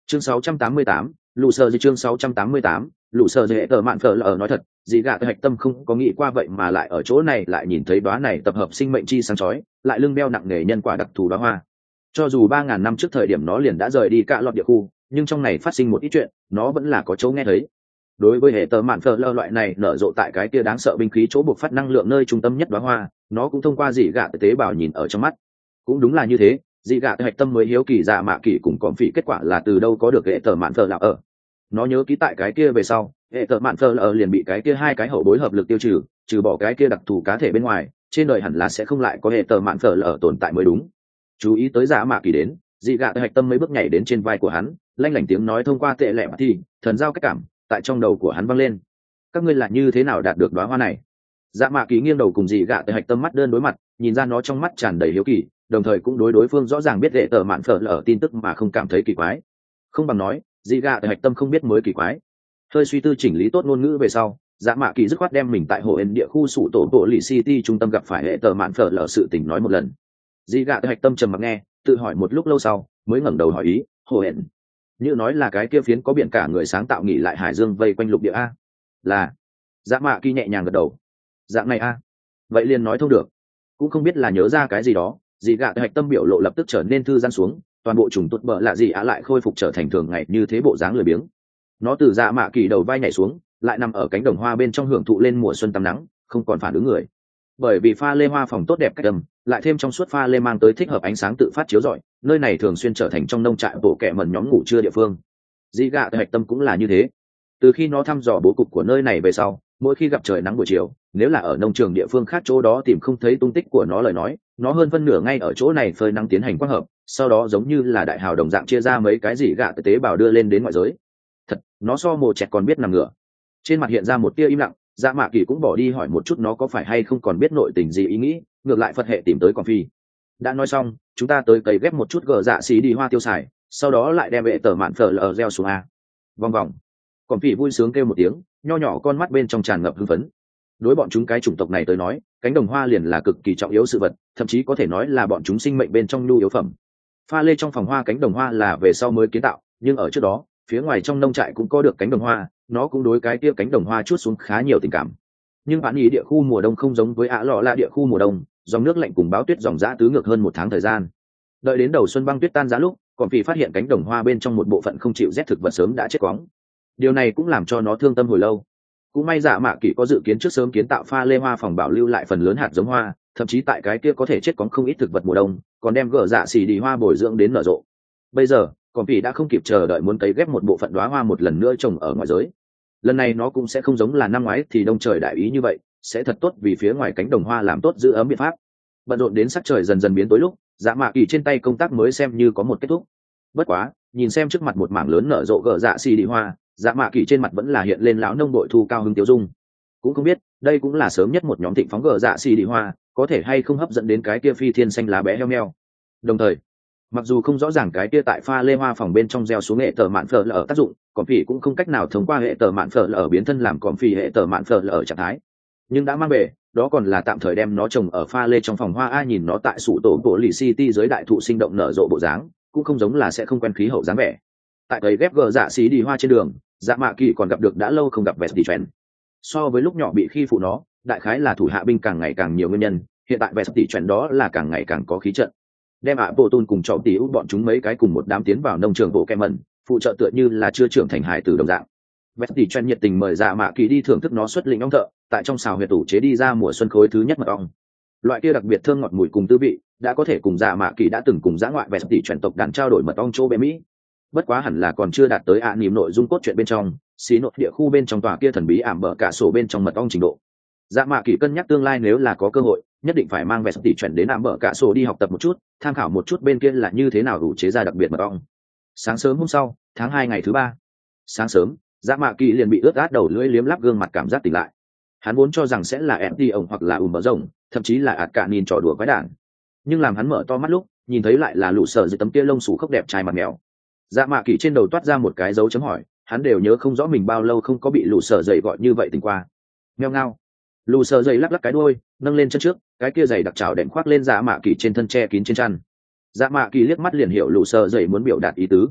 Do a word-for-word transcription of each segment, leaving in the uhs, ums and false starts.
chương sáu trăm tám mươi tám, lũ sơ dây chương sáu trăm tám mươi tám, lũ sơ dây tờ mạn phở lờ nói thật, dị gạ hạch tâm không có nghĩ qua vậy mà lại ở chỗ này lại nhìn thấy đóa này tập hợp sinh mệnh chi sáng chói, lại lưng đeo nặng nề nhân quả đặc thù đóa hoa. Cho dù ba ngàn năm trước thời điểm nó liền đã rời đi cả lọt địa khu, nhưng trong này phát sinh một ít chuyện, nó vẫn là có chỗ nghe thấy. Đối với hệ tờ mạn phở lờ loại này nở rộ tại cái kia đáng sợ binh khí chỗ buộc phát năng lượng nơi trung tâm nhất đóa hoa, nó cũng thông qua dị gạ tế bào nhìn ở trong mắt. Cũng đúng là như thế, dị gạ hạch tâm mới hiếu kỳ dạ mạ kỳ cùng còm phỉ kết quả là từ đâu có được hệ tờ mạn phở lờ ở. Nó nhớ ký tại cái kia về sau, hệ tờ mạn phở lờ liền bị cái kia hai cái hậu bối hợp lực tiêu trừ, trừ bỏ cái kia đặc thù cá thể bên ngoài, trên đời hẳn là sẽ không lại có hệ tờ mạn phở lờ tồn tại mới đúng. Chú ý tới dạ mạ kỳ đến, dị gạ hạch tâm mấy bước nhảy đến trên vai của hắn, lanh lảnh tiếng nói thông qua tệ lẹ thì thần giao cách cảm tại trong đầu của hắn vang lên. Các ngươi là như thế nào đạt được đóa hoa này? Dạ mạ kỳ nghiêng đầu cùng dị gạ hạch tâm mắt đơn đối mặt, nhìn ra nó trong mắt tràn đầy hiếu kỳ, đồng thời cũng đối đối phương rõ ràng biết hệ tờ mạn phở lờ tin tức mà không cảm thấy kỳ quái. Không bằng nói, dị gạ hạch tâm không biết mới kỳ quái. Hơi suy tư chỉnh lý tốt ngôn ngữ về sau, dạ mạ kỳ dứt khoát đem mình tại hồ ên địa khu sủ tổ bộ lì city trung tâm gặp phải hệ tờ mạn phở lờ sự tình nói một lần. Dị gạ hạch tâm trầm mặc nghe, tự hỏi một lúc lâu sau mới ngẩng đầu hỏi ý, hồ ên như nói là cái kia phiến có biển cả người sáng tạo nghỉ lại hải dương vây quanh lục địa a? Là. Dạ mạ kỳ nhẹ nhàng gật đầu. Dạng này a? Vậy liền nói thông được. Cũng không biết là nhớ ra cái gì đó, dị gạ hạch tâm biểu lộ lập tức trở nên thư giãn xuống, toàn bộ trùng tốt bợ lạ gì á lại khôi phục trở thành thường ngày như thế bộ dáng lười biếng. Nó từ dạ mạ kỳ đầu vai nhảy xuống, lại nằm ở cánh đồng hoa bên trong hưởng thụ lên mùa xuân tắm nắng, không còn phản ứng người. Bởi vì pha lê hoa phòng tốt đẹp cách đầm, lại thêm trong suốt pha lê mang tới thích hợp ánh sáng tự phát chiếu rọi, nơi này thường xuyên trở thành trong nông trại bộ kẻ mẩn nhóm ngủ trưa địa phương. Dị gạ hạch tâm cũng là như thế. Từ khi nó thăm dò bố cục của nơi này về sau, mỗi khi gặp trời nắng buổi chiều, nếu là ở nông trường địa phương khác chỗ đó tìm không thấy tung tích của nó lời nói, nó hơn phân nửa ngay ở chỗ này phơi nắng tiến hành quang hợp, sau đó giống như là đại hào đồng dạng chia ra mấy cái dị gạ tế bào đưa lên đến ngoại giới. Thật, nó so mồ chẹt còn biết nằm ngửa. Trên mặt hiện ra một tia im lặng, dạ mạ kỳ cũng bỏ đi hỏi một chút nó có phải hay không còn biết nội tình gì ý nghĩ, ngược lại phật hệ tìm tới còn phi. Đã nói xong, chúng ta tới cấy ghép một chút gờ dạ xí đi hoa tiêu xài, sau đó lại đem vệ tờ mạn phở lờ gieo xuống a. Vòng vòng. Còn phi vui sướng kêu một tiếng, nho nhỏ con mắt bên trong tràn ngập hưng phấn. Đối bọn chúng cái chủng tộc này tới nói, cánh đồng hoa liền là cực kỳ trọng yếu sự vật, thậm chí có thể nói là bọn chúng sinh mệnh bên trong nhu yếu phẩm. Pha lê trong phòng hoa cánh đồng hoa là về sau mới kiến tạo, nhưng ở trước đó, phía ngoài trong nông trại cũng có được cánh đồng hoa, nó cũng đối cái kia cánh đồng hoa chút xuống khá nhiều tình cảm. Nhưng bạn ý địa khu mùa đông không giống với ạ lọ là địa khu mùa đông, dòng nước lạnh cùng báo tuyết dòng dã tứ ngược hơn một tháng thời gian. Đợi đến đầu xuân băng tuyết tan giá lúc, còn vì phát hiện cánh đồng hoa bên trong một bộ phận không chịu rét thực vật sớm đã chết quóng. Điều này cũng làm cho nó thương tâm hồi lâu. Cũng may dạ mạ kỳ có dự kiến trước sớm kiến tạo pha lê hoa phòng bảo lưu lại phần lớn hạt giống hoa, thậm chí tại cái kia có thể chết quóng không ít thực vật mùa đông, còn đem gỡ dạ xì đi hoa bồi dưỡng đến nở rộ. Bây giờ, còn vì đã không kịp chờ đợi muốn cấy ghép một bộ phận đóa hoa một lần nữa trồng ở ngoài giới. Lần này nó cũng sẽ không giống là năm ngoái thì đông trời đại ý như vậy, sẽ thật tốt vì phía ngoài cánh đồng hoa làm tốt giữ ấm biện pháp. Bận rộn đến sắc trời dần dần biến tối lúc, dạ mạ kỳ trên tay công tác mới xem như có một kết thúc. Bất quá, nhìn xem trước mặt một mảng lớn nở rộ gỡ dạ xì đi hoa, dạ mạ kỳ trên mặt vẫn là hiện lên lão nông đội thu cao hứng tiêu dung. Cũng không biết đây cũng là sớm nhất một nhóm thịnh phóng gỡ dạ xì đi hoa, có thể hay không hấp dẫn đến cái kia phi thiên xanh lá bé heo meo. Đồng thời, mặc dù không rõ ràng cái kia tại pha lê hoa phòng bên trong gieo xuống hệ tờ mạn phở lở tác dụng, còn phỉ cũng không cách nào thông qua hệ tờ mạn phở lở biến thân làm còn phỉ hệ tờ mạn phở lở trạng thái, nhưng đã mang về đó còn là tạm thời đem nó trồng ở pha lê trong phòng hoa a. Nhìn nó tại sủ tổ bộ lì city dưới đại thụ sinh động nở rộ bộ dáng, cũng không giống là sẽ không quen khí hậu dáng vẻ. Tại cây ghép gờ dạ xí đi hoa trên đường, dạ mạ kỳ còn gặp được đã lâu không gặp vest đi trend. So với lúc nhỏ bị khi phụ nó, đại khái là thủ hạ binh càng ngày càng nhiều nguyên nhân, hiện tại vest đi trend đó là càng ngày càng có khí trận. Đem ạ bộ tôn cùng trọng tỷ út bọn chúng mấy cái cùng một đám tiến vào nông trường bộ kem mẩn, phụ trợ tựa như là chưa trưởng thành hải từ đồng dạng. Vest đi trend nhiệt tình mời dạ mạ kỳ đi thưởng thức nó xuất linh ong thợ, tại trong xào huyệt tủ chế đi ra mùa xuân khối thứ nhất mật ong. Loại kia đặc biệt thơm ngọt mùi cùng tư vị, đã có thể cùng dạ mạ kỳ đã từng cùng dã ngoại vest đi trend tộc đàn trao đổi mật ong châu bé mỹ. Bất quá hẳn là còn chưa đạt tới ạ à niềm nội dung cốt truyện bên trong, xí nội địa khu bên trong tòa kia thần bí ảm bờ cả sổ bên trong mật ong trình độ. Dạ mạ kỳ cân nhắc tương lai nếu là có cơ hội, nhất định phải mang vest tỉ chuyển đến ảm bờ cả sổ đi học tập một chút, tham khảo một chút bên kia là như thế nào đủ chế ra đặc biệt mật ong. Sáng sớm hôm sau, tháng hai ngày thứ ba, sáng sớm, dạ mạ kỳ liền bị ướt át đầu lưỡi liếm láp gương mặt cảm giác tỉnh lại. Hắn vốn cho rằng sẽ là em đi ổng hoặc là ùm bờ rồng, thậm chí là ạt cả nhìn trò đùa quái đản, nhưng làm hắn mở to mắt lúc, nhìn thấy lại là lũ sở dưới tấm kia lông xù khốc đẹp trai mặt mèo. Dạ mạ kỳ trên đầu toát ra một cái dấu chấm hỏi, hắn đều nhớ không rõ mình bao lâu không có bị lũ sở dậy gọi như vậy tình qua. Meo ngao. Lũ sở dậy lắc lắc cái đuôi, nâng lên chân trước, cái kia giày đặc trào đệm khoác lên dạ mạ kỳ trên thân che kín trên chăn. Dạ mạ kỳ liếc mắt liền hiểu lũ sở dậy muốn biểu đạt ý tứ.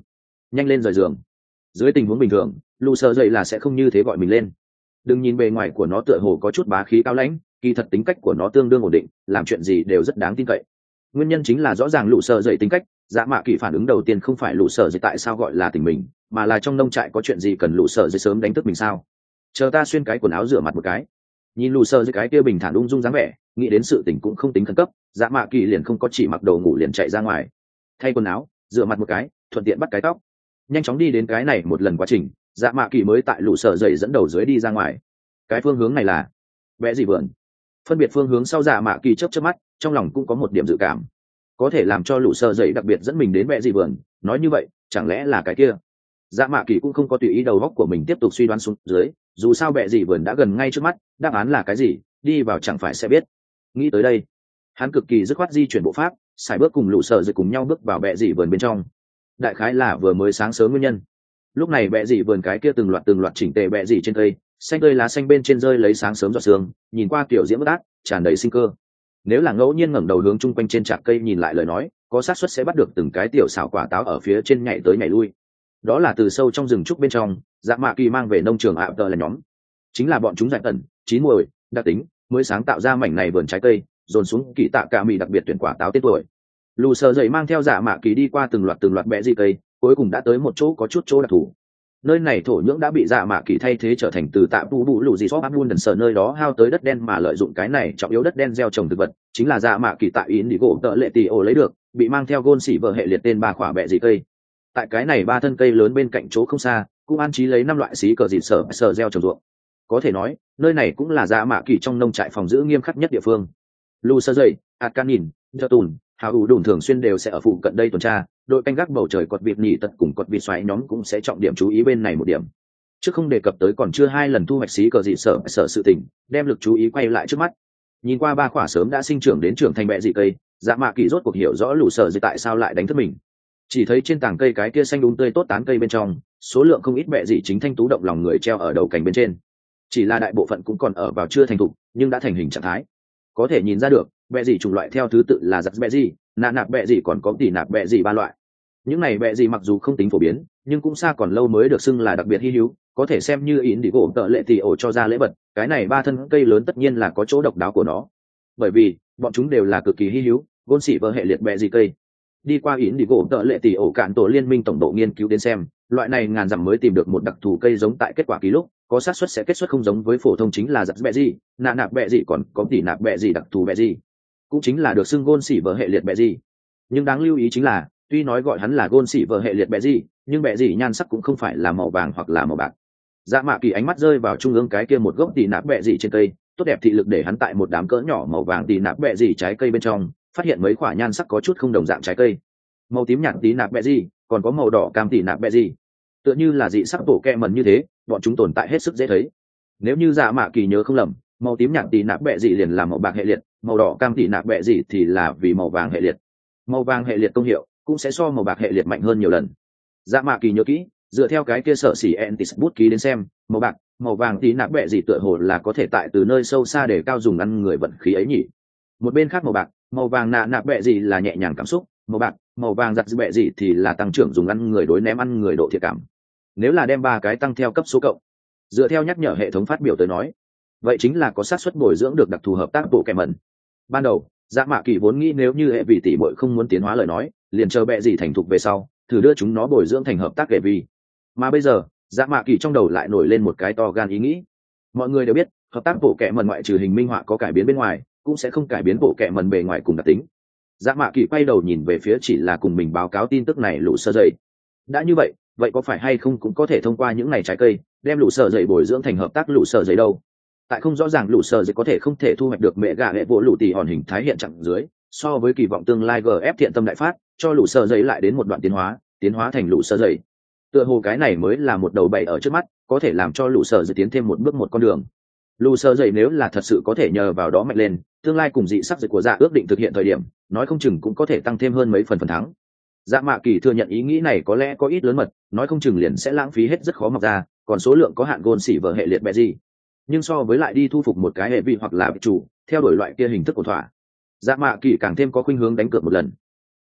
nhanh lên rời giường. Dưới tình huống bình thường lũ sợ dậy là sẽ không như thế gọi mình lên. Đừng nhìn bề ngoài của nó tựa hồ có chút bá khí cao lãnh, kỳ thật tính cách của nó tương đương ổn định, làm chuyện gì đều rất đáng tin cậy. Nguyên nhân chính là rõ ràng lũ sợ dậy tính cách. Dạ mạ kỳ phản ứng đầu tiên không phải lũ sợ dậy tại sao gọi là tỉnh mình, mà là trong nông trại có chuyện gì cần lũ sợ dậy sớm đánh thức mình sao. Chờ ta xuyên cái quần áo rửa mặt một cái. Nhìn lũ sợ dậy cái kia bình thản ung dung dáng vẻ, nghĩ đến sự tình cũng không tính khẩn cấp, dạ mạ kỳ liền không có chỉ mặc đồ ngủ liền chạy ra ngoài, thay quần áo rửa mặt một cái, thuận tiện bắt cái tóc, nhanh chóng đi đến cái này một lần quá trình. Dạ mạ kỳ mới tại lũ sợ dậy dẫn đầu dưới đi ra ngoài. Cái phương hướng này là vẽ gì vườn. Phân biệt phương hướng sau, dạ mạ kỳ chớp chớp mắt, trong lòng cũng có một điểm dự cảm, có thể làm cho lũ sợ dậy đặc biệt dẫn mình đến vẽ gì vườn. Nói như vậy chẳng lẽ là cái kia. Dạ mạ kỳ cũng không có tùy ý đầu góc của mình tiếp tục suy đoán xuống dưới, dù sao vẽ gì vườn đã gần ngay trước mắt, đáp án là cái gì đi vào chẳng phải sẽ biết. Nghĩ tới đây hắn cực kỳ dứt khoát di chuyển bộ pháp, sải bước cùng lũ sợ dậy cùng nhau bước vào vẽ gì vườn bên trong. Đại khái là vừa mới sáng sớm nguyên nhân, lúc này vẽ gì vườn cái kia từng loạt từng loạt chỉnh tề vẽ gì trên cây xanh, tươi lá xanh bên trên rơi lấy sáng sớm giọt sương, nhìn qua kiểu diễm bất át, tràn đầy sinh cơ. Nếu là ngẫu nhiên ngẩng đầu hướng chung quanh trên trạc cây nhìn lại lời nói, có xác suất sẽ bắt được từng cái tiểu xảo quả táo ở phía trên nhảy tới nhảy lui. Đó là từ sâu trong rừng trúc bên trong dạ mạ kỳ mang về nông trường ạ tờ là nhóm, chính là bọn chúng dại tần chín mùi đặc tính mới sáng tạo ra mảnh này vườn trái cây, dồn xuống kỳ tạ cả mì đặc biệt tuyển quả táo tên tuổi. Lù sờ dậy mang theo dạ mạ kỳ đi qua từng loạt từng loạt bẹ gì cây, cuối cùng đã tới một chỗ có chút chỗ đặc thù. Nơi này thổ nhưỡng đã bị dạ mạ kỳ thay thế trở thành từ tạ tu bụ lù gì xóp áp luôn đần sờ nơi đó hao tới đất đen, mà lợi dụng cái này trọng yếu đất đen gieo trồng thực vật chính là dạ mạ kỳ tại ý đi gỗ tợ lệ tì ổ lấy được, bị mang theo gôn xỉ vợ hệ liệt tên ba khỏa bẹ gì cây. Tại cái này ba thân cây lớn bên cạnh chỗ không xa cũng an trí lấy năm loại xí cờ dịt sở sở gieo trồng ruộng. Có thể nói nơi này cũng là dạ mạ kỳ trong nông trại phòng giữ nghiêm khắc nhất địa phương. Lù sơ dậy ạt can nhìn theo tùn hào ủ đùn thường xuyên đều sẽ ở phụ cận đây tuần tra, đội canh gác bầu trời cọt vịt nhì tật cùng cọt vịt xoáy nhóm cũng sẽ trọng điểm chú ý bên này một điểm. Trước không đề cập tới còn chưa hai lần thu hoạch xí cờ dị sở sở sự tình, đem lực chú ý quay lại trước mắt. Nhìn qua ba quả sớm đã sinh trưởng đến trưởng thành bẹ dị cây, dạ mạ kỳ rốt cuộc hiểu rõ lũ sở dị tại sao lại đánh thức mình. Chỉ thấy trên tảng cây cái kia xanh đúng tươi tốt tán cây bên trong, số lượng không ít bẹ dị chính thanh tú động lòng người treo ở đầu cành bên trên. Chỉ là đại bộ phận cũng còn ở vào chưa thành thục, nhưng đã thành hình trạng thái. Có thể nhìn ra được bẹ dị chủng loại theo thứ tự là giặt bẹ dị, nạ nạp bẹ dị, còn có tỉ nạp bẹ dị ba loại. Những này bẹ dị mặc dù không tính phổ biến, nhưng cũng xa còn lâu mới được xưng là đặc biệt hy hữu, có thể xem như ín đi gỗ tợ lệ tỉ ổ cho ra lễ vật. Cái này ba thân cây lớn tất nhiên là có chỗ độc đáo của nó, bởi vì bọn chúng đều là cực kỳ hy hữu, gôn xỉ vợ hệ liệt bẹ dị cây. Đi qua ín đi gỗ tợ lệ tỉ ổ cạn tổ liên minh tổng độ nghiên cứu đến xem, loại này ngàn dặm mới tìm được một đặc thù cây giống tại kết quả ký lúc có xác suất sẽ kết xuất không giống với phổ thông chính là giặt bẹ dị, nạ nạp bẹ dị, còn có tỉ nạp bẹ dị đặc thù bẹ dị, cũng chính là được xưng gôn xỉ vợ hệ liệt bẹ dị. Nhưng đáng lưu ý chính là tuy nói gọi hắn là gôn xỉ vợ hệ liệt bẹ dị, nhưng bẹ dị nhan sắc cũng không phải là màu vàng hoặc là màu bạc. Dạ mạ kỳ ánh mắt rơi vào trung ương cái kia một gốc tỉ nạp bẹ dị trên cây, tốt đẹp thị lực để hắn tại một đám cỡ nhỏ màu vàng tỉ nạp bẹ dị trái cây bên trong phát hiện mấy quả nhan sắc có chút không đồng dạng trái cây. Màu tím nhạt tỉ nạp bẹ dị, còn có màu đỏ cam tỉ nạp bẹ dị, tựa như là dị sắc bổ kẹ mần như thế, bọn chúng tồn tại hết sức dễ thấy. Nếu như dạ mạ kỳ nhớ không lầm, màu tím nhạt tỉ nạp bẹ dị liền là màu bạc hệ liệt, màu đỏ cam tỉ nạp bẹ dị thì là vì màu vàng hệ liệt. Màu vàng hệ liệt công hiệu cũng sẽ so màu bạc hệ liệt mạnh hơn nhiều lần. Dạ mạ kỳ nhớ kỹ, dựa theo cái kia sở xỉ entis bút ký đến xem, màu bạc màu vàng tỉ nạp bẹ dị tựa hồ là có thể tại từ nơi sâu xa để cao dùng ăn người vận khí ấy nhỉ. Một bên khác màu bạc màu vàng nạ nạp bẹ dị là nhẹ nhàng cảm xúc, màu bạc màu vàng giặt bẹ dị thì là tăng trưởng dùng ăn người đối ném ăn người độ thiệt cảm. Nếu là đem ba cái tăng theo cấp số cộng, dựa theo nhắc nhở hệ thống phát biểu tới nói, vậy chính là có xác suất bồi dưỡng được đặc thù hợp tác bộ kèm mẩn. Ban đầu dạ mạ kỳ vốn nghĩ nếu như hệ vị tỷ muội không muốn tiến hóa lời nói, liền chờ bẹ gì thành thục về sau thử đưa chúng nó bồi dưỡng thành hợp tác hệ vị. Mà bây giờ dạ mạ kỳ trong đầu lại nổi lên một cái to gan ý nghĩ. Mọi người đều biết hợp tác bộ kèm mẩn ngoại trừ hình minh họa có cải biến bên ngoài, cũng sẽ không cải biến bộ kèm mẩn bề ngoài cùng đặc tính. Dạ mạ kỳ quay đầu nhìn về phía chỉ là cùng mình báo cáo tin tức này lũ sơ dậy. Đã như vậy vậy có phải hay không cũng có thể thông qua những này trái cây đem lũ sơ dậy bồi dưỡng thành hợp tác lũ sơ dậy đâu. Tại không rõ ràng lũ sơ dậy có thể không thể thu hoạch được mẹ gà hệ bộ lũ tỷ hòn hình thái hiện trạng dưới, so với kỳ vọng tương lai gf thiện tâm đại phát cho lũ sơ dậy lại đến một đoạn tiến hóa tiến hóa thành lũ sơ dậy. Tựa hồ cái này mới là một đầu bày ở trước mắt, có thể làm cho lũ sơ dậy tiến thêm một bước một con đường. Lũ sơ dậy nếu là thật sự có thể nhờ vào đó mạnh lên, tương lai cùng dị sắc dậy của dạ ước định thực hiện thời điểm, nói không chừng cũng có thể tăng thêm hơn mấy phần phần thắng. Dạ mạ kỳ thừa nhận ý nghĩ này có lẽ có ít lớn mật, nói không chừng liền sẽ lãng phí hết rất khó mọc ra, còn số lượng có hạn gôn xỉ vợ hệ liệt bẹ gì. Nhưng so với lại đi thu phục một cái hệ vị hoặc là vị chủ theo đuổi loại kia hình thức của thỏa, dạ mạ kỳ càng thêm có khuynh hướng đánh cược một lần.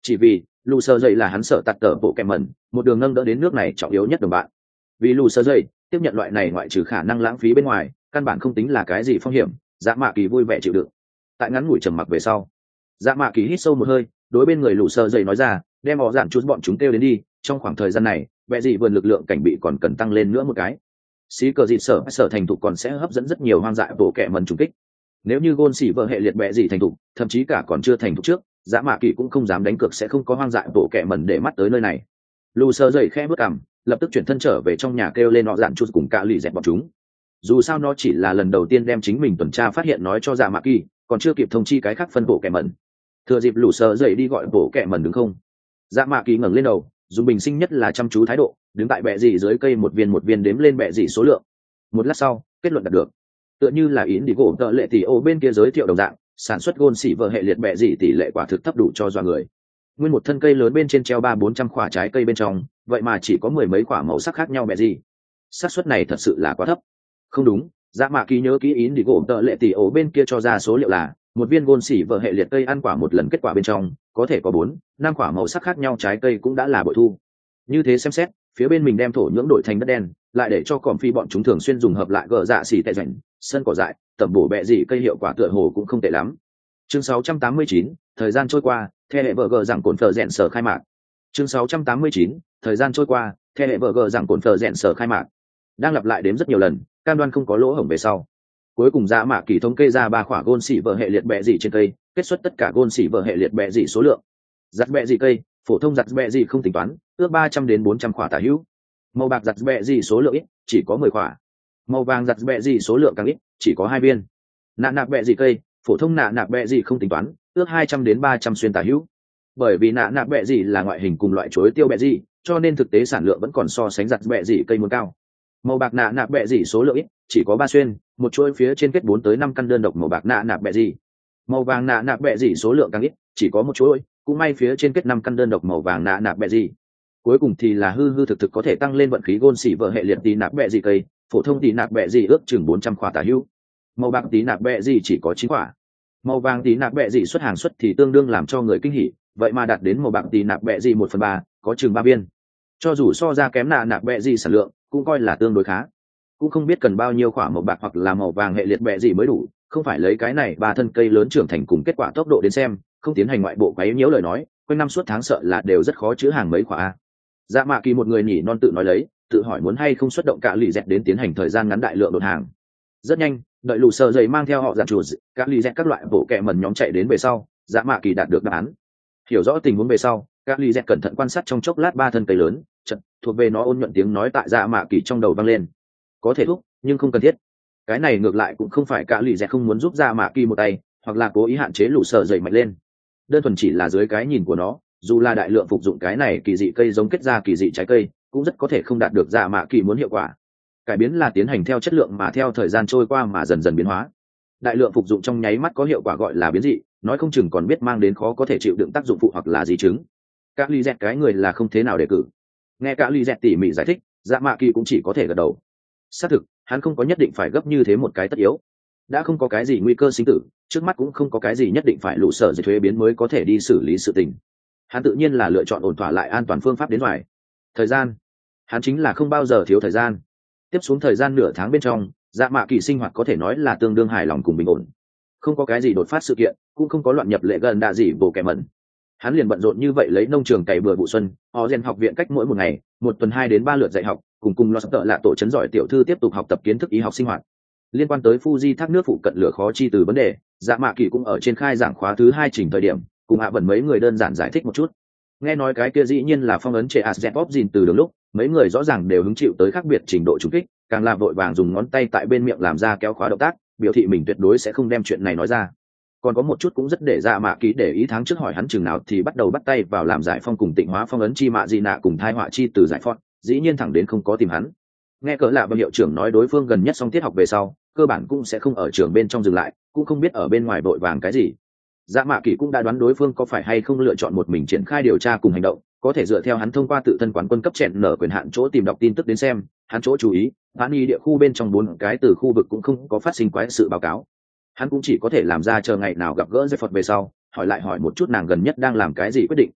chỉ vì lù sơ dậy là hắn sợ tạt tờ bộ kẹm mẩn, một đường nâng đỡ đến nước này trọng yếu nhất đồng bạn. Vì lù sơ dậy tiếp nhận loại này ngoại trừ khả năng lãng phí bên ngoài, căn bản không tính là cái gì phong hiểm. Dạ mạ kỳ vui vẻ chịu đựng. Tại ngắn ngủi trầm mặc về sau, dạ mạ kỳ hít sâu một hơi, đối bên người lù sơ dậy nói ra, đem họ dạn chút bọn chúng kêu đến đi, trong khoảng thời gian này vẽ gì vườn lực lượng cảnh bị còn cần tăng lên nữa một cái. Xí cờ dịt sở sở thành thục còn sẽ hấp dẫn rất nhiều hoang dại bộ kẹ mẩn trùng kích. Nếu như gôn xỉ vợ hệ liệt bẹ gì thành thục, thậm chí cả còn chưa thành thục trước, dạ mạ kỳ cũng không dám đánh cược sẽ không có hoang dại bộ kẹ mẩn để mắt tới nơi này. Lù sơ dậy khẽ bước cằm, lập tức chuyển thân trở về trong nhà kêu lên họ dạn chút cùng cả lì dẹt bọn chúng. Dù sao nó chỉ là lần đầu tiên đem chính mình tuần tra phát hiện nói cho dạ mạ kỳ, còn chưa kịp thông chi cái khác phân bộ kẹ mẩn. Thừa dịp lù sơ dậy đi gọi bộ kẹ mẩn đúng không? Dạ mạ kỳ ngẩng lên đầu, dùng bình sinh nhất là chăm chú thái độ, đứng tại bẹ gì dưới cây một viên một viên đếm lên bẹ gì số lượng. Một lát sau, kết luận đạt được. Tựa như là yến đi gỗ tợ lệ tỷ ô bên kia giới thiệu đồng dạng, sản xuất gôn xỉ vợ hệ liệt bẹ gì tỷ lệ quả thực thấp đủ cho dọa người. Nguyên một thân cây lớn bên trên treo ba bốn trăm quả trái cây bên trong, vậy mà chỉ có mười mấy quả màu sắc khác nhau bẹ gì. Xác suất này thật sự là quá thấp. Không đúng, dạ mạ kỳ nhớ kỹ yến đi gỗ tợ lệ tỷ ô bên kia cho ra số liệu là một viên gôn xỉ vợ hệ liệt cây ăn quả một lần kết quả bên trong có thể có bốn năm quả màu sắc khác nhau trái cây cũng đã là bội thu. Như thế xem xét, phía bên mình đem thổ nhưỡng đổi thành đất đen, lại để cho còm phi bọn chúng thường xuyên dùng hợp lại gờ dạ xỉ tệ rảnh sân cỏ dại tẩm bổ bẹ gì cây hiệu quả tựa hồ cũng không tệ lắm. Chương sáu trăm tám mươi chín, thời gian trôi qua, theo hệ vợ gờ rằng cồn phờ rèn sở khai mạc. Chương sáu trăm tám mươi chín, thời gian trôi qua, theo hệ vợ gờ rằng cồn phờ rèn sở khai mạc. Đang lặp lại đếm rất nhiều lần, cam đoan không có lỗ hổng về sau. Cuối cùng dạ mạ kỳ thống kê ra ba quả gôn xỉ vợ hệ liệt bẹ gì trên cây, kết xuất tất cả gôn xỉ vợ hệ liệt bẹ gì số lượng. Giặt bẹ gì cây, phổ thông giặt bẹ gì không tính toán, ước ba trăm đến bốn trăm quả tả hữu. Màu bạc giặt bẹ gì số lượng ít, chỉ có mười quả. Màu vàng giặt bẹ gì số lượng càng ít, chỉ có hai viên. Nạ nạc bẹ gì cây, phổ thông nạ nạc bẹ gì không tính toán, ước hai trăm đến ba trăm xuyên tả hữu. Bởi vì nạ nạc bẹ gì là ngoại hình cùng loại chuối tiêu bẹ gì, cho nên thực tế sản lượng vẫn còn so sánh giặt bẹ gì cây muốn cao. Màu bạc nạ nạc bẹ gì số lượng ít, chỉ có ba xuyên, một chuỗi phía trên kết bốn tới năm căn đơn độc màu bạc nạ nạc bẹ gì. Màu vàng nạ nạc bẹ gì số lượng càng ít, chỉ có một chuỗi, cũng may phía trên kết năm căn đơn độc màu vàng nạ nạc bẹ gì. Cuối cùng thì là hư hư thực thực có thể tăng lên vận khí gôn xỉ vợ hệ liệt tí nạc bẹ gì cây, phổ thông tí nạc bẹ gì ước chừng bốn trăm quả tả hữu. Màu bạc tí nạc bẹ gì chỉ có chín quả. Màu vàng tí nạc bẹ gì xuất hàng xuất thì tương đương làm cho người kinh hỉ, vậy mà đạt đến màu bạc tí nạc bẹ gì một phần ba, có chừng ba viên. Cho dù so ra kém nạ nạc bẹ gì sản lượng, cũng coi là tương đối khá. Cũng không biết cần bao nhiêu quả màu bạc hoặc là màu vàng hệ liệt bẹ gì mới đủ, không phải lấy cái này ba thân cây lớn trưởng thành cùng kết quả tốc độ đến xem, không tiến hành ngoại bộ quấy nhiễu lời nói, quanh năm suốt tháng sợ là đều rất khó chứa hàng mấy quả. Dạ mạ kỳ một người nhỉ non tự nói lấy, tự hỏi muốn hay không xuất động cả lì dẹt đến tiến hành thời gian ngắn đại lượng đột hàng. Rất nhanh, đợi lù sờ dày mang theo họ dàn chuột, các lì dẹt các loại bộ kẹ mần nhóm chạy đến về sau, dạ mạ kỳ đạt được đáp án. Hiểu rõ tình huống về sau, các lì dẹt cẩn thận quan sát trong chốc lát ba thân cây lớn, chật thuộc về nó ôn nhuận tiếng nói tại dạ mạ kỳ trong đầu vang lên. Có thể thúc, nhưng không cần thiết. Cái này ngược lại cũng không phải cả lì dẹt không muốn giúp dạ mạ kỳ một tay, hoặc là cố ý hạn chế lù sờ dày mạnh lên. Đơn thuần chỉ là dưới cái nhìn của nó, dù là đại lượng phục dụng cái này kỳ dị cây giống kết ra kỳ dị trái cây, cũng rất có thể không đạt được dạ mạ kỳ muốn hiệu quả. Cải biến là tiến hành theo chất lượng mà theo thời gian trôi qua mà dần dần biến hóa. Đại lượng phục dụng trong nháy mắt có hiệu quả gọi là biến dị, nói không chừng còn biết mang đến khó có thể chịu đựng tác dụng phụ hoặc là di chứng. Các ly dẹt cái người là không thế nào để cử. Nghe các ly dẹt tỉ mỉ giải thích, dạ mạ kỳ cũng chỉ có thể gật đầu. Xác thực, hắn không có nhất định phải gấp như thế một cái tất yếu. Đã không có cái gì nguy cơ sinh tử, trước mắt cũng không có cái gì nhất định phải lụ sở dịch thuế biến mới có thể đi xử lý sự tình. Hắn tự nhiên là lựa chọn ổn thỏa lại an toàn phương pháp đến ngoài. Thời gian, hắn chính là không bao giờ thiếu thời gian. Tiếp xuống thời gian nửa tháng bên trong, dạ mạ kỳ sinh hoạt có thể nói là tương đương hài lòng cùng bình ổn. Không có cái gì đột phát sự kiện, cũng không có loạn nhập lệ gần đạ gì bổ kẻ mẩn. Hắn liền bận rộn như vậy lấy nông trường cày bừa vụ xuân, họ rèn học viện cách mỗi một ngày, một tuần hai đến ba lượt dạy học, cùng cùng lo sắp tợ lạ tổ chấn giỏi tiểu thư tiếp tục học tập kiến thức y học sinh hoạt. Liên quan tới Fuji thác nước phụ cận lửa khó chi từ vấn đề, dạ mạ kỳ cũng ở trên khai giảng khóa thứ hai trình thời điểm, cùng hạ bẩn mấy người đơn giản giải thích một chút. Nghe nói cái kia dĩ nhiên là phong ấn trệ Azepop gìn từ đường lúc, mấy người rõ ràng đều hứng chịu tới khác biệt trình độ trùng kích, càng là vội vàng dùng ngón tay tại bên miệng làm ra kéo khóa động tác, biểu thị mình tuyệt đối sẽ không đem chuyện này nói ra. Còn có một chút cũng rất để dạ mạ kỳ để ý, tháng trước hỏi hắn chừng nào thì bắt đầu bắt tay vào làm giải phong cùng tịnh hóa phong ấn chi mạ di nạ cùng thai họa chi từ giải phong, dĩ nhiên thẳng đến không có tìm hắn. Nghe cỡ lạ và hiệu trưởng nói đối phương gần nhất xong tiết học về sau, cơ bản cũng sẽ không ở trường bên trong dừng lại, cũng không biết ở bên ngoài vội vàng cái gì. Dạ mạ kỳ cũng đã đoán đối phương có phải hay không lựa chọn một mình triển khai điều tra cùng hành động, có thể dựa theo hắn thông qua tự thân quán quân cấp chèn nở quyền hạn chỗ tìm đọc tin tức đến xem, hắn chỗ chú ý, hắn y địa khu bên trong bốn cái từ khu vực cũng không có phát sinh quái sự báo cáo. Hắn cũng chỉ có thể làm ra chờ ngày nào gặp gỡ Dây Phật về sau, hỏi lại hỏi một chút nàng gần nhất đang làm cái gì quyết định.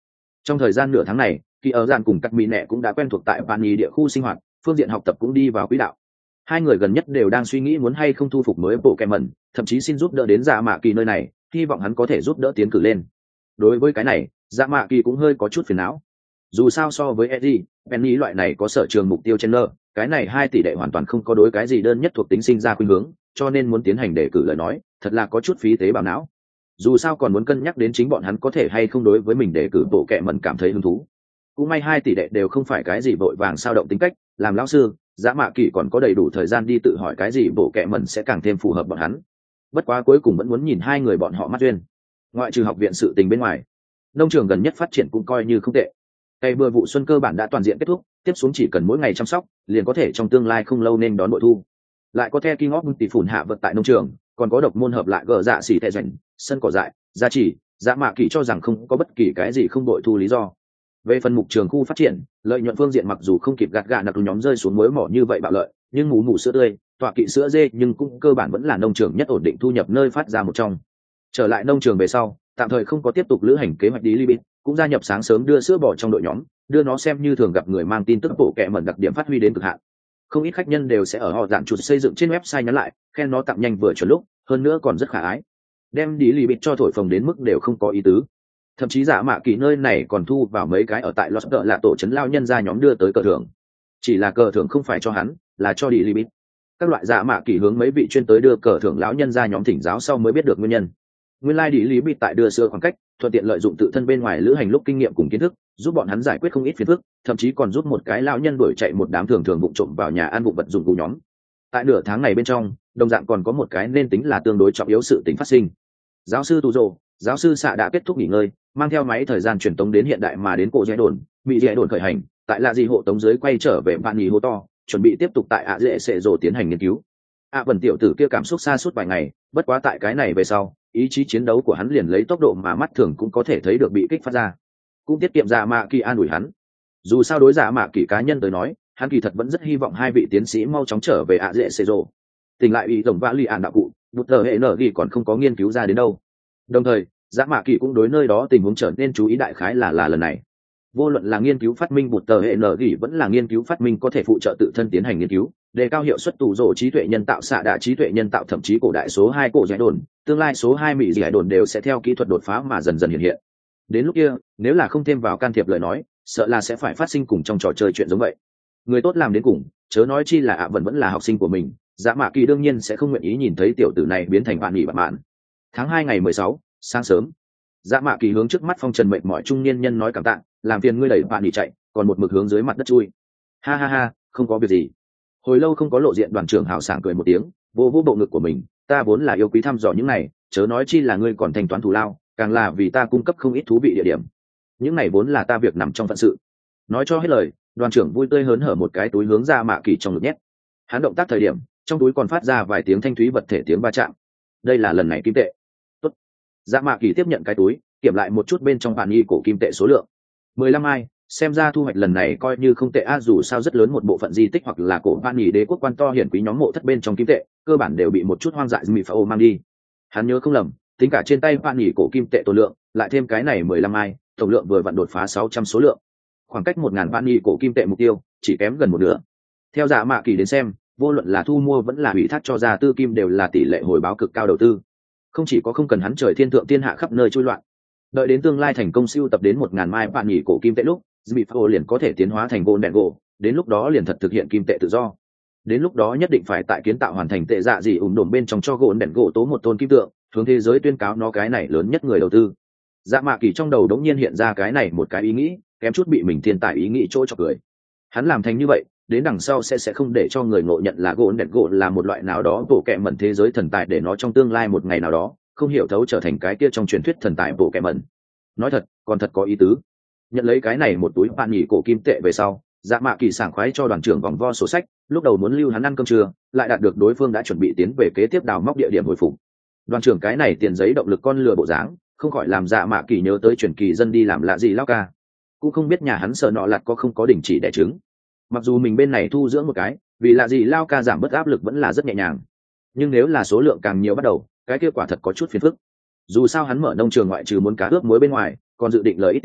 Trong thời gian nửa tháng này, khi ở gian cùng các mỹ nẹ cũng đã quen thuộc tại Pani địa khu sinh hoạt, phương diện học tập cũng đi vào quỹ đạo. Hai người gần nhất đều đang suy nghĩ muốn hay không thu phục mới bộ kèm mẩn, thậm chí xin giúp đỡ đến Dạ Mạ Kỳ nơi này, hy vọng hắn có thể giúp đỡ tiến cử lên. Đối với cái này, Dạ Mạ Kỳ cũng hơi có chút phiền não. Dù sao so với Eddie, Penny loại này có sở trường mục tiêu Chandler, cái này hai tỷ đệ hoàn toàn không có đối cái gì đơn nhất thuộc tính sinh ra khuynh hướng, cho nên muốn tiến hành đề cử lời nói, thật là có chút phí tế bào não. Dù sao còn muốn cân nhắc đến chính bọn hắn có thể hay không đối với mình đề cử bộ kệ mẩn cảm thấy hứng thú. Cũng may hai tỷ đệ đều không phải cái gì vội vàng sao động tính cách, làm lão sư, Dạ Mạ Kỳ còn có đầy đủ thời gian đi tự hỏi cái gì bộ kệ mẩn sẽ càng thêm phù hợp bọn hắn. Bất quá cuối cùng vẫn muốn nhìn hai người bọn họ mắt duyên. Ngoại trừ học viện sự tình bên ngoài, nông trường gần nhất phát triển cũng coi như không tệ. Cây bừa vụ xuân cơ bản đã toàn diện kết thúc, tiếp xuống chỉ cần mỗi ngày chăm sóc, liền có thể trong tương lai không lâu nên đón bội thu. Lại có The King of tỷ phủn hạ vật tại nông trường, còn có độc môn hợp lại gỡ dạ xỉ tệ doanh, sân cỏ dại, gia trì, Dạ Mạ Kỳ cho rằng không có bất kỳ cái gì không bội thu lý do. Về phần mục trường khu phát triển, lợi nhuận phương diện mặc dù không kịp gạt gà nặc nhóm rơi xuống muối mỏ như vậy bạo lợi, nhưng mù mù sữa tươi, tọa kỵ sữa dê nhưng cũng cơ bản vẫn là nông trường nhất ổn định thu nhập nơi phát ra một trong. Trở lại nông trường về sau, tạm thời không có tiếp tục lữ hành kế hoạch đi Libya, cũng gia nhập sáng sớm đưa sữa bò trong đội nhóm, đưa nó xem như thường gặp người mang tin tức bộ kệ mẩn đặc điểm phát huy đến cực hạn. Không ít khách nhân đều sẽ ở họ dạng chuột xây dựng trên website nhắn lại, khen nó tặng nhanh vừa chuẩn lúc, hơn nữa còn rất khả ái. Đem đi Libya cho thổi phồng đến mức đều không có ý tứ. Thậm chí Dạ Mạ Kỳ nơi này còn thu vào mấy cái ở tại Los là tổ trấn lao nhân ra nhóm đưa tới cờ thưởng. Chỉ là cờ thưởng không phải cho hắn, là cho đi Libya. Các loại Dạ Mạ Kỳ hướng mấy vị chuyên tới đưa cờ thưởng lão nhân ra nhóm thỉnh giáo sau mới biết được nguyên nhân. Nguyên lai like đi Libya tại đưa sữa khoảng cách, thuận tiện lợi dụng tự thân bên ngoài lữ hành lúc kinh nghiệm cùng kiến thức, giúp bọn hắn giải quyết không ít phiền phức, thậm chí còn giúp một cái lão nhân đuổi chạy một đám thường thường vụng trộm vào nhà ăn vụng vật dụng của nhóm. Tại nửa tháng này bên trong, đồng dạng còn có một cái nên tính là tương đối trọng yếu sự tình phát sinh. Giáo sư Tu Dô, giáo sư xạ đã kết thúc nghỉ ngơi, mang theo máy thời gian truyền tống đến hiện đại mà đến cổ dễ đồn, bị dễ đồn khởi hành, tại lạ gì hộ tống dưới quay trở về bạn nghỉ hô to, chuẩn bị tiếp tục tại ạ dễ sẽ rồ tiến hành nghiên cứu. ạ vần tiểu tử kia cảm xúc xa suốt vài ngày, bất quá tại cái này về sau, ý chí chiến đấu của hắn liền lấy tốc độ mà mắt thường cũng có thể thấy được bị kích phát ra, cũng tiết kiệm Dạ Mạ Kỳ an ủi hắn. Dù sao đối Dạ Mạ Kỳ cá nhân tới nói, hắn kỳ thật vẫn rất hy vọng hai vị tiến sĩ mau chóng trở về ạ dễ sẽ rồ. Tỉnh lại ý tổng vã lì ạn đạo cụ, bút tờ hệ nở gì còn không có nghiên cứu ra đến đâu. Đồng thời, Dạ Mạ Kỳ cũng đối nơi đó tình huống trở nên chú ý đại khái là là lần này. Vô luận là nghiên cứu phát minh bút tờ hệ nở gì vẫn là nghiên cứu phát minh có thể phụ trợ tự thân tiến hành nghiên cứu, đề cao hiệu suất tụ rổ trí tuệ nhân tạo xạ đạ trí tuệ nhân tạo thậm chí cổ đại số hai cổ giải đồn, tương lai số hai mỹ giải đồn đều sẽ theo kỹ thuật đột phá mà dần dần hiện hiện. Đến lúc kia, nếu là không thêm vào can thiệp lời nói, sợ là sẽ phải phát sinh cùng trong trò chơi chuyện giống vậy. Người tốt làm đến cùng, chớ nói chi là ạ vẫn vẫn là học sinh của mình, Dạ Mạ Kỳ đương nhiên sẽ không nguyện ý nhìn thấy tiểu tử này biến thành bạn nghỉ bạn mạn. Tháng hai ngày mười sáu, sáng sớm, Dạ Mạ Kỳ hướng trước mắt phong trần mệt mỏi trung niên nhân nói cảm tạ, làm phiền ngươi đẩy bạn nghỉ chạy, còn một mực hướng dưới mặt đất chui. Ha ha ha, không có việc gì. Hồi lâu không có lộ diện đoàn trưởng hào sảng cười một tiếng, vô vô bộ ngực của mình, ta vốn là yêu quý thăm dò những này, chớ nói chi là ngươi còn thanh toán thù lao, càng là vì ta cung cấp không ít thú vị địa điểm. Những này vốn là ta việc nằm trong phận sự. Nói cho hết lời, đoàn trưởng vui tươi hớn hở một cái túi hướng Dạ Mạ Kỳ trong ngực nhét. Hắn động tác thời điểm, trong túi còn phát ra vài tiếng thanh thúy vật thể tiếng va chạm. Đây là lần này kim tệ. Tốt. Dạ Mạ Kỳ tiếp nhận cái túi, kiểm lại một chút bên trong bản nghi cổ kim tệ số lượng. mười lăm ai, xem ra thu hoạch lần này coi như không tệ a, dù sao rất lớn một bộ phận di tích hoặc là cổ bản nghi đế quốc quan to hiển quý nhóm mộ thất bên trong kim tệ, cơ bản đều bị một chút hoang dại mì phao mang đi. Hắn nhớ không lầm, tính cả trên tay bản nghi cổ kim tệ tổ lượng, lại thêm cái này mười lăm ai, tổng lượng vừa vặn đột phá sáu trăm số lượng. Khoảng cách một ngàn bản nghi cổ kim tệ mục tiêu, chỉ kém gần một nửa. Theo Dạ Mạ Kỳ đến xem, vô luận là thu mua vẫn là ủy thác cho ra tư kim đều là tỷ lệ hồi báo cực cao đầu tư. Không chỉ có không cần hắn trời thiên thượng thiên hạ khắp nơi chui loạn, đợi đến tương lai thành công siêu tập đến một ngàn mai bạn nghỉ cổ kim tệ lúc, Smithfo liền có thể tiến hóa thành gôn đèn gỗ, đến lúc đó liền thật thực hiện kim tệ tự do. Đến lúc đó nhất định phải tại kiến tạo hoàn thành tệ dạ gì ủng đồn bên trong cho gôn đèn gỗ tố một tôn kim tượng, hướng thế giới tuyên cáo nó cái này lớn nhất người đầu tư. Dạ Mạ Kỳ trong đầu đống nhiên hiện ra cái này một cái ý nghĩ, kém chút bị mình thiên tài ý nghĩ chỗ cho cười. Hắn làm thành như vậy, đến đằng sau sẽ sẽ không để cho người ngộ nhận là gỗ đèn gỗ là một loại nào đó bộ kệ mẩn thế giới thần tài, để nó trong tương lai một ngày nào đó không hiểu thấu trở thành cái kia trong truyền thuyết thần tài bộ kệ mẩn. Nói thật, còn thật có ý tứ. Nhận lấy cái này một túi bạn nghỉ cổ kim tệ về sau, Dạ Mạ Kỳ sảng khoái cho đoàn trưởng vòng vo sổ sách, lúc đầu muốn lưu hắn ăn cơm trưa, lại đạt được đối phương đã chuẩn bị tiến về kế tiếp đào móc địa điểm hồi phục. Đoàn trưởng cái này tiền giấy động lực con lừa bộ dáng, không khỏi làm Dạ Mạ Kỳ nhớ tới truyền kỳ dân đi làm lạ gì lao ca. Cũng không biết nhà hắn sợ nọ lặt có không có đình chỉ đẻ trứng. Mặc dù mình bên này thu dưỡng một cái, vì lạ gì lao ca giảm bớt áp lực vẫn là rất nhẹ nhàng, nhưng nếu là số lượng càng nhiều bắt đầu, cái kết quả thật có chút phiền phức. Dù sao hắn mở nông trường ngoại trừ muốn cá ướp muối bên ngoài, còn dự định lời ít tiền,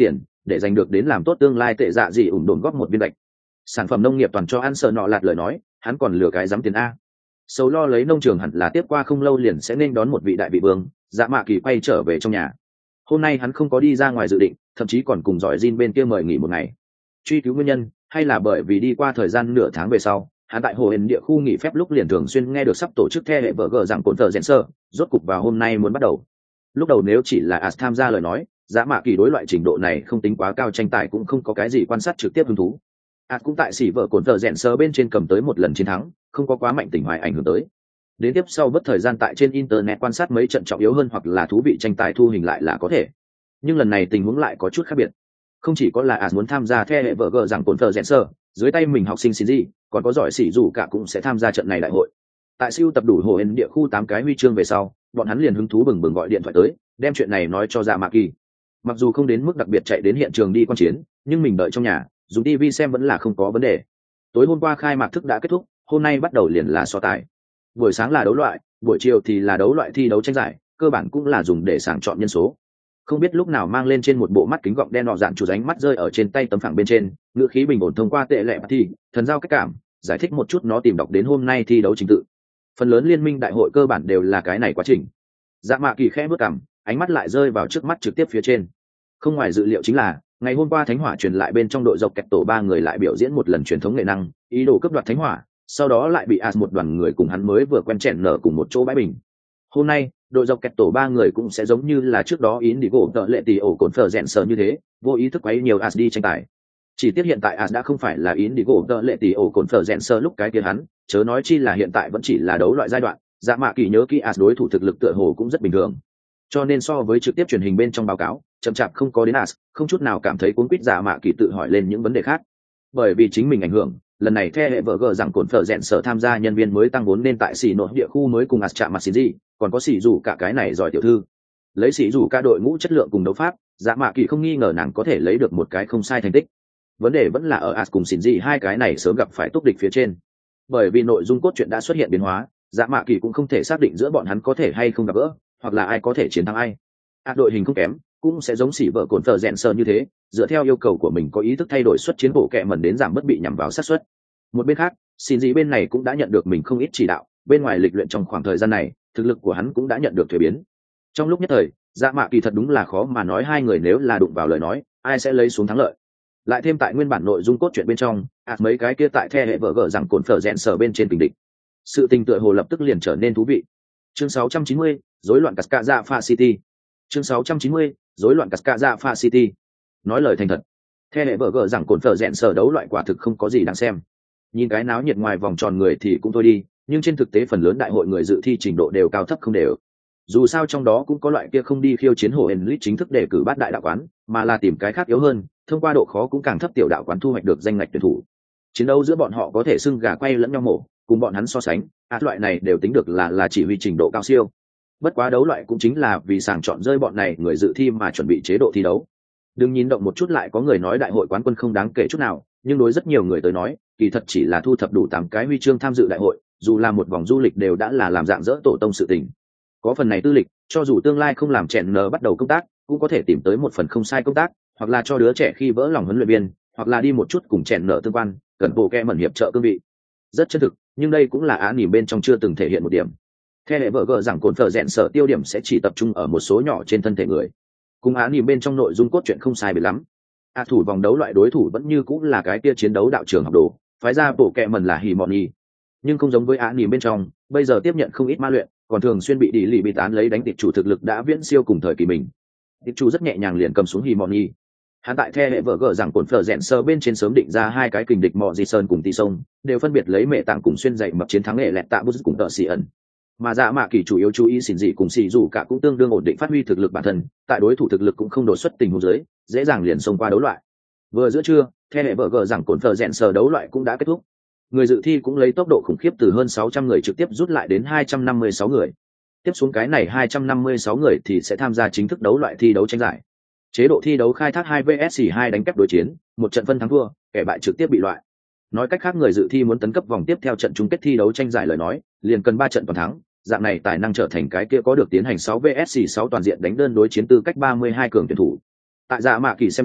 để giành được đến làm tốt tương lai tệ dạ gì ủng đồn góp một viên gạch. Sản phẩm nông nghiệp toàn cho ăn sợ nọ lạt lời nói, hắn còn lừa cái dám tiền a. Sầu lo lấy nông trường hẳn là tiếp qua không lâu liền sẽ nên đón một vị đại vị vương, Dạ Mạ Kỳ quay trở về trong nhà. Hôm nay hắn không có đi ra ngoài dự định, thậm chí còn cùng giỏi Jin bên kia mời nghỉ một ngày. Truy cứu nguyên nhân, hay là bởi vì đi qua thời gian nửa tháng về sau, hắn tại hồ hển địa khu nghỉ phép lúc liền thường xuyên nghe được sắp tổ chức the hệ vợ gờ rằng cồn thờ rèn sơ, rốt cục vào hôm nay muốn bắt đầu. Lúc đầu nếu chỉ là As tham gia lời nói, Dạ Mạ Kỳ đối loại trình độ này không tính quá cao, tranh tài cũng không có cái gì quan sát trực tiếp hứng thú. As cũng tại xỉ vợ cồn thờ rèn sơ bên trên cầm tới một lần chiến thắng, không có quá mạnh tình hoài ảnh hưởng tới. Đến tiếp sau bất thời gian tại trên internet quan sát mấy trận trọng yếu hơn hoặc là thú vị tranh tài thu hình lại là có thể. Nhưng lần này tình huống lại có chút khác biệt. Không chỉ có là As muốn tham gia the hệ vợ gờ rằng cồn thờ rèn sơ, dưới tay mình học sinh xin gì, còn có giỏi xỉ dù cả cũng sẽ tham gia trận này đại hội. Tại siêu tập đủ hồ hển địa khu tám cái huy chương về sau, bọn hắn liền hứng thú bừng bừng gọi điện thoại tới, đem chuyện này nói cho Dạ Mạ Kỳ. Mặc dù không đến mức đặc biệt chạy đến hiện trường đi quan chiến, nhưng mình đợi trong nhà, dùng ti vi xem vẫn là không có vấn đề. Tối hôm qua khai mạc thức đã kết thúc, hôm nay bắt đầu liền là so tài. Buổi sáng là đấu loại, buổi chiều thì là đấu loại thi đấu tranh giải, cơ bản cũng là dùng để sàng chọn nhân số. Không biết lúc nào mang lên trên một bộ mắt kính gọng đen nọ dạng chủ ánh mắt rơi ở trên tay tấm phẳng bên trên, ngữ khí bình ổn thông qua tệ lệ thi, thần giao cách cảm, giải thích một chút nó tìm đọc đến hôm nay thi đấu trình tự. Phần lớn liên minh đại hội cơ bản đều là cái này quá trình. Dạ Mạ Kỳ khẽ bước cằm, ánh mắt lại rơi vào trước mắt trực tiếp phía trên. Không ngoài dự liệu chính là, ngày hôm qua thánh hỏa truyền lại bên trong đội dọc kẹt tổ ba người lại biểu diễn một lần truyền thống nghệ năng, ý đồ cướp đoạt thánh hỏa, sau đó lại bị As một đoàn người cùng hắn mới vừa quen chèn nở cùng một chỗ bãi bình. Hôm nay, đội dọc kẹt tổ ba người cũng sẽ giống như là trước đó ý đi gỗ tợ lệ tỷ ổ cồn phở rèn sờ như thế, vô ý thức quấy nhiều As đi tranh tài. Chỉ tiếc hiện tại As đã không phải là ý đi gỗ tợ lệ tỷ ổ cồn phở rèn sờ lúc cái kia hắn, chớ nói chi là hiện tại vẫn chỉ là đấu loại giai đoạn. Dạ Mạ Kỳ nhớ kỹ As đối thủ thực lực tựa hồ cũng rất bình thường, cho nên so với trực tiếp truyền hình bên trong báo cáo, chậm chạp không có đến As, không chút nào cảm thấy cuốn quýt. Dạ Mạ Kỳ tự hỏi lên những vấn đề khác, bởi vì chính mình ảnh hưởng, lần này the hệ vợ gờ rằng cồn phở rèn sở tham gia nhân viên mới tăng vốn nên tại xỉ nội địa khu mới cùng As chạm mặt xin gì, còn có xỉ dù cả cái này giỏi tiểu thư, lấy xỉ dù cả đội ngũ chất lượng cùng đấu pháp, Dạ Mạ Kỳ không nghi ngờ nàng có thể lấy được một cái không sai thành tích. Vấn đề vẫn là ở As cùng xin gì hai cái này sớm gặp phải túc địch phía trên, bởi vì nội dung cốt truyện đã xuất hiện biến hóa. Dạ Mạ Kỳ cũng không thể xác định giữa bọn hắn có thể hay không gặp gỡ, hoặc là ai có thể chiến thắng ai. À, đội hình không kém, cũng sẽ giống xỉ vợ cồn phở rèn sờ như thế, dựa theo yêu cầu của mình có ý thức thay đổi xuất chiến bộ kệ mẩn đến giảm bất bị nhằm vào sát suất. Một bên khác, xin gì bên này cũng đã nhận được mình không ít chỉ đạo, bên ngoài lịch luyện trong khoảng thời gian này, thực lực của hắn cũng đã nhận được thuế biến. Trong lúc nhất thời, Dạ Mạ Kỳ thật đúng là khó mà nói hai người nếu là đụng vào lời nói, ai sẽ lấy xuống thắng lợi. Lại thêm tại nguyên bản nội dung cốt truyện bên trong, ạt mấy cái kia tại the hệ vợ gở rằng cồn phở rèn sờ bên trên tình địch. Sự tình tựa hồ lập tức liền trở nên thú vị. Chương sáu trăm chín mươi, rối loạn Cascada Pha City. Chương sáu trăm chín mươi, rối loạn Cascada Pha City. Nói lời thành thật, the hệ vợ gở rằng cồn phở rèn sờ đấu loại quả thực không có gì đáng xem. Nhìn cái náo nhiệt ngoài vòng tròn người thì cũng thôi đi, nhưng trên thực tế phần lớn đại hội người dự thi trình độ đều cao thấp không đều. Dù sao trong đó cũng có loại kia không đi khiêu chiến hồ Enlit chính thức để cử bát đại đạo quán, mà là tìm cái khác yếu hơn, thông qua độ khó cũng càng thấp tiểu đạo quán thu hoạch được danh ngạch tuyển thủ. Chiến đấu giữa bọn họ có thể xưng gà quay lẫn nhau mổ, cùng bọn hắn so sánh, át loại này đều tính được là là chỉ huy trình độ cao siêu. Bất quá đấu loại cũng chính là vì sàng chọn rơi bọn này người dự thi mà chuẩn bị chế độ thi đấu. Đừng nhìn động một chút lại có người nói đại hội quán quân không đáng kể chút nào, nhưng đối rất nhiều người tới nói, kỳ thật chỉ là thu thập đủ tám cái huy chương tham dự đại hội, dù là một vòng du lịch đều đã là làm dạng dỡ tổ tông sự tình. Có phần này tư lịch, cho dù tương lai không làm chèn nờ bắt đầu công tác, cũng có thể tìm tới một phần không sai công tác, hoặc là cho đứa trẻ khi vỡ lòng huấn luyện viên, hoặc là đi một chút cùng chèn nợ tương quan, cần bộ kẹ mẩn hiệp trợ cương vị. Rất chân thực, nhưng đây cũng là án nỉm bên trong chưa từng thể hiện một điểm. Theo hệ vợ gờ rằng cồn phở rèn sở tiêu điểm sẽ chỉ tập trung ở một số nhỏ trên thân thể người. Cùng án nỉm bên trong nội dung cốt truyện không sai biệt lắm. A thủ vòng đấu loại đối thủ vẫn như cũng là cái kia chiến đấu đạo trường học đồ, phái ra bộ kẹ mẩn là hỉ mọn nhi. Nhưng không giống với án nỉm bên trong, bây giờ tiếp nhận không ít ma luyện, còn thường xuyên bị đi lì bị tán lấy đánh tịch chủ thực lực đã viễn siêu cùng thời kỳ mình. Tịch chủ rất nhẹ nhàng liền cầm xuống hỉ mọn nhi. Hắn tại the hệ vợ gờ rằng cồn phở rèn sơ bên trên sớm định ra hai cái kình địch mọ di sơn cùng ti sông, đều phân biệt lấy mẹ tặng cùng xuyên dạy mập chiến thắng nghệ lẹt tạ bút cùng tợ xì ẩn. Mà Dạ Mạ Kỳ chủ yếu chú ý xỉn dị cùng xì dù cả cũng tương đương ổn định phát huy thực lực bản thân, tại đối thủ thực lực cũng không đột xuất tình huống dưới, dễ dàng liền xông qua đấu loại. Vừa giữa trưa, the hệ vợ gờ rằng cồn phở rèn sơ đấu loại cũng đã kết thúc. Người dự thi cũng lấy tốc độ khủng khiếp từ hơn sáu trăm người trực tiếp rút lại đến hai trăm năm mươi sáu người. Tiếp xuống cái này hai trăm năm mươi sáu người thì sẽ tham gia chính thức đấu loại thi đấu tranh giải. Chế độ thi đấu khai thác hai vs hai đánh kép đối chiến, một trận phân thắng thua, kẻ bại trực tiếp bị loại. Nói cách khác người dự thi muốn tấn cấp vòng tiếp theo trận chung kết thi đấu tranh giải lời nói, liền cần ba trận toàn thắng, dạng này tài năng trở thành cái kia có được tiến hành sáu vs sáu toàn diện đánh đơn đối chiến tư cách ba mươi hai cường tuyển thủ. Tại Dạ Mạ Kỳ xem ra,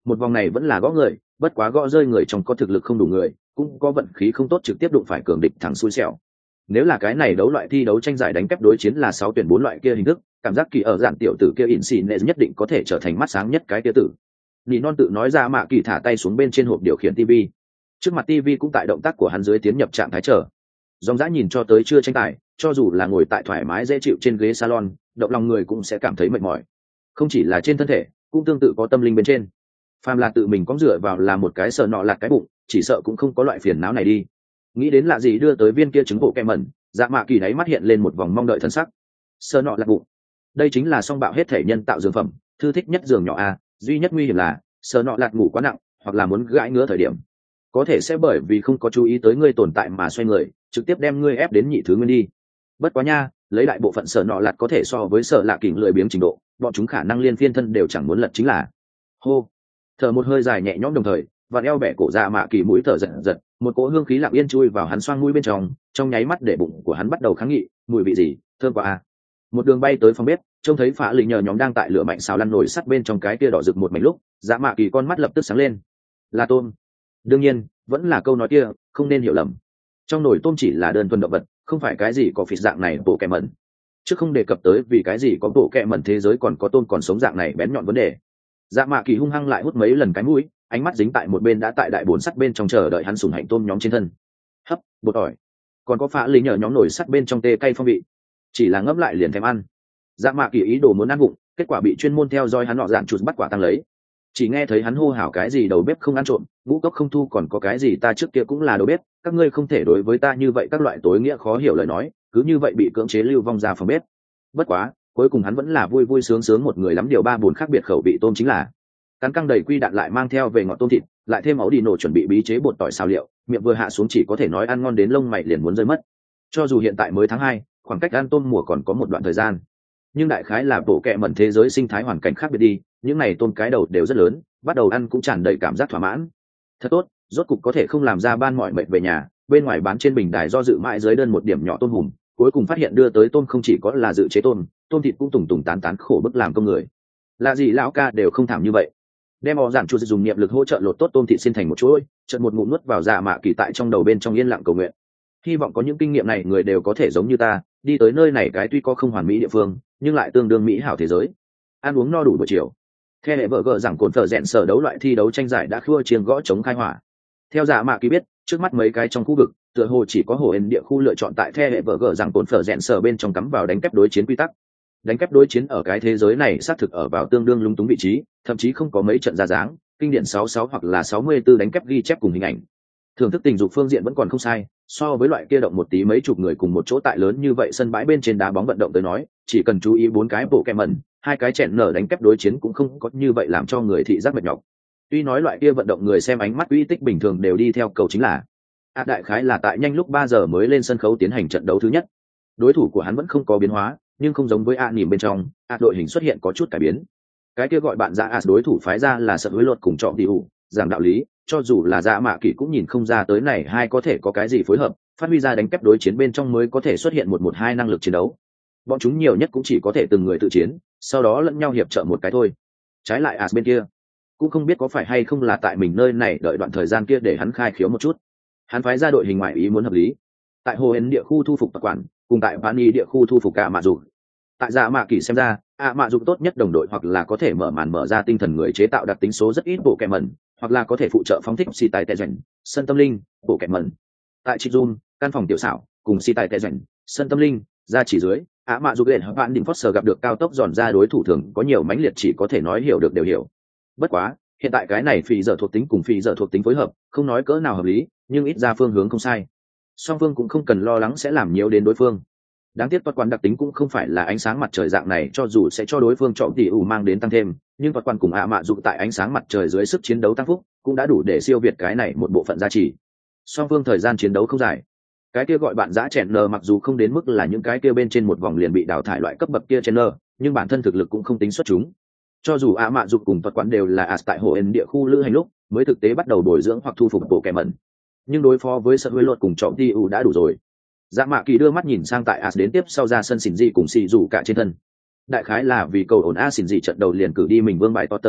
một vòng này vẫn là gõ người, bất quá gõ rơi người trong có thực lực không đủ người, cũng có vận khí không tốt trực tiếp đụng phải cường địch thẳng xui xẻo. Nếu là cái này đấu loại thi đấu tranh giải đánh kép đối chiến là sáu tuyển bốn loại kia hình thức, cảm giác kỳ ở dạng tiểu tử kia ỉn xì nệ nhất định có thể trở thành mắt sáng nhất cái kia tử. Nị non tự nói ra, mạ kỳ thả tay xuống bên trên hộp điều khiển tivi. Trước mặt tivi cũng tại động tác của hắn dưới tiến nhập trạng thái chờ. Dòng dã nhìn cho tới chưa tranh tài, cho dù là ngồi tại thoải mái dễ chịu trên ghế salon, động lòng người cũng sẽ cảm thấy mệt mỏi. Không chỉ là trên thân thể, cũng tương tự có tâm linh bên trên. Phàm là tự mình có dựa vào là một cái sợ nọ lạt cái bụng, chỉ sợ cũng không có loại phiền não này đi. Nghĩ đến lạ gì đưa tới viên kia trứng bộ kem mẩn, dạ mạ kỳ đáy mắt hiện lên một vòng mong đợi thần sắc. Sợ nọ lạt bụng, đây chính là song bạo hết thể nhân tạo dược phẩm, thư thích nhất giường nhỏ a, duy nhất nguy hiểm là sợ nọ lạt ngủ quá nặng, hoặc là muốn gãi ngứa thời điểm, có thể sẽ bởi vì không có chú ý tới ngươi tồn tại mà xoay người, trực tiếp đem ngươi ép đến nhị thứ nguyên đi. Bất quá nha, lấy đại bộ phận sợ nọ lạt có thể so với sợ lạ kỉnh lười biếng trình độ, bọn chúng khả năng liên phiên thân đều chẳng muốn lật chính là. Hô, thở một hơi dài nhẹ nhõm đồng thời, và eo bẻ cổ dạ mạ kỳ mũi thở giật giật, một cỗ hương khí lặng yên chui vào hắn xoang mũi bên trong, trong nháy mắt để bụng của hắn bắt đầu kháng nghị, mùi vị gì, thơm quá a. Một đường bay tới phòng bếp, trông thấy phá lì nhờ nhóm đang tại lửa mạnh xào lăn nồi sắt bên trong cái kia đỏ rực một mảnh lúc, dạ mạ kỳ con mắt lập tức sáng lên. Là tôm. Đương nhiên, vẫn là câu nói kia, không nên hiểu lầm. Trong nồi tôm chỉ là đơn thuần động vật, không phải cái gì có phịt dạng này bộ kẹ mẩn. Chứ không đề cập tới vì cái gì có bộ kẹ mẩn thế giới còn có tôm còn sống dạng này bén nhọn vấn đề. Dạ mạ kỳ hung hăng lại hút mấy lần cái mũi, ánh mắt dính tại một bên đã tại đại bốn sắt bên trong chờ đợi hắn sùng hạnh tôm nhóm trên thân. Hấp, bột ỏi, còn có phá lý nhờ nhóm nồi sắt bên trong tê cay phong vị, chỉ là ngấp lại liền thèm ăn. Dạ mạ kỳ ý đồ muốn ăn bụng, kết quả bị chuyên môn theo dõi hắn nọ dạng chuột bắt quả tăng lấy. Chỉ nghe thấy hắn hô hào cái gì đầu bếp không ăn trộm, ngũ cốc không thu, còn có cái gì ta trước kia cũng là đầu bếp, các ngươi không thể đối với ta như vậy, các loại tối nghĩa khó hiểu lời nói, cứ như vậy bị cưỡng chế lưu vong ra phòng bếp. Bất quá, cuối cùng hắn vẫn là vui vui sướng sướng một người lắm điều ba buồn khác biệt khẩu vị tôm chính là cắn căng đầy quy đạn lại mang theo về ngọt tôm thịt, lại thêm ấu đi nổ chuẩn bị bí chế bột tỏi xào liệu, miệng vừa hạ xuống chỉ có thể nói ăn ngon đến lông mày liền muốn rơi mất. Cho dù hiện tại mới tháng hai, khoảng cách ăn tôm mùa còn có một đoạn thời gian, nhưng đại khái là bộ kệ mẩn thế giới sinh thái hoàn cảnh khác biệt đi, những này tôm cái đầu đều rất lớn, bắt đầu ăn cũng tràn đầy cảm giác thỏa mãn. Thật tốt, rốt cục có thể không làm ra ban mọi mệt về nhà. Bên ngoài bán trên bình đài do dự mãi dưới đơn một điểm nhỏ tôm hùm, cuối cùng phát hiện đưa tới tôm không chỉ có là dự chế tôm, tôm thịt cũng tùng tùng tán tán khổ bức làm công người. Là gì lão ca đều không thảm như vậy. Đem họ giản chuột dùng niệm lực hỗ trợ lột tốt tôm thịt xin thành một chuỗi, chợt một ngụm nuốt vào dạ mạ kỳ tại trong đầu bên trong yên lặng cầu nguyện. Hy vọng có những kinh nghiệm này người đều có thể giống như ta, đi tới nơi này cái tuy có không hoàn mỹ địa phương, nhưng lại tương đương mỹ hảo thế giới. Ăn uống no đủ buổi chiều. Theo hệ vợ gờ rằng cồn phở rèn sở đấu loại thi đấu tranh giải đã khua chiêng gõ chống khai hỏa. Theo dạ mạ kỳ biết, trước mắt mấy cái trong khu vực, tựa hồ chỉ có hồ ên địa khu lựa chọn tại theo hệ vợ gờ rằng cồn phở rèn sở bên trong cắm vào đánh kép đối chiến quy tắc. Đánh kép đối chiến ở cái thế giới này xác thực ở vào tương đương lung túng vị trí, thậm chí không có mấy trận ra dáng, kinh điển sáu sáu hoặc là sáu mươi tư đánh kép ghi chép cùng hình ảnh. Thưởng thức tình dục phương diện vẫn còn không sai, so với loại kia động một tí mấy chục người cùng một chỗ tại lớn như vậy sân bãi bên trên đá bóng vận động tới nói, chỉ cần chú ý bốn cái bộ kẹ mẩn, hai cái chèn nở đánh kép đối chiến cũng không có như vậy làm cho người thị giác mệt nhọc. Tuy nói loại kia vận động người xem ánh mắt uy tích bình thường đều đi theo cầu chính là a đại khái là tại nhanh lúc ba giờ mới lên sân khấu tiến hành trận đấu thứ nhất. Đối thủ của hắn vẫn không có biến hóa, nhưng không giống với a nỉm bên trong, a đội hình xuất hiện có chút cải biến. Cái kia gọi bạn dạ a đối thủ phái ra là sợ hối luật cùng chọn đi ủ, giảng đạo lý, cho dù là dạ mạ kỷ cũng nhìn không ra tới này hai có thể có cái gì phối hợp, phát huy ra đánh kép đối chiến bên trong mới có thể xuất hiện một một hai năng lực chiến đấu. Bọn chúng nhiều nhất cũng chỉ có thể từng người tự chiến, sau đó lẫn nhau hiệp trợ một cái thôi. Trái lại as bên kia cũng không biết có phải hay không là tại mình nơi này đợi đoạn thời gian kia để hắn khai khiếu một chút. Hắn phái ra đội hình ngoại ý muốn hợp lý, tại hồ hến địa khu thu phục tập quản, cùng tại Vani địa khu thu phục cả mạ dục. Tại dạ mạ kỷ xem ra, ạ mạ dục tốt nhất đồng đội hoặc là có thể mở màn mở ra tinh thần người chế tạo đặc tính số rất ít bộ kẹ mẩn, hoặc là có thể phụ trợ phóng thích si tài tệ doanh, sân tâm linh, bộ kẹ mẩn. Tại Trịch Zoom, căn phòng tiểu xảo, cùng si tài tệ doanh, sân tâm linh, ra chỉ dưới, ạ mạ dục lên bạn đỉnh Foster gặp được cao tốc giòn ra đối thủ thường có nhiều mãnh liệt chỉ có thể nói hiểu được đều hiểu. Bất quá, hiện tại cái này phì giờ thuộc tính cùng phì giờ thuộc tính phối hợp, không nói cỡ nào hợp lý, nhưng ít ra phương hướng không sai. Song phương cũng không cần lo lắng sẽ làm nhiều đến đối phương. Đáng tiếc toát quan đặc tính cũng không phải là ánh sáng mặt trời dạng này, cho dù sẽ cho đối phương trọng tỷ ủ mang đến tăng thêm, nhưng toát quan cùng ạ mạ dục tại ánh sáng mặt trời dưới sức chiến đấu tăng phúc cũng đã đủ để siêu việt cái này một bộ phận giá trị. Song phương thời gian chiến đấu không dài, cái kia gọi bạn giã chèn nờ mặc dù không đến mức là những cái kia bên trên một vòng liền bị đào thải loại cấp bậc kia chèn nờ, nhưng bản thân thực lực cũng không tính xuất chúng. Cho dù ạ mạ dục cùng toát quan đều là as tại hồ ên địa khu lữ hành lúc mới thực tế bắt đầu bồi dưỡng hoặc thu phục bộ kẻ mẩn, nhưng đối phó với sợ huế luật cùng trọng tỷ ủ đã đủ rồi. Dạ mạ kỳ đưa mắt nhìn sang tại as đến tiếp sau ra sân xỉn dị cùng xì rủ cả trên thân, đại khái là vì cầu ổn a xỉn dị trận đầu liền cử đi mình vương bài to tờ ra,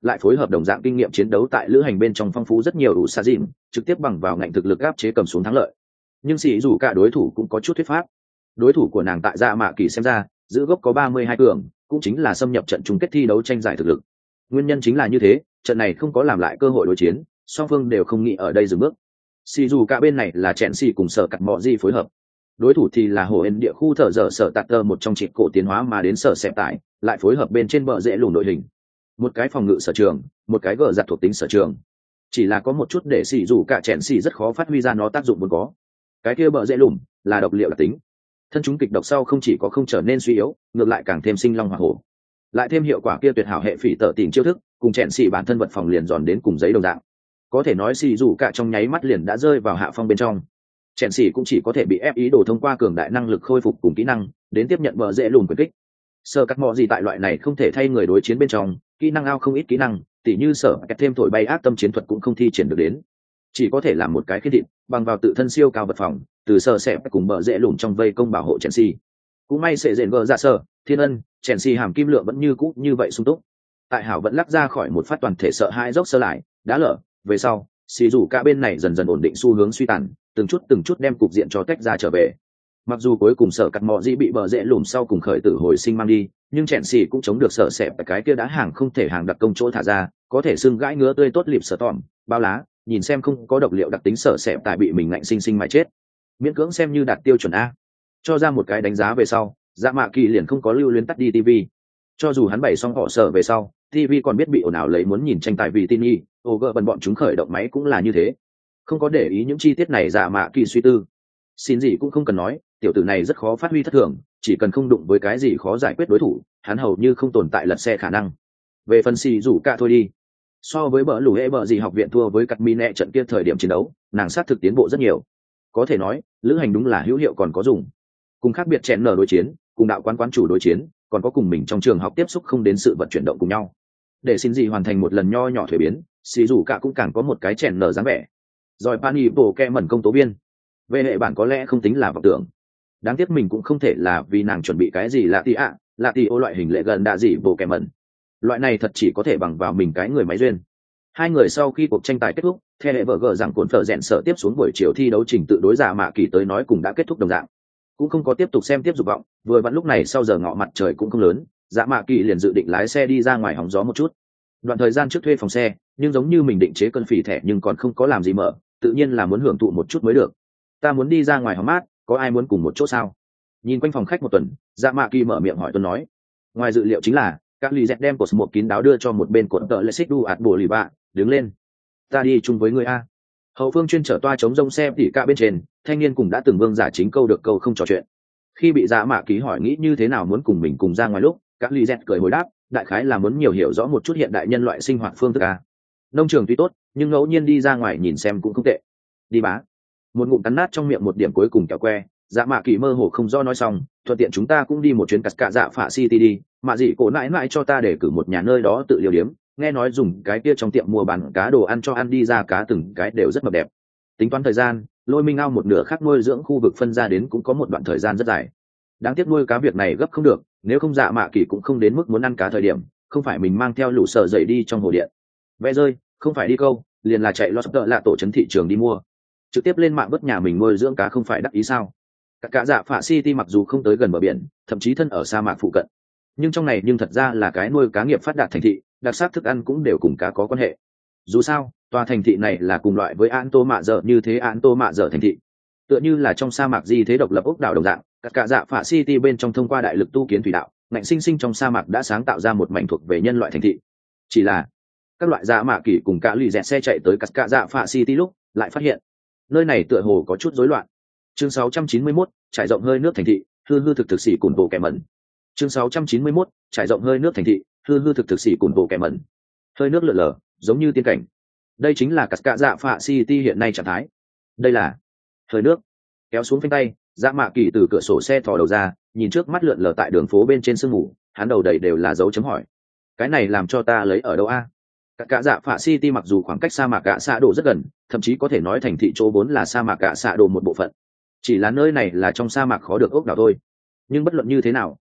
lại phối hợp đồng dạng kinh nghiệm chiến đấu tại lữ hành bên trong phong phú rất nhiều đủ xa dìm, trực tiếp bằng vào ngạnh thực lực áp chế cầm xuống thắng lợi. Nhưng sĩ dù cả đối thủ cũng có chút thuyết pháp. Đối thủ của nàng tại Dạ Mạ Kỳ xem ra, giữ gốc có ba mươi hai cường, cũng chính là xâm nhập trận chung kết thi đấu tranh giải thực lực. Nguyên nhân chính là như thế, trận này không có làm lại cơ hội đối chiến, song phương đều không nghĩ ở đây dừng bước. Sĩ dù cả bên này là chèn xì cùng sở cắt mọ gì phối hợp, đối thủ thì là hồ ên địa khu thở dở sở tạc tơ một trong trịt cổ tiến hóa mà đến sở xẹp tải, lại phối hợp bên trên bờ dễ lùn đội hình, một cái phòng ngự sở trường, một cái gờ giặt thuộc tính sở trường. Chỉ là có một chút để xì dù cả chèn xì rất khó phát huy ra nó tác dụng vốn có. Cái kia bờ dễ lùn là độc liệu đặc tính, thân chúng kịch độc sau không chỉ có không trở nên suy yếu, ngược lại càng thêm sinh long hỏa hổ. Lại thêm hiệu quả kia tuyệt hảo hệ phỉ tở tìm chiêu thức, cùng chèn xì bản thân vật phòng liền giòn đến cùng giấy đồng dạng. Có thể nói xì dù cả trong nháy mắt liền đã rơi vào hạ phong bên trong. Chèn xì cũng chỉ có thể bị ép ý đồ thông qua cường đại năng lực khôi phục cùng kỹ năng đến tiếp nhận bờ dễ lùn quyền kích. Sở cắt mọ gì tại loại này không thể thay người đối chiến bên trong, kỹ năng ao không ít kỹ năng, tỉ như sở kẹt thêm thổi bay ác tâm chiến thuật cũng không thi triển được đến, chỉ có thể làm một cái khiết thịt bằng vào tự thân siêu cao vật phòng, từ sở xẹp cùng bờ dễ lùn trong vây công bảo hộ chèn xì. Cũng may sẽ rèn vợ ra sở thiên ân chèn xì hàm kim lượng vẫn như cũ như vậy sung túc. Tại hảo vẫn lắc ra khỏi một phát toàn thể sợ hãi dốc sơ lại đã lở về sau, xì dù cả bên này dần dần ổn định xu hướng suy tàn, từng chút từng chút đem cục diện cho tách ra trở về. Mặc dù cuối cùng sở cắt mọ dĩ bị bờ rễ lùm sau cùng khởi tử hồi sinh mang đi, nhưng chèn xì cũng chống được sở xẹp cái kia đã hàng không thể hàng đặc công chỗ thả ra, có thể xưng gãi ngứa tươi tốt lịp sở tỏm bao lá, nhìn xem không có độc liệu đặc tính sở xẹp tại bị mình ngạnh sinh sinh mà chết, miễn cưỡng xem như đạt tiêu chuẩn A. Cho ra một cái đánh giá về sau, Dạ Mạ Kỳ liền không có lưu luyến tắt đi tivi. Cho dù hắn bày xong họ sở về sau, tivi còn biết bị ồn ào lấy muốn nhìn tranh tài vì tin y, ô gỡ bần bọn chúng khởi động máy cũng là như thế, không có để ý những chi tiết này. Dạ Mạ Kỳ suy tư, xin gì cũng không cần nói, tiểu tử này rất khó phát huy thất thường, chỉ cần không đụng với cái gì khó giải quyết đối thủ, hắn hầu như không tồn tại lật xe khả năng. Về phần xì rủ cả thôi đi, so với bờ lù hệ bờ gì học viện thua với cắt mi nẹ trận kia thời điểm chiến đấu, nàng sát thực tiến bộ rất nhiều. Có thể nói lữ hành đúng là hữu hiệu còn có dùng. Cùng khác biệt chèn nở đối chiến, cùng đạo quán quán chủ đối chiến, còn có cùng mình trong trường học tiếp xúc không đến sự vật chuyển động cùng nhau, để xin gì hoàn thành một lần nho nhỏ thuế biến. Xì rủ cả cũng càng có một cái chèn nở dáng vẻ. Rồi pani bổ kẹ mẩn công tố viên về hệ bản có lẽ không tính là vọng tưởng, đáng tiếc mình cũng không thể là vì nàng chuẩn bị cái gì lạ tì ạ lạ tì ô loại hình lệ gần đạ gì bổ kẹ mẩn, loại này thật chỉ có thể bằng vào mình cái người máy duyên. Hai người sau khi cuộc tranh tài kết thúc, theo hệ vợ gờ rằng cuốn phở rèn sợ tiếp xuống buổi chiều thi đấu trình tự đối Dạ Mạ Kỳ tới nói cùng đã kết thúc đồng dạng, cũng không có tiếp tục xem tiếp dục vọng. Vừa vặn lúc này sau giờ ngọ mặt trời cũng không lớn, Dạ Mạ Kỳ liền dự định lái xe đi ra ngoài hóng gió một chút. Đoạn thời gian trước thuê phòng xe, nhưng giống như mình định chế cân phỉ thẻ nhưng còn không có làm gì mở, tự nhiên là muốn hưởng thụ một chút mới được. Ta muốn đi ra ngoài hóng mát, có ai muốn cùng một chỗ sao? Nhìn quanh phòng khách một tuần, Dạ Mạ Kỳ mở miệng hỏi Tuấn nói. Ngoài dự liệu chính là các ly dẹt đem cột một kín đáo đưa cho một bên cột tợ lệ xích đu ạt bồ lì bạ, đứng lên, ta đi chung với người a. Hậu phương chuyên chở toa chống rông xe tỉ cả bên trên, thanh niên cùng đã từng vương giả chính câu được câu không trò chuyện. Khi bị Dạ Mạ Kỳ hỏi nghĩ như thế nào muốn cùng mình cùng ra ngoài lúc, các ly dẹt cười hồi đáp, đại khái là muốn nhiều hiểu rõ một chút hiện đại nhân loại sinh hoạt phương thức a. Nông trường tuy tốt, nhưng ngẫu nhiên đi ra ngoài nhìn xem cũng không tệ. Đi bá. Một ngụm cắn nát trong miệng một điểm cuối cùng kẹo que, Dạ Mạ Kỳ mơ hồ không do nói xong, thuận tiện chúng ta cũng đi một chuyến cắt cả dạ phạ city đi, mà dị cổ mãi mãi cho ta để cử một nhà nơi đó tự liều điếm, nghe nói dùng cái kia trong tiệm mua bán cá đồ ăn cho ăn đi ra cá từng cái đều rất mập đẹp. Tính toán thời gian, Lôi Minh ao một nửa khác nuôi dưỡng khu vực phân ra đến cũng có một đoạn thời gian rất dài. Đáng tiếc nuôi cá việc này gấp không được, nếu không Dạ Mạ Kỳ cũng không đến mức muốn ăn cá thời điểm, không phải mình mang theo lũ sở dậy đi trong hồ điện. Vẽ rơi, không phải đi câu, liền là chạy lo sắp đợi là tổ trấn thị trường đi mua. Trực tiếp lên mạng bớt nhà mình nuôi dưỡng cá không phải đắc ý sao? Cả dạ phạ city mặc dù không tới gần bờ biển, thậm chí thân ở sa mạc phụ cận, nhưng trong này nhưng thật ra là cái nuôi cá nghiệp phát đạt thành thị, đặc sắc thức ăn cũng đều cùng cá có quan hệ. Dù sao tòa thành thị này là cùng loại với An Tô Mạ Dở như thế An Tô Mạ Dở thành thị, tựa như là trong sa mạc di thế độc lập ốc đảo đồng dạng. Cả dạ phạ city bên trong thông qua đại lực tu kiến thủy đạo, ngạnh sinh sinh trong sa mạc đã sáng tạo ra một mảnh thuộc về nhân loại thành thị. Chỉ là các loại Dạ Mạ Kỳ cùng cả lì dẹt xe chạy tới cả dạ phạ city lúc lại phát hiện nơi này tựa hồ có chút rối loạn. Chương sáu trăm chín mươi mốt, trải rộng hơi nước thành thị, hư hư thực thực xỉ cùn bộ kẻ mẩn. Chương sáu trăm chín mươi mốt, trải rộng hơi nước thành thị, hư hư thực thực xỉ cùn bộ kẻ mẩn. Hơi nước lượn lờ, giống như tiên cảnh. Đây chính là cả dạ phạ city hiện nay trạng thái. Đây là hơi nước. Kéo xuống phanh tay, Dạ Mạ Kỳ từ cửa sổ xe thò đầu ra, nhìn trước mắt lượn lờ tại đường phố bên trên sương mù, hắn đầu đầy đều là dấu chấm hỏi. Cái này làm cho ta lấy ở đâu a? À? Cả dạ phạ city mặc dù khoảng cách sa mạc gạ xạ đồ rất gần, thậm chí có thể nói thành thị chỗ vốn là sa mạc gạ xạ đồ một bộ phận, chỉ là nơi này là trong sa mạc khó được ốc đảo thôi. Nhưng bất luận như thế nào,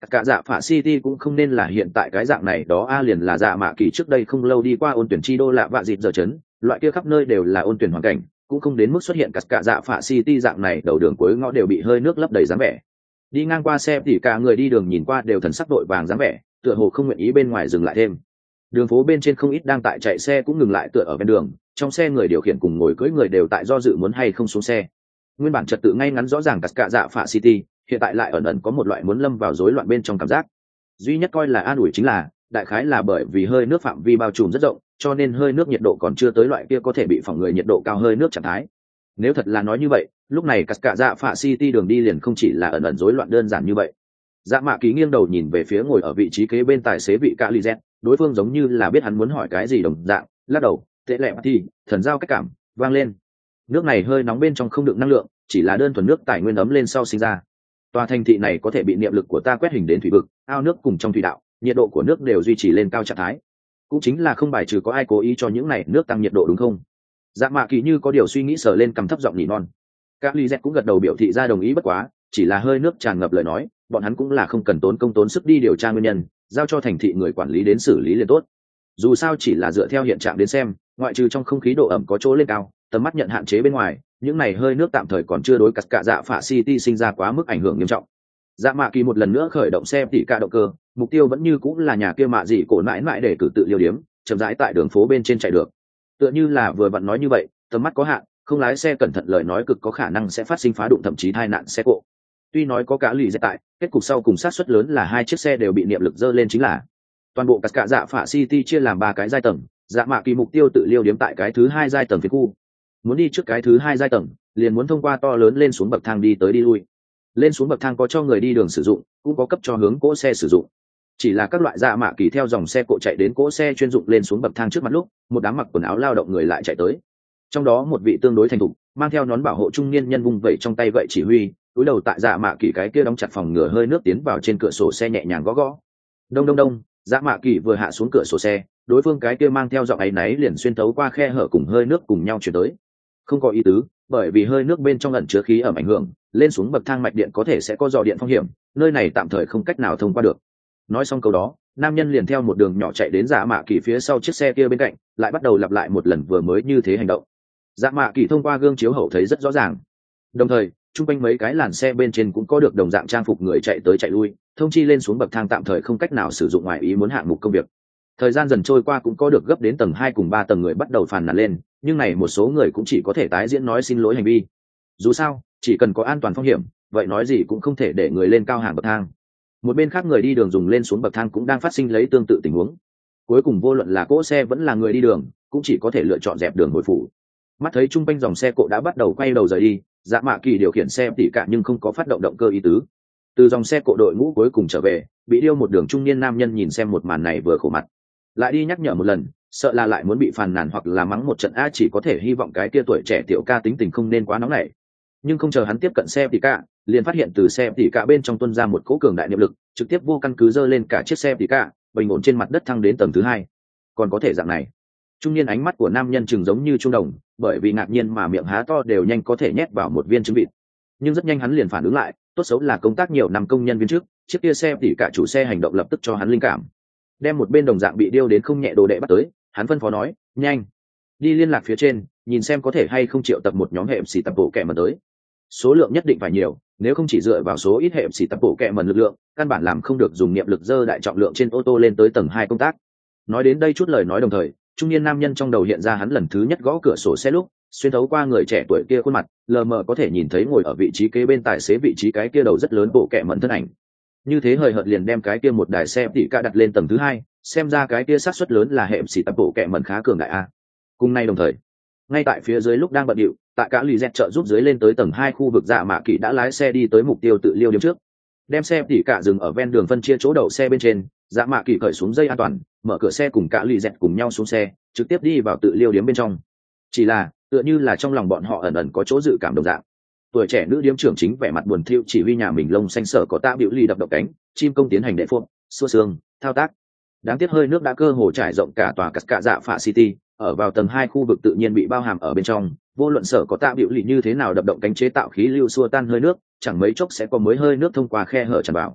Cả dạ phả City cũng không nên là hiện tại cái dạng này đó a, liền là dạ mạ kỳ trước đây không lâu đi qua ôn tuyển chi đô lạ vạ dịp giờ chấn, loại kia khắp nơi đều là ôn tuyển hoàn cảnh, cũng không đến mức xuất hiện cả dạ phả City dạng này đầu đường cuối ngõ đều bị hơi nước lấp đầy dáng vẻ. Đi ngang qua xe thì cả người đi đường nhìn qua đều thần sắc đội vàng dáng vẻ, tựa hồ không nguyện ý bên ngoài dừng lại thêm. Đường phố bên trên không ít đang tại chạy xe cũng ngừng lại tựa ở ven đường, trong xe người điều khiển cùng ngồi cưỡi người đều tại do dự muốn hay không xuống xe. Nguyên bản trật tự ngay ngắn rõ ràng cả dạ phả City, hiện tại lại ẩn ẩn có một loại muốn lâm vào rối loạn bên trong cảm giác. Duy nhất coi là an ủi chính là đại khái là bởi vì hơi nước phạm vi bao trùm rất rộng, cho nên hơi nước nhiệt độ còn chưa tới loại kia có thể bị phỏng người nhiệt độ cao hơi nước trạng thái. Nếu thật là nói như vậy, lúc này cả dạ phả City đường đi liền không chỉ là ẩn ẩn rối loạn đơn giản như vậy. Dạ mạ ký nghiêng đầu nhìn về phía ngồi ở vị trí kế bên tài xế vị Cạ Lì Z, đối phương giống như là biết hắn muốn hỏi cái gì đồng dạng, lắc đầu, tệ lẹ thì thần giao cách cảm vang lên. Nước này hơi nóng bên trong không đựng năng lượng, chỉ là đơn thuần nước tài nguyên ấm lên sau sinh ra. Tòa thành thị này có thể bị niệm lực của ta quét hình đến thủy vực, ao nước cùng trong thủy đạo, nhiệt độ của nước đều duy trì lên cao trạng thái. Cũng chính là không bài trừ có ai cố ý cho những này nước tăng nhiệt độ đúng không? Dạ mạ kỳ như có điều suy nghĩ sờ lên cầm thấp giọng nhỉ non. Các Lý Z cũng gật đầu biểu thị ra đồng ý, bất quá chỉ là hơi nước tràn ngập lời nói, bọn hắn cũng là không cần tốn công tốn sức đi điều tra nguyên nhân, giao cho thành thị người quản lý đến xử lý liền tốt. Dù sao chỉ là dựa theo hiện trạng đến xem, ngoại trừ trong không khí độ ẩm có chỗ lên cao, tầm mắt nhận hạn chế bên ngoài, những này hơi nước tạm thời còn chưa đối cắt cả dạ phả City sinh ra quá mức ảnh hưởng nghiêm trọng. Dạ mạ kỳ một lần nữa khởi động xe tỉ cả động cơ, mục tiêu vẫn như cũng là nhà kia mạ gì cổ mãi mãi để cử tự liêu điếm, chậm rãi tại đường phố bên trên chạy được. Tựa như là vừa vặn nói như vậy, tầm mắt có hạn, không lái xe cẩn thận lời nói cực có khả năng sẽ phát sinh phá đụng thậm chí tai nạn xe cộ. Tuy nói có cả lì dễ tại, kết cục sau cùng sát suất lớn là hai chiếc xe đều bị niệm lực dơ lên, chính là toàn bộ cả dạ phả City chia làm ba cái giai tầng, dạ mạ kỳ mục tiêu tự liêu điếm tại cái thứ hai giai tầng phía khu. Muốn đi trước cái thứ hai giai tầng, liền muốn thông qua to lớn lên xuống bậc thang đi tới đi lui. Lên xuống bậc thang có cho người đi đường sử dụng, cũng có cấp cho hướng cỗ xe sử dụng. Chỉ là các loại dạ mạ kỳ theo dòng xe cộ chạy đến cỗ xe chuyên dụng lên xuống bậc thang trước mặt lúc, một đám mặc quần áo lao động người lại chạy tới. Trong đó một vị tương đối thành thục, mang theo nón bảo hộ trung niên nhân vung vẩy trong tay gậy chỉ huy, cúi đầu tại dạ mạ kỳ cái kia đóng chặt phòng ngừa hơi nước tiến vào trên cửa sổ xe nhẹ nhàng gõ gõ. Đông đông đông, dạ mạ kỳ vừa hạ xuống cửa sổ xe, đối phương cái kia mang theo giọng áy náy liền xuyên thấu qua khe hở cùng hơi nước cùng nhau chuyển tới. Không có ý tứ, bởi vì hơi nước bên trong ẩn chứa khí ẩm ảnh hưởng, lên xuống bậc thang mạch điện có thể sẽ có dò điện phong hiểm, nơi này tạm thời không cách nào thông qua được. Nói xong câu đó, nam nhân liền theo một đường nhỏ chạy đến dạ mạ kỳ phía sau chiếc xe kia bên cạnh, lại bắt đầu lặp lại một lần vừa mới như thế hành động. Dạ mạ kỳ thông qua gương chiếu hậu thấy rất rõ ràng. Đồng thời, chung quanh mấy cái làn xe bên trên cũng có được đồng dạng trang phục người chạy tới chạy lui, thông chi lên xuống bậc thang tạm thời không cách nào sử dụng ngoài ý muốn hạng mục công việc. Thời gian dần trôi qua cũng có được gấp đến tầng hai cùng ba tầng người bắt đầu phàn nàn lên, nhưng này một số người cũng chỉ có thể tái diễn nói xin lỗi hành vi. Dù sao, chỉ cần có an toàn phong hiểm, vậy nói gì cũng không thể để người lên cao hàng bậc thang. Một bên khác người đi đường dùng lên xuống bậc thang cũng đang phát sinh lấy tương tự tình huống. Cuối cùng vô luận là cỗ xe vẫn là người đi đường, cũng chỉ có thể lựa chọn dẹp đường hồi phủ. Mắt thấy chung quanh dòng xe cộ đã bắt đầu quay đầu rời đi, dạ mạ kỳ điều khiển xe tỉ cả nhưng không có phát động động cơ ý tứ. Từ dòng xe cộ đội ngũ cuối cùng trở về, bị điêu một đường trung niên nam nhân nhìn xem một màn này vừa khổ mặt, lại đi nhắc nhở một lần, sợ là lại muốn bị phàn nàn hoặc là mắng một trận a, chỉ có thể hy vọng cái kia tuổi trẻ tiểu ca tính tình không nên quá nóng nảy. Nhưng không chờ hắn tiếp cận xe tỉ cả, liền phát hiện từ xe tỉ cả bên trong tuôn ra một cỗ cường đại niệm lực, trực tiếp vô căn cứ dơ lên cả chiếc xe tỉ cả, bình ổn trên mặt đất thăng đến tầng thứ hai. Còn có thể dạng này? Trung niên ánh mắt của nam nhân chừng giống như trung đồng, bởi vì ngạc nhiên mà miệng há to đều nhanh có thể nhét vào một viên trứng vịt. Nhưng rất nhanh hắn liền phản ứng lại, tốt xấu là công tác nhiều năm công nhân viên trước, chiếc kia xe tỉ cả chủ xe hành động lập tức cho hắn linh cảm. Đem một bên đồng dạng bị điêu đến không nhẹ đồ đệ bắt tới, hắn phân phó nói, nhanh đi liên lạc phía trên, nhìn xem có thể hay không triệu tập một nhóm hệ xì tập bộ kẹ mần tới. Số lượng nhất định phải nhiều, nếu không chỉ dựa vào số ít hệ xì tập bộ kẹ mần lực lượng, căn bản làm không được dùng niệm lực dơ đại trọng lượng trên ô tô lên tới tầng hai công tác. Nói đến đây chút lời nói đồng thời, trung niên nam nhân trong đầu hiện ra hắn lần thứ nhất gõ cửa sổ xe lúc, xuyên thấu qua người trẻ tuổi kia khuôn mặt, lờ mờ có thể nhìn thấy ngồi ở vị trí kế bên tài xế vị trí cái kia đầu rất lớn bộ kẹ mần thân ảnh. Như thế hời hợt liền đem cái kia một đài xe tỉ cả đặt lên tầng thứ hai, xem ra cái kia xác suất lớn là hệ xì tập bộ kẹ mần khá cường đại a. Cùng nay đồng thời, ngay tại phía dưới lúc đang bận điệu, tại cả lì dẹt trợ giúp dưới lên tới tầng hai khu vực dạ mạ kỳ đã lái xe đi tới mục tiêu tự liêu điểm trước, đem xe tỉ cả dừng ở ven đường phân chia chỗ đậu xe bên trên. Dạ mạ kỳ cởi xuống dây an toàn, mở cửa xe cùng cả lì dẹt cùng nhau xuống xe, trực tiếp đi vào tự liêu điếm bên trong. Chỉ là tựa như là trong lòng bọn họ ẩn ẩn có chỗ dự cảm đồng dạng, tuổi trẻ nữ điếm trưởng chính vẻ mặt buồn thiu chỉ huy nhà mình lông xanh sở có tạ biểu lì đập đập cánh chim công tiến hành đệ phộp xua xương thao tác. Đáng tiếc hơi nước đã cơ hồ trải rộng cả tòa cả dạ phạ City, ở vào tầng hai khu vực tự nhiên bị bao hàm ở bên trong, vô luận sở có tạ biểu lì như thế nào đập động cánh chế tạo khí lưu xua tan hơi nước, chẳng mấy chốc sẽ có mới hơi nước thông qua khe hở tràn vào.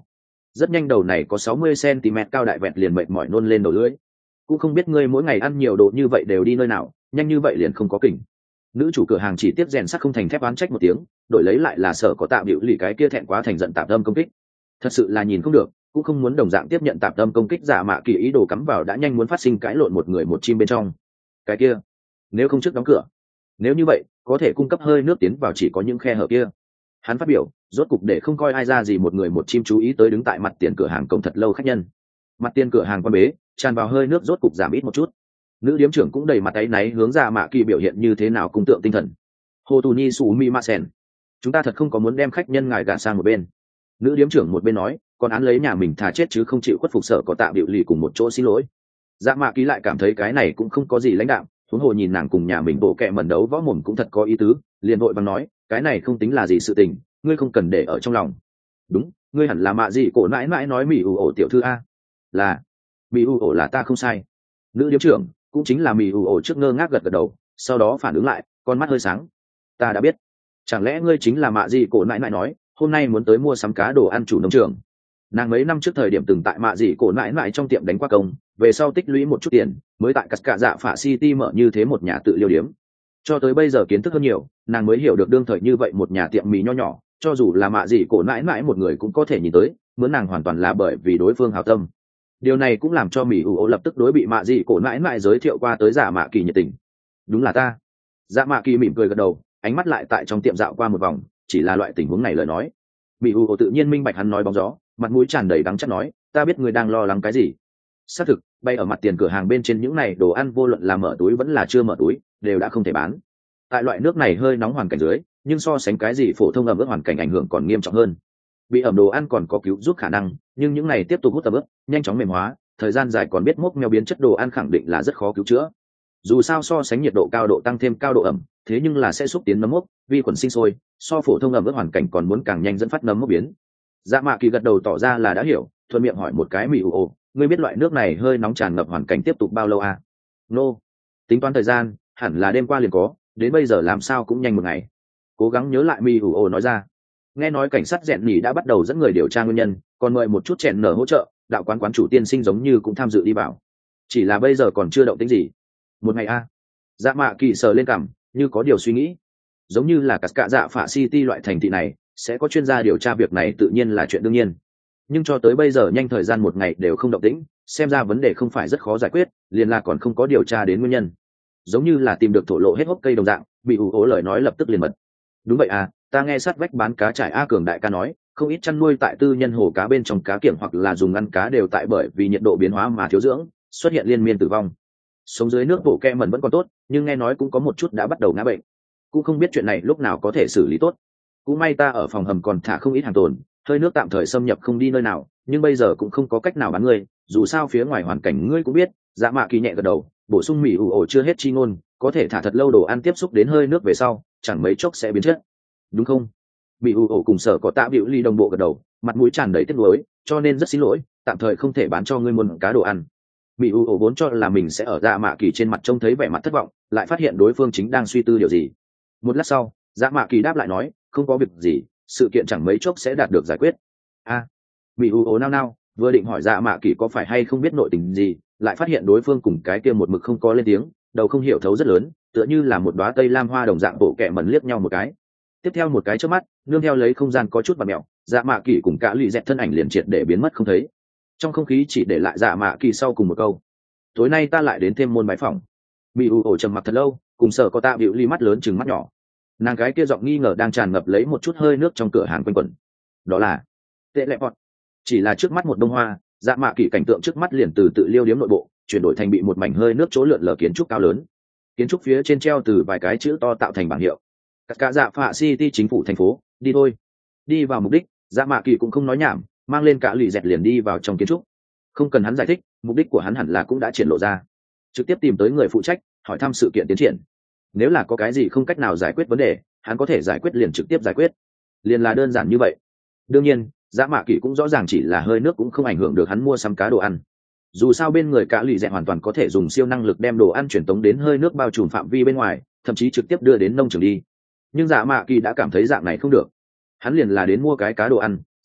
rất nhanh đầu này có sáu mươi xăng-ti-mét cao đại vẹt liền mệt mỏi nôn lên đầu lưỡi. Cũng không biết ngươi mỗi ngày ăn nhiều đồ như vậy đều đi nơi nào, nhanh như vậy liền không có kỉnh. Nữ chủ cửa hàng chỉ tiếp rèn sắt không thành thép oán trách một tiếng, đổi lấy lại là sở có tạm biểu lì cái kia thẹn quá thành giận tạm tâm công kích. Thật sự là nhìn không được, cũng không muốn đồng dạng tiếp nhận tạm tâm công kích. Giả mạ kỳ ý đồ cắm vào đã nhanh muốn phát sinh cãi lộn một người một chim bên trong. Cái kia, nếu không trước đóng cửa, nếu như vậy có thể cung cấp hơi nước tiến vào chỉ có những khe hở kia. Hắn phát biểu, rốt cục để không coi ai ra gì một người một chim chú ý tới đứng tại mặt tiền cửa hàng cổng thật lâu khách nhân. Mặt tiền cửa hàng quan bế, tràn vào hơi nước rốt cục giảm ít một chút. Nữ điếm trưởng cũng đầy mặt áy náy hướng ra mạ kỳ biểu hiện như thế nào cung tượng tinh thần. Hồ tù ni su mi ma sen, chúng ta thật không có muốn đem khách nhân ngài gạt sang một bên. Nữ điếm trưởng một bên nói, còn án lấy nhà mình thà chết chứ không chịu khuất phục, sở có tạm điệu lì cùng một chỗ xin lỗi. Dạ mạ kỳ lại cảm thấy cái này cũng không có gì lãnh đạm, huống hồ nhìn nàng cùng nhà mình bộ kẹ mẩn đấu võ mồm cũng thật có ý tứ, liền vội vàng nói, cái này không tính là gì sự tình, ngươi không cần để ở trong lòng. Đúng, ngươi hẳn là mạ gì cổ mãi mãi nói mì ủ ổ tiểu thư a. Là, mì ủ ổ là ta không sai. Nữ điếm trưởng cũng chính là mì ủ ổ trước ngơ ngác gật gật đầu, sau đó phản ứng lại, con mắt hơi sáng. Ta đã biết, chẳng lẽ ngươi chính là mạ gì cổ mãi mãi nói hôm nay muốn tới mua sắm cá đồ ăn chủ nông trường. Nàng mấy năm trước thời điểm từng tại mạ gì cổ mãi mãi trong tiệm đánh qua công, về sau tích lũy một chút tiền mới tại cắt cả dạ phả city mở như thế một nhà tự liêu điếm. Cho tới bây giờ kiến thức hơn nhiều, nàng mới hiểu được đương thời như vậy một nhà tiệm mì nho nhỏ, cho dù là mạ gì cổ mãi mãi một người cũng có thể nhìn tới, mướn nàng hoàn toàn là bởi vì đối phương hảo tâm. Điều này cũng làm cho mì ủ ổ lập tức đối bị mạ gì cổ mãi mãi giới thiệu qua tới giả mạ kỳ nhiệt tình. Đúng là ta. Dạ mạ kỳ mỉm cười gật đầu, ánh mắt lại tại trong tiệm dạo qua một vòng, chỉ là loại tình huống này lời nói. Mì ủ ổ tự nhiên minh bạch hắn nói bóng gió, mặt mũi tràn đầy đắng chắc nói, ta biết ngươi đang lo lắng cái gì. Xác thực, bay ở mặt tiền cửa hàng bên trên những này đồ ăn vô luận là mở túi vẫn là chưa mở túi, đều đã không thể bán. Tại loại nước này hơi nóng hoàn cảnh dưới, nhưng so sánh cái gì phổ thông ẩm ướt hoàn cảnh ảnh hưởng còn nghiêm trọng hơn. Bị ẩm đồ ăn còn có cứu giúp khả năng, nhưng những này tiếp tục hút ẩm ướt, nhanh chóng mềm hóa, thời gian dài còn biết mốc meo biến chất đồ ăn khẳng định là rất khó cứu chữa. Dù sao so sánh nhiệt độ cao độ tăng thêm cao độ ẩm, thế nhưng là sẽ xúc tiến nấm mốc, vi khuẩn sinh sôi, so phổ thông ẩm ướt hoàn cảnh còn muốn càng nhanh dẫn phát nấm mốc biến. Dạ mạ kỳ gật đầu tỏ ra là đã hiểu, thuận miệng hỏi một cái mì ủ ồ, ngươi biết loại nước này hơi nóng tràn ngập hoàn cảnh tiếp tục bao lâu à? Nô, no. Tính toán thời gian, hẳn là đêm qua liền có, đến bây giờ làm sao cũng nhanh một ngày. Cố gắng nhớ lại mì ủ ồ nói ra. Nghe nói cảnh sát dẹn nhỉ đã bắt đầu dẫn người điều tra nguyên nhân, còn mời một chút chèn nở hỗ trợ, đạo quán quán chủ tiên sinh giống như cũng tham dự đi vào. Chỉ là bây giờ còn chưa động tĩnh gì. Một ngày a. À. Dạ mạ kỳ sờ lên cằm, như có điều suy nghĩ. Giống như là cắt cạ dạ phả city loại thành thị này, sẽ có chuyên gia điều tra việc này tự nhiên là chuyện đương nhiên. Nhưng cho tới bây giờ nhanh thời gian một ngày đều không động tĩnh, xem ra vấn đề không phải rất khó giải quyết, liền là còn không có điều tra đến nguyên nhân. Giống như là tìm được thổ lộ hết hốc cây đồng dạng, bị ủ ố lời nói lập tức liền mật. Đúng vậy à, ta nghe sát vách bán cá trải A Cường đại ca nói, không ít chăn nuôi tại tư nhân hồ cá bên trong cá kiểng hoặc là dùng ăn cá đều tại bởi vì nhiệt độ biến hóa mà thiếu dưỡng, xuất hiện liên miên tử vong. Sống dưới nước bộ ke mẩn vẫn còn tốt, nhưng nghe nói cũng có một chút đã bắt đầu ngã bệnh. Cũng không biết chuyện này lúc nào có thể xử lý tốt. Cũng may ta ở phòng hầm còn thả không ít hàng tồn, hơi nước tạm thời xâm nhập không đi nơi nào, nhưng bây giờ cũng không có cách nào bán ngươi, dù sao phía ngoài hoàn cảnh ngươi cũng biết. Dạ mạ kỳ nhẹ gật đầu, bổ sung mì ủ ổ chưa hết chi ngôn, có thể thả thật lâu đồ ăn tiếp xúc đến hơi nước về sau, chẳng mấy chốc sẽ biến chất. Đúng không? Mì ủ ổ cùng sở có tạ biểu ly đồng bộ gật đầu, mặt mũi tràn đầy tiếc nuối, cho nên rất xin lỗi, tạm thời không thể bán cho ngươi một cá đồ ăn. Mì ủ ổ vốn cho là mình sẽ ở dạ mạ kỳ trên mặt trông thấy vẻ mặt thất vọng, lại phát hiện đối phương chính đang suy tư điều gì. Một lát sau, dạ mạ kỳ đáp lại nói, không có việc gì, sự kiện chẳng mấy chốc sẽ đạt được giải quyết. A, à, Mì ủ ổ nao nao, vừa định hỏi dạ mạ kỳ có phải hay không biết nội tình gì, lại phát hiện đối phương cùng cái kia một mực không có lên tiếng, đầu không hiểu thấu rất lớn, tựa như là một đóa tây lam hoa đồng dạng bộ kẹ mẩn liếc nhau một cái. Tiếp theo một cái chớp mắt, nương theo lấy không gian có chút bạt mèo, dạ mạ kỳ cùng cả lụy dẹt thân ảnh liền triệt để biến mất không thấy. Trong không khí chỉ để lại dạ mạ kỳ sau cùng một câu, tối nay ta lại đến thêm môn bái phỏng. Mì ủ ổ trầm mặc thật lâu, cùng sở có tạ biểu ly mắt lớn chừng mắt nhỏ. Nàng gái kia giọng nghi ngờ đang tràn ngập lấy một chút hơi nước trong cửa hàng quanh quẩn. Đó là tệ lệ bọt. Chỉ là trước mắt một đông hoa, dạ mạ kỳ cảnh tượng trước mắt liền từ tự liêu điếm nội bộ chuyển đổi thành bị một mảnh hơi nước chỗ lượn lờ kiến trúc cao lớn. Kiến trúc phía trên treo từ vài cái chữ to tạo thành bảng hiệu. Tất cả dạ phạ city chính phủ thành phố, đi thôi. Đi vào mục đích, dạ mạ kỳ cũng không nói nhảm, mang lên cả lụy dẹt liền đi vào trong kiến trúc. Không cần hắn giải thích, mục đích của hắn hẳn là cũng đã triển lộ ra. Trực tiếp tìm tới người phụ trách, hỏi thăm sự kiện tiến triển. Nếu là có cái gì không cách nào giải quyết vấn đề, hắn có thể giải quyết liền trực tiếp giải quyết. Liền là đơn giản như vậy. Đương nhiên, dạ mạ kỳ cũng rõ ràng chỉ là hơi nước cũng không ảnh hưởng được hắn mua sắm cá đồ ăn. Dù sao bên người cả lụy dẹt hoàn toàn có thể dùng siêu năng lực đem đồ ăn truyền tống đến hơi nước bao trùm phạm vi bên ngoài, thậm chí trực tiếp đưa đến nông trường đi. Nhưng dạ mạ kỳ đã cảm thấy dạng này không được. Hắn liền là đến mua cái cá đồ ăn,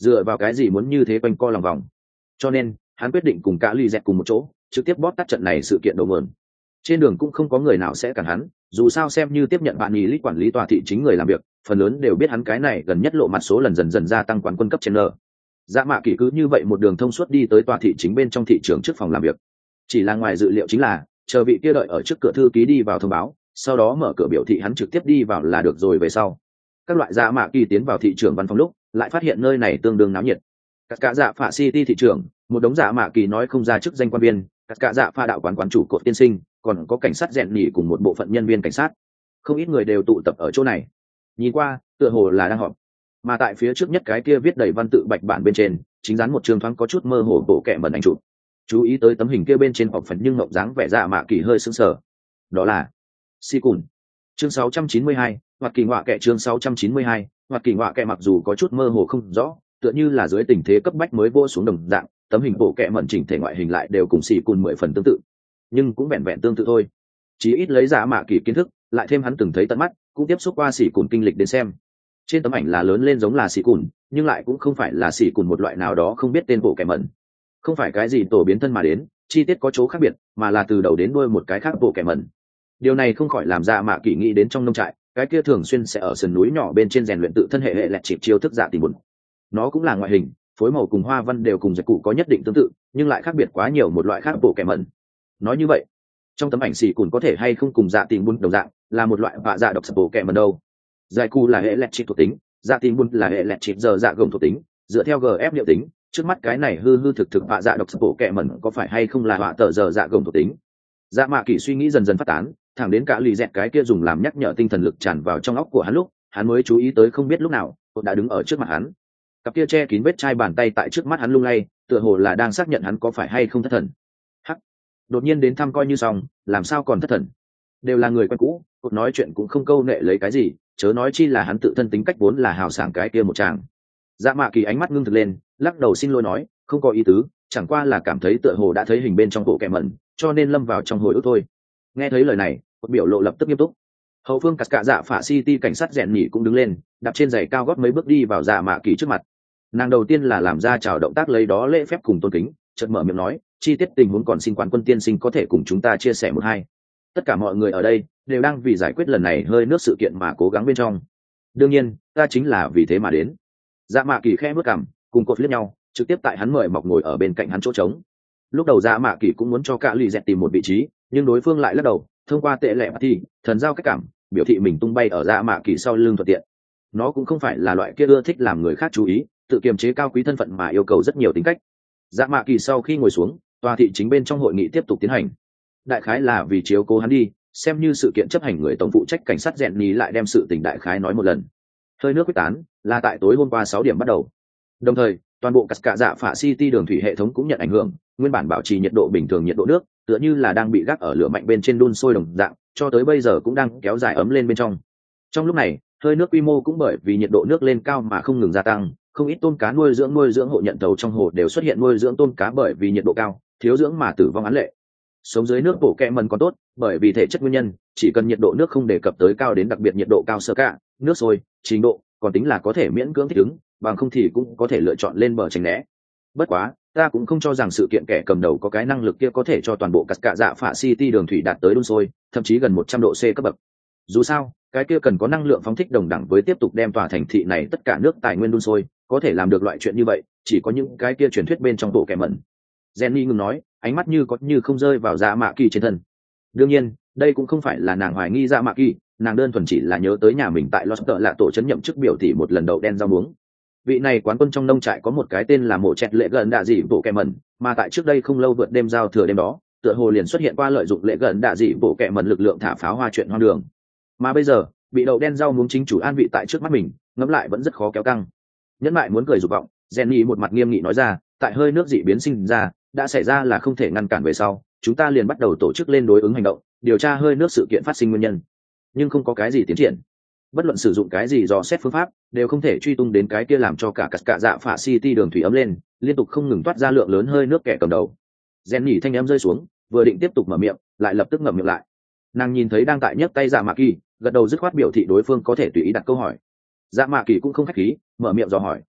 dựa vào cái gì muốn như thế quanh co lòng vòng. Cho nên hắn quyết định cùng cả lì dẹt cùng một chỗ trực tiếp bóp tắt trận này sự kiện đầu nguồn. Trên đường cũng không có người nào sẽ cản hắn, dù sao xem như tiếp nhận bạn nghỉ lít quản lý tòa thị chính người làm việc, phần lớn đều biết hắn cái này gần nhất lộ mặt số lần dần dần gia tăng quán quân cấp trên nợ. Dạ mạ kỳ cứ như vậy một đường thông suốt đi tới tòa thị chính bên trong thị trường trước phòng làm việc. Chỉ là ngoài dự liệu chính là chờ vị kia đợi ở trước cửa thư ký đi vào thông báo, sau đó mở cửa biểu thị hắn trực tiếp đi vào là được rồi. Về sau các loại dạ mạ kỳ tiến vào thị trường văn phòng lúc lại phát hiện nơi này tương đương náo nhiệt. Các cả dạ phạ city thị trường, một đống dạ mạ kỳ nói không ra chức danh quan viên, các cả dạ pha đạo quán quán chủ cột tiên sinh, còn có cảnh sát rèn nhỉ cùng một bộ phận nhân viên cảnh sát. Không ít người đều tụ tập ở chỗ này, nhìn qua tựa hồ là đang họp. Mà tại phía trước nhất cái kia viết đầy văn tự bạch bản bên trên chính dán một trường thoáng có chút mơ hồ bộ kệ mẩn ảnh chụp. Chú ý tới tấm hình kia bên trên họp phần nhưng ngọc dáng vẻ dạ mạ kỳ hơi sững sờ. Đó là si cùn. Chương sáu trăm chín mươi hai, hoặc kỳ ngọa kệ. Chương sáu trăm chín mươi hai, hoặc kỳ ngọa kệ mặc dù có chút mơ hồ không rõ, tựa như là dưới tình thế cấp bách mới vô xuống đồng dạng, tấm hình bộ kệ mẩn chỉnh thể ngoại hình lại đều cùng xì cùn mười phần tương tự, nhưng cũng vẹn vẹn tương tự thôi. Chí ít lấy dạ mạ kỳ kiến thức, lại thêm hắn từng thấy tận mắt, cũng tiếp xúc qua xì cùn kinh lịch đến xem. Trên tấm ảnh là lớn lên giống là xì cùn, nhưng lại cũng không phải là xì cùn một loại nào đó không biết tên bộ kệ mẩn. Không phải cái gì tổ biến thân mà đến, chi tiết có chỗ khác biệt, mà là từ đầu đến đuôi một cái khác bộ kệ mẩn. Điều này không khỏi làm dạ mạ kỳ nghĩ đến trong nông trại, cái kia thường xuyên sẽ ở sườn núi nhỏ bên trên rèn luyện tự thân hệ hệ lẹt chịp chiêu thức dạ tìm buồn. Nó cũng là ngoại hình, phối màu cùng hoa văn đều cùng giặc cụ có nhất định tương tự, nhưng lại khác biệt quá nhiều một loại khác bộ kệ mẩn. Nói như vậy, trong tấm ảnh xì cùn có thể hay không cùng dạ tìm buồn đồng dạng, là một loại vạ dạ độc bộ kệ mẩn đâu. Giải cụ là hệ lẹt chịp thuộc tính, dạ tìm buồn là hệ lẹt chịp giờ dạ gồng thuộc tính, dựa theo gf liệu tính, trước mắt cái này hư hư thực thực vạ dạ độc bộ kệ mẩn có phải hay không là họa tờ giờ dạ gồng thuộc tính. Dạ mạ kỳ suy nghĩ dần dần phát tán, thẳng đến cả lì dẹt cái kia dùng làm nhắc nhở tinh thần lực tràn vào trong óc của hắn lúc, hắn mới chú ý tới không biết lúc nào cột đã đứng ở trước mặt hắn. Cặp kia che kín vết chai bàn tay tại trước mắt hắn lung lay, tựa hồ là đang xác nhận hắn có phải hay không thất thần. Hắc, đột nhiên đến thăm coi như xong, làm sao còn thất thần? Đều là người quen cũ, cột nói chuyện cũng không câu nệ lấy cái gì, chớ nói chi là hắn tự thân tính cách vốn là hào sảng cái kia một chàng. Dạ mạ kỳ ánh mắt ngưng thực lên, lắc đầu xin lỗi nói, không có ý tứ, chẳng qua là cảm thấy tựa hồ đã thấy hình bên trong bộ kệ mẩn, cho nên lâm vào trong hồi ức thôi. Nghe thấy lời này, một biểu lộ lập tức nghiêm túc. Hậu phương cắt cả dạ phả city cảnh sát rèn nhỉ cũng đứng lên, đạp trên giày cao gót mấy bước đi vào dạ mạ kỳ trước mặt. Nàng đầu tiên là làm ra chào động tác lấy đó lễ phép cùng tôn kính, chợt mở miệng nói, chi tiết tình huống còn xin quán quân tiên sinh có thể cùng chúng ta chia sẻ một hai. Tất cả mọi người ở đây đều đang vì giải quyết lần này hơi nước sự kiện mà cố gắng bên trong. Đương nhiên, ta chính là vì thế mà đến. Dạ mạ kỳ khẽ bước cằm, cùng cột liếc nhau, trực tiếp tại hắn mời mọc ngồi ở bên cạnh hắn chỗ trống. Lúc đầu dạ mạ kỳ cũng muốn cho cả lì dẹt tìm một vị trí, nhưng đối phương lại lắc đầu, thông qua tệ lệ thì thần giao cách cảm biểu thị mình tung bay ở dạ mạ kỳ sau lưng thuận tiện. Nó cũng không phải là loại kia ưa thích làm người khác chú ý, tự kiềm chế cao quý thân phận mà yêu cầu rất nhiều tính cách. Dạ mạ kỳ sau khi ngồi xuống, tòa thị chính bên trong hội nghị tiếp tục tiến hành. Đại khái là vì chiếu cố hắn đi, xem như sự kiện chấp hành người tổng phụ trách cảnh sát rèn ní lại đem sự tình đại khái nói một lần. Hơi nước quyết tán là tại tối hôm qua sáu điểm bắt đầu. Đồng thời, toàn bộ cắt cả dạ phả city đường thủy hệ thống cũng nhận ảnh hưởng, nguyên bản bảo trì nhiệt độ bình thường nhiệt độ nước, tựa như là đang bị gác ở lửa mạnh bên trên đun sôi đồng dạng, cho tới bây giờ cũng đang kéo dài ấm lên bên trong. Trong lúc này, hơi nước quy mô cũng bởi vì nhiệt độ nước lên cao mà không ngừng gia tăng, không ít tôm cá nuôi dưỡng nuôi dưỡng hộ nhận tàu trong hồ đều xuất hiện nuôi dưỡng tôm cá bởi vì nhiệt độ cao, thiếu dưỡng mà tử vong án lệ. Sống dưới nước bộ kẹ mần còn tốt, bởi vì thể chất nguyên nhân, chỉ cần nhiệt độ nước không đề cập tới cao đến đặc biệt nhiệt độ cao sơ cả, nước sôi, trình độ, còn tính là có thể miễn cưỡng thích ứng, bằng không thì cũng có thể lựa chọn lên bờ tránh né. Bất quá, ta cũng không cho rằng sự kiện kẻ cầm đầu có cái năng lực kia có thể cho toàn bộ cắt cả dạ phả city đường thủy đạt tới đun sôi, thậm chí gần một trăm độ C cấp bậc. Dù sao, cái kia cần có năng lượng phóng thích đồng đẳng với tiếp tục đem tòa thành thị này tất cả nước tài nguyên đun sôi, có thể làm được loại chuyện như vậy, chỉ có những cái kia truyền thuyết bên trong bộ kẻ mẩn. Jenny ngừng nói, ánh mắt như có như không rơi vào dạ mạ kỳ trên thân. Đương nhiên, đây cũng không phải là nàng hoài nghi dạ mạ kỳ, nàng đơn thuần chỉ là nhớ tới nhà mình tại Lost là tổ trấn nhậm chức biểu tỷ một lần đậu đen rau muống. Vị này quán quân trong nông trại có một cái tên là mộ chẹt lệ gần đạ dị bộ kẹ mẩn, mà tại trước đây không lâu vượt đêm giao thừa đêm đó, tựa hồ liền xuất hiện qua lợi dụng lệ gần đạ dị bộ kẹ mẩn lực lượng thả pháo hoa chuyện hoang đường. Mà bây giờ, bị đậu đen rau muống chính chủ an vị tại trước mắt mình, ngẫm lại vẫn rất khó kéo căng. Nhẫn lại muốn cười dục vọng, Jenny một mặt nghiêm nghị nói ra, tại hơi nước dị biến sinh ra, đã xảy ra là không thể ngăn cản về sau, chúng ta liền bắt đầu tổ chức lên đối ứng hành động, điều tra hơi nước sự kiện phát sinh nguyên nhân. Nhưng không có cái gì tiến triển. Bất luận sử dụng cái gì dò xét phương pháp, đều không thể truy tung đến cái kia làm cho cả cắt cả dạ phả city đường thủy ấm lên, liên tục không ngừng toát ra lượng lớn hơi nước kẻ cầm đầu. Jenny thanh em rơi xuống, vừa định tiếp tục mở miệng, lại lập tức ngậm miệng lại. Nàng nhìn thấy đang tại nhấc tay dạ mạ kỳ, gật đầu dứt khoát biểu thị đối phương có thể tùy ý đặt câu hỏi. Dạ mạ kỳ cũng không khách khí, mở miệng dò hỏi,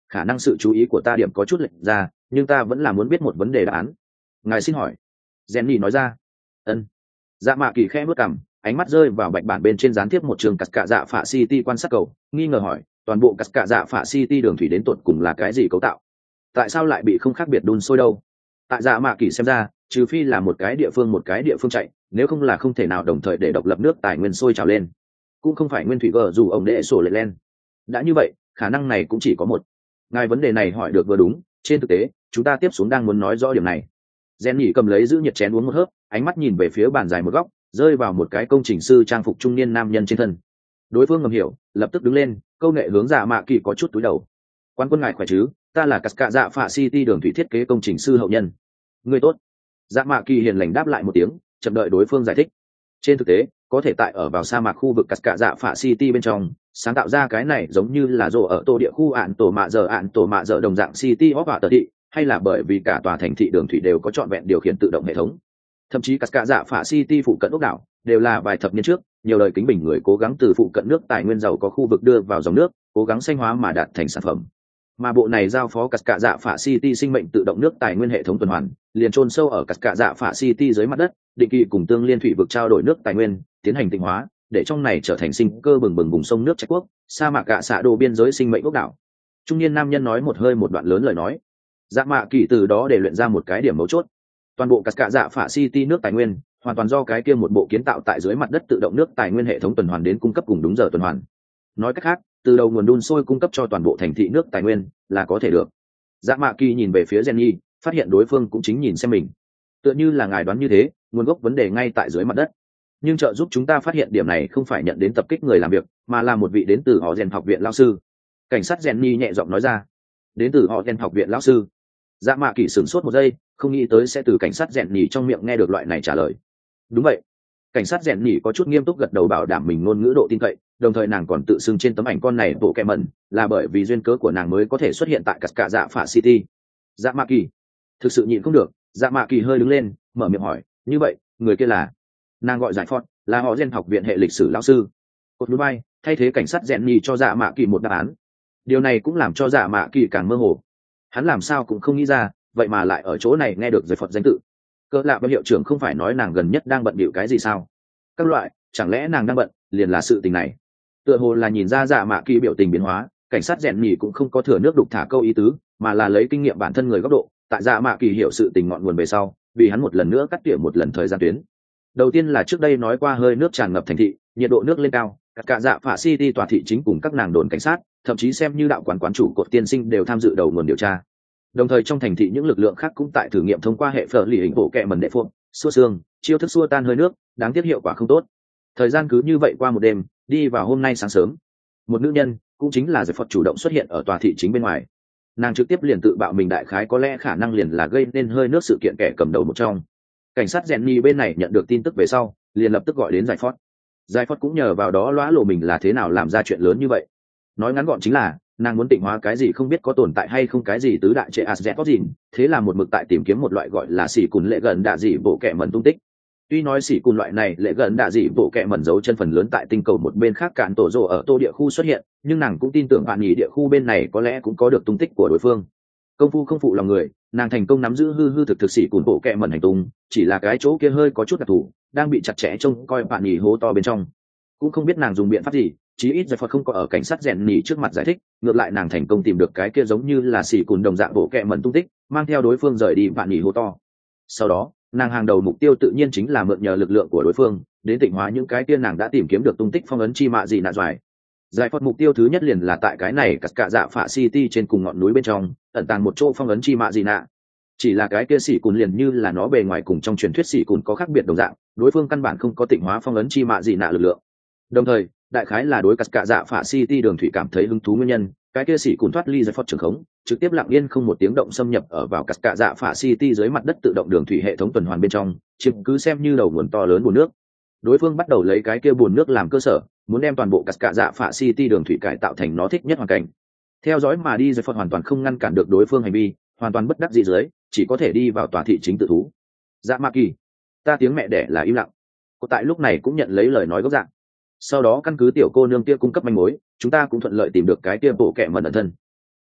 khả năng sự chú ý của ta điểm có chút lệch ra, nhưng ta vẫn là muốn biết một vấn đề đáp án. Ngài xin hỏi. Jenny nói ra. Ân. Dạ mạ kỳ khẽ bước cằm, ánh mắt rơi vào bạch bản bên trên gián tiếp một trường cắt cạ dạ phạ city quan sát cầu, nghi ngờ hỏi, toàn bộ cắt cạ dạ phạ city đường thủy đến tột cùng là cái gì cấu tạo? Tại sao lại bị không khác biệt đun sôi đâu? Tại dạ mạ kỳ xem ra, trừ phi là một cái địa phương một cái địa phương chạy, nếu không là không thể nào đồng thời để độc lập nước tài nguyên sôi trào lên. Cũng không phải nguyên thủy gờ dù ông đệ sổ lệ lên. Đã như vậy, khả năng này cũng chỉ có một. Ngài vấn đề này hỏi được vừa đúng, trên thực tế, chúng ta tiếp xuống đang muốn nói rõ điểm này. Jenny cầm lấy giữ nhiệt chén uống một hớp, ánh mắt nhìn về phía bàn dài một góc, rơi vào một cái công trình sư trang phục trung niên nam nhân trên thân. Đối phương ngầm hiểu, lập tức đứng lên, câu nệ hướng Dạ Mạ Kỳ có chút túi đầu. Quan quân ngài khỏe chứ? Ta là cắt cạ dạ phạ city đường thủy thiết kế công trình sư hậu nhân. Người tốt. Dạ Mạ Kỳ hiền lành đáp lại một tiếng, chậm đợi đối phương giải thích. Trên thực tế, có thể tại ở vào sa mạc khu vực cắt cạ dạ phạ city bên trong, sáng tạo ra cái này giống như là rồ ở tổ địa khu ạn tổ mạ giờ ạn tổ mạ giờ đồng dạng city of tờ thị, hay là bởi vì cả tòa thành thị đường thủy đều có trọn vẹn điều khiển tự động hệ thống. Thậm chí cắt cạ dạ phạ city phụ cận ốc đảo đều là vài thập niên trước nhiều đời kính bình người cố gắng từ phụ cận nước tài nguyên giàu có khu vực đưa vào dòng nước, cố gắng xanh hóa mà đạt thành sản phẩm. Mà bộ này giao phó cắt cạ dạ phạ city sinh mệnh tự động nước tài nguyên hệ thống tuần hoàn, liền chôn sâu ở cắt cạ dạ phạ city dưới mặt đất, định kỳ cùng tương liên thủy vực trao đổi nước tài nguyên, tiến hành tịnh hóa, để trong này trở thành sinh cơ bừng bừng vùng sông nước trạch quốc, sa mạc gạ xạ đồ biên giới sinh mệnh ốc đảo. Trung niên nam nhân nói một hơi một đoạn lớn lời nói. Dạ Mạ Kỳ từ đó để luyện ra một cái điểm mấu chốt. Toàn bộ cắt cạ dạ phạ city nước tài nguyên hoàn toàn do cái kia một bộ kiến tạo tại dưới mặt đất tự động nước tài nguyên hệ thống tuần hoàn đến cung cấp cùng đúng giờ tuần hoàn. Nói cách khác, từ đầu nguồn đun sôi cung cấp cho toàn bộ thành thị nước tài nguyên là có thể được. Dạ Mạ Kỳ nhìn về phía Jenny, phát hiện đối phương cũng chính nhìn xem mình. Tựa như là ngài đoán như thế, nguồn gốc vấn đề ngay tại dưới mặt đất. Nhưng trợ giúp chúng ta phát hiện điểm này không phải nhận đến tập kích người làm việc, mà là một vị đến từ họ rèn học viện lão sư. Cảnh sát Jenny nhẹ giọng nói ra. Đến từ họ rèn học viện lão sư. Dạ Mạ Kỳ sửng sốt một giây, không nghĩ tới sẽ từ cảnh sát Jenny trong miệng nghe được loại này trả lời. Đúng vậy. Cảnh sát Jenny có chút nghiêm túc gật đầu bảo đảm mình ngôn ngữ độ tin cậy, đồng thời nàng còn tự xưng trên tấm ảnh con này bộ kẹ mẩn là bởi vì duyên cớ của nàng mới có thể xuất hiện tại cắt cạ dạ phạ city. Dạ Mạ Kỳ thực sự nhịn không được, Dạ Mạ Kỳ hơi đứng lên, mở miệng hỏi, như vậy người kia là? Nàng gọi giải phót, là họ gen học viện hệ lịch sử lão sư. Cột núi bay thay thế cảnh sát Jenny cho Dạ Mạ Kỳ một đáp án. Điều này cũng làm cho Dạ Mạ Kỳ càng mơ hồ. Hắn làm sao cũng không nghĩ ra, vậy mà lại ở chỗ này nghe được giải phót danh tự. Cỡ lạ với hiệu trưởng không phải nói nàng gần nhất đang bận bịu cái gì sao? Các loại, chẳng lẽ nàng đang bận liền là sự tình này? Tựa hồ là nhìn ra Dạ Mạ Kỳ biểu tình biến hóa, cảnh sát Jenny cũng không có thừa nước đục thả câu ý tứ, mà là lấy kinh nghiệm bản thân người góc độ, tại Dạ Mạ Kỳ hiểu sự tình ngọn nguồn về sau, vì hắn một lần nữa cắt tỉa một lần thời gian tuyến. Đầu tiên là trước đây nói qua hơi nước tràn ngập thành thị, nhiệt độ nước lên cao, các cạ dạ phạ city tòa thị chính cùng các nàng đồn cảnh sát, thậm chí xem như đạo quán quán chủ cột tiên sinh đều tham dự đầu nguồn điều tra. Đồng thời trong thành thị những lực lượng khác cũng tại thử nghiệm thông qua hệ phở lì hình bộ kẹ mần đệ phộp, xua xương, chiêu thức xua tan hơi nước, đáng tiếc hiệu quả không tốt. Thời gian cứ như vậy qua một đêm, đi vào hôm nay sáng sớm, một nữ nhân, cũng chính là giải phật chủ động xuất hiện ở tòa thị chính bên ngoài. Nàng trực tiếp liền tự bạo mình, đại khái có lẽ khả năng liền là gây nên hơi nước sự kiện kẻ cầm đầu một trong. Cảnh sát Jenny bên này nhận được tin tức về sau, liền lập tức gọi đến giải phót. Giải phót cũng nhờ vào đó lóa lộ mình là thế nào làm ra chuyện lớn như vậy. Nói ngắn gọn chính là nàng muốn tịnh hóa cái gì không biết có tồn tại hay không cái gì tứ đại trệ aszetozin, thế là một mực tại tìm kiếm một loại gọi là xỉ cùn lệ gần đạ dị bộ kẹ mẩn tung tích. Tuy nói xỉ cùn loại này lệ gần đạ dị bộ kẹ mẩn giấu chân phần lớn tại tinh cầu một bên khác cạn tổ rồ ở tô địa khu xuất hiện, nhưng nàng cũng tin tưởng bạn nhỉ địa khu bên này có lẽ cũng có được tung tích của đối phương. Công phu không phụ lòng người, nàng thành công nắm giữ hư hư thực thực xỉ cùn bộ kẹ mẩn hành tung, chỉ là cái chỗ kia hơi có chút đặc thù, đang bị chặt chẽ trông coi bạn nhỉ hố to bên trong. Cũng không biết nàng dùng biện pháp gì, chí ít giải phật không có ở cảnh sát rèn nhỉ trước mặt giải thích, ngược lại nàng thành công tìm được cái kia giống như là xỉ cùn đồng dạng bộ kẹ mẩn tung tích, mang theo đối phương rời đi bạn nhỉ hố to. Sau đó nàng hàng đầu mục tiêu tự nhiên chính là mượn nhờ lực lượng của đối phương đến tịnh hóa những cái kia nàng đã tìm kiếm được tung tích phong ấn chi mạ gì nạ doài. Giải phật mục tiêu thứ nhất liền là tại cái này cắt cạ dạ phạ city trên cùng ngọn núi bên trong ẩn tàng một chỗ phong ấn chi mạ gì nạ. Chỉ là cái kia xỉ cùn liền như là nó bề ngoài cùng trong truyền thuyết xỉ cùn có khác biệt đồng dạng, đối phương căn bản không có tịnh hóa phong ấn chi mạ gì nạ lực lượng. Đồng thời đại khái là đối cắt cạ dạ phạ city đường thủy cảm thấy hứng thú nguyên nhân, cái kia xỉ cùn thoát ly giải phật trường khống, trực tiếp lặng yên không một tiếng động xâm nhập ở vào cắt cạ dạ phạ city dưới mặt đất tự động đường thủy hệ thống tuần hoàn bên trong, chiếm cứ xem như đầu nguồn to lớn nguồn nước. Đối phương bắt đầu lấy cái kia buồn nước làm cơ sở, muốn đem toàn bộ cắt cạ dạ phạ city đường thủy cải tạo thành nó thích nhất hoàn cảnh. Theo dõi mà đi, giải phật hoàn toàn không ngăn cản được đối phương hành vi, hoàn toàn bất đắc dĩ dưới, chỉ có thể đi vào tòa thị chính tự thú. Dạ Ma Kỳ, ta tiếng mẹ đẻ là im lặng. Cô tại lúc này cũng nhận lấy lời nói gốc dạng. Sau đó căn cứ tiểu cô nương kia cung cấp manh mối, chúng ta cũng thuận lợi tìm được cái kia bộ kệ mẩn ẩn thân.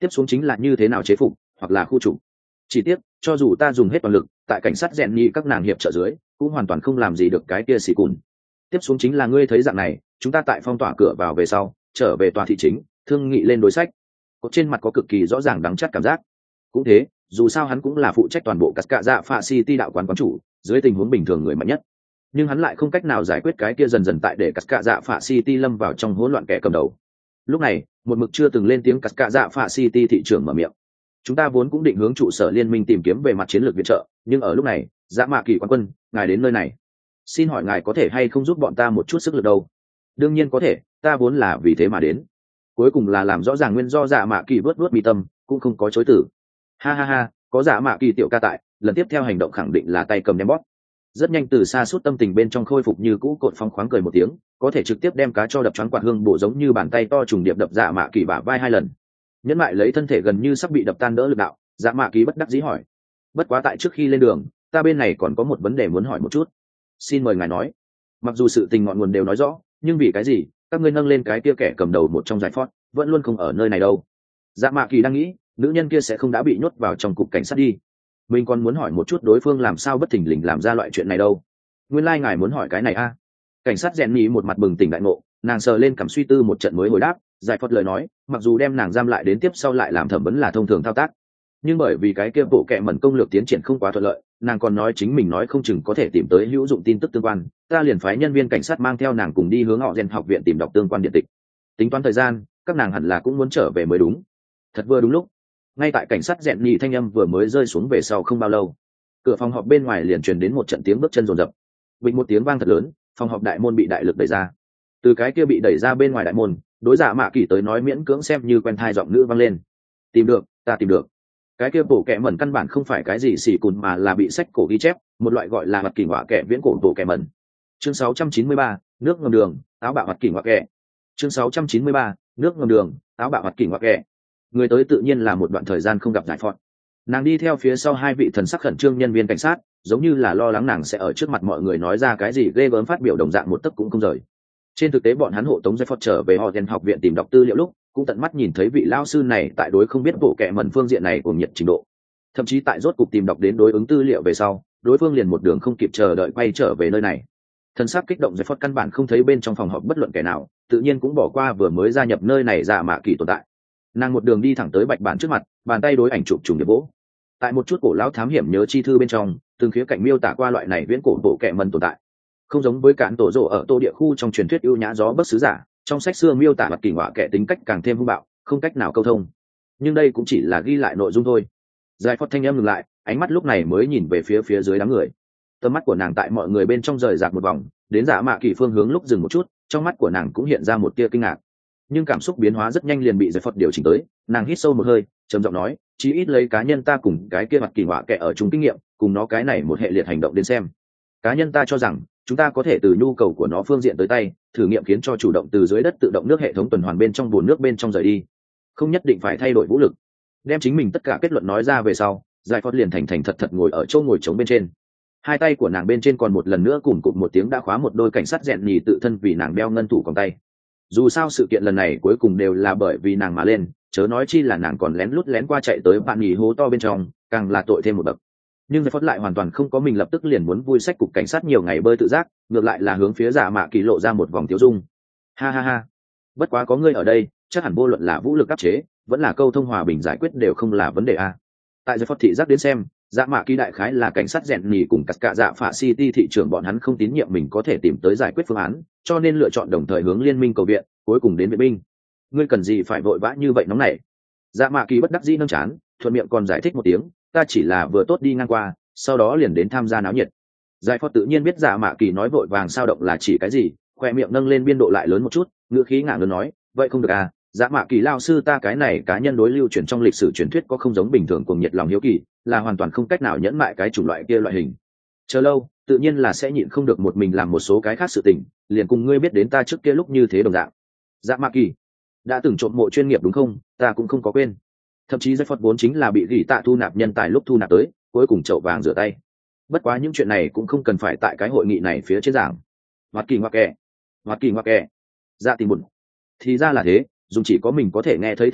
tiếp xuống chính là như thế nào chế phục hoặc là khu trục. Chỉ tiếc cho dù ta dùng hết toàn lực tại cảnh sát rèn nhì các nàng hiệp trợ dưới cũng hoàn toàn không làm gì được cái kia xì cùn. Tiếp xuống chính là ngươi thấy dạng này, chúng ta tại phong tỏa cửa vào về sau trở về tòa thị chính thương nghị lên đối sách. Có trên mặt có cực kỳ rõ ràng đắng chát cảm giác. Cũng thế, dù sao hắn cũng là phụ trách toàn bộ cắt cạ dạ pha city đạo quán quán chủ, dưới tình huống bình thường người mạnh nhất, nhưng hắn lại không cách nào giải quyết cái kia dần dần tại để cắt cạ dạ pha city lâm vào trong hỗn loạn kẻ cầm đầu. Lúc này một mực chưa từng lên tiếng cắt cạ dạ pha city thị trưởng mở miệng. Chúng ta vốn cũng định hướng trụ sở liên minh tìm kiếm về mặt chiến lược viện trợ, nhưng ở lúc này dạ mạ kỳ quán quân ngài đến nơi này, xin hỏi ngài có thể hay không giúp bọn ta một chút sức lực đâu? Đương nhiên có thể, ta vốn là vì thế mà đến. Cuối cùng là làm rõ ràng nguyên do dạ mạ kỳ vớt vớt mi tâm, cũng không có chối từ. Ha ha ha, có dạ mạ kỳ tiểu ca tại, lần tiếp theo hành động khẳng định là tay cầm đem bóp. Rất nhanh từ xa suốt tâm tình bên trong khôi phục như cũ, cột phong khoáng cười một tiếng, có thể trực tiếp đem cá cho đập choáng quạt hương bổ giống như bàn tay to trùng điệp đập dạ mạ kỳ bả vai hai lần. Nhẫn mại lấy thân thể gần như sắp bị đập tan đỡ lực đạo, dạ mạ kỳ bất đắc dĩ hỏi: bất quá tại trước khi lên đường, ta bên này còn có một vấn đề muốn hỏi một chút. Xin mời ngài nói. Mặc dù sự tình ngọn nguồn đều nói rõ, nhưng vì cái gì các ngươi nâng lên cái kia kẻ cầm đầu một trong giải phót vẫn luôn không ở nơi này đâu? Dạ mạ kỳ đang nghĩ, nữ nhân kia sẽ không đã bị nhốt vào trong cục cảnh sát đi. Mình còn muốn hỏi một chút đối phương làm sao bất thình lình làm ra loại chuyện này đâu. Nguyên lai ngài muốn hỏi cái này a? À? Cảnh sát rèn nhì một mặt bừng tỉnh đại ngộ, nàng sờ lên cảm suy tư một trận mới hồi đáp. Giải phót lời nói, mặc dù đem nàng giam lại đến tiếp sau lại làm thẩm vấn là thông thường thao tác, nhưng bởi vì cái kia bộ kệ mẩn công lược tiến triển không quá thuận lợi, nàng còn nói chính mình nói không chừng có thể tìm tới hữu dụng tin tức tương quan, ta liền phái nhân viên cảnh sát mang theo nàng cùng đi hướng họ gen học viện tìm đọc tương quan điện tịch. Tính toán thời gian, các nàng hẳn là cũng muốn trở về mới đúng. Thật vừa đúng lúc, ngay tại cảnh sát rèn nhì thanh âm vừa mới rơi xuống về sau không bao lâu, cửa phòng họp bên ngoài liền truyền đến một trận tiếng bước chân rồn rập. Bình một tiếng vang thật lớn, phòng họp đại môn bị đại lực đẩy ra. Từ cái kia bị đẩy ra bên ngoài đại môn, đối giả mạ kỳ tới nói miễn cưỡng xem như quen thai giọng nữ vang lên: tìm được, ta tìm được. Cái kia bổ kẹ mẩn căn bản không phải cái gì xỉ cùn mà là bị sách cổ ghi chép, một loại gọi là mặt kỳ ngoạ kẹ viễn cổ bổ kẹ mẩn. Chương sáu trăm chín mươi ba, nước ngầm đường, áo bạo mặt kỳ ngoạ kẹ. Chương sáu trăm chín mươi ba, nước ngầm đường, áo bạo mặt kỳ ngoạ kẹ. Người tới tự nhiên là một đoạn thời gian không gặp giải phọt. Nàng đi theo phía sau hai vị thần sắc khẩn trương nhân viên cảnh sát, giống như là lo lắng nàng sẽ ở trước mặt mọi người nói ra cái gì ghê gớm, phát biểu đồng dạng một tấc cũng không rời. Trên thực tế bọn hắn hộ tống giải phọt trở về Horden học viện tìm đọc tư liệu lúc, cũng tận mắt nhìn thấy vị lao sư này tại đối không biết bộ kệ mẩn phương diện này cùng nhiệt trình độ. Thậm chí tại rốt cục tìm đọc đến đối ứng tư liệu về sau, đối phương liền một đường không kịp chờ đợi quay trở về nơi này. Thân xác kích động giải phọt căn bản không thấy bên trong phòng họp bất luận kẻ nào, tự nhiên cũng bỏ qua vừa mới gia nhập nơi này giả mạ kỳ tồn tại. Nàng một đường đi thẳng tới bạch bản trước mặt, bàn tay đối ảnh chụp trùng điệp vỗ. Tại một chút cổ lão thám hiểm nhớ chi thư bên trong, từng khía cạnh miêu tả qua loại này viễn cổ bộ kệ mẩn tồn tại. Không giống với cản tổ rồ ở tô địa khu trong truyền thuyết ưu nhã gió bất sứ giả, trong sách xưa miêu tả mặt kỳ ngoạ kẻ tính cách càng thêm hung bạo, không cách nào câu thông. Nhưng đây cũng chỉ là ghi lại nội dung thôi. Giải phót thanh âm ngừng lại, ánh mắt lúc này mới nhìn về phía phía dưới đám người. Tầm mắt của nàng tại mọi người bên trong rời rạc một vòng, đến giả mạ kỳ phương hướng lúc dừng một chút, trong mắt của nàng cũng hiện ra một tia kinh ngạc. Nhưng cảm xúc biến hóa rất nhanh liền bị giải phót điều chỉnh tới, nàng hít sâu một hơi, trầm giọng nói: chí ít lấy cá nhân ta cùng cái kia mặt kỳ ngoạ kẻ ở chung kinh nghiệm, cùng nó cái này một hệ liệt hành động đến xem. Cá nhân ta cho rằng chúng ta có thể từ nhu cầu của nó phương diện tới tay, thử nghiệm khiến cho chủ động từ dưới đất tự động nước hệ thống tuần hoàn bên trong bồn nước bên trong rời đi, không nhất định phải thay đổi vũ lực. Đem chính mình tất cả kết luận nói ra về sau, giải phót liền thành thành thật thật ngồi ở chỗ ngồi trống bên trên. Hai tay của nàng bên trên còn một lần nữa cùng cụt một tiếng đã khóa một đôi cảnh sát rèn nhì tự thân vì nàng đeo ngân thủ còn tay. Dù sao sự kiện lần này cuối cùng đều là bởi vì nàng mà lên, chớ nói chi là nàng còn lén lút lén qua chạy tới bạn nhì hố to bên trong, càng là tội thêm một bậc. Nhưng giải phót lại hoàn toàn không có mình lập tức liền muốn vui sách cục cảnh sát nhiều ngày bơi tự giác, ngược lại là hướng phía giả mạ kỳ lộ ra một vòng tiêu dung. Ha ha ha, bất quá có ngươi ở đây, chắc hẳn vô luận là vũ lực áp chế vẫn là câu thông hòa bình giải quyết đều không là vấn đề a. Tại giải phót thị giác đến xem, giả mạ kỳ đại khái là cảnh sát rèn nhì cùng tất cả dạ phạ city thị trưởng bọn hắn không tín nhiệm mình có thể tìm tới giải quyết phương án, cho nên lựa chọn đồng thời hướng liên minh cầu viện, cuối cùng đến viện binh. Ngươi cần gì phải vội vã như vậy nóng này? Dạ mạ kỳ bất đắc dĩ nâng chán, thuận miệng còn giải thích một tiếng: ta chỉ là vừa tốt đi ngang qua, sau đó liền đến tham gia náo nhiệt. Giải phót tự nhiên biết dạ mạ kỳ nói vội vàng sao động là chỉ cái gì, khoe miệng nâng lên biên độ lại lớn một chút, ngữ khí ngạo lớn nói: vậy không được à, dạ mạ kỳ lao sư ta cái này cá nhân đối lưu truyền trong lịch sử truyền thuyết có không giống bình thường cùng nhiệt lòng hiếu kỳ, là hoàn toàn không cách nào nhẫn mại cái chủng loại kia loại hình. Chờ lâu, tự nhiên là sẽ nhịn không được một mình làm một số cái khác sự tình, liền cùng ngươi biết đến ta trước kia lúc như thế đồng dạng. Dạ mạ kỳ đã từng trộm mộ chuyên nghiệp đúng không? Ta cũng không có quên. Thậm chí giải phót vốn chính là bị gỉ tạ thu nạp nhân tài lúc thu nạp tới, cuối cùng chậu vàng rửa tay. Bất quá những chuyện này cũng không cần phải tại cái hội nghị này phía trên giảng. Hoạt kỳ ngoặc kẻ, hoạt kỳ ngoặc kẻ. Dạ tình buồn. Thì ra là thế, dùng chỉ có mình có thể nghe thấy thanh âm,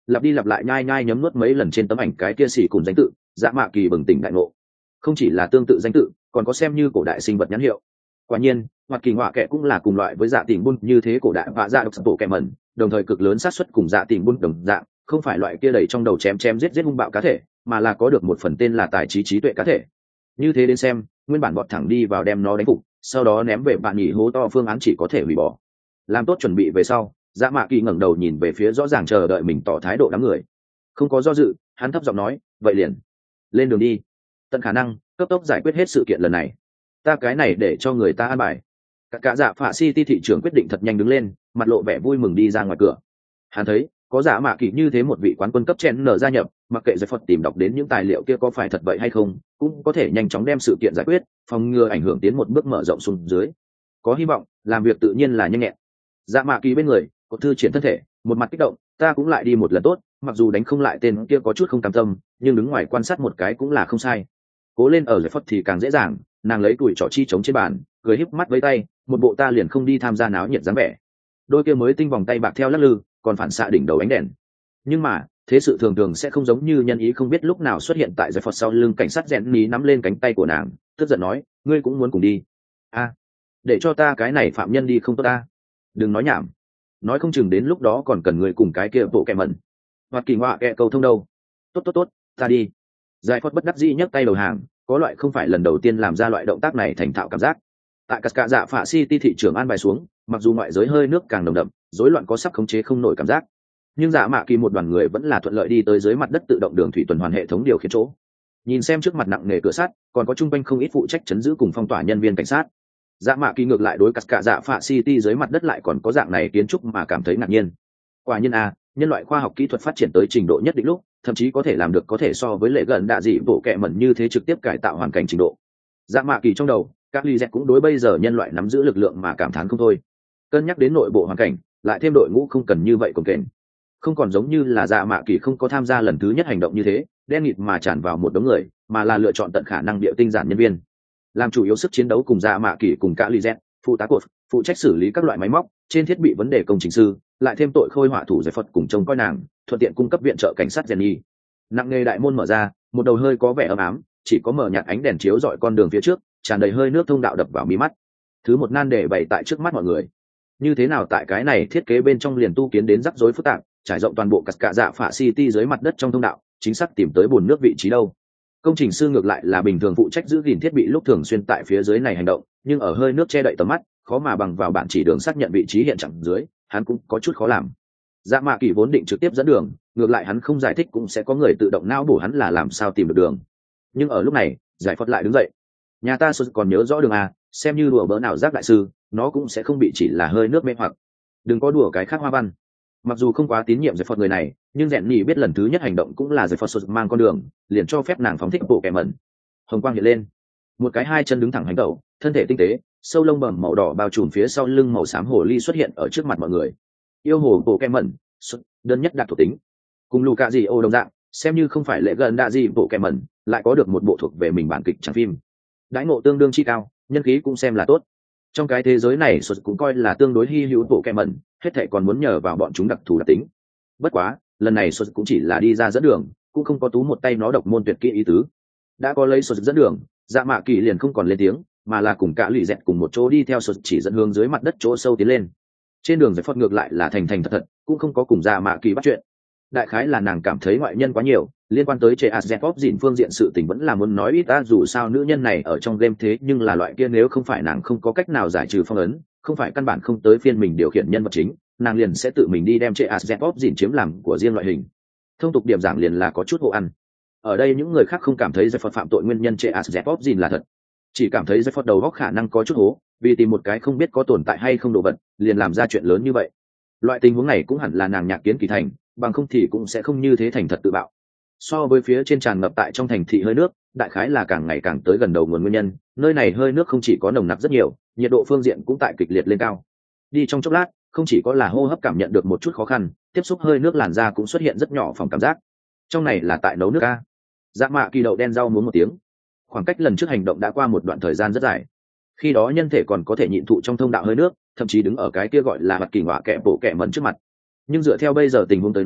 lặp đi lặp lại nhai nhai nhấm nuốt mấy lần trên tấm ảnh cái kia xỉ cùng danh tự. Dạ mạ kỳ bừng tỉnh đại ngộ, không chỉ là tương tự danh tự, còn có xem như cổ đại sinh vật nhãn hiệu. Quả nhiên hoặc kỳ họa kệ cũng là cùng loại với dạ tìm bun như thế cổ đại và dạ độc bộ kệ mẩn, đồng thời cực lớn xác suất cùng dạ tìm bun đồng dạng, không phải loại kia đầy trong đầu chém chém giết giết hung bạo cá thể, mà là có được một phần tên là tài trí trí tuệ cá thể. Như thế đến xem, nguyên bản bọn thẳng đi vào đem nó đánh phục, sau đó ném về bạn nhỉ hố to phương án chỉ có thể hủy bỏ. Làm tốt chuẩn bị về sau, dạ mạ kỳ ngẩng đầu nhìn về phía rõ ràng chờ đợi mình tỏ thái độ đám người. Không có do dự, hắn thấp giọng nói, vậy liền lên đường đi, tận khả năng cấp tốc giải quyết hết sự kiện lần này. Ta cái này để cho người ta an bài. Cả cả dạ phạ city thị trưởng quyết định thật nhanh đứng lên, mặt lộ vẻ vui mừng đi ra ngoài cửa. Hắn thấy có giả mạ kỳ như thế một vị quán quân cấp chen nở gia nhập, mặc kệ giải phật tìm đọc đến những tài liệu kia có phải thật vậy hay không, cũng có thể nhanh chóng đem sự kiện giải quyết, phòng ngừa ảnh hưởng tiến một bước mở rộng xuống dưới. Có hy vọng, làm việc tự nhiên là nhanh nhẹn. Dạ mạ kỳ bên người cột thư triển thân thể, một mặt kích động, ta cũng lại đi một lần tốt, mặc dù đánh không lại tên kia có chút không cam tâm, nhưng đứng ngoài quan sát một cái cũng là không sai. Cố lên ở giải phật thì càng dễ dàng. Nàng lấy tuổi trỏ chi chống trên bàn, cười híp mắt với tay, một bộ ta liền không đi tham gia náo nhiệt dáng vẻ. Đôi kia mới tinh vòng tay bạc theo lắc lư, còn phản xạ đỉnh đầu ánh đèn. Nhưng mà thế sự thường thường sẽ không giống như nhân ý không biết lúc nào xuất hiện tại giải phật sau lưng. Cảnh sát rèn ní nắm lên cánh tay của nàng, tức giận nói, ngươi cũng muốn cùng đi? A, à, để cho ta cái này phạm nhân đi không tốt ta? Đừng nói nhảm, nói không chừng đến lúc đó còn cần người cùng cái kia bộ kẹ mẩn hoặc kỳ họa kẹ cầu thông đâu. Tốt tốt tốt, ta đi. Giải phật bất đắc dĩ nhấc tay đầu hàng, có loại không phải lần đầu tiên làm ra loại động tác này thành thạo cảm giác. Tại cả dạ phạ city thị trường an bài xuống, mặc dù ngoại giới hơi nước càng nồng đậm, rối loạn có sắp khống chế không nổi cảm giác, nhưng dạ mạ kỳ một đoàn người vẫn là thuận lợi đi tới dưới mặt đất tự động đường thủy tuần hoàn hệ thống điều khiển chỗ. Nhìn xem trước mặt nặng nề cửa sắt, còn có chung quanh không ít phụ trách chấn giữ cùng phong tỏa nhân viên cảnh sát. Dạ mạ kỳ ngược lại đối cả dạ phạ city dưới mặt đất lại còn có dạng này kiến trúc mà cảm thấy ngạc nhiên. Quả nhiên a, nhân loại khoa học kỹ thuật phát triển tới trình độ nhất định lúc, thậm chí có thể làm được có thể so với lệ gần đạ dị bộ kệ mẩn như thế trực tiếp cải tạo hoàn cảnh trình độ. Dạ mạ kỳ trong đầu, các ly dẹt cũng đối bây giờ nhân loại nắm giữ lực lượng mà cảm thán không thôi. Cân nhắc đến nội bộ hoàn cảnh, lại thêm đội ngũ không cần như vậy cồng kềnh, không còn giống như là dạ mạ kỳ không có tham gia lần thứ nhất hành động như thế đen nghịt mà tràn vào một đống người, mà là lựa chọn tận khả năng địa tinh giản nhân viên làm chủ yếu sức chiến đấu cùng dạ mạ kỳ cùng cả ly dẹt, phụ tá cột phụ trách xử lý các loại máy móc trên thiết bị vấn đề công trình sư, lại thêm tội khôi họa thủ giải phật cùng trông coi nàng, thuận tiện cung cấp viện trợ cảnh sát Jenny. Nặng nghề đại môn mở ra, một đầu hơi có vẻ ấm ám, chỉ có mở nhạt ánh đèn chiếu rọi con đường phía trước, tràn đầy hơi nước thông đạo đập vào mí mắt. Thứ một nan đề bày tại trước mắt mọi người. Như thế nào tại cái này thiết kế bên trong liền tu kiến đến rắc rối phức tạp, trải rộng toàn bộ cắt cả dạ phạ city dưới mặt đất trong thông đạo, chính xác tìm tới bùn nước vị trí đâu. Công trình sư ngược lại là bình thường phụ trách giữ gìn thiết bị lúc thường xuyên tại phía dưới này hành động, nhưng ở hơi nước che đậy tầm mắt, khó mà bằng vào bản chỉ đường xác nhận vị trí hiện trạng dưới, hắn cũng có chút khó làm. Dạ mạ kỳ vốn định trực tiếp dẫn đường, ngược lại hắn không giải thích cũng sẽ có người tự động não bổ hắn là làm sao tìm được đường. Nhưng ở lúc này, giải phật lại đứng dậy. Nhà ta còn nhớ rõ đường à, xem như đùa bỡ nào giác đại sư, nó cũng sẽ không bị chỉ là hơi nước mê hoặc. Đừng có đùa cái khác hoa văn. Mặc dù không quá tín nhiệm giải phật người này, nhưng rèn nhì biết lần thứ nhất hành động cũng là giải phật mang con đường, liền cho phép nàng phóng thích bộ kẻ mẩn. Hồng quang hiện lên, một cái hai chân đứng thẳng hành tẩu, thân thể tinh tế, sâu lông bẩm màu đỏ bao trùm phía sau lưng màu xám hồ ly xuất hiện ở trước mặt mọi người. Yêu hồ bộ kẻ mẩn, đơn nhất đặc thuộc tính, cùng lù cạ gì ô đồng dạng, xem như không phải lệ gần đa gì bộ kẻ mẩn, lại có được một bộ thuộc về mình bản kịch chẳng phim. Đãi ngộ tương đương chi cao, nhân khí cũng xem là tốt. Trong cái thế giới này sột cũng coi là tương đối hy hữu bộ kẻ mẩn, hết thảy còn muốn nhờ vào bọn chúng đặc thù đặc tính. Bất quá lần này sột cũng chỉ là đi ra dẫn đường, cũng không có tú một tay nó độc môn tuyệt kỹ ý tứ. Đã có lấy sột dẫn đường, dạ mạ kỳ liền không còn lên tiếng, mà là cùng cả lì dẹt cùng một chỗ đi theo sột chỉ dẫn hướng dưới mặt đất chỗ sâu tiến lên. Trên đường giải phật ngược lại là thành thành thật thật, cũng không có cùng dạ mạ kỳ bắt chuyện. Đại khái là nàng cảm thấy ngoại nhân quá nhiều, liên quan tới chế Azepop dịn phương diện sự tình vẫn là muốn nói ít ta, dù sao nữ nhân này ở trong game thế nhưng là loại kia nếu không phải nàng không có cách nào giải trừ phong ấn, không phải căn bản không tới phiên mình điều khiển nhân vật chính, nàng liền sẽ tự mình đi đem chế Azepop dịn chiếm làm của riêng loại hình. Thông tục điểm giảng liền là có chút hộ ăn. Ở đây những người khác không cảm thấy Zephyr phạm tội nguyên nhân chế Azepop dịn là thật, chỉ cảm thấy Zephyr đầu óc khả năng có chút hố, vì tìm một cái không biết có tồn tại hay không đồ vật, liền làm ra chuyện lớn như vậy. Loại tình huống này cũng hẳn là nàng nhạc kiến kỳ thành, bằng không thì cũng sẽ không như thế thành thật tự bạo. So với phía trên tràn ngập tại trong thành thị hơi nước, đại khái là càng ngày càng tới gần đầu nguồn nguyên nhân, nơi này hơi nước không chỉ có nồng nặc rất nhiều, nhiệt độ phương diện cũng tại kịch liệt lên cao. Đi trong chốc lát, không chỉ có là hô hấp cảm nhận được một chút khó khăn, tiếp xúc hơi nước làn da cũng xuất hiện rất nhỏ phòng cảm giác. Trong này là tại nấu nước a. Dạ mạ kỳ đậu đen rau muốn một tiếng. Khoảng cách lần trước hành động đã qua một đoạn thời gian rất dài. Khi đó nhân thể còn có thể nhịn thụ trong thông đạo hơi nước, thậm chí đứng ở cái kia gọi là mặt kỳ ngọa kẹ bộ kẹ mẩn trước mặt. Nhưng dựa theo bây giờ tình huống tới nói,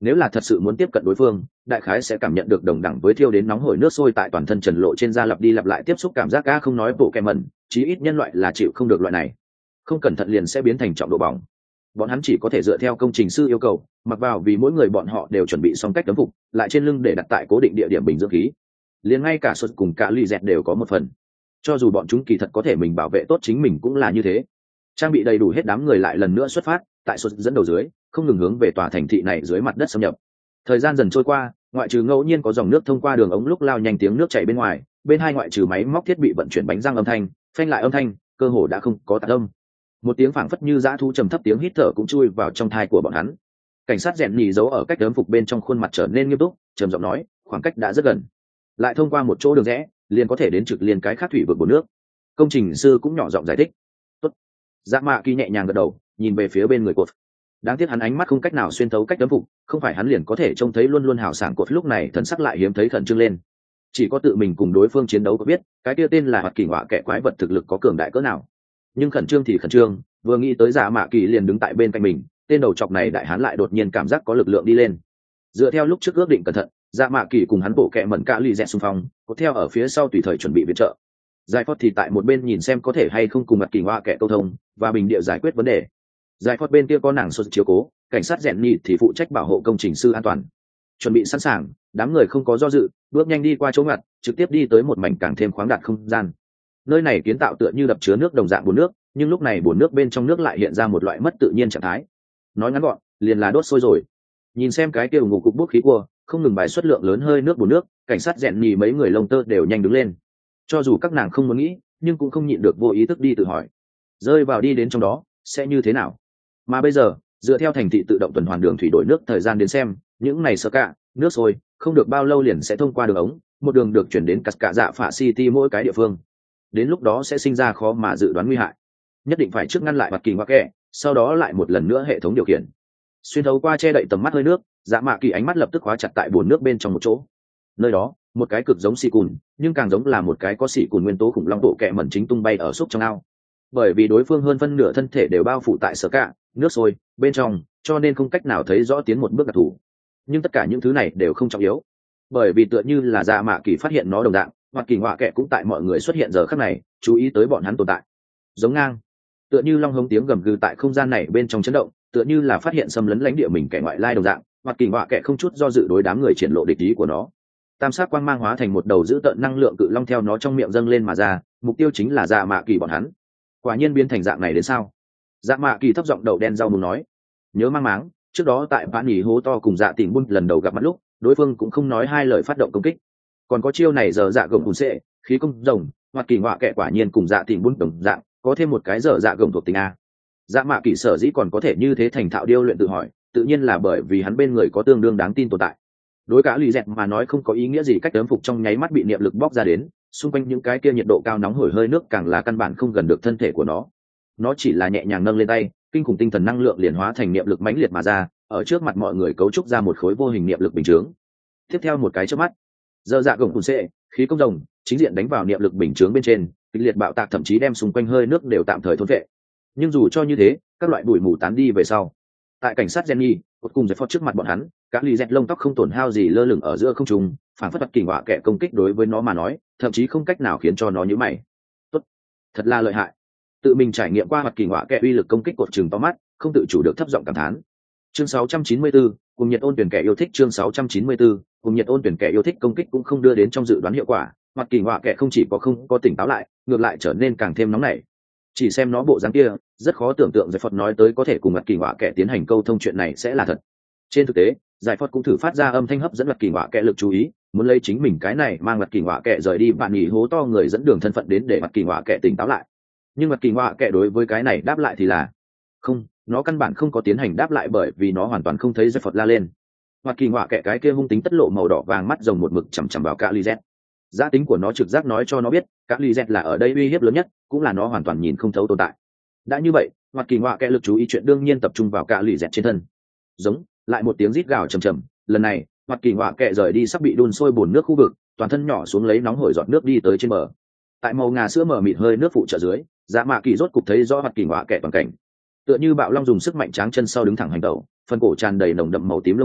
nếu là thật sự muốn tiếp cận đối phương, đại khái sẽ cảm nhận được đồng đẳng với thiêu đến nóng hổi nước sôi tại toàn thân trần lộ trên da lặp đi lặp lại tiếp xúc cảm giác ga không nói bộ kẹ mẩn, chí ít nhân loại là chịu không được loại này, không cẩn thận liền sẽ biến thành trọng độ bỏng. Bọn hắn chỉ có thể dựa theo công trình sư yêu cầu mặc vào, vì mỗi người bọn họ đều chuẩn bị xong cách tấm phục lại trên lưng để đặt tại cố định địa điểm bình dưỡng khí, liền ngay cả sốt cùng cả lì dẹt đều có một phần. Cho dù bọn chúng kỳ thật có thể mình bảo vệ tốt chính mình cũng là như thế. Trang bị đầy đủ hết, đám người lại lần nữa xuất phát, tại sốt dẫn đầu dưới không ngừng hướng về tòa thành thị này dưới mặt đất xâm nhập. Thời gian dần trôi qua, ngoại trừ ngẫu nhiên có dòng nước thông qua đường ống lúc lao nhanh tiếng nước chảy bên ngoài, bên hai ngoại trừ máy móc thiết bị vận chuyển bánh răng âm thanh, phanh lại âm thanh, cơ hồ đã không có tạc âm. Một tiếng phảng phất như dã thú trầm thấp tiếng hít thở cũng chui vào trong thai của bọn hắn. Cảnh sát rèn nhì giấu ở cách đấm phục bên trong khuôn mặt trở nên nghiêm túc, trầm giọng nói, khoảng cách đã rất gần, lại thông qua một chỗ đường rẽ liền có thể đến trực liên cái khác thủy vực bồn nước. Công trình sư cũng nhỏ giọng giải thích. Tốt. Dạ Mạ Kỳ nhẹ nhàng gật đầu, nhìn về phía bên người cột. Đáng tiếc hắn ánh mắt không cách nào xuyên thấu cách đấm phục, không phải hắn liền có thể trông thấy luôn luôn hào sảng cột lúc này thần sắc lại hiếm thấy khẩn trương lên. Chỉ có tự mình cùng đối phương chiến đấu có biết, cái kia tên là Hoạt Kỳ Họa kẻ quái vật thực lực có cường đại cỡ nào. Nhưng khẩn trương thì khẩn trương, vừa nghĩ tới Dạ Mạ Kỳ liền đứng tại bên cạnh mình, tên đầu chọc này đại hán lại đột nhiên cảm giác có lực lượng đi lên. Dựa theo lúc trước ước định cẩn thận, Dạ Mạ Kỳ cùng hắn bộ kẹ mẩn cả lì dẹt xung phong, có theo ở phía sau tùy thời chuẩn bị viện trợ. Giải Phót thì tại một bên nhìn xem có thể hay không cùng Hoạt Kỳ Họa kẻ câu thông và bình địa giải quyết vấn đề. Giải Phót bên kia có nàng sốt chiếu cố, cảnh sát rèn nhì thì phụ trách bảo hộ công trình sư an toàn. Chuẩn bị sẵn sàng, đám người không có do dự, bước nhanh đi qua chỗ ngặt, trực tiếp đi tới một mảnh càng thêm khoáng đạt không gian. Nơi này kiến tạo tựa như đập chứa nước đồng dạng bồn nước, nhưng lúc này bồn nước bên trong nước lại hiện ra một loại mất tự nhiên trạng thái. Nói ngắn gọn, liền là đốt sôi rồi. Nhìn xem cái kia ngủ cục bốc khí cua, không ngừng bài xuất lượng lớn hơi nước bồn nước, cảnh sát rèn nhì mấy người lông tơ đều nhanh đứng lên. Cho dù các nàng không muốn nghĩ, nhưng cũng không nhịn được vô ý thức đi tự hỏi, rơi vào đi đến trong đó sẽ như thế nào. Mà bây giờ, dựa theo thành thị tự động tuần hoàn đường thủy đổi nước thời gian đến xem, những này sơ cạ nước sôi không được bao lâu liền sẽ thông qua đường ống, một đường được chuyển đến cắt cả dạ phả city mỗi cái địa phương. Đến lúc đó sẽ sinh ra khó mà dự đoán nguy hại, nhất định phải trước ngăn lại Hoạt Kỳ Họa kẻ, sau đó lại một lần nữa hệ thống điều khiển. Xuyên thấu qua che đậy tầm mắt hơi nước, Dạ Mạ Kỳ ánh mắt lập tức khóa chặt tại bồn nước bên trong một chỗ. Nơi đó, một cái cực giống xì cùn, nhưng càng giống là một cái có xì cùn nguyên tố khủng long bộ kẹ mẩn chính tung bay ở xúc trong ao. Bởi vì đối phương hơn phân nửa thân thể đều bao phủ tại sở cạ nước sôi bên trong, cho nên không cách nào thấy rõ tiến một bước đặc thù. Nhưng tất cả những thứ này đều không trọng yếu, bởi vì tựa như là Dạ Mạ Kỳ phát hiện nó đồng dạng, Hoạt Kỳ Họa kẻ cũng tại mọi người xuất hiện giờ khắc này chú ý tới bọn hắn tồn tại. Giống ngang, tựa như long hống tiếng gầm gừ tại không gian này bên trong chấn động, tựa như là phát hiện xâm lấn lãnh địa mình kẻ ngoại lai đồng dạng. Hoạt Kỳ Họa kẻ không chút do dự đối đám người triển lộ địch ý của nó. Tam sắc quang mang hóa thành một đầu dữ tợn năng lượng cự long theo nó trong miệng dâng lên mà ra, mục tiêu chính là Dạ Mạ Kỳ bọn hắn. Quả nhiên biến thành dạng này đến sao? Dạ Mạ Kỳ thấp giọng đầu đen rau muốn nói. Nhớ mang máng, trước đó tại vạn nhì hố to cùng Dạ Tỉnh Bun lần đầu gặp mặt lúc, đối phương cũng không nói hai lời phát động công kích. Còn có chiêu này giờ Dạ Gồng Hùn Sệ, khí công rồng, Hoạt Kỳ Họa kẻ quả nhiên cùng Dạ Tỉnh Bun đồng dạng, có thêm một cái giờ Dạ Gồng thuộc tính a. Dạ Mạ Kỳ sở dĩ còn có thể như thế thành thạo điêu luyện tự hỏi, tự nhiên là bởi vì hắn bên người có tương đương đáng tin tồn tại. Đối cả lì dẹt mà nói không có ý nghĩa gì cách tấm phục trong nháy mắt bị niệm lực bóc ra đến, xung quanh những cái kia nhiệt độ cao nóng hổi hơi nước càng là căn bản không gần được thân thể của nó. Nó chỉ là nhẹ nhàng nâng lên tay, kinh khủng tinh thần năng lượng liền hóa thành niệm lực mãnh liệt mà ra, ở trước mặt mọi người cấu trúc ra một khối vô hình niệm lực bình chướng. Tiếp theo một cái chớp mắt, giờ Dạ Gồng Hùn Sệ, khí công rồng, chính diện đánh vào niệm lực bình chướng bên trên, kịch liệt bạo tạc thậm chí đem xung quanh hơi nước đều tạm thời thôn vệ. Nhưng dù cho như thế, các loại bụi mù tán đi về sau, tại cảnh sát Jenny, cột cùng giải phót trước mặt bọn hắn, các lì dẹt lông tóc không tổn hao gì lơ lửng ở giữa không trung, phản phất Hoạt Kỳ Họa kẻ công kích đối với nó mà nói, thậm chí không cách nào khiến cho nó nhíu mày. Tốt, thật là lợi hại. Tự mình trải nghiệm qua Hoạt Kỳ Họa kẻ uy lực công kích cột trừng to mắt, không tự chủ được thấp giọng cảm thán. Chương sáu trăm chín mươi tư, cùng nhiệt ôn tuyển kẻ yêu thích. Chương sáu trăm chín mươi tư, cùng nhiệt ôn tuyển kẻ yêu thích. Công kích cũng không đưa đến trong dự đoán hiệu quả, Hoạt Kỳ Họa kẻ không chỉ có không có tỉnh táo lại, ngược lại trở nên càng thêm nóng nảy. Chỉ xem nó bộ dáng kia, rất khó tưởng tượng giải phật nói tới có thể cùng Hoạt Kỳ Họa kẻ tiến hành câu thông chuyện này sẽ là thật. Trên thực tế, giải phật cũng thử phát ra âm thanh hấp dẫn Hoạt Kỳ Họa kẻ lực chú ý, muốn lấy chính mình cái này mang Hoạt Kỳ Họa kẻ rời đi bạn nghỉ hố to người dẫn đường thân phận đến để Hoạt Kỳ Họa kẻ tỉnh táo lại. Nhưng Hoạt Kỳ Họa kẻ đối với cái này đáp lại thì là không, nó căn bản không có tiến hành đáp lại, bởi vì nó hoàn toàn không thấy giải phật la lên. Hoạt Kỳ Họa kẻ cái kia hung tính tất lộ màu đỏ vàng mắt rồng một mực chằm chằm vào cả Ly Z. Giá tính của nó trực giác nói cho nó biết, cả Ly Z là ở đây uy hiếp lớn nhất, cũng là nó hoàn toàn nhìn không thấu tồn tại. Đã như vậy, Hoạt Kỳ Họa kẻ lực chú ý chuyện đương nhiên tập trung vào cả Ly Z trên thân. Giống, lại một tiếng rít gào trầm trầm, lần này, Hoạt Kỳ Họa kẻ rời đi sắp bị đun sôi bùn nước khu vực, toàn thân nhỏ xuống lấy nóng hổi giọt nước đi tới trên bờ. Tại màu ngà sữa mờ mịt hơi nước phụ trợ dưới, Dạ Mạ Kỳ rốt cục thấy rõ Hoạt Kỳ Họa kẻ toàn cảnh. Tựa như bạo long dùng sức mạnh tráng chân sau đứng thẳng hành tẩu, phần cổ tràn đầy nồng đậm màu tím lông dài,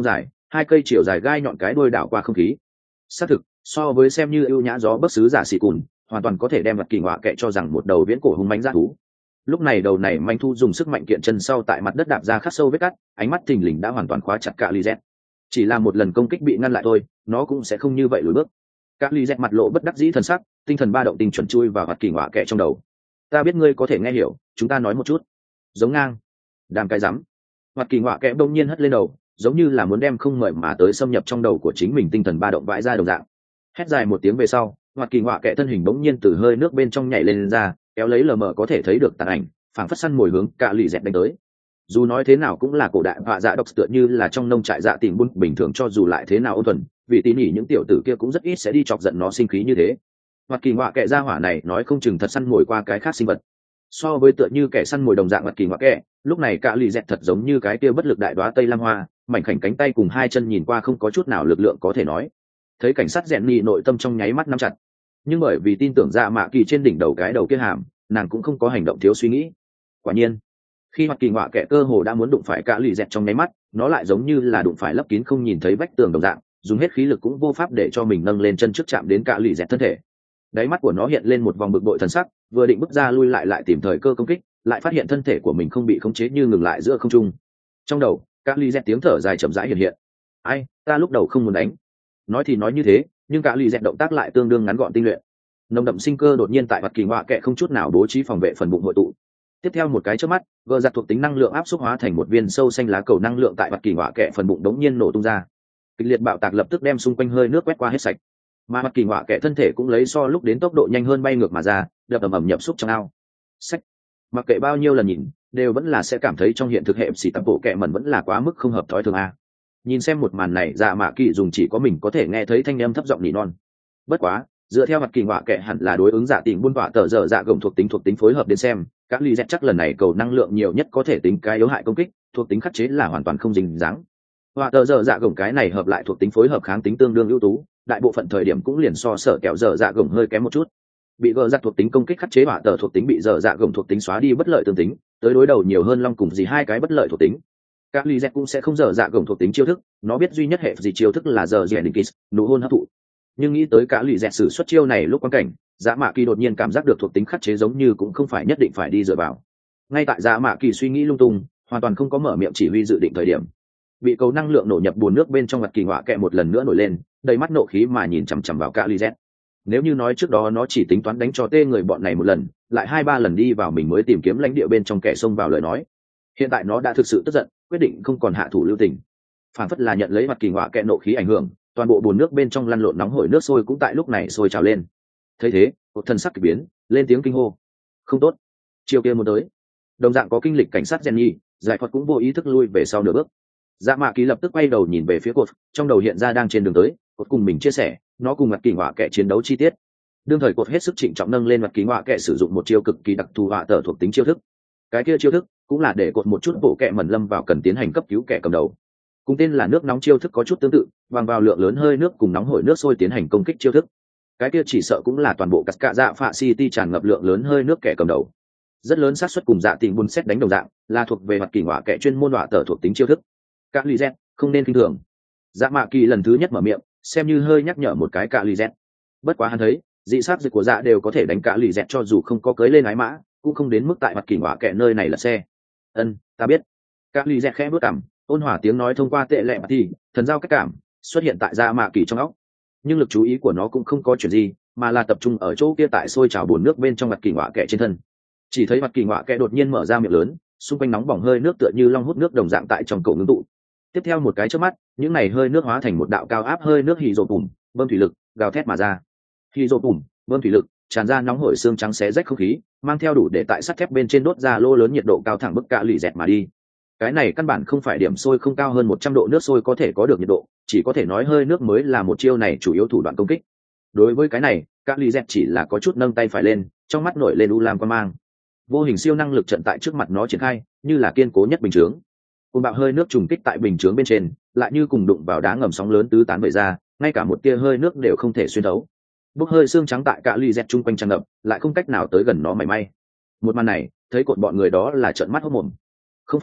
hai cây chiều dài gai nhọn cái đuôi đảo qua không khí. Xác thực, so với xem như ưu nhã gió bất xứ giả xì cùn, hoàn toàn có thể đem vật kỳ ngọa kệ cho rằng một đầu viễn cổ hung mãnh dã thú. Lúc này đầu này manh thu dùng sức mạnh kiện chân sau tại mặt đất đạp ra khắc sâu vết cắt, ánh mắt thình lình đã hoàn toàn khóa chặt cả Ly Z. Chỉ là một lần công kích bị ngăn lại thôi, nó cũng sẽ không như vậy lùi bước. Cả Ly Z mặt lộ bất đắc dĩ thần sắc, tinh thần ba động tinh chuẩn chui vào vật kỳ ngọa kệ trong đầu. Ta biết ngươi có thể nghe hiểu, chúng ta nói một chút. Giống ngang, đàm cái rắm. Vật kỳ ngọa kệ đông nhiên hất lên đầu, giống như là muốn đem không mời mà tới xâm nhập trong đầu của chính mình tinh thần ba động vãi ra đồng dạng. Hét dài một tiếng về sau, Hoạt Kỳ Ngọa kệ thân hình bỗng nhiên từ hơi nước bên trong nhảy lên, lên ra, kéo lấy lờ mờ có thể thấy được tàn ảnh, phảng phất săn mồi hướng cả lì dẹt đánh tới. Dù nói thế nào cũng là cổ đại họa dạ độc, tựa như là trong nông trại dạ tình buôn bình thường, cho dù lại thế nào ôn thuần, vì tỉ mỉ những tiểu tử kia cũng rất ít sẽ đi chọc giận nó sinh khí như thế. Hoạt Kỳ Ngọa kệ ra hỏa này nói không chừng thật săn mồi qua cái khác sinh vật. So với tựa như kẻ săn mồi đồng dạng Hoạt Kỳ Ngọa kệ, lúc này cả lì dẹt thật giống như cái kia bất lực đại đóa tây lam hoa, mảnh khảnh cánh tay cùng hai chân nhìn qua không có chút nào lực lượng có thể nói. Thấy cảnh sát rèn nhì nội tâm trong nháy mắt nắm chặt, nhưng bởi vì tin tưởng dạ mạ kỳ trên đỉnh đầu cái đầu kia hàm, nàng cũng không có hành động thiếu suy nghĩ. Quả nhiên, khi Hoạt Kỳ Ngọa kệ cơ hồ đã muốn đụng phải cả lì dẹt trong nháy mắt, nó lại giống như là đụng phải lấp kín không nhìn thấy vách tường đồng dạng, dùng hết khí lực cũng vô pháp để cho mình nâng lên chân trước chạm đến cả lì dẹt thân thể. Đáy mắt của nó hiện lên một vòng bực bội thần sắc, vừa định bước ra lui lại lại tìm thời cơ công kích, lại phát hiện thân thể của mình không bị khống chế như ngừng lại giữa không trung. Trong đầu, cả lì dẹt tiếng thở dài chậm rãi hiện hiện. Ai, ta lúc đầu không muốn đánh. Nói thì nói như thế, nhưng cả lì dẹt động tác lại tương đương ngắn gọn tinh luyện. Nồng đậm sinh cơ đột nhiên tại Hoạt Kỳ Ngọa kệ không chút nào bố trí phòng vệ phần bụng hội tụ. Tiếp theo một cái chớp mắt, gờ giặt thuộc tính năng lượng áp xúc hóa thành một viên sâu xanh lá cầu năng lượng tại Hoạt Kỳ Ngọa kệ phần bụng đống nhiên nổ tung ra. Kịch liệt bạo tạc lập tức đem xung quanh hơi nước quét qua hết sạch. Mà Hoạt Kỳ Ngọa kệ thân thể cũng lấy so lúc đến tốc độ nhanh hơn bay ngược mà ra, đập ầm ầm nhập xúc trong ao. Sách. Mặc kệ bao nhiêu lần nhìn, đều vẫn là sẽ cảm thấy trong hiện thực hệ xì tập bộ kệ mẩn vẫn là quá mức không hợp thói thường a. Nhìn xem một màn này, dạ mạ kỳ dùng chỉ có mình có thể nghe thấy thanh âm thấp giọng nỉ non. Bất quá, dựa theo Hoạt Kỳ Ngọa kệ hẳn là đối ứng giả tình buôn tọa tờ dở dạ gồng thuộc tính thuộc tính phối hợp đến xem, các ly dẹt chắc lần này cầu năng lượng nhiều nhất có thể tính cái yếu hại công kích, thuộc tính khắc chế là hoàn toàn không dính dáng. Tọa tờ dở dạ gồng cái này hợp lại thuộc tính phối hợp kháng tính tương đương ưu tú, đại bộ phận thời điểm cũng liền so sở kẹo dở dạ gồng hơi kém một chút. Bị gờ giặt thuộc tính công kích khắc chế, tọa tờ thuộc tính bị dở dạ gồng thuộc tính xóa đi bất lợi tương tính, tới đối đầu nhiều hơn long cùng gì hai cái bất lợi thuộc tính. Các ly dẹt cũng sẽ không dở dạ gồng thuộc tính chiêu thức, nó biết duy nhất hệ gì chiêu thức là giờ dẹt kiss, nụ hôn hấp thụ. Nhưng nghĩ tới cả lì dẹt sử xuất chiêu này lúc quan cảnh, dạ mạ kỳ đột nhiên cảm giác được thuộc tính khắc chế giống như cũng không phải nhất định phải đi dựa vào. Ngay tại dạ mạ kỳ suy nghĩ lung tung, hoàn toàn không có mở miệng chỉ huy dự định thời điểm, bị cầu năng lượng nổ nhập buồn nước bên trong Hoạt Kỳ Ngọa kệ một lần nữa nổi lên, đầy mắt nộ khí mà nhìn chằm chằm vào cả lì dẹt. Nếu như nói trước đó nó chỉ tính toán đánh cho tê người bọn này một lần, lại hai ba lần đi vào mình mới tìm kiếm lãnh địa bên trong kẻ xông vào lời nói, hiện tại nó đã thực sự tức giận, quyết định không còn hạ thủ lưu tình. Phản phất là nhận lấy Hoạt Kỳ Ngọa kệ nộ khí ảnh hưởng, toàn bộ bồn nước bên trong lăn lộn nóng hổi nước sôi cũng tại lúc này sôi trào lên. Thấy thế, một thân sắc kỳ biến, lên tiếng kinh hô. Không tốt, chiều kia muốn tới. Đồng dạng có kinh lịch cảnh sát Jenny, giải thuật cũng vô ý thức lui về sau nửa bước. Dạ mạ kỳ lập tức quay đầu nhìn về phía cột, trong đầu hiện ra đang trên đường tới, cột cùng mình chia sẻ, nó cùng Hoạt Kỳ Ngọa kệ chiến đấu chi tiết. Đương thời cột hết sức trịnh trọng nâng lên Hoạt Kỳ Ngọa kệ sử dụng một chiêu cực kỳ đặc thù họa tờ thuộc tính chiêu thức. Cái kia chiêu thức cũng là để cột một chút bộ kệ mẩn lâm vào cần tiến hành cấp cứu kẻ cầm đầu. Cùng tên là nước nóng chiêu thức có chút tương tự, bằng vào lượng lớn hơi nước cùng nóng hổi nước sôi tiến hành công kích chiêu thức. Cái kia chỉ sợ cũng là toàn bộ cắt cạ dạ phạ city tràn ngập lượng lớn hơi nước kẻ cầm đầu. Rất lớn xác suất cùng dạ tình buôn xét đánh đồng dạng, là thuộc về Hoạt Kỳ Ngọa kệ chuyên môn họa tờ thuộc tính chiêu thức. Cả lì dẹt không nên kinh thường. Dạ mạ kỳ lần thứ nhất mở miệng, xem như hơi nhắc nhở một cái cả lì dẹt. Bất quá hắn thấy, dị sát dịch của dạ đều có thể đánh cả lì dẹt, cho dù không có cưới lên ái mã, cũng không đến mức tại Hoạt Kỳ Ngọa kệ nơi này là xe. Ân, ta biết. Cả lì dẹt khẽ bước cằm, ôn hòa tiếng nói thông qua tệ lệ mà thì thần giao cách cảm xuất hiện tại dạ mạ kỳ trong óc. Nhưng lực chú ý của nó cũng không có chuyện gì, mà là tập trung ở chỗ kia tại sôi trào bồn nước bên trong Hoạt Kỳ Ngọa kệ trên thân. Chỉ thấy Hoạt Kỳ Ngọa kệ đột nhiên mở ra miệng lớn, xung quanh nóng bỏng hơi nước tựa như long hút nước đồng dạng tại trong cổ ngưng tụ. Tiếp theo một cái chớp mắt, những này hơi nước hóa thành một đạo cao áp hơi nước hì rồ bùm, bơm thủy lực, gào thét mà ra. Hì rồ bùm, bơm thủy lực, tràn ra nóng hổi xương trắng xé rách không khí, mang theo đủ để tại sắt thép bên trên đốt ra lô lớn nhiệt độ cao thẳng bức cả lì dẹt mà đi. Cái này căn bản không phải điểm sôi không cao hơn một trăm độ nước sôi có thể có được nhiệt độ, chỉ có thể nói hơi nước mới là một chiêu này chủ yếu thủ đoạn công kích. Đối với cái này, các lì dẹt chỉ là có chút nâng tay phải lên, trong mắt nổi lên u lam quan mang. Vô hình siêu năng lực trận tại trước mặt nó triển khai, như là kiên cố nhất bình chướng. Cùng bạo hơi nước trùng kích tại bình chướng bên trên, lại như cùng đụng vào đá ngầm sóng lớn tứ tán vẩy ra, ngay cả một tia hơi nước đều không thể xuyên thấu. Bốc hơi xương trắng tại cả lì dẹt chung quanh tràn ngập, lại không cách nào tới gần nó mảy may. Một màn này, thấy cột bọn người đó là trợn mắt hốt mồm. Không phải,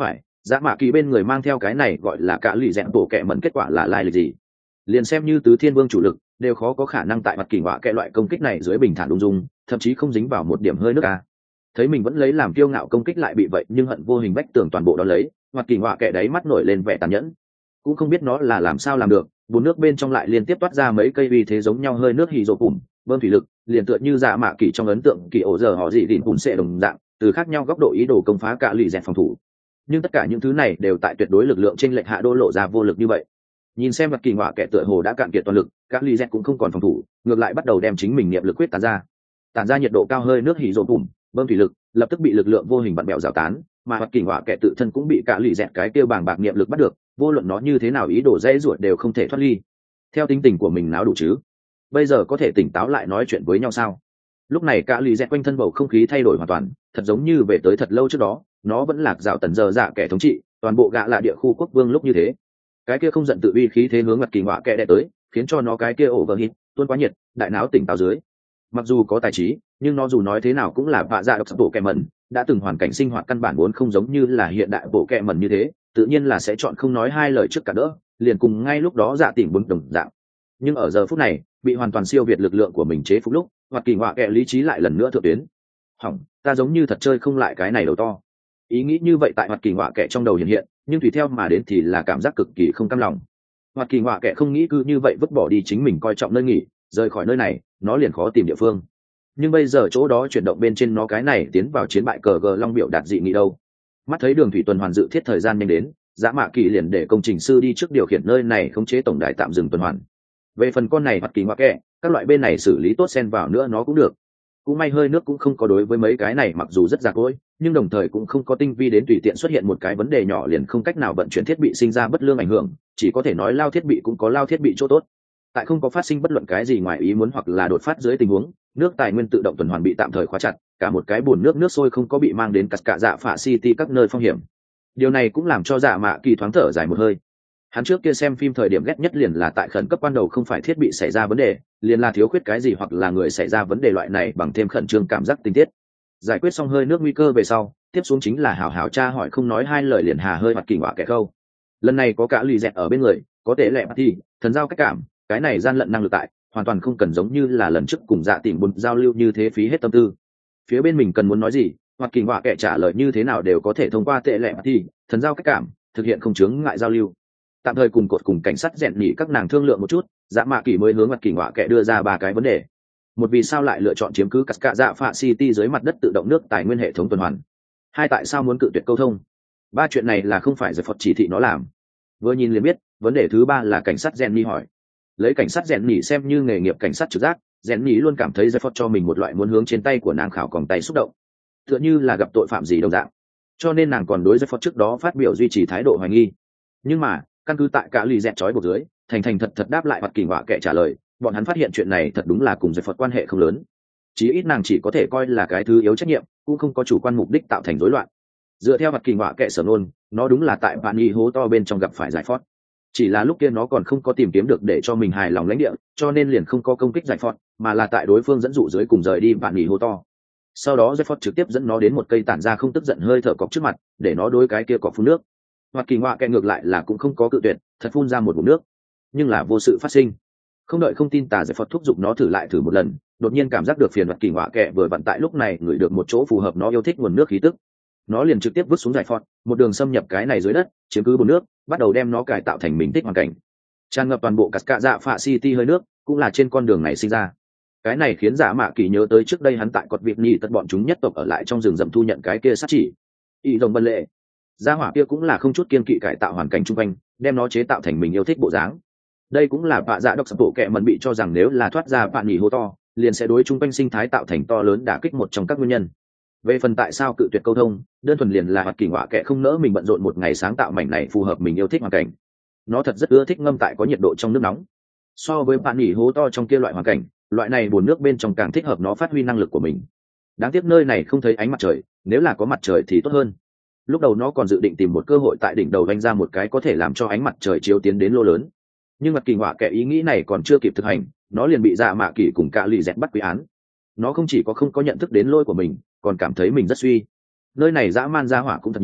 Dạ mạ kỳ bên người mang theo cái này gọi là cả lì dẹn bộ kẹ mẩn, kết quả là lai lịch gì? Liền xem như tứ thiên vương chủ lực đều khó có khả năng tại mặt kỳ họa kẹ loại công kích này dưới bình thản ung dung, thậm chí không dính vào một điểm hơi nước ca. Thấy mình vẫn lấy làm kiêu ngạo công kích lại bị vậy, nhưng hận vô hình vách tường toàn bộ đó lấy, mặt kỳ họa kẹ đáy mắt nổi lên vẻ tàn nhẫn. Cũng không biết nó là làm sao làm được, bốn nước bên trong lại liên tiếp toát ra mấy cây uy thế giống nhau hơi nước hì rộ cùm bơm thủy lực, liền tựa như dạ mạ kỳ trong ấn tượng kỳ ổ giờ họ dị đỉnh cùn sẽ đồng dạng, từ khác nhau góc độ ý đồ công phá cả lì dẹn phòng thủ. Nhưng tất cả những thứ này đều tại tuyệt đối lực lượng trên lệch hạ đô lộ ra vô lực như vậy. Nhìn xem mặt kỳ họa kẻ tựa hồ đã cạn kiệt toàn lực, các ly z cũng không còn phòng thủ, ngược lại bắt đầu đem chính mình niệm lực quyết tán ra tản ra nhiệt độ cao hơi nước hỉ rộ bùm bơm thủy lực lập tức bị lực lượng vô hình vặn bẹo rào tán, mà mặt kỳ họa kẻ tự thân cũng bị cả lì dẹt cái tiêu bàng bạc niệm lực bắt được, vô luận nó như thế nào ý đồ dễ ruột đều không thể thoát ly. Theo tính tình của mình náo đủ chứ, bây giờ có thể tỉnh táo lại nói chuyện với nhau sao? Lúc này cả lì dẹt quanh thân bầu không khí thay đổi hoàn toàn, thật giống như về tới thật lâu trước đó, nó vẫn lạc dạo tần giờ dạ kẻ thống trị toàn bộ gạ là địa khu quốc vương lúc như thế. Cái kia không giận tự uy khí thế hướng mặt kỳ họa kẻ đè tới, khiến cho nó cái kia overheat tuôn quá nhiệt, đại não tỉnh táo dưới. Mặc dù có tài trí, nhưng nó dù nói thế nào cũng là vạ dạ độc bộ kẹ mẩn, đã từng hoàn cảnh sinh hoạt căn bản vốn không giống như là hiện đại bộ kẹ mẩn như thế, tự nhiên là sẽ chọn không nói hai lời trước cả đỡ, liền cùng ngay lúc đó dạ tỉnh bừng đồng dạng. Nhưng ở giờ phút này, bị hoàn toàn siêu việt lực lượng của mình chế phục lúc, hoặc kỳ họa kẹ lý trí lại lần nữa thượng tuyến. Hỏng, ta giống như thật chơi không lại cái này đầu to. Ý nghĩ như vậy tại mặt kỳ họa kẹ trong đầu hiện hiện, nhưng tùy theo mà đến thì là cảm giác cực kỳ không cam lòng. Mặt kỳ họa kẹ không nghĩ cứ như vậy vứt bỏ đi chính mình coi trọng nơi nghỉ, rời khỏi nơi này, nó liền khó tìm địa phương. Nhưng bây giờ chỗ đó chuyển động bên trên nó cái này tiến vào chiến bại cờ gờ long biểu đạt dị nghị đâu. Mắt thấy đường thủy tuần hoàn dự thiết thời gian nhanh đến, Dã Mạ Kỳ liền để công trình sư đi trước điều khiển nơi này khống chế tổng đài tạm dừng tuần hoàn. Về phần con này mặt kỳ ngoại kẹ, các loại bên này xử lý tốt xen vào nữa nó cũng được. Cũng may hơi nước cũng không có đối với mấy cái này mặc dù rất giặc cỗi, nhưng đồng thời cũng không có tinh vi đến tùy tiện xuất hiện một cái vấn đề nhỏ liền không cách nào vận chuyển thiết bị sinh ra bất lương ảnh hưởng, chỉ có thể nói lao thiết bị cũng có lao thiết bị chỗ tốt. Tại không có phát sinh bất luận cái gì ngoài ý muốn hoặc là đột phát dưới tình huống, nước tài nguyên tự động tuần hoàn bị tạm thời khóa chặt, cả một cái bồn nước nước sôi không có bị mang đến cắt cả dạ phả city các nơi phong hiểm. Điều này cũng làm cho Dạ Mạ Kỳ thoáng thở dài một hơi. Hắn trước kia xem phim thời điểm ghét nhất liền là tại khẩn cấp ban đầu không phải thiết bị xảy ra vấn đề, liền là thiếu khuyết cái gì hoặc là người xảy ra vấn đề loại này bằng thêm khẩn trương cảm giác tình tiết. Giải quyết xong hơi nước nguy cơ về sau, tiếp xuống chính là hảo hảo tra hỏi không nói hai lời liền hà hơi mặt kỳ họa kẻ khâu. Lần này có cả lì dẹt ở bên người, có thể lẹ thì thần giao cách cảm, cái này gian lận năng lực tại, hoàn toàn không cần giống như là lần trước cùng Dạ tìm buồn giao lưu như thế phí hết tâm tư. Phía bên mình cần muốn nói gì, hoặc kỳ họa kẻ trả lời như thế nào đều có thể thông qua tệ lẹ thì thần giao cách cảm thực hiện không chướng ngại giao lưu. Tạm thời cùng cột cùng cảnh sát rèn nhỉ các nàng thương lượng một chút, Dạ Mạ Kỳ mới hướng mặt kỳ họa kẻ đưa ra ba cái vấn đề. Một, vì sao lại lựa chọn chiếm cứ cắt cả dạ phạ city dưới mặt đất tự động nước tài nguyên hệ thống tuần hoàn? Hai, tại sao muốn cự tuyệt câu thông? Ba, chuyện này là không phải giải phật chỉ thị nó làm. Vừa nhìn liền biết, vấn đề thứ ba là cảnh sát rèn nhỉ hỏi. Lấy cảnh sát rèn nhỉ xem như nghề nghiệp cảnh sát trực giác, rèn nhỉ luôn cảm thấy giải phật cho mình một loại muốn hướng trên tay của nàng khảo còng tay xúc động, tựa như là gặp tội phạm gì đồng dạng, cho nên nàng còn đối giải phật trước đó phát biểu duy trì thái độ hoài nghi. Nhưng mà căn cứ tại cả lì dẹt trói buộc dưới, thành thành thật thật đáp lại mặt kỳ họa kẻ trả lời, bọn hắn phát hiện chuyện này thật đúng là cùng giải phật quan hệ không lớn, chí ít nàng chỉ có thể coi là cái thứ yếu trách nhiệm, cũng không có chủ quan mục đích tạo thành rối loạn. Dựa theo mặt kỳ họa kẻ sở nôn, nó đúng là tại bạn y hố to bên trong gặp phải giải phót, chỉ là lúc kia nó còn không có tìm kiếm được để cho mình hài lòng lãnh địa, cho nên liền không có công kích giải phót, mà là tại đối phương dẫn dụ dưới cùng rời đi bạn y hố to. Sau đó giải phót trực tiếp dẫn nó đến một cây tản ra không tức giận hơi thở cọc trước mặt, để nó đối cái kia cọc phun nước. Mặt kỳ họa kẻ ngược lại là cũng không có cự tuyệt, thật phun ra một ngụm nước, nhưng là vô sự phát sinh. Không đợi không tin tà giải phật thúc giục nó thử lại thử một lần, đột nhiên cảm giác được phiền mặt kỳ họa kẹ vừa vặn tại lúc này ngửi được một chỗ phù hợp nó yêu thích nguồn nước khí tức, nó liền trực tiếp vứt xuống giải phật, một đường xâm nhập cái này dưới đất, chiếm cứ bồn nước, bắt đầu đem nó cải tạo thành mình thích hoàn cảnh, tràn ngập toàn bộ cắt cạ dạ phạ city hơi nước, cũng là trên con đường này sinh ra. Cái này khiến Dạ Mạ Kỳ nhớ tới trước đây hắn tại cột việt nhị tất bọn chúng nhất tộc ở lại trong rừng rậm thu nhận cái kia sát chỉ y rồng bân lệ, gia hỏa kia cũng là không chút kiên kỵ cải tạo hoàn cảnh chung quanh, đem nó chế tạo thành mình yêu thích bộ dáng. Đây cũng là bạ dạ độc sập bộ kệ mẩn bị cho rằng nếu là thoát ra bạn nhỉ hô to, liền sẽ đối chung quanh sinh thái tạo thành to lớn đả kích một trong các nguyên nhân. Về phần tại sao cự tuyệt câu thông, đơn thuần liền là hoạt kỳ họa kệ không nỡ mình bận rộn một ngày sáng tạo mảnh này phù hợp mình yêu thích hoàn cảnh. Nó thật rất ưa thích ngâm tại có nhiệt độ trong nước nóng. So với bạn nhỉ hố to trong kia loại hoàn cảnh, loại này bồn nước bên trong càng thích hợp nó phát huy năng lực của mình. Đáng tiếc nơi này không thấy ánh mặt trời, nếu là có mặt trời thì tốt hơn. Lúc đầu nó còn dự định tìm một cơ hội tại đỉnh đầu vanh ra một cái có thể làm cho ánh mặt trời chiếu tiến đến lô lớn, nhưng mặt kỳ họa kẻ ý nghĩ này còn chưa kịp thực hành, nó liền bị Dạ Mạ Kỳ cùng cả lì dẹt bắt quy án. Nó không chỉ có không có nhận thức đến lỗi của mình, còn cảm thấy mình rất suy. Nơi này dã man gia hỏa cũng thật nhiều,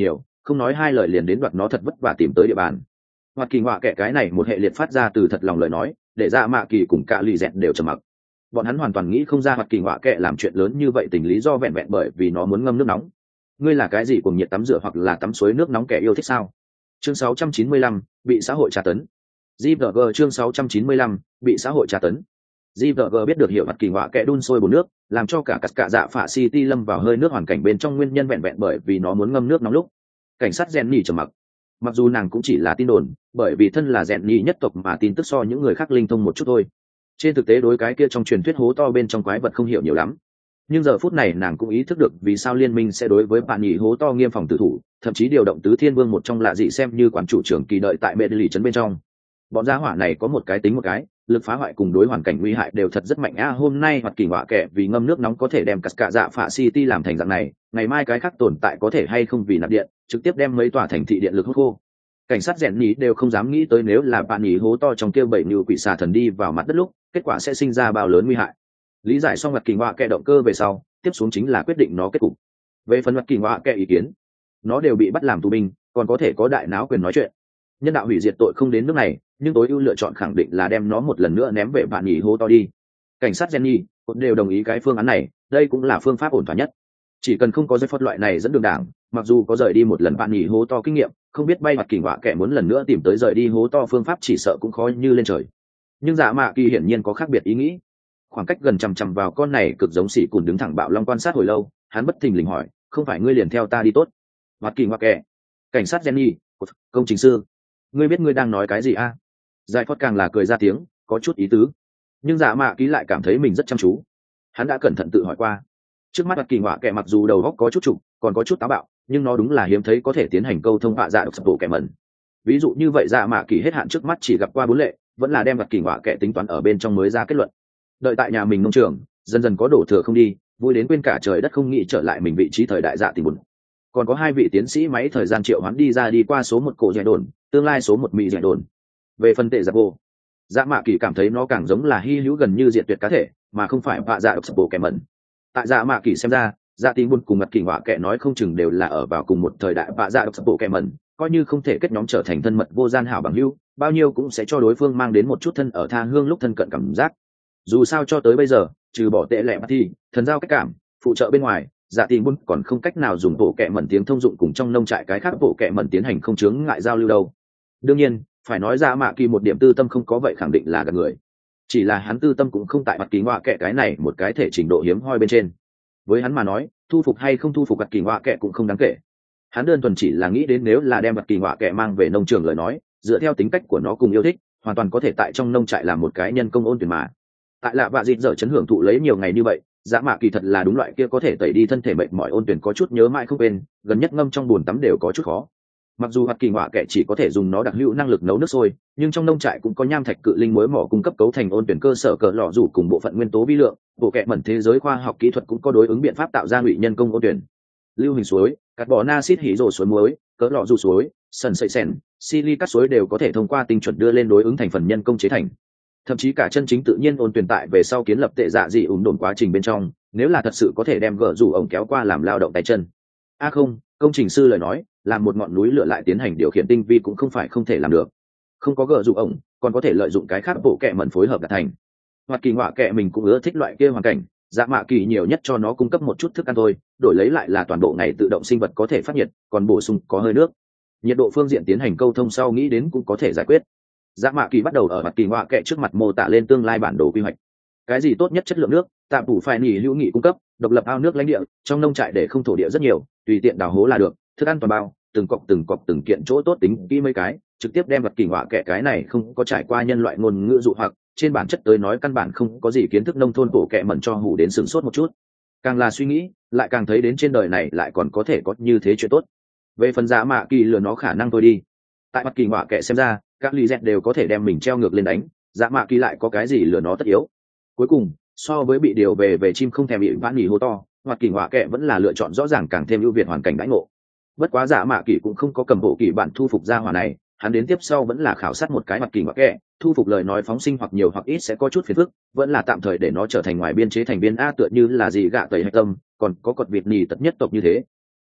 không nói hai lời liền đến đoạt nó thật vất vả tìm tới địa bàn. Hoạt Kỳ Ngoạ Kệ cái này một hệ liệt phát ra từ thật lòng lời nói, để Dạ Mạ Kỳ cùng cả lì dẹt đều trầm mặc. Bọn hắn hoàn toàn nghĩ không ra Hoạt Kỳ Ngoạ Kệ làm chuyện lớn như vậy tình lý do vẹn vẹn bởi vì nó muốn ngâm nước nóng. Ngươi là cái gì cùng nhiệt tắm rửa hoặc là tắm suối nước nóng kẻ yêu thích sao? Chương sáu trăm chín mươi lăm, bị xã hội tra tấn. giê vê giê chương sáu trăm chín mươi lăm, bị xã hội tra tấn. giê vê giê biết được hiểu Hoạt Kỳ Ngoạ Kệ đun sôi bồn nước, làm cho cả cả dạ phạ City lâm vào hơi nước hoàn cảnh bên trong nguyên nhân vẹn vẹn bởi vì nó muốn ngâm nước nóng lúc. Cảnh sát Jenny trầm mặc. Mặc dù nàng cũng chỉ là tin đồn, bởi vì thân là Jenny nhất tộc mà tin tức so những người khác linh thông một chút thôi. Trên thực tế đối cái kia trong truyền thuyết hố to bên trong quái vật không hiểu nhiều lắm. Nhưng giờ phút này nàng cũng ý thức được vì sao liên minh sẽ đối với bạn nhị hố to nghiêm phòng tử thủ, thậm chí điều động tứ thiên vương một trong lạ dị xem như quản chủ trưởng kỳ đợi tại Medley trấn bên trong. Bọn gia hỏa này có một cái tính một cái, lực phá hoại cùng đối hoàn cảnh nguy hại đều thật rất mạnh a. Hôm nay Hoạt Kỳ Ngoạ Kệ vì ngâm nước nóng có thể đem cả dạ phạ City làm thành dạng này, ngày mai cái khác tồn tại có thể hay không vì nạp điện, trực tiếp đem mấy tòa thành thị điện lực hút khô. Cảnh sát rèn nhí đều không dám nghĩ tới nếu là bạn nhí hố to trong kia bảy như quỷ xà thần đi vào mặt đất lúc, kết quả sẽ sinh ra bao lớn nguy hại. Lý giải xong Hoạt Kỳ Ngoạ Kệ động cơ về sau, tiếp xuống chính là quyết định nó kết cục. Về phần Hoạt Kỳ Ngoạ Kệ ý kiến, nó đều bị bắt làm tù binh, còn có thể có đại náo quyền nói chuyện. Nhân đạo hủy diệt tội không đến nước này, nhưng tối ưu lựa chọn khẳng định là đem nó một lần nữa ném về bạn nhỉ hố to đi. Cảnh sát Jenny cũng đều đồng ý cái phương án này, đây cũng là phương pháp ổn thỏa nhất. Chỉ cần không có giấy phép loại này dẫn đường đảng, mặc dù có rời đi một lần bạn nhỉ hố to kinh nghiệm, không biết bay Hoạt Kỳ Ngoạ Kệ muốn lần nữa tìm tới rời đi hố to phương pháp chỉ sợ cũng khó như lên trời. Nhưng Dạ Mạ Kỳ hiển nhiên có khác biệt ý nghĩ. Khoảng cách gần chằm chằm vào con này cực giống xỉ cùn đứng thẳng bạo long quan sát hồi lâu, hắn bất thình lình hỏi, không phải ngươi liền theo ta đi tốt? Hoạt Kỳ Ngoạ Kệ, cảnh sát Jenny, công trình sư, ngươi biết ngươi đang nói cái gì a? À? Giải Phót càng là cười ra tiếng, có chút ý tứ. Nhưng Dạ Mạ Kỳ lại cảm thấy mình rất chăm chú. Hắn đã cẩn thận tự hỏi qua. Trước mắt Hoạt Kỳ Ngoạ Kệ mặc dù đầu óc có chút trục, còn có chút táo bạo, nhưng nó đúng là hiếm thấy có thể tiến hành câu thông vạ dạ độc sập bộ kẻ mẩn. Ví dụ như vậy Dạ Mạ Kỳ hết hạn trước mắt chỉ gặp qua bốn lệ, vẫn là đem Hoạt Kỳ Ngoạ Kệ tính toán ở bên trong mới ra kết luận. Đợi tại nhà mình nông trường, dần dần có đổ thừa không đi, vui đến quên cả trời đất không nghĩ trở lại mình vị trí thời đại dạ tình buồn. Còn có hai vị tiến sĩ máy thời gian triệu hoán đi ra đi qua số một cổ dạy đồn, tương lai số một mỹ dạy đồn. Về phần tệ giặc vô, Dạ Mạ Kỳ cảm thấy nó càng giống là hy hữu gần như diệt tuyệt cá thể, mà không phải vạ dạ độc sập bộ kẻ mẩn. Tại Dạ Mạ Kỳ xem ra, dạ tình buồn cùng Hoạt Kỳ Ngoạ Kệ nói không chừng đều là ở vào cùng một thời đại vạ dạ độc sập bộ kẻ mẩn, coi như không thể kết nhóm trở thành thân mật vô gian hảo bằng hữu, bao nhiêu cũng sẽ cho đối phương mang đến một chút thân ở tha hương lúc thân cận cảm giác. Dù sao cho tới bây giờ, trừ bỏ tệ lệ mà thì thần giao cách cảm phụ trợ bên ngoài, dạ tình buồn còn không cách nào dùng bộ kệ mẩn tiếng thông dụng cùng trong nông trại cái khác bộ kệ mẩn tiến hành không chướng ngại giao lưu đâu. Đương nhiên, phải nói Dạ Mạ Kỳ một điểm tư tâm không có vậy khẳng định là gạt người. Chỉ là hắn tư tâm cũng không tại Hoạt Kỳ Ngoạ Kệ cái này một cái thể trình độ hiếm hoi bên trên. Với hắn mà nói, thu phục hay không thu phục Hoạt Kỳ Ngoạ Kệ cũng không đáng kể. Hắn đơn thuần chỉ là nghĩ đến nếu là đem Hoạt Kỳ Ngoạ Kệ mang về nông trường lời nói, dựa theo tính cách của nó cùng yêu thích, hoàn toàn có thể tại trong nông trại làm một cái nhân công ôn tuyển mà. Tại lạ vạ dịt dở chấn hưởng thụ lấy nhiều ngày như vậy, Dạ Mạ Kỳ thật là đúng loại kia có thể tẩy đi thân thể mệt mỏi ôn tuyển có chút nhớ mãi không quên, gần nhất ngâm trong bồn tắm đều có chút khó. Mặc dù Hoạt Kỳ Ngoạ Kệ chỉ có thể dùng nó đặc hữu năng lực nấu nước sôi, nhưng trong nông trại cũng có nham thạch cự linh muối mỏ cung cấp cấu thành ôn tuyển cơ sở cỡ lọ rủ cùng bộ phận nguyên tố vi lượng, bộ kệ mẩn thế giới khoa học kỹ thuật cũng có đối ứng biện pháp tạo ra ngụy nhân công ôn tuyển. Lưu hình suối, cắt bỏ acid hỉ rổ suối muối, cỡ lọ rủ suối, sần sậy sèn, silicat suối đều có thể thông qua tinh chuẩn đưa lên đối ứng thành phần nhân công chế thành. Thậm chí cả chân chính tự nhiên ôn tuyển tại về sau kiến lập tệ dạ dị ủng đồn quá trình bên trong, nếu là thật sự có thể đem gỡ rủ ổng kéo qua làm lao động tay chân. A à không, công trình sư lời nói, làm một ngọn núi lửa lại tiến hành điều khiển tinh vi cũng không phải không thể làm được. Không có gỡ rủ ổng, còn có thể lợi dụng cái khác bộ kệ mẩn phối hợp đạt thành. Hoạt Kỳ Ngoạ Kệ mình cũng ưa thích loại kia hoàn cảnh, Dạ Mạ Kỳ nhiều nhất cho nó cung cấp một chút thức ăn thôi, đổi lấy lại là toàn bộ ngày tự động sinh vật có thể phát nhiệt, còn bổ sung có hơi nước. Nhiệt độ phương diện tiến hành câu thông sau nghĩ đến cũng có thể giải quyết. Dạ Mạ Kỳ bắt đầu ở Hoạt Kỳ Ngoạ Kệ trước mặt mô tả lên tương lai bản đồ quy hoạch. Cái gì tốt nhất chất lượng nước, tạm phủ phải nghỉ hữu nghị cung cấp, độc lập ao nước lãnh địa, trong nông trại để không thổ địa rất nhiều, tùy tiện đào hố là được, thức ăn toàn bao, từng cọc từng cọc từng kiện chỗ tốt tính kỹ mấy cái, trực tiếp đem Hoạt Kỳ Ngoạ Kệ cái này không có trải qua nhân loại ngôn ngữ dụ hoặc, trên bản chất tới nói căn bản không có gì kiến thức nông thôn bộ kệ mẩn cho hủ đến sửng sốt một chút. Càng là suy nghĩ, lại càng thấy đến trên đời này lại còn có thể có như thế chuyện tốt. Về phần Dạ Mạ Kỳ lừa nó khả năng thôi đi. Tại Hoạt Kỳ Ngoạ Kệ xem ra, các lý dẹt đều có thể đem mình treo ngược lên đánh, Dạ Mạ Kỳ lại có cái gì lừa nó tất yếu. Cuối cùng, so với bị điều về về chim không thèm bị vãn nghỉ hô to, Hoạt Kỳ Ngoạ Kệ vẫn là lựa chọn rõ ràng càng thêm ưu việt hoàn cảnh đãi ngộ. Bất quá Dạ Mạ Kỳ cũng không có cầm bộ kỳ bản thu phục ra hỏa này, hắn đến tiếp sau vẫn là khảo sát một cái Hoạt Kỳ Ngoạ Kệ, thu phục lời nói phóng sinh hoặc nhiều hoặc ít sẽ có chút phiền phức, vẫn là tạm thời để nó trở thành ngoài biên chế thành viên a, tựa như là gì gạ tẩy hạch tâm, còn có cột việt nhì tật nhất tộc như thế.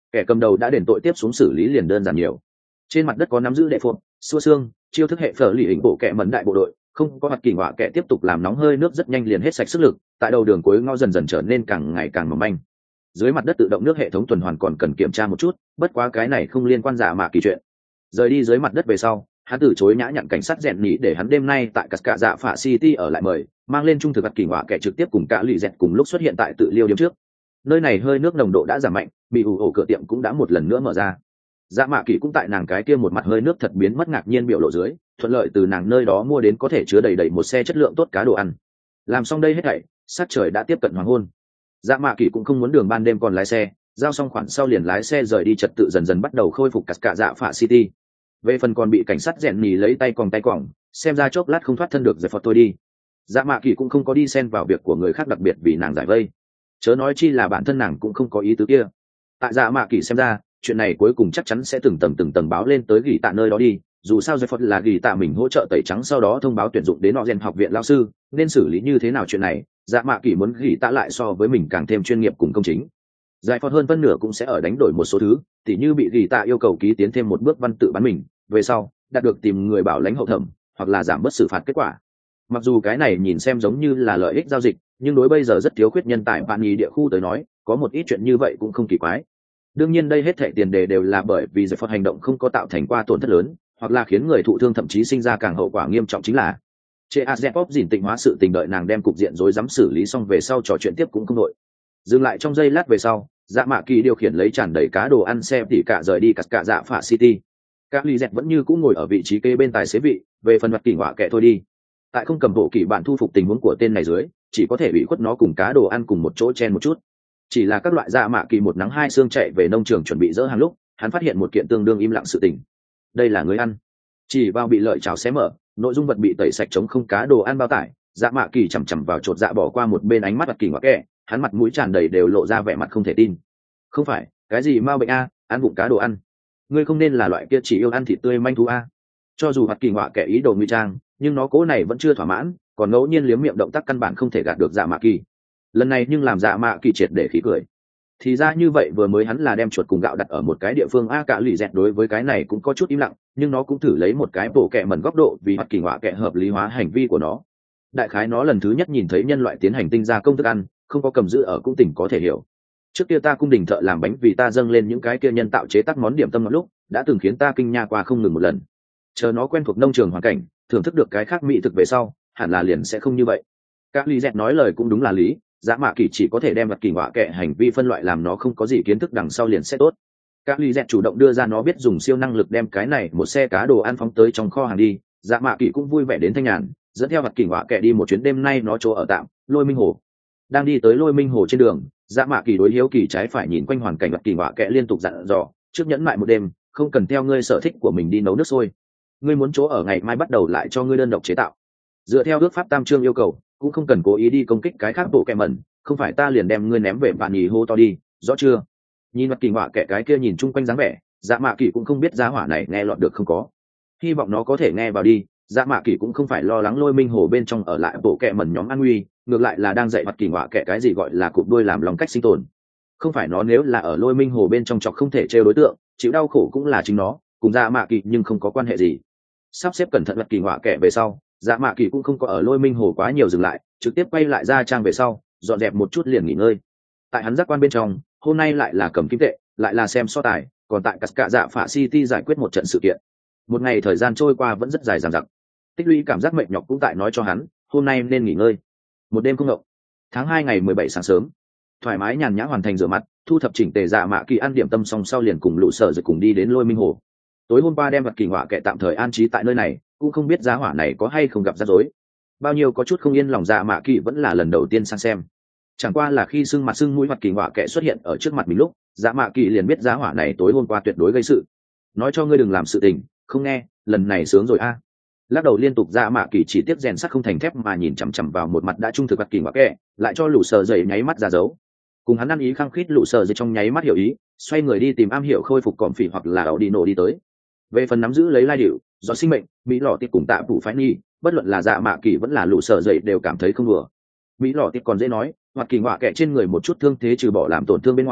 kẻ cầm đầu đã đền tội tiếp xuống xử lý liền đơn giản nhiều. Trên mặt đất có nắm giữ đệ phộp xua xương chiêu thức hệ phở lì hình bộ kẻ mẫn đại bộ đội, không có mặt kỳ họa kẻ tiếp tục làm nóng hơi nước rất nhanh liền hết sạch sức lực, tại đầu đường cuối ngõ dần dần trở nên càng ngày càng mỏng manh. Dưới mặt đất tự động nước hệ thống tuần hoàn còn cần kiểm tra một chút, bất quá cái này không liên quan Dạ Mạ Kỳ chuyện. Rời đi dưới mặt đất về sau, hắn từ chối nhã nhặn cảnh sát rèn nhỉ để hắn đêm nay tại Casca Dạ Phạ City ở lại mời, mang lên trung thực mặt kỳ họa kẻ trực tiếp cùng cả lì dẹt cùng lúc xuất hiện tại tự liêu điểm trước. Nơi này hơi nước nồng độ đã giảm mạnh, bị ủ ổ cửa tiệm cũng đã một lần nữa mở ra. Dạ Mạ Kỳ cũng tại nàng cái kia một mặt hơi nước thật biến mất ngạc nhiên biểu lộ dưới, thuận lợi từ nàng nơi đó mua đến có thể chứa đầy đầy một xe chất lượng tốt cá đồ ăn. Làm xong đây hết thảy, sát trời đã tiếp cận hoàng hôn. Dạ Mạ Kỳ cũng không muốn đường ban đêm còn lái xe, giao xong khoản sau liền lái xe rời đi, trật tự dần dần bắt đầu khôi phục cả Dạ Phạ City. Về phần còn bị cảnh sát rèn nhì lấy tay còng tay quòng, xem ra chốc lát không thoát thân được giải phật tôi đi. Dạ Mạ Kỳ cũng không có đi xen vào việc của người khác, đặc biệt vì nàng giải vây, chớ nói chi là bản thân nàng cũng không có ý tứ kia. Tại Dạ Mạ Kỳ xem ra, chuyện này cuối cùng chắc chắn sẽ từng tầng từng tầng báo lên tới gỉ tạ nơi đó đi, dù sao giải phật là gỉ tạ mình hỗ trợ tẩy trắng sau đó thông báo tuyển dụng đến họ rèn học viện lao sư, nên xử lý như thế nào chuyện này. Dạ Mạ Kỳ muốn gỉ tạ lại so với mình càng thêm chuyên nghiệp cùng công chính. Giải phật hơn phân nửa cũng sẽ ở đánh đổi một số thứ, tỉ như bị gỉ tạ yêu cầu ký tiến thêm một bước văn tự bán mình, về sau đạt được tìm người bảo lãnh hậu thẩm, hoặc là giảm bớt xử phạt kết quả. Mặc dù cái này nhìn xem giống như là lợi ích giao dịch, nhưng đối bây giờ rất thiếu khuyết nhân tài bạn nhì địa khu tới nói, có một ít chuyện như vậy cũng không kỳ quái. Đương nhiên đây hết thảy tiền đề đều là bởi vì giải phật hành động không có tạo thành qua tổn thất lớn, hoặc là khiến người thụ thương thậm chí sinh ra càng hậu quả nghiêm trọng, chính là chê azepop dìn tịnh hóa sự tình, đợi nàng đem cục diện rối rắm xử lý xong về sau trò chuyện tiếp cũng không đội. Dừng lại trong giây lát về sau, Dạ Mạ Kỳ điều khiển lấy tràn đầy cá đồ ăn xe tỉ cả rời đi cả Dạ Phạ City. Các ly dẹt vẫn như cũ ngồi ở vị trí kế bên tài xế vị, về phần mặt kỳ họa kệ thôi đi. Tại không cầm bộ kỳ bạn thu phục tình huống của tên này dưới, chỉ có thể bị khuất nó cùng cá đồ ăn cùng một chỗ chen một chút. Chỉ là các loại Dạ Mạ Kỳ một nắng hai sương chạy về nông trường chuẩn bị dỡ hàng lúc, hắn phát hiện một kiện tương đương im lặng sự tình. Đây là người ăn. Chỉ vào bị lợi chảo xé mở, nội dung vật bị tẩy sạch chống không cá đồ ăn bao tải, Dạ Mạ Kỳ chằm chằm vào chột dạ bỏ qua một bên ánh mắt mặt kỳ họa kệ, hắn mặt mũi tràn đầy đều lộ ra vẻ mặt không thể tin. Không phải, cái gì mau bệnh a, ăn bụng cá đồ ăn. Ngươi không nên là loại kia chỉ yêu ăn thịt tươi manh thú a. Cho dù mặt kỳ họa kệ ý đồ nguy trang, nhưng nó cố này vẫn chưa thỏa mãn, còn ngẫu nhiên liếm miệng động tác căn bản không thể gạt được Dạ Mạ Kỳ. Lần này nhưng làm Dạ Mạ Kỳ triệt để khí cười. Thì ra như vậy, vừa mới hắn là đem chuột cùng gạo đặt ở một cái địa phương a. Cả lì dẹt đối với cái này cũng có chút im lặng, nhưng nó cũng thử lấy một cái bộ kệ mẩn góc độ vì mặt kỳ họa kệ hợp lý hóa hành vi của nó. Đại khái nó lần thứ nhất nhìn thấy nhân loại tiến hành tinh gia công thức ăn, không có cầm giữ ở cũng tỉnh có thể hiểu. Trước kia ta cung đình thợ làm bánh vì ta dâng lên những cái kia nhân tạo chế tác món điểm tâm ngọt lúc đã từng khiến ta kinh nha qua không ngừng một lần. Chờ nó quen thuộc nông trường hoàn cảnh, thưởng thức được cái khác mỹ thực về sau, hẳn là liền sẽ không như vậy. Các lý dẹt nói lời cũng đúng là lý. Dạ Mạ Kỳ chỉ có thể đem mặt kỳ họa kệ hành vi phân loại làm nó không có gì kiến thức đằng sau liền sẽ tốt. Các lý dẹt chủ động đưa ra nó biết dùng siêu năng lực đem cái này một xe cá đồ ăn phóng tới trong kho hàng đi. Dạ Mạ Kỳ cũng vui vẻ đến thanh nhàn, dẫn theo mặt kỳ họa kệ đi một chuyến. Đêm nay nó chỗ ở tạm Lôi Minh Hồ. Đang đi tới Lôi Minh Hồ trên đường, Dạ Mạ Kỳ đối hiếu kỳ trái phải nhìn quanh hoàn cảnh, mặt kỳ họa kệ liên tục dặn dò, trước nhẫn mại một đêm, không cần theo ngươi sở thích của mình đi nấu nước sôi. Ngươi muốn chỗ ở ngày mai bắt đầu lại cho ngươi đơn độc chế tạo, dựa theo ước pháp tam chương yêu cầu, cũng không cần cố ý đi công kích cái khác bộ kệ mẩn, không phải ta liền đem ngươi ném về bạn nhì hô to đi, rõ chưa? Nhìn mặt kỳ họa kệ cái kia nhìn chung quanh dáng vẻ, Dạ Mạ Kỳ cũng không biết giá hỏa này nghe lọt được không có, hy vọng nó có thể nghe vào đi. Dạ Mạ Kỳ cũng không phải lo lắng Lôi Minh Hồ bên trong ở lại bộ kệ mẩn nhóm an nguy, ngược lại là đang dạy mặt kỳ họa kệ cái gì gọi là cụp đuôi làm lòng cách sinh tồn. Không phải nó nếu là ở Lôi Minh Hồ bên trong chọc không thể trêu đối tượng, chịu đau khổ cũng là chính nó, cùng Dạ Mạ Kỳ nhưng không có quan hệ gì. Sắp xếp cẩn thận mặt kỳ họa kệ về sau, Dạ Mạ Kỳ cũng không có ở Lôi Minh Hồ quá nhiều dừng lại, trực tiếp quay lại ra trang về sau, dọn dẹp một chút liền nghỉ ngơi. Tại hắn giác quan bên trong, hôm nay lại là cầm kim tệ, lại là xem so tài, còn tại cả Dạ Phạ City giải quyết một trận sự kiện. Một ngày thời gian trôi qua vẫn rất dài dằng dặc, tích lũy cảm giác mệt nhọc cũng tại nói cho hắn hôm nay nên nghỉ ngơi. Một đêm không ngộng. Tháng hai ngày mười bảy sáng sớm, thoải mái nhàn nhã hoàn thành rửa mặt, thu thập chỉnh tề, Dạ Mạ Kỳ ăn điểm tâm xong sau liền cùng Lũ Sở rồi cùng đi đến Lôi Minh Hồ. Tối hôm qua đem vật kỳ họa kệ tạm thời an trí tại nơi này, cũng không biết giá hỏa này có hay không gặp rắc rối. Bao nhiêu có chút không yên lòng, Dạ Mạ Kỳ vẫn là lần đầu tiên sang xem. Chẳng qua là khi sưng mặt sưng mũi vật kỳ họa kệ xuất hiện ở trước mặt mình lúc, Dạ Mạ Kỳ liền biết giá hỏa này tối hôm qua tuyệt đối gây sự. Nói cho ngươi đừng làm sự tình, không nghe, lần này sướng rồi a. Lắc đầu liên tục, Dạ Mạ Kỳ chỉ tiếc rèn sắt không thành thép mà nhìn chằm chằm vào một mặt đã trung thực vật kỳ họa kệ, lại cho Lũ Sở dậy nháy mắt ra dấu. Cùng hắn ăn ý khăng khít, Lũ Sở dậy trong nháy mắt hiểu ý, xoay người đi tìm am hiểu khôi phục còm phỉ hoặc là ảo đi nổ đi tới. Về phần nắm giữ lấy lai điệu do sinh mệnh, mỹ lọ tiệp cùng tạ phủ phái nghi, bất luận là Dạ Mạ Kỳ vẫn là Lũ Sở dậy đều cảm thấy không vừa. Mỹ lọ tiệp còn dễ nói, hoặc kỳ họa kệ trên người một chút thương thế trừ bỏ làm tổn thương bên ngoài,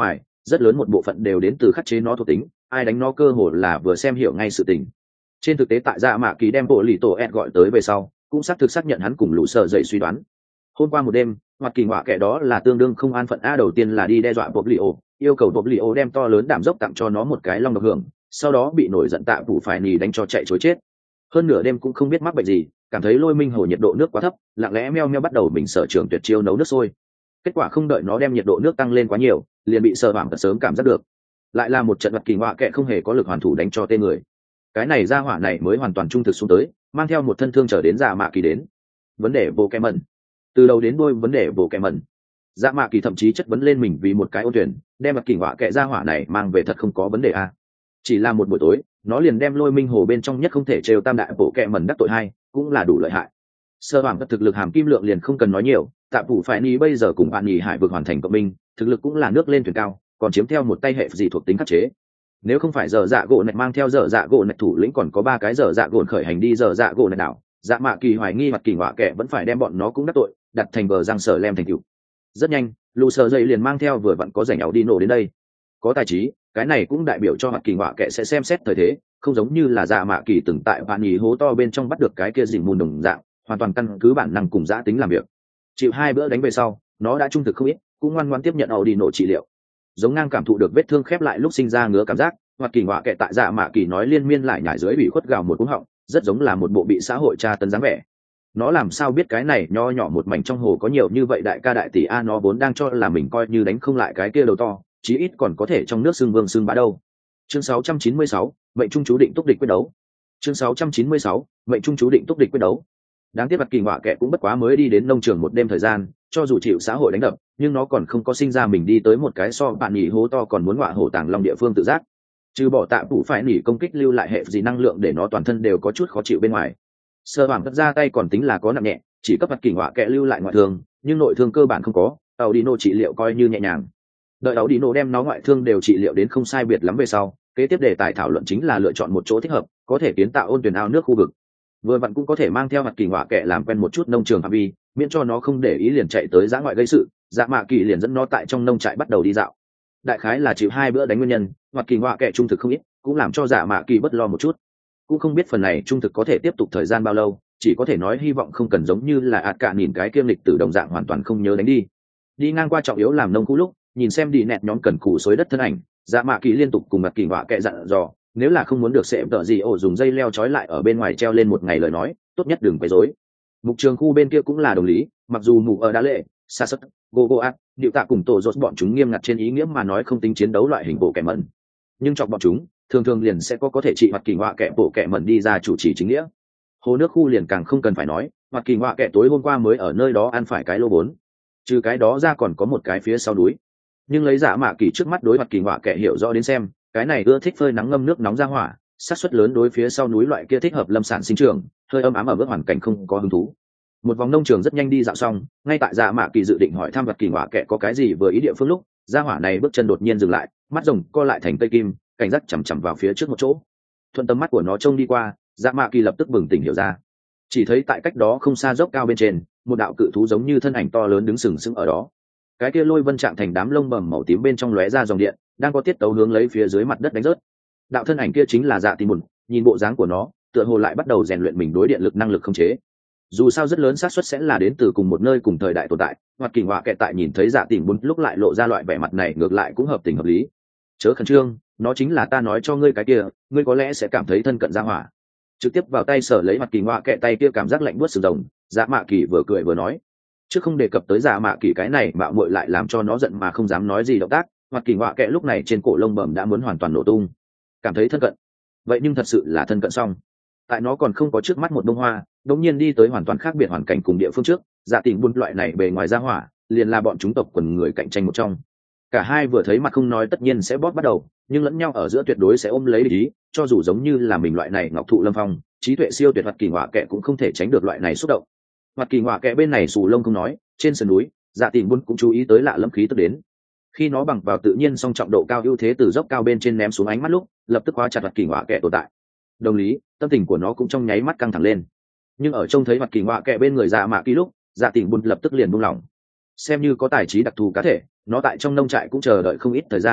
rất lớn một bộ phận đều đến từ khắc chế nó thuộc tính, ai đánh nó cơ hồ là vừa xem hiểu ngay sự tình. Trên thực tế tại dạ mạ kỳ đem bộ lì tổ ed gọi tới về sau, cũng xác thực xác nhận hắn cùng lũ sợ dậy suy đoán. Hôm qua một đêm, hoặc kỳ ngọa kẻ đó là tương đương không an phận. A đầu tiên là đi đe dọa bộ lì ổ, yêu cầu bộ lì ổ đem to lớn đảm dốc tặng cho nó một cái long độc hưởng, sau đó bị nổi giận tạ phủ phải nì đánh cho chạy chối chết. Hơn nửa đêm cũng không biết mắc bệnh gì, cảm thấy lôi minh hồ nhiệt độ nước quá thấp, lặng lẽ meo meo bắt đầu mình sở trường tuyệt chiêu nấu nước sôi. Kết quả không đợi nó đem nhiệt độ nước tăng lên quá nhiều, liền bị sợ hoảng sớm cảm giác được. Lại là một trận vật kỳ ngọa kệ không hề có lực hoàn thủ đánh cho tên người. Cái này ra hỏa này mới hoàn toàn trung thực xuống tới, mang theo một thân thương trở đến dạ mạ kỳ đến. Vấn đề vô kẻ mẩn, từ đầu đến đuôi vấn đề vô kẻ mẩn. Dạ mạ kỳ thậm chí chất vấn lên mình vì một cái ôn tuyển, đem vật kỳ ngọa kệ ra hỏa này mang về thật không có vấn đề à. Chỉ là một buổi tối, nó liền đem lôi minh hồ bên trong nhất không thể trêu tam đại bộ kệ mẩn đắc tội hai, cũng là đủ lợi hại. Sơ hoàng thực lực hàm kim lượng liền không cần nói nhiều, tạm phủ phải ni bây giờ cùng bạn nhì hải vực hoàn thành cộng minh, thực lực cũng là nước lên thuyền cao, còn chiếm theo một tay hệ gì thuộc tính khắc chế. Nếu không phải giờ dạ gỗ này mang theo giờ dạ gỗ này thủ lĩnh còn có ba cái giờ dạ gỗ khởi hành đi giờ dạ gỗ này đảo, dạ mạ kỳ hoài nghi mặt kỳ ngọa kẻ vẫn phải đem bọn nó cũng đắc tội, đặt thành bờ răng sở lem thành cựu. Rất nhanh, lù sờ dậy liền mang theo vừa vặn có rảnh ảo đi nổ đến đây. Có tài trí, cái này cũng đại biểu cho mặt kỳ ngọa kẻ sẽ xem xét thời thế, không giống như là dạ mạ kỳ từng tại bạn nhì hố to bên trong bắt được cái kia dình mùn đồng dạng, hoàn toàn căn cứ bản năng cùng giã tính làm việc. Chịu hai bữa đánh về sau, nó đã trung thực không ít, cũng ngoan ngoãn tiếp nhận ảo đi nổ trị liệu. Giống ngang cảm thụ được vết thương khép lại lúc sinh ra ngứa cảm giác, hoặc kỳ ngọa kệ tại dạ mạ kỳ nói liên miên lại nhảy dưới bị khuất gào một cú họng, rất giống là một bộ bị xã hội tra tấn dáng vẻ. Nó làm sao biết cái này nho nhỏ một mảnh trong hồ có nhiều như vậy đại ca đại tỷ a, nó vốn đang cho là mình coi như đánh không lại cái kia đầu to, chí ít còn có thể trong nước xương vương xương bá đâu. Chương sáu trăm chín mươi sáu, mệnh trung chú định túc địch quyết đấu. Chương sáu trăm chín mươi sáu, mệnh trung chú định túc địch quyết đấu. Đáng tiếc mặt kỳ ngọa kệ cũng bất quá mới đi đến nông trường một đêm thời gian, cho dù chịu xã hội đánh đập, nhưng nó còn không có sinh ra mình đi tới một cái so bạn nhỉ hố to còn muốn ngọa hổ tàng long địa phương tự giác. Trừ bỏ tạ phủ phải nỉ công kích lưu lại hệ gì năng lượng để nó toàn thân đều có chút khó chịu bên ngoài. Sơ hoàng cất ra tay còn tính là có nặng nhẹ, chỉ cấp mặt kỳ ngọa kệ lưu lại ngoại thương, nhưng nội thương cơ bản không có, tàu đi nô trị liệu coi như nhẹ nhàng. Đợi tàu đi nô đem nó ngoại thương đều trị liệu đến không sai biệt lắm về sau, kế tiếp đề tài thảo luận chính là lựa chọn một chỗ thích hợp, có thể kiến tạo ôn tuyển ao nước khu vực. Vừa vặn cũng có thể mang theo mặt kỳ ngọa kệ làm quen một chút nông trường phạm vi, miễn cho nó không để ý liền chạy tới giã ngoại gây sự. Dạ mạ kỳ liền dẫn nó tại trong nông trại bắt đầu đi dạo. Đại khái là chịu hai bữa đánh nguyên nhân, mặt kỳ ngọa kệ trung thực không ít, cũng làm cho dạ mạ kỳ bất lo một chút. Cũng không biết phần này trung thực có thể tiếp tục thời gian bao lâu, chỉ có thể nói hy vọng không cần giống như là ạt cả nhìn cái kiêm lịch tử đồng dạng hoàn toàn không nhớ đánh đi. Đi ngang qua trọng yếu làm nông khu lúc, nhìn xem đi nẹt nhóm cần cù xối đất thân ảnh, dạ mạ kỳ liên tục cùng mặt kỳ ngọa kệ dặn dò, nếu là không muốn được sệm tợ gì ổ dùng dây leo trói lại ở bên ngoài treo lên một ngày lời nói, tốt nhất đừng quấy rối. Mục trường khu bên kia cũng là đồng lý, mặc dù mù ở đá lệ, xa sất, gogoat, điệu tạ cùng tổ rốt bọn chúng nghiêm ngặt trên ý nghĩa mà nói không tính chiến đấu loại hình bộ kẻ mẩn, nhưng chọc bọn chúng thường thường liền sẽ có có thể trị mặt kỳ ngọa kẻ bộ kẻ mẩn đi ra chủ trì chính nghĩa. Hồ nước khu liền càng không cần phải nói, mặt kỳ ngọa kẻ tối hôm qua mới ở nơi đó ăn phải cái lô bốn, trừ cái đó ra còn có một cái phía sau núi. Nhưng lấy giả mạ kỳ trước mắt đối mặt kỳ ngọa kẻ hiểu rõ đến xem, cái này ưa thích phơi nắng ngâm nước nóng ra hỏa, xác suất lớn đối phía sau núi loại kia thích hợp lâm sản sinh trưởng, hơi ấm ám ở bước hoàn cảnh không có hứng thú. Một vòng nông trường rất nhanh đi dạo xong, ngay tại dạ mạ kỳ dự định hỏi thăm vật kỳ ngọa kệ có cái gì vừa ý địa phương lúc, gia hỏa này bước chân đột nhiên dừng lại, mắt rồng co lại thành cây kim, cảnh giác chằm chằm vào phía trước một chỗ. Thuận tầm mắt của nó trông đi qua, dạ mạ kỳ lập tức bừng tỉnh hiểu ra. Chỉ thấy tại cách đó không xa dốc cao bên trên, một đạo cự thú giống như thân ảnh to lớn đứng sừng sững ở đó. Cái kia lôi vân trạng thành đám lông bầm màu tím bên trong lóe ra dòng điện, đang có tiết tấu hướng lấy phía dưới mặt đất đánh rớt. Đạo thân ảnh kia chính là dạ tì mùn, nhìn bộ dáng của nó, tựa hồ lại bắt đầu rèn luyện mình đối điện lực năng lực khống chế. Dù sao rất lớn xác suất sẽ là đến từ cùng một nơi cùng thời đại tồn tại, hoặc kỳ họa kệ tại nhìn thấy dạ tì mùn lúc lại lộ ra loại vẻ mặt này ngược lại cũng hợp tình hợp lý. Chớ khẩn trương, nó chính là ta nói cho ngươi cái kia, ngươi có lẽ sẽ cảm thấy thân cận ra hỏa. Trực tiếp vào tay sở lấy mặt kỳ họa kệ tay kia cảm giác lạnh buốt sừng rồng, dạ mạ kỳ vừa cười vừa nói. Trước không đề cập tới dạ mạ kỳ cái này mạo muội lại làm cho nó giận mà không dám nói gì động tác, hoặc kỳ họa kệ lúc này trên cổ lông bẩm đã muốn hoàn toàn nổ tung. Cảm thấy thân cận, vậy nhưng thật sự là thân cận xong. Tại nó còn không có trước mắt một bông hoa, đống nhiên đi tới hoàn toàn khác biệt hoàn cảnh cùng địa phương trước, dạ tình buôn loại này bề ngoài ra hỏa, liền là bọn chúng tộc quần người cạnh tranh một trong. Cả hai vừa thấy mặt không nói tất nhiên sẽ bóp bắt đầu, nhưng lẫn nhau ở giữa tuyệt đối sẽ ôm lấy ý, cho dù giống như là mình loại này ngọc thụ lâm phong, trí tuệ siêu tuyệt, hoặc kỳ họa kệ cũng không thể tránh được loại này xúc động. Hoặc kỳ họa kệ bên này xù lông không nói, trên sườn núi, dạ tình buôn cũng chú ý tới lạ lẫm khí tức đến. Khi nó bằng vào tự nhiên song trọng độ cao ưu thế từ dốc cao bên trên ném xuống ánh mắt lúc, lập tức khóa chặt mặt kỳ ngọa kệ tồn tại. Đồng lý, tâm tình của nó cũng trong nháy mắt căng thẳng lên. Nhưng ở trông thấy mặt kỳ ngọa kệ bên người dạ mạ kỳ lúc, dạ tình buồn lập tức liền buông lỏng. Xem như có tài trí đặc thù cá thể, nó tại trong nông trại cũng chờ đợi không ít thời gian,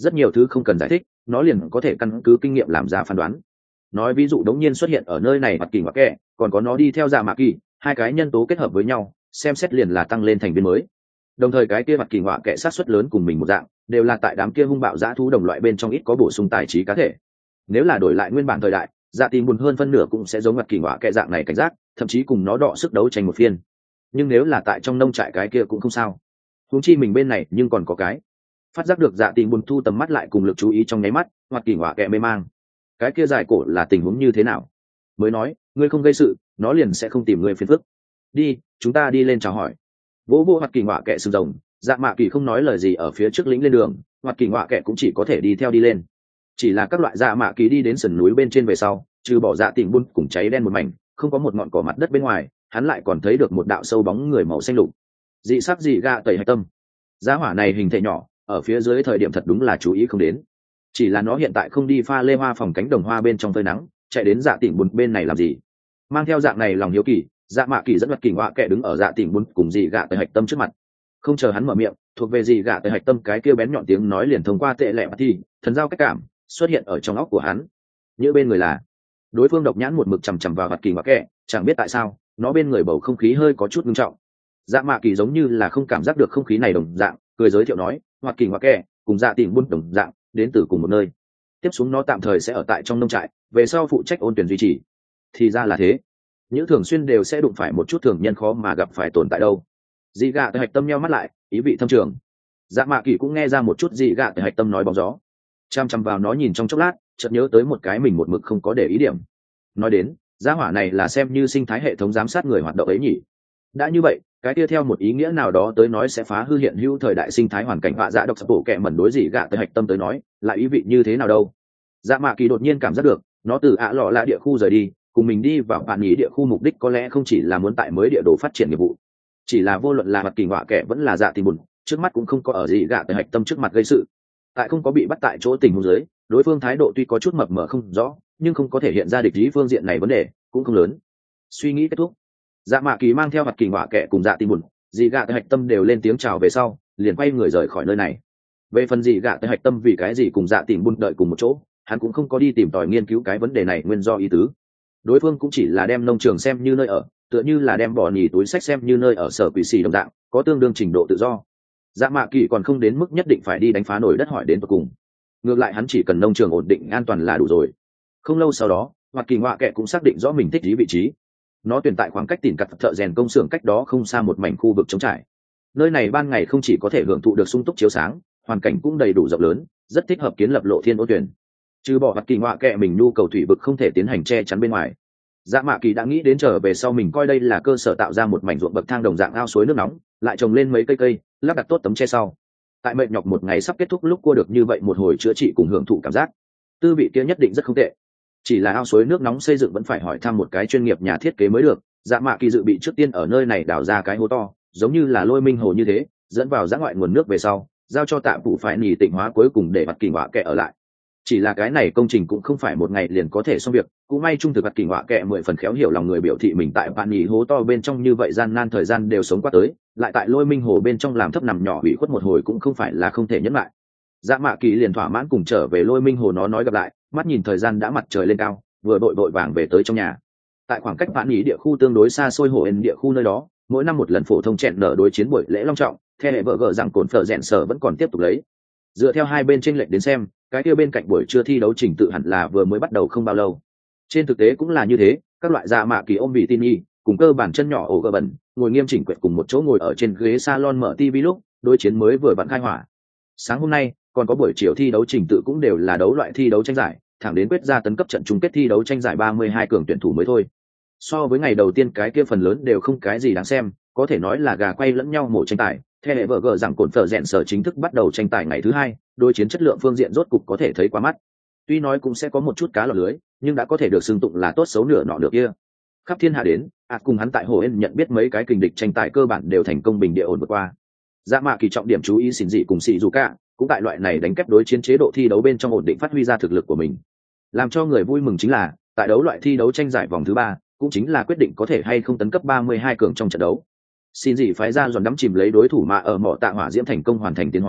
rất nhiều thứ không cần giải thích, nó liền có thể căn cứ kinh nghiệm làm ra phán đoán. Nói ví dụ đống nhiên xuất hiện ở nơi này mặt kỳ ngoại kẹ, còn có nó đi theo dạ mạ kỳ, hai cái nhân tố kết hợp với nhau, xem xét liền là tăng lên thành viên mới. Đồng thời cái kia mặt kỳ ngoại kẹ sát suất lớn cùng mình một dạng, đều là tại đám kia hung bạo dã thú đồng loại bên trong ít có bổ sung tài trí cá thể. Nếu là đổi lại nguyên bản thời đại, dạ tìm buồn hơn phân nửa cũng sẽ giống mặt kỳ ngoại kẹ dạng này cảnh giác, thậm chí cùng nó đọ sức đấu tranh một phiên. Nhưng nếu là tại trong nông trại cái kia cũng không sao. Huống chi mình bên này nhưng còn có cái. Phát giác được dạ tìm buồn thu tầm mắt lại cùng lực chú ý trong nháy mắt, mặt kỳ ngoại kẹ mê mang. Cái kia dài cổ là tình huống như thế nào? Mới nói, ngươi không gây sự, nó liền sẽ không tìm ngươi phiền phức. Đi, chúng ta đi lên chào hỏi. Vỗ vỗ mặt kỳ ngoại kẹ sừng rồng, dạ mạ kỳ không nói lời gì ở phía trước lĩnh lên đường, mặt kỳ ngoại kẹ cũng chỉ có thể đi theo đi lên. Chỉ là các loại dạ mạ kỳ đi đến sườn núi bên trên về sau, trừ bỏ dạ tìm buồn cùng cháy đen một mảnh, không có một ngọn cỏ mặt đất bên ngoài, hắn lại còn thấy được một đạo sâu bóng người màu xanh lục. Dị sắc dị gạ tẩy hạch tâm. Giá hỏa này hình thể nhỏ, ở phía dưới thời điểm thật đúng là chú ý không đến. Chỉ là nó hiện tại không đi pha lê hoa phòng cánh đồng hoa bên trong phơi nắng, chạy đến dạ tỉnh bùn bên này làm gì? Mang theo dạng này lòng hiếu kỳ, dạ mạ kỳ dẫn mặt kỳ họa kệ đứng ở dạ tỉnh bùn cùng dị gạ tẩy hạch tâm trước mặt. Không chờ hắn mở miệng, thuộc về dị gạ tẩy hạch tâm cái kia bén nhọn tiếng nói liền thông qua tệ lệ mặt thì thần giao cách cảm xuất hiện ở trong óc của hắn. Như bên người là đối phương độc nhãn một mực chằm chằm vào mặt kỳ họa kệ, chẳng biết tại sao nó bên người bầu không khí hơi có chút nghiêm trọng. Dạ mạ kỳ giống như là không cảm giác được không khí này đồng dạng, cười giới thiệu nói, mặt kỳ họa kệ cùng dạ tỉnh bùn đồng dạng đến từ cùng một nơi. Tiếp xuống nó tạm thời sẽ ở tại trong nông trại, về sau phụ trách ôn tuyển duy trì. Thì ra là thế, những thường xuyên đều sẽ đụng phải một chút thường nhân khó mà gặp phải tồn tại đâu. Dị gạ tới hạch tâm nheo mắt lại, ý vị thâm trường. Dạ mạ kỳ cũng nghe ra một chút dị gạ tới hạch tâm nói bóng gió, chăm chăm vào nó nhìn trong chốc lát, chợt nhớ tới một cái mình một mực không có để ý điểm. Nói đến, gia hỏa này là xem như sinh thái hệ thống giám sát người hoạt động ấy nhỉ? Đã như vậy, cái kia theo một ý nghĩa nào đó tới nói sẽ phá hư hiện hữu thời đại sinh thái hoàn cảnh họa dạ độc sập bổ kẹ mẩn đối dị gạ tới hạch tâm tới nói, lại ý vị như thế nào đâu? Dạ mạ kỳ đột nhiên cảm giác được, nó từ ạ lọ là địa khu rời đi, cùng mình đi vào bạn nghỉ địa khu mục đích có lẽ không chỉ là muốn tại mới địa đồ phát triển nghiệp vụ, chỉ là vô luận là mặt kỳ họa kẻ vẫn là dạ tình buồn, trước mắt cũng không có ở gì gạ tới hạch tâm trước mặt gây sự. Tại không có bị bắt tại chỗ tình huống dưới, đối phương thái độ tuy có chút mập mờ không rõ, nhưng không có thể hiện ra địch ý phương diện này vấn đề cũng không lớn. Suy nghĩ kết thúc, dạ mạ kỳ mang theo mặt kỳ họa kẻ cùng dạ tình buồn, dị gạ tới hạch tâm đều lên tiếng chào về sau, liền quay người rời khỏi nơi này. Về phần dị gạ tới hạch tâm vì cái gì cùng dạ tình buồn đợi cùng một chỗ, hắn cũng không có đi tìm tòi nghiên cứu cái vấn đề này nguyên do ý tứ. Đối phương cũng chỉ là đem nông trường xem như nơi ở, tựa như là đem bỏ nhì túi sách xem như nơi ở sở quỷ xì đồng dạng, có tương đương trình độ tự do. Dạ mạ kỳ còn không đến mức nhất định phải đi đánh phá nổi đất hỏi đến tận cùng. Ngược lại hắn chỉ cần nông trường ổn định an toàn là đủ rồi. Không lâu sau đó, Hoạt Kỳ Ngoạ Kệ cũng xác định rõ mình thích lý vị trí. Nó tuyển tại khoảng cách tìm cặt thợ rèn công xưởng cách đó không xa một mảnh khu vực trống trải. Nơi này ban ngày không chỉ có thể hưởng thụ được sung túc chiếu sáng, hoàn cảnh cũng đầy đủ rộng lớn, rất thích hợp kiến lập lộ thiên ô tuyển. Trừ bỏ Hoạt Kỳ Ngoạ Kệ mình nhu cầu thủy vực không thể tiến hành che chắn bên ngoài. Dạ mạ kỳ đã nghĩ đến trở về sau mình coi đây là cơ sở tạo ra một mảnh ruộng bậc thang đồng dạng ao suối nước nóng, lại trồng lên mấy cây cây, lắp đặt tốt tấm che sau. Tại mệt nhọc một ngày sắp kết thúc lúc cua được như vậy một hồi chữa trị cùng hưởng thụ cảm giác, tư vị kia nhất định rất không tệ. Chỉ là ao suối nước nóng xây dựng vẫn phải hỏi thăm một cái chuyên nghiệp nhà thiết kế mới được. Dạ mạ kỳ dự bị trước tiên ở nơi này đào ra cái hố to, giống như là lôi minh hồ như thế, dẫn vào giã ngoại nguồn nước về sau, giao cho tạ phụ phải nhì tịnh hóa cuối cùng để Hoạt Kỳ Ngoạ Kệ ở lại. Chỉ là cái này công trình cũng không phải một ngày liền có thể xong việc, cũng may trung thực Hoạt Kỳ Ngoạ Kệ mười phần khéo hiểu lòng người biểu thị mình tại bạn nhì hố to bên trong như vậy gian nan thời gian đều sống qua tới, lại tại lôi minh hồ bên trong làm thấp nằm nhỏ bị khuất một hồi cũng không phải là không thể nhẫn lại. Dạ mạ kỳ liền thỏa mãn cùng trở về lôi minh hồ nó nói gặp lại, mắt nhìn thời gian đã mặt trời lên cao, vừa đội vội vàng về tới trong nhà. Tại khoảng cách bạn nhì địa khu tương đối xa xôi hồ ên địa khu nơi đó, mỗi năm một lần phổ thông chẹn nở đối chiến buổi lễ long trọng, theo hệ vợ gờ rằng cồn phở rèn sở vẫn còn tiếp tục lấy. Dựa theo hai bên tranh lệch đến xem, cái kia bên cạnh buổi trưa thi đấu trình tự hẳn là vừa mới bắt đầu không bao lâu. Trên thực tế cũng là như thế, các loại dạ mạ kỳ ôm vị tin y cùng cơ bản chân nhỏ ổ gờ bẩn ngồi nghiêm chỉnh quyệt cùng một chỗ ngồi ở trên ghế salon mở tivi lúc đối chiến mới vừa vặn khai hỏa. Sáng hôm nay còn có buổi chiều thi đấu trình tự cũng đều là đấu loại thi đấu tranh giải, thẳng đến quyết ra tấn cấp trận chung kết thi đấu tranh giải ba mươi hai cường tuyển thủ mới thôi. So với ngày đầu tiên cái kia phần lớn đều không cái gì đáng xem, có thể nói là gà quay lẫn nhau mổ tranh tài. Theo hệ vợ gờ rằng cồn phở rèn sở chính thức bắt đầu tranh tài ngày thứ hai, đối chiến chất lượng phương diện rốt cục có thể thấy qua mắt. Tuy nói cũng sẽ có một chút cá lọt lưới, nhưng đã có thể được xưng tụng là tốt xấu nửa nọ được kia. Khắp thiên hạ đến, à cùng hắn tại hồ ên nhận biết mấy cái kình địch tranh tài cơ bản đều thành công bình địa ổn vượt qua. Dạ mạ kỳ trọng điểm chú ý xỉn dị cùng xì dù cả, cũng tại loại này đánh kép đối chiến chế độ thi đấu bên trong ổn định phát huy ra thực lực của mình. Làm cho người vui mừng chính là, tại đấu loại thi đấu tranh giải vòng thứ ba, cũng chính là quyết định có thể hay không tấn cấp ba mươi hai cường trong trận đấu. Xin gì phái ra giòn đắm chìm lấy đối thủ mà ở mỏ tạ hỏa diễm thành công hoàn thành tiến hóa,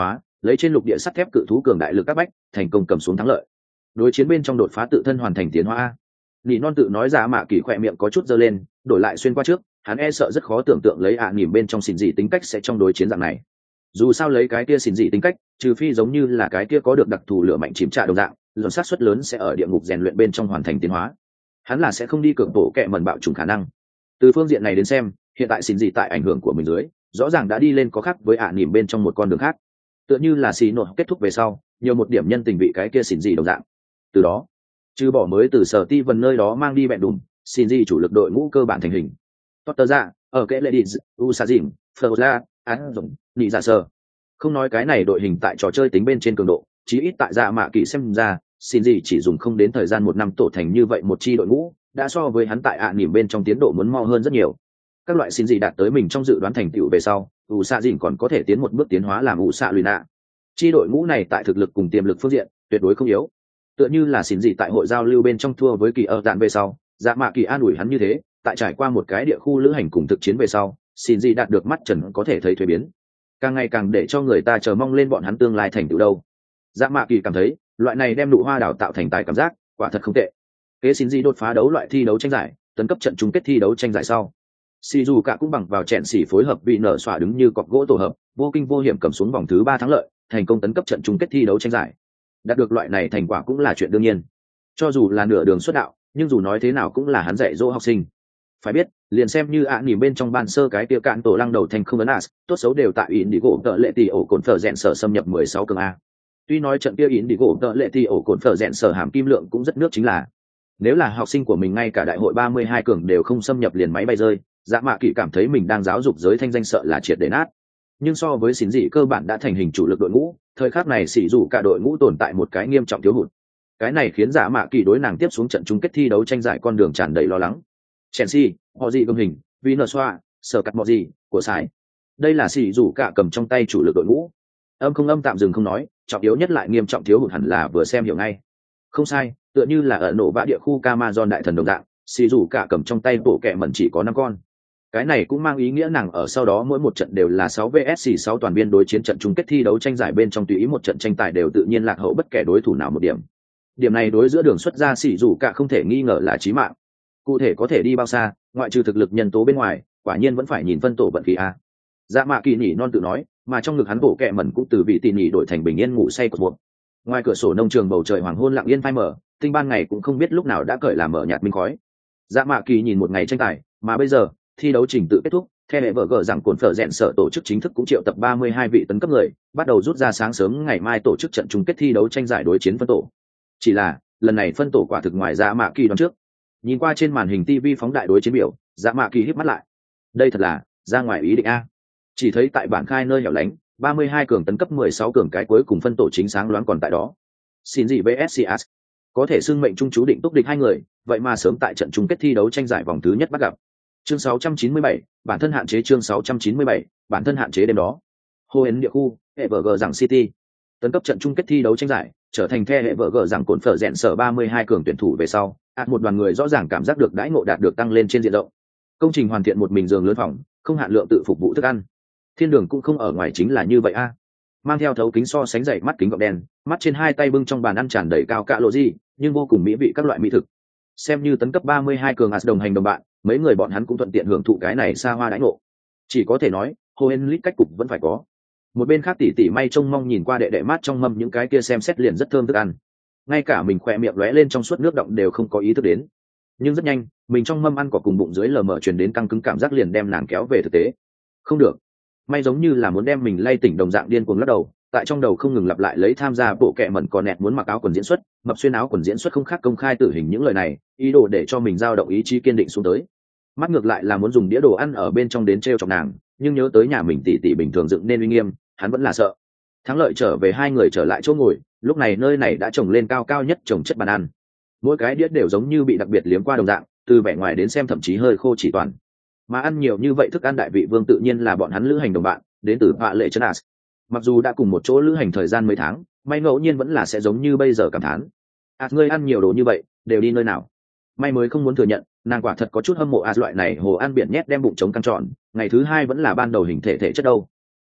lấy trên lục địa sắt thép cự thú cường đại lực các bách thành công cầm xuống thắng lợi. Đối chiến bên trong đột phá tự thân hoàn thành tiến hóa. Nỉ non tự nói ra mạ kỳ khỏe miệng có chút dơ lên, đổi lại xuyên qua trước, hắn e sợ rất khó tưởng tượng lấy ạ à nỉm bên trong xỉn dị tính cách sẽ trong đối chiến dạng này. Dù sao lấy cái kia xỉn dị tính cách, trừ phi giống như là cái kia có được đặc thù lửa mạnh chìm trạ đồng dạng, dồn sát suất lớn sẽ ở địa ngục rèn luyện bên trong hoàn thành tiến hóa. Hắn là sẽ không đi cường tổ kẹ mẩn bạo trùng khả năng. Từ phương diện này đến xem, hiện tại xỉn dị tại ảnh hưởng của mình dưới, rõ ràng đã đi lên có khác với ạ à nỉm bên trong một con đường khác. Tựa như là xì nổ kết thúc về sau, nhiều một điểm nhân tình vị cái kia xỉn dị đồng dạng. Từ đó, trừ bỏ mới từ sở ti vần nơi đó mang đi bẹn đùm, xin gì chủ lực đội ngũ cơ bản thành hình. Potter ra ở kẽ ladies u sa dìm Ferla án dùng nhị dạ sơ, không nói cái này đội hình tại trò chơi tính bên trên cường độ, chí ít tại dạ mạ kỳ xem ra xin gì chỉ dùng không đến thời gian một năm tổ thành như vậy một chi đội ngũ đã so với hắn tại ạ à nỉm bên trong tiến độ muốn mau hơn rất nhiều. Các loại xin gì đạt tới mình trong dự đoán thành tựu về sau, u sa dìm còn có thể tiến một bước tiến hóa làm u sa lùi nạ. Chi đội ngũ này tại thực lực cùng tiềm lực phương diện tuyệt đối không yếu. Tựa như là xin gì tại hội giao lưu bên trong thua với kỳ ở đạn về sau, dạ mạ kỳ an ủi hắn như thế, tại trải qua một cái địa khu lữ hành cùng thực chiến về sau, xin gì đạt được mắt trần có thể thấy thuế biến, càng ngày càng để cho người ta chờ mong lên bọn hắn tương lai thành tựu đâu. Dạ mạ kỳ cảm thấy loại này đem nụ hoa đào tạo thành tài cảm giác quả thật không tệ. Kế xin gì đột phá đấu loại thi đấu tranh giải, tấn cấp trận chung kết thi đấu tranh giải sau, si dù cả cũng bằng vào chèn xỉ phối hợp vị nở xỏa đứng như cọc gỗ tổ hợp, vô kinh vô hiểm cầm xuống vòng thứ ba thắng lợi, thành công tấn cấp trận chung kết thi đấu tranh giải. Đạt được loại này thành quả cũng là chuyện đương nhiên, cho dù là nửa đường xuất đạo, nhưng dù nói thế nào cũng là hắn dạy dỗ học sinh. Phải biết, liền xem như ạ à nỉm bên trong ban sơ cái tia cạn tổ lăng đầu thành không ấn as, tốt xấu đều tại ỉn đi gỗ tợ lệ tỷ ổ cồn phở rèn sở xâm nhập mười sáu cường a. Tuy nói trận kia ỉn đi gỗ tợ lệ tỷ ổ cồn phở rèn sở hàm kim lượng cũng rất nước chính là, nếu là học sinh của mình ngay cả đại hội ba mươi hai cường đều không xâm nhập liền máy bay rơi, dạ mạ kỳ cảm thấy mình đang giáo dục giới thanh danh sợ là triệt để nát. Nhưng so với xỉn dị cơ bản đã thành hình chủ lực đội ngũ, thời khắc này xỉ dù cả đội ngũ tồn tại một cái nghiêm trọng thiếu hụt. Cái này khiến dạ mạ kỳ đối nàng tiếp xuống trận chung kết thi đấu tranh giải con đường tràn đầy lo lắng. Chelsea, họ gì công hình, Vinassoa, sở cắt mọ gì của sải. Đây là xỉ dù cả cầm trong tay chủ lực đội ngũ. Âm không âm tạm dừng không nói, trọng yếu nhất lại nghiêm trọng thiếu hụt hẳn là vừa xem hiểu ngay. Không sai, tựa như là ở nổ vã địa khu Camazon đại thần đồng dạng, xỉ dù cả cầm trong tay bộ kẹ mẩn chỉ có năm con. Cái này cũng mang ý nghĩa nàng ở sau đó mỗi một trận đều là sáu vs sáu toàn biên đối chiến trận chung kết thi đấu tranh giải bên trong tùy ý một trận tranh tài đều tự nhiên lạc hậu bất kể đối thủ nào một điểm. Điểm này đối giữa đường xuất ra xỉ dù cả không thể nghi ngờ là chí mạng. Cụ thể có thể đi bao xa, ngoại trừ thực lực nhân tố bên ngoài, quả nhiên vẫn phải nhìn phân tổ vận khí a. Dạ mạ kỳ nhỉ non tự nói, mà trong ngực hắn bộ kẹ mẩn cũng từ vị tỉ nhỉ đổi thành bình yên ngủ say của buộc. Ngoài cửa sổ nông trường bầu trời hoàng hôn lặng yên phai mở, tinh ban ngày cũng không biết lúc nào đã cởi làm mở nhạt minh khói. Dạ mạ kỳ nhìn một ngày tranh tài, mà bây giờ thi đấu trình tự kết thúc, theo hệ vở gờ rằng cồn phở rèn sở tổ chức chính thức cũng triệu tập ba mươi hai vị tấn cấp người, bắt đầu rút ra sáng sớm ngày mai tổ chức trận chung kết thi đấu tranh giải đối chiến phân tổ. Chỉ là lần này phân tổ quả thực ngoài dạ mạ kỳ đoán trước. Nhìn qua trên màn hình ti vi phóng đại đối chiến biểu, dạ mạ kỳ híp mắt lại. Đây thật là ra ngoài ý định a. Chỉ thấy tại bản khai nơi hẻo lánh, ba mươi hai cường tấn cấp mười sáu cường cái cuối cùng phân tổ chính sáng loáng còn tại đó. Xin gì vs xê ét, có thể xưng mệnh trung chú định túc địch hai người, vậy mà sớm tại trận chung kết thi đấu tranh giải vòng thứ nhất bắt gặp. Chương sáu trăm chín mươi bảy, bản thân hạn chế chương sáu trăm chín mươi bảy, bản thân hạn chế đêm đó. Hô Hến địa khu, hệ vở gờ rằng City. Tấn cấp trận chung kết thi đấu tranh giải, trở thành the hệ vở gờ rằng cồn phở rèn sở ba mươi hai cường tuyển thủ về sau, ạt một đoàn người rõ ràng cảm giác được đãi ngộ đạt được tăng lên trên diện rộng. Công trình hoàn thiện một mình giường lớn phòng, không hạn lượng tự phục vụ thức ăn. Thiên đường cũng không ở ngoài chính là như vậy a. Mang theo thấu kính so sánh dày mắt kính gọng đen, mắt trên hai tay bưng trong bàn ăn tràn đầy cao cạ lộ gì, nhưng vô cùng mỹ vị các loại mỹ thực. Xem như tấn cấp ba mươi hai cường ạt đồng hành đồng bạn, mấy người bọn hắn cũng thuận tiện hưởng thụ cái này xa hoa đãi ngộ. Chỉ có thể nói, Hohenlit cách cục vẫn phải có. Một bên khác tỷ tỷ may trông mong nhìn qua đệ đệ mát trong mâm những cái kia xem xét liền rất thơm thức ăn. Ngay cả mình khỏe miệng lóe lên trong suốt nước động đều không có ý thức đến. Nhưng rất nhanh, mình trong mâm ăn cỏ cùng bụng dưới lờ mờ truyền đến căng cứng cảm giác liền đem nàng kéo về thực tế. Không được. May giống như là muốn đem mình lay tỉnh đồng dạng điên cuồng lắc đầu, tại trong đầu không ngừng lặp lại lấy tham gia bộ kệ mẩn cò nẹt muốn mặc áo quần diễn xuất, mập xuyên áo quần diễn xuất không khác công khai tử hình những lời này, ý đồ để cho mình dao động ý chí kiên định xuống tới. Mắt ngược lại là muốn dùng đĩa đồ ăn ở bên trong đến treo chọc nàng, nhưng nhớ tới nhà mình tỷ tỷ bình thường dựng nên uy nghiêm, hắn vẫn là sợ. Thắng lợi trở về hai người trở lại chỗ ngồi, lúc này nơi này đã trồng lên cao cao nhất trồng chất bàn ăn. Mỗi cái đĩa đều giống như bị đặc biệt liếm qua đồng dạng, từ vẻ ngoài đến xem thậm chí hơi khô chỉ toàn. Mà ăn nhiều như vậy thức ăn đại vị vương tự nhiên là bọn hắn lữ hành đồng bạn, đến từ Vạ Lệ Trấn As. Mặc dù đã cùng một chỗ lữ hành thời gian mấy tháng, may ngẫu nhiên vẫn là sẽ giống như bây giờ cảm thán. As ngươi ăn nhiều đồ như vậy, đều đi nơi nào? May mới không muốn thừa nhận, nàng quả thật có chút hâm mộ As loại này hồ ăn biển nhét đem bụng trống căng tròn, ngày thứ hai vẫn là ban đầu hình thể thể chất đâu.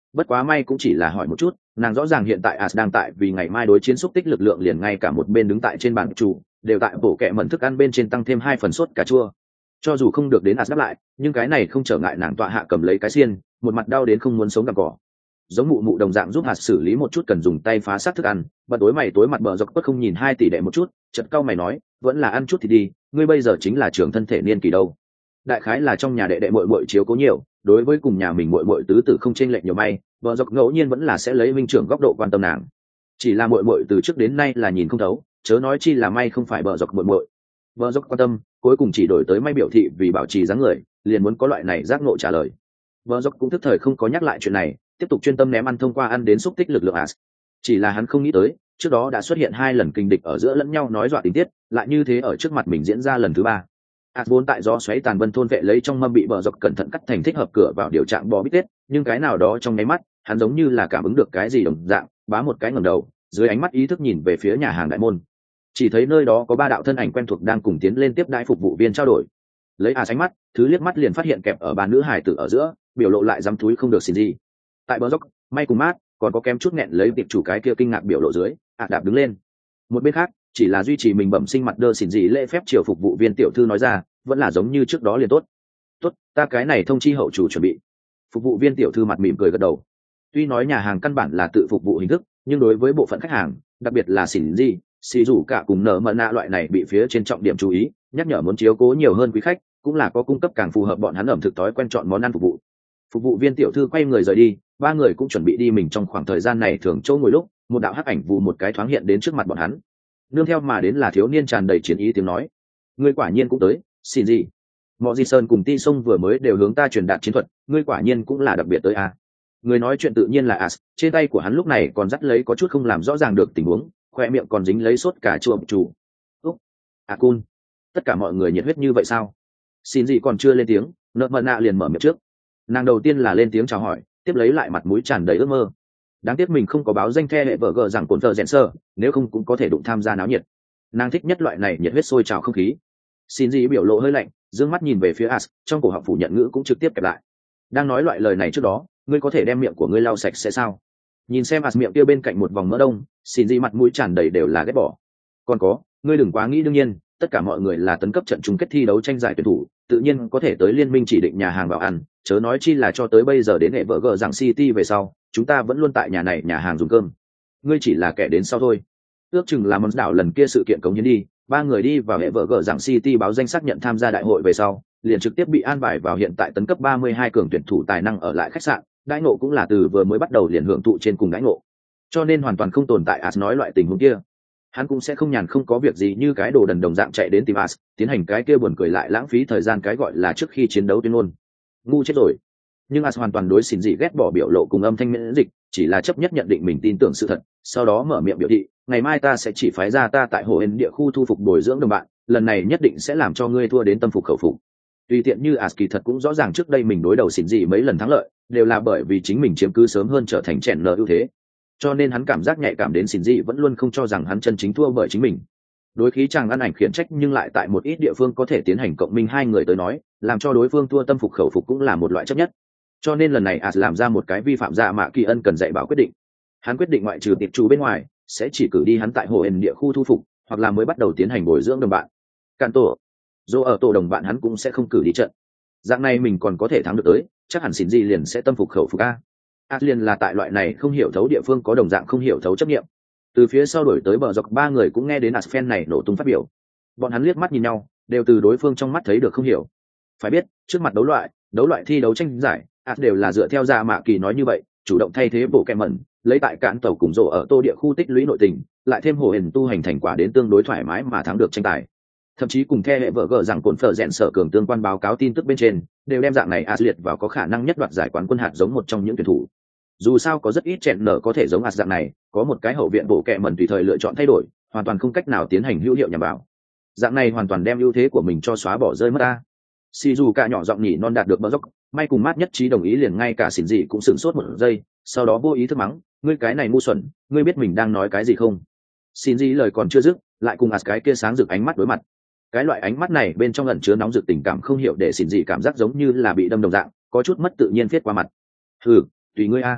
Bất quá may cũng chỉ là hỏi một chút, nàng rõ ràng hiện tại as đang tại vì ngày mai đối chiến xúc tích lực lượng liền ngay cả một bên đứng tại trên bàn chủ đều tại bổ kẹ mẩn thức ăn bên trên tăng thêm hai phần sốt cà chua. Cho dù không được đến as đáp lại, nhưng cái này không trở ngại nàng tọa hạ cầm lấy cái xiên, một mặt đau đến không muốn sống gặp cỏ. Giống mụ mụ đồng dạng giúp hạt xử lý một chút cần dùng tay phá sát thức ăn, bật tối mày tối mặt bờ dọc bất không nhìn hai tỷ đệ một chút, chật cau mày nói, vẫn là ăn chút thì đi, ngươi bây giờ chính là trưởng thân thể niên kỳ đâu. Đại khái là trong nhà đệ đệ muội muội chiếu cố nhiều, đối với cùng nhà mình muội muội tứ tử không chênh lệch nhiều may, bờ dọc ngẫu nhiên vẫn là sẽ lấy minh trưởng góc độ quan tâm nàng. Chỉ là muội muội từ trước đến nay là nhìn không thấu, chớ nói chi là may không phải bờ dọc muội muội. Bờ dọc quan tâm, cuối cùng chỉ đổi tới may biểu thị vì bảo trì dáng người, liền muốn có loại này giác ngộ trả lời. Bờ dọc cũng tức thời không có nhắc lại chuyện này, tiếp tục chuyên tâm ném ăn thông qua ăn đến xúc tích lực lượng as. Chỉ là hắn không nghĩ tới, trước đó đã xuất hiện hai lần kinh địch ở giữa lẫn nhau nói dọa tình tiết, lại như thế ở trước mặt mình diễn ra lần thứ ba. as vốn tại gió xoáy tàn vân thôn vệ lấy trong mâm bị bờ dọc cẩn thận cắt thành thích hợp cửa vào điều trạng bò bít tết, nhưng cái nào đó trong nháy mắt, hắn giống như là cảm ứng được cái gì đồng dạng, bá một cái ngẩng đầu, dưới ánh mắt ý thức nhìn về phía nhà hàng đại môn. Chỉ thấy nơi đó có ba đạo thân ảnh quen thuộc đang cùng tiến lên tiếp đãi phục vụ viên trao đổi. Lấy as ánh mắt, thứ liếc mắt liền phát hiện kẹp ở ba nữ hài tử ở giữa, biểu lộ lại dám túi không được xin gì. Tại bờ dốc, may cùng mát còn có kém chút nghẹn lấy tiệp chủ cái kia kinh ngạc biểu lộ dưới, ạ đạp đứng lên. Một bên khác, chỉ là duy trì mình bẩm sinh mặt đơ xỉn gì lễ phép chiều phục vụ viên tiểu thư nói ra, vẫn là giống như trước đó liền tốt. Tốt, ta cái này thông chi hậu chủ chuẩn bị. Phục vụ viên tiểu thư mặt mỉm cười gật đầu. Tuy nói nhà hàng căn bản là tự phục vụ hình thức, nhưng đối với bộ phận khách hàng, đặc biệt là xỉn gì, xì rủ cả cùng nở mờ nạ loại này bị phía trên trọng điểm chú ý, nhắc nhở muốn chiếu cố nhiều hơn quý khách, cũng là có cung cấp càng phù hợp bọn hắn ẩm thực thói quen chọn món ăn phục vụ. Phục vụ viên tiểu thư quay người rời đi, ba người cũng chuẩn bị đi mình trong khoảng thời gian này thường chỗ ngồi lúc, một đạo hắc ảnh vụ một cái thoáng hiện đến trước mặt bọn hắn. Nương theo mà đến là thiếu niên tràn đầy chiến ý tiếng nói, ngươi quả nhiên cũng tới, xin gì? Mọ Di Sơn cùng Ti Sông vừa mới đều hướng ta truyền đạt chiến thuật, ngươi quả nhiên cũng là đặc biệt tới a. Người nói chuyện tự nhiên là As, trên tay của hắn lúc này còn dắt lấy có chút không làm rõ ràng được tình huống, khoe miệng còn dính lấy sốt cả chua chủ. Úc, Akun, tất cả mọi người nhiệt huyết như vậy sao? Xin gì còn chưa lên tiếng, nợ mờ nạ liền mở miệng trước. Nàng đầu tiên là lên tiếng chào hỏi, tiếp lấy lại mặt mũi tràn đầy ước mơ. Đáng tiếc mình không có báo danh the hệ vợ gờ rằng cồn thờ rèn sơ, nếu không cũng có thể đụng tham gia náo nhiệt. Nàng thích nhất loại này nhiệt huyết sôi trào không khí. Xin gì biểu lộ hơi lạnh, dương mắt nhìn về phía As, trong cổ họng phủ nhận ngữ cũng trực tiếp kẹp lại. Đang nói loại lời này trước đó, ngươi có thể đem miệng của ngươi lau sạch sẽ sao? Nhìn xem As miệng kia bên cạnh một vòng mỡ đông, xin gì mặt mũi tràn đầy đều là ghét bỏ. Còn có, ngươi đừng quá nghĩ đương nhiên, tất cả mọi người là tấn cấp trận chung kết thi đấu tranh giải tuyển thủ, tự nhiên có thể tới liên minh chỉ định nhà hàng vào ăn, chớ nói chi là cho tới bây giờ đến hệ vợ gờ rằng City về sau, chúng ta vẫn luôn tại nhà này nhà hàng dùng cơm. Ngươi chỉ là kẻ đến sau thôi. Ước chừng là món đảo lần kia sự kiện cống hiến đi, ba người đi vào hệ vợ gờ rằng City báo danh xác nhận tham gia đại hội về sau, liền trực tiếp bị an bài vào hiện tại tấn cấp ba mươi hai cường tuyển thủ tài năng ở lại khách sạn, đãi ngộ cũng là từ vừa mới bắt đầu liền hưởng thụ trên cùng đãi ngộ. Cho nên hoàn toàn không tồn tại As nói loại tình huống kia. Hắn cũng sẽ không nhàn không có việc gì như cái đồ đần đồng dạng chạy đến tìm As, tiến hành cái kia buồn cười lại lãng phí thời gian cái gọi là trước khi chiến đấu tuyên ngôn. Ngu chết rồi. Nhưng As hoàn toàn đối xin gì ghét bỏ biểu lộ cùng âm thanh miễn dịch, chỉ là chấp nhất nhận định mình tin tưởng sự thật, sau đó mở miệng biểu thị, ngày mai ta sẽ chỉ phái ra ta tại hồ ên địa khu thu phục bồi dưỡng đồng bạn, lần này nhất định sẽ làm cho ngươi thua đến tâm phục khẩu phục. Tùy tiện như As kỳ thật cũng rõ ràng trước đây mình đối đầu xin gì mấy lần thắng lợi, đều là bởi vì chính mình chiếm cứ sớm hơn trở thành chèn nợ ưu thế. Cho nên hắn cảm giác nhạy cảm đến xin gì vẫn luôn không cho rằng hắn chân chính thua bởi chính mình. Đối khí chàng ăn ảnh khiển trách nhưng lại tại một ít địa phương có thể tiến hành cộng minh hai người tới nói, làm cho đối phương thua tâm phục khẩu phục cũng là một loại chấp nhất. Cho nên lần này As làm ra một cái vi phạm dạ mạ kỳ ân cần dạy bảo quyết định. Hắn quyết định ngoại trừ tiệp chủ bên ngoài, sẽ chỉ cử đi hắn tại hồ ẩn địa khu thu phục, hoặc là mới bắt đầu tiến hành bồi dưỡng đồng bạn. Cản tổ, dù ở tổ đồng bạn hắn cũng sẽ không cử đi trận. Dạng này mình còn có thể thắng được tới, chắc hẳn xin gì liền sẽ tâm phục khẩu phục a. As liền là tại loại này không hiểu thấu địa phương có đồng dạng không hiểu thấu chấp nghiệm. Từ phía sau đổi tới bờ dọc ba người cũng nghe đến As fan này nổ tung phát biểu. Bọn hắn liếc mắt nhìn nhau, đều từ đối phương trong mắt thấy được không hiểu. Phải biết, trước mặt đấu loại, đấu loại thi đấu tranh giải, As đều là dựa theo dạ mạ kỳ nói như vậy, chủ động thay thế bộ kẹ mẩn, lấy tại cạn tàu cùng rổ ở tô địa khu tích lũy nội tình, lại thêm hồ hình tu hành thành quả đến tương đối thoải mái mà thắng được tranh tài. Thậm chí cùng theo hệ vợ gờ rằng cồn phở rèn sở cường tương quan báo cáo tin tức bên trên, đều đem dạng này As liệt vào có khả năng nhất đoạt giải quán quân hạt giống một trong những tuyển thủ. Dù sao có rất ít chèn nở có thể giống As dạng này, có một cái hậu viện bộ kẹ mẩn tùy thời lựa chọn thay đổi, hoàn toàn không cách nào tiến hành hữu hiệu nhằm vào. Dạng này hoàn toàn đem ưu thế của mình cho xóa bỏ rơi mất ta. Si dù cả nhỏ giọng nhỉ non đạt được bờ dốc, may cùng mát nhất trí đồng ý liền ngay cả xỉn gì cũng sửng sốt một giây, sau đó vô ý thức mắng, ngươi cái này ngu xuẩn, ngươi biết mình đang nói cái gì không? Xỉn gì lời còn chưa dứt, lại cùng As cái kia sáng rực ánh mắt đối mặt. Cái loại ánh mắt này bên trong ẩn chứa nóng rực tình cảm không hiểu để xỉn gì cảm giác giống như là bị đâm đồng dạng, có chút mất tự nhiên viết qua mặt. Hừ, tùy ngươi a.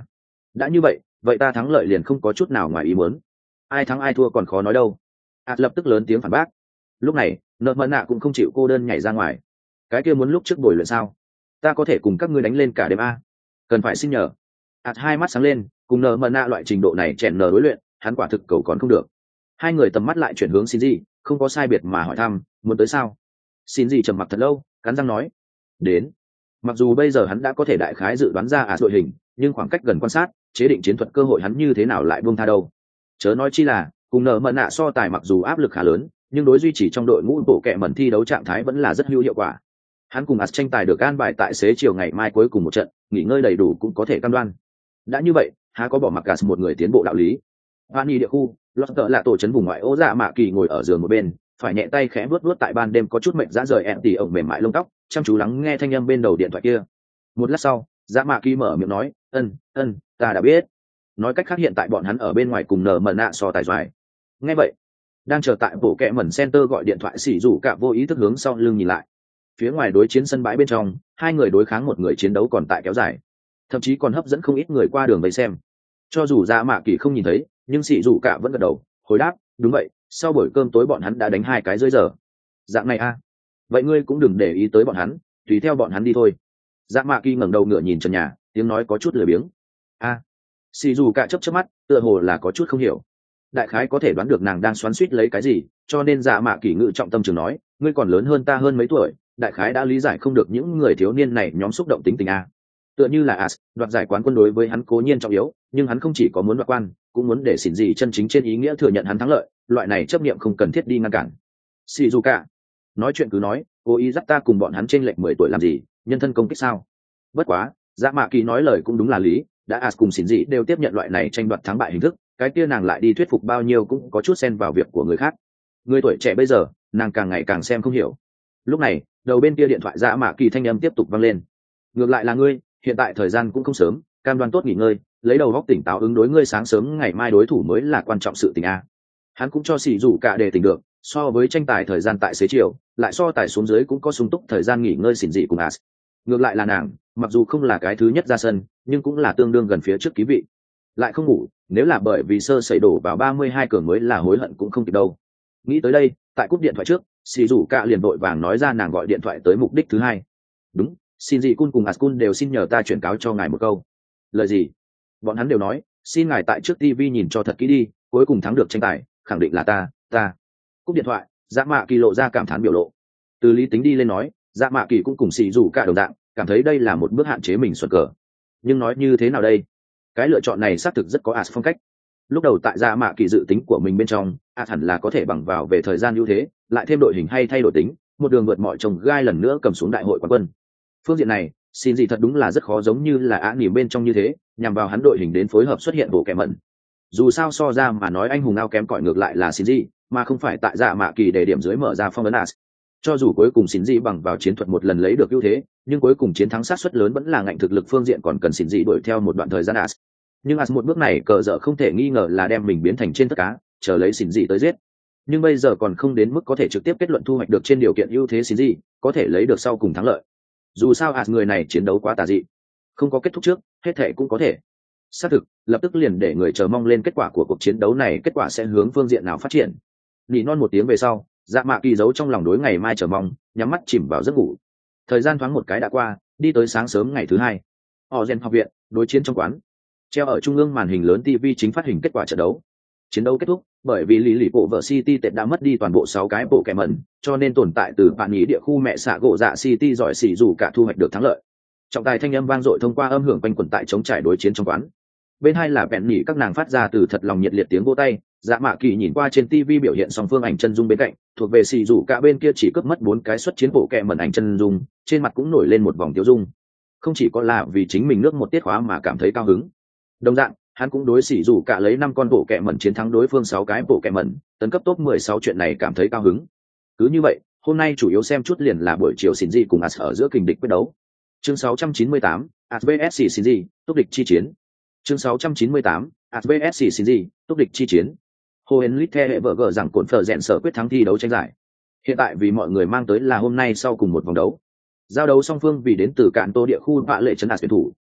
đã như vậy vậy ta thắng lợi liền không có chút nào ngoài ý muốn. Ai thắng ai thua còn khó nói đâu. ạt lập tức lớn tiếng phản bác. Lúc này nợ mận nạ cũng không chịu cô đơn nhảy ra ngoài. Cái kia muốn lúc trước buổi luyện sao? Ta có thể cùng các ngươi đánh lên cả đêm a. Cần phải xin nhờ. ạt hai mắt sáng lên, cùng nợ mận nạ loại trình độ này chèn nở đối luyện, hắn quả thực cầu còn không được. Hai người tầm mắt lại chuyển hướng xin gì, không có sai biệt mà hỏi thăm, muốn tới sao? Xin gì trầm mặc thật lâu, cắn răng nói, đến. Mặc dù bây giờ hắn đã có thể đại khái dự đoán ra ạt đội hình, nhưng khoảng cách gần quan sát, chế định chiến thuật cơ hội hắn như thế nào lại buông tha đâu. Chớ nói chi là cùng nợ mận nạ so tài, mặc dù áp lực khá lớn, nhưng đối duy trì trong đội ngũ bộ kệ mẩn thi đấu trạng thái vẫn là rất hữu hiệu quả. Hắn cùng ạt tranh tài được an bài tại xế chiều ngày mai cuối cùng một trận, nghỉ ngơi đầy đủ cũng có thể cam đoan. Đã như vậy há có bỏ mặc cả một người tiến bộ đạo lý. Van Nhi địa khu, lót tợ là tổ trấn vùng ngoại ô dạ mạ kỳ ngồi ở giường một bên, phải nhẹ tay khẽ vuốt vuốt tại ban đêm có chút mệt dã rời em tỉ ổng mềm mại lông tóc, chăm chú lắng nghe thanh âm bên đầu điện thoại kia. Một lát sau dạ mạ kỳ mở miệng nói, ân ân ta đã biết. Nói cách khác hiện tại bọn hắn ở bên ngoài cùng nở mẩn nạ so tài doài. Nghe vậy đang chờ tại bộ kệ mẩn center gọi điện thoại xỉ rủ cả vô ý thức hướng sau lưng nhìn lại. Phía ngoài đối chiến sân bãi bên trong, hai người đối kháng một người chiến đấu còn tại kéo dài, thậm chí còn hấp dẫn không ít người qua đường vây xem. Cho dù dạ mạ kỳ không nhìn thấy, nhưng xỉ rủ cả vẫn gật đầu hồi đáp, đúng vậy, sau buổi cơm tối bọn hắn đã đánh hai cái dưới giờ. Dạng này a à? Vậy ngươi cũng đừng để ý tới bọn hắn, tùy theo bọn hắn đi thôi. Dạ mạ kỳ ngẩng đầu ngửa nhìn trần nhà, tiếng nói có chút lười biếng. A à. Xỉ rủ cả chớp chớp mắt, tựa hồ là có chút không hiểu. Đại khái có thể đoán được nàng đang xoắn xuýt lấy cái gì, cho nên dạ mạ kỳ ngự trọng tâm trường nói, ngươi còn lớn hơn ta hơn mấy tuổi, đại khái đã lý giải không được những người thiếu niên này nhóm xúc động tính tình a. Tựa như là as đoạt giải quán quân đối với hắn cố nhiên trọng yếu, nhưng hắn không chỉ có muốn đoạt quan, cũng muốn để xỉn gì chân chính trên ý nghĩa thừa nhận hắn thắng lợi, loại này chấp niệm không cần thiết đi ngăn cản. Shizuka nói chuyện cứ nói, cố ý dắt ta cùng bọn hắn trên lệch mười tuổi làm gì, nhân thân công kích sao? Bất quá dạ mạ kỳ nói lời cũng đúng là lý, đã as cùng xỉn gì đều tiếp nhận loại này tranh đoạt thắng bại hình thức, cái kia nàng lại đi thuyết phục bao nhiêu cũng có chút xen vào việc của người khác. Người tuổi trẻ bây giờ nàng càng ngày càng xem không hiểu. Lúc này đầu bên kia điện thoại dạ mạ kỳ thanh âm tiếp tục vang lên. Ngược lại là ngươi, hiện tại thời gian cũng không sớm, cam đoan tốt nghỉ ngơi, lấy đầu góc tỉnh táo ứng đối ngươi sáng sớm ngày mai đối thủ mới là quan trọng sự tình a. Hắn cũng cho xỉ rủ cả để tỉnh được, so với tranh tài thời gian tại xế chiều, lại so tài xuống dưới cũng có sung túc thời gian nghỉ ngơi xỉn dị cùng as. Ngược lại là nàng, mặc dù không là cái thứ nhất ra sân, nhưng cũng là tương đương gần phía trước ký vị. Lại không ngủ, nếu là bởi vì sơ sẩy đổ vào ba mươi hai cường mới là hối hận cũng không kịp đâu. Nghĩ tới đây, tại cúp điện thoại trước, xỉ rủ cả liền vội vàng nói ra nàng gọi điện thoại tới mục đích thứ hai. Đúng, xin dị cun cùng askun đều xin nhờ ta chuyển cáo cho ngài một câu. Lời gì? Bọn hắn đều nói xin ngài tại trước tv nhìn cho thật kỹ đi, cuối cùng thắng được tranh tài khẳng định là ta ta cúp điện thoại, dạ mạ kỳ lộ ra cảm thán biểu lộ. Từ lý tính đi lên nói, dạ mạ kỳ cũng cùng xì rủ cả đồng dạng, cảm thấy đây là một bước hạn chế mình xuất cờ. Nhưng nói như thế nào đây, cái lựa chọn này xác thực rất có as phong cách. Lúc đầu tại dạ mạ kỳ dự tính của mình bên trong, as hẳn là có thể bằng vào về thời gian ưu thế, lại thêm đội hình hay thay đổi tính, một đường vượt mọi trồng gai lần nữa cầm xuống đại hội quán quân. Phương diện này xin gì thật đúng là rất khó, giống như là á nỉm bên trong như thế, nhằm vào hắn đội hình đến phối hợp xuất hiện bộ kẻ mẩn. Dù sao so ra mà nói anh hùng ao kém cỏi ngược lại là xin gì, mà không phải tại dạ mạ kỳ để điểm dưới mở ra phong ấn as. Cho dù cuối cùng xin gì bằng vào chiến thuật một lần lấy được ưu thế, nhưng cuối cùng chiến thắng sát suất lớn vẫn là ngạnh thực lực phương diện còn cần xin gì đuổi theo một đoạn thời gian as. Nhưng as một bước này cờ dở không thể nghi ngờ là đem mình biến thành trên tất cá, chờ lấy xin gì tới giết. Nhưng bây giờ còn không đến mức có thể trực tiếp kết luận thu hoạch được trên điều kiện ưu thế xin gì có thể lấy được sau cùng thắng lợi. Dù sao as người này chiến đấu quá tà dị, không có kết thúc trước, hết thể cũng có thể. Xác thực, lập tức liền để người chờ mong lên kết quả của cuộc chiến đấu này, kết quả sẽ hướng phương diện nào phát triển. Nỉ non một tiếng về sau, dạ mạ kỳ giấu trong lòng đối ngày mai chờ mong, nhắm mắt chìm vào giấc ngủ. Thời gian thoáng một cái đã qua, đi tới sáng sớm ngày thứ hai. Họ rèn học viện, đối chiến trong quán. Treo ở trung ương màn hình lớn ti vi chính phát hình kết quả trận đấu. Chiến đấu kết thúc, bởi vì lý lì bộ vợ City tệ đã mất đi toàn bộ sáu cái bộ kẻ mẩn, cho nên tồn tại từ bạn nhí địa khu mẹ xạ gỗ dạ City giỏi xỉ dù cả thu hoạch được thắng lợi. Trọng tài thanh âm vang dội thông qua âm hưởng quanh quẩn tại chống trải đối chiến trong quán. Bên hai là bẹn nhỉ các nàng phát ra từ thật lòng nhiệt liệt tiếng vỗ tay. Dạ mạ kỳ nhìn qua trên ti vi biểu hiện song phương ảnh chân dung bên cạnh, thuộc về xỉ dù cả bên kia chỉ cướp mất bốn cái xuất chiến bộ kẻ mẩn ảnh chân dung, trên mặt cũng nổi lên một vòng tiêu dung. Không chỉ có là vì chính mình nước một tiết khóa mà cảm thấy cao hứng. Đồng dạng, hắn cũng đối xỉ dù cả lấy năm con bộ kẹ mẩn chiến thắng đối phương sáu cái bộ kẹ mẩn, tấn cấp top mười sáu chuyện này cảm thấy cao hứng. Cứ như vậy, hôm nay chủ yếu xem chút liền là buổi chiều Shinji cùng As ở giữa kình địch quyết đấu. Chương sáu trăm chín mươi tám, As vs Shinji, tốc địch chi chiến. Chương sáu trăm chín mươi tám, As vs Shinji, tốc địch chi chiến. Hohen Litte hệ vợ gờ rằng cổn phở rèn sở quyết thắng thi đấu tranh giải. Hiện tại vì mọi người mang tới là hôm nay sau cùng một vòng đấu. Giao đấu song phương vì đến từ cạn tô địa khu vạ lệ trấn As tuyển thủ,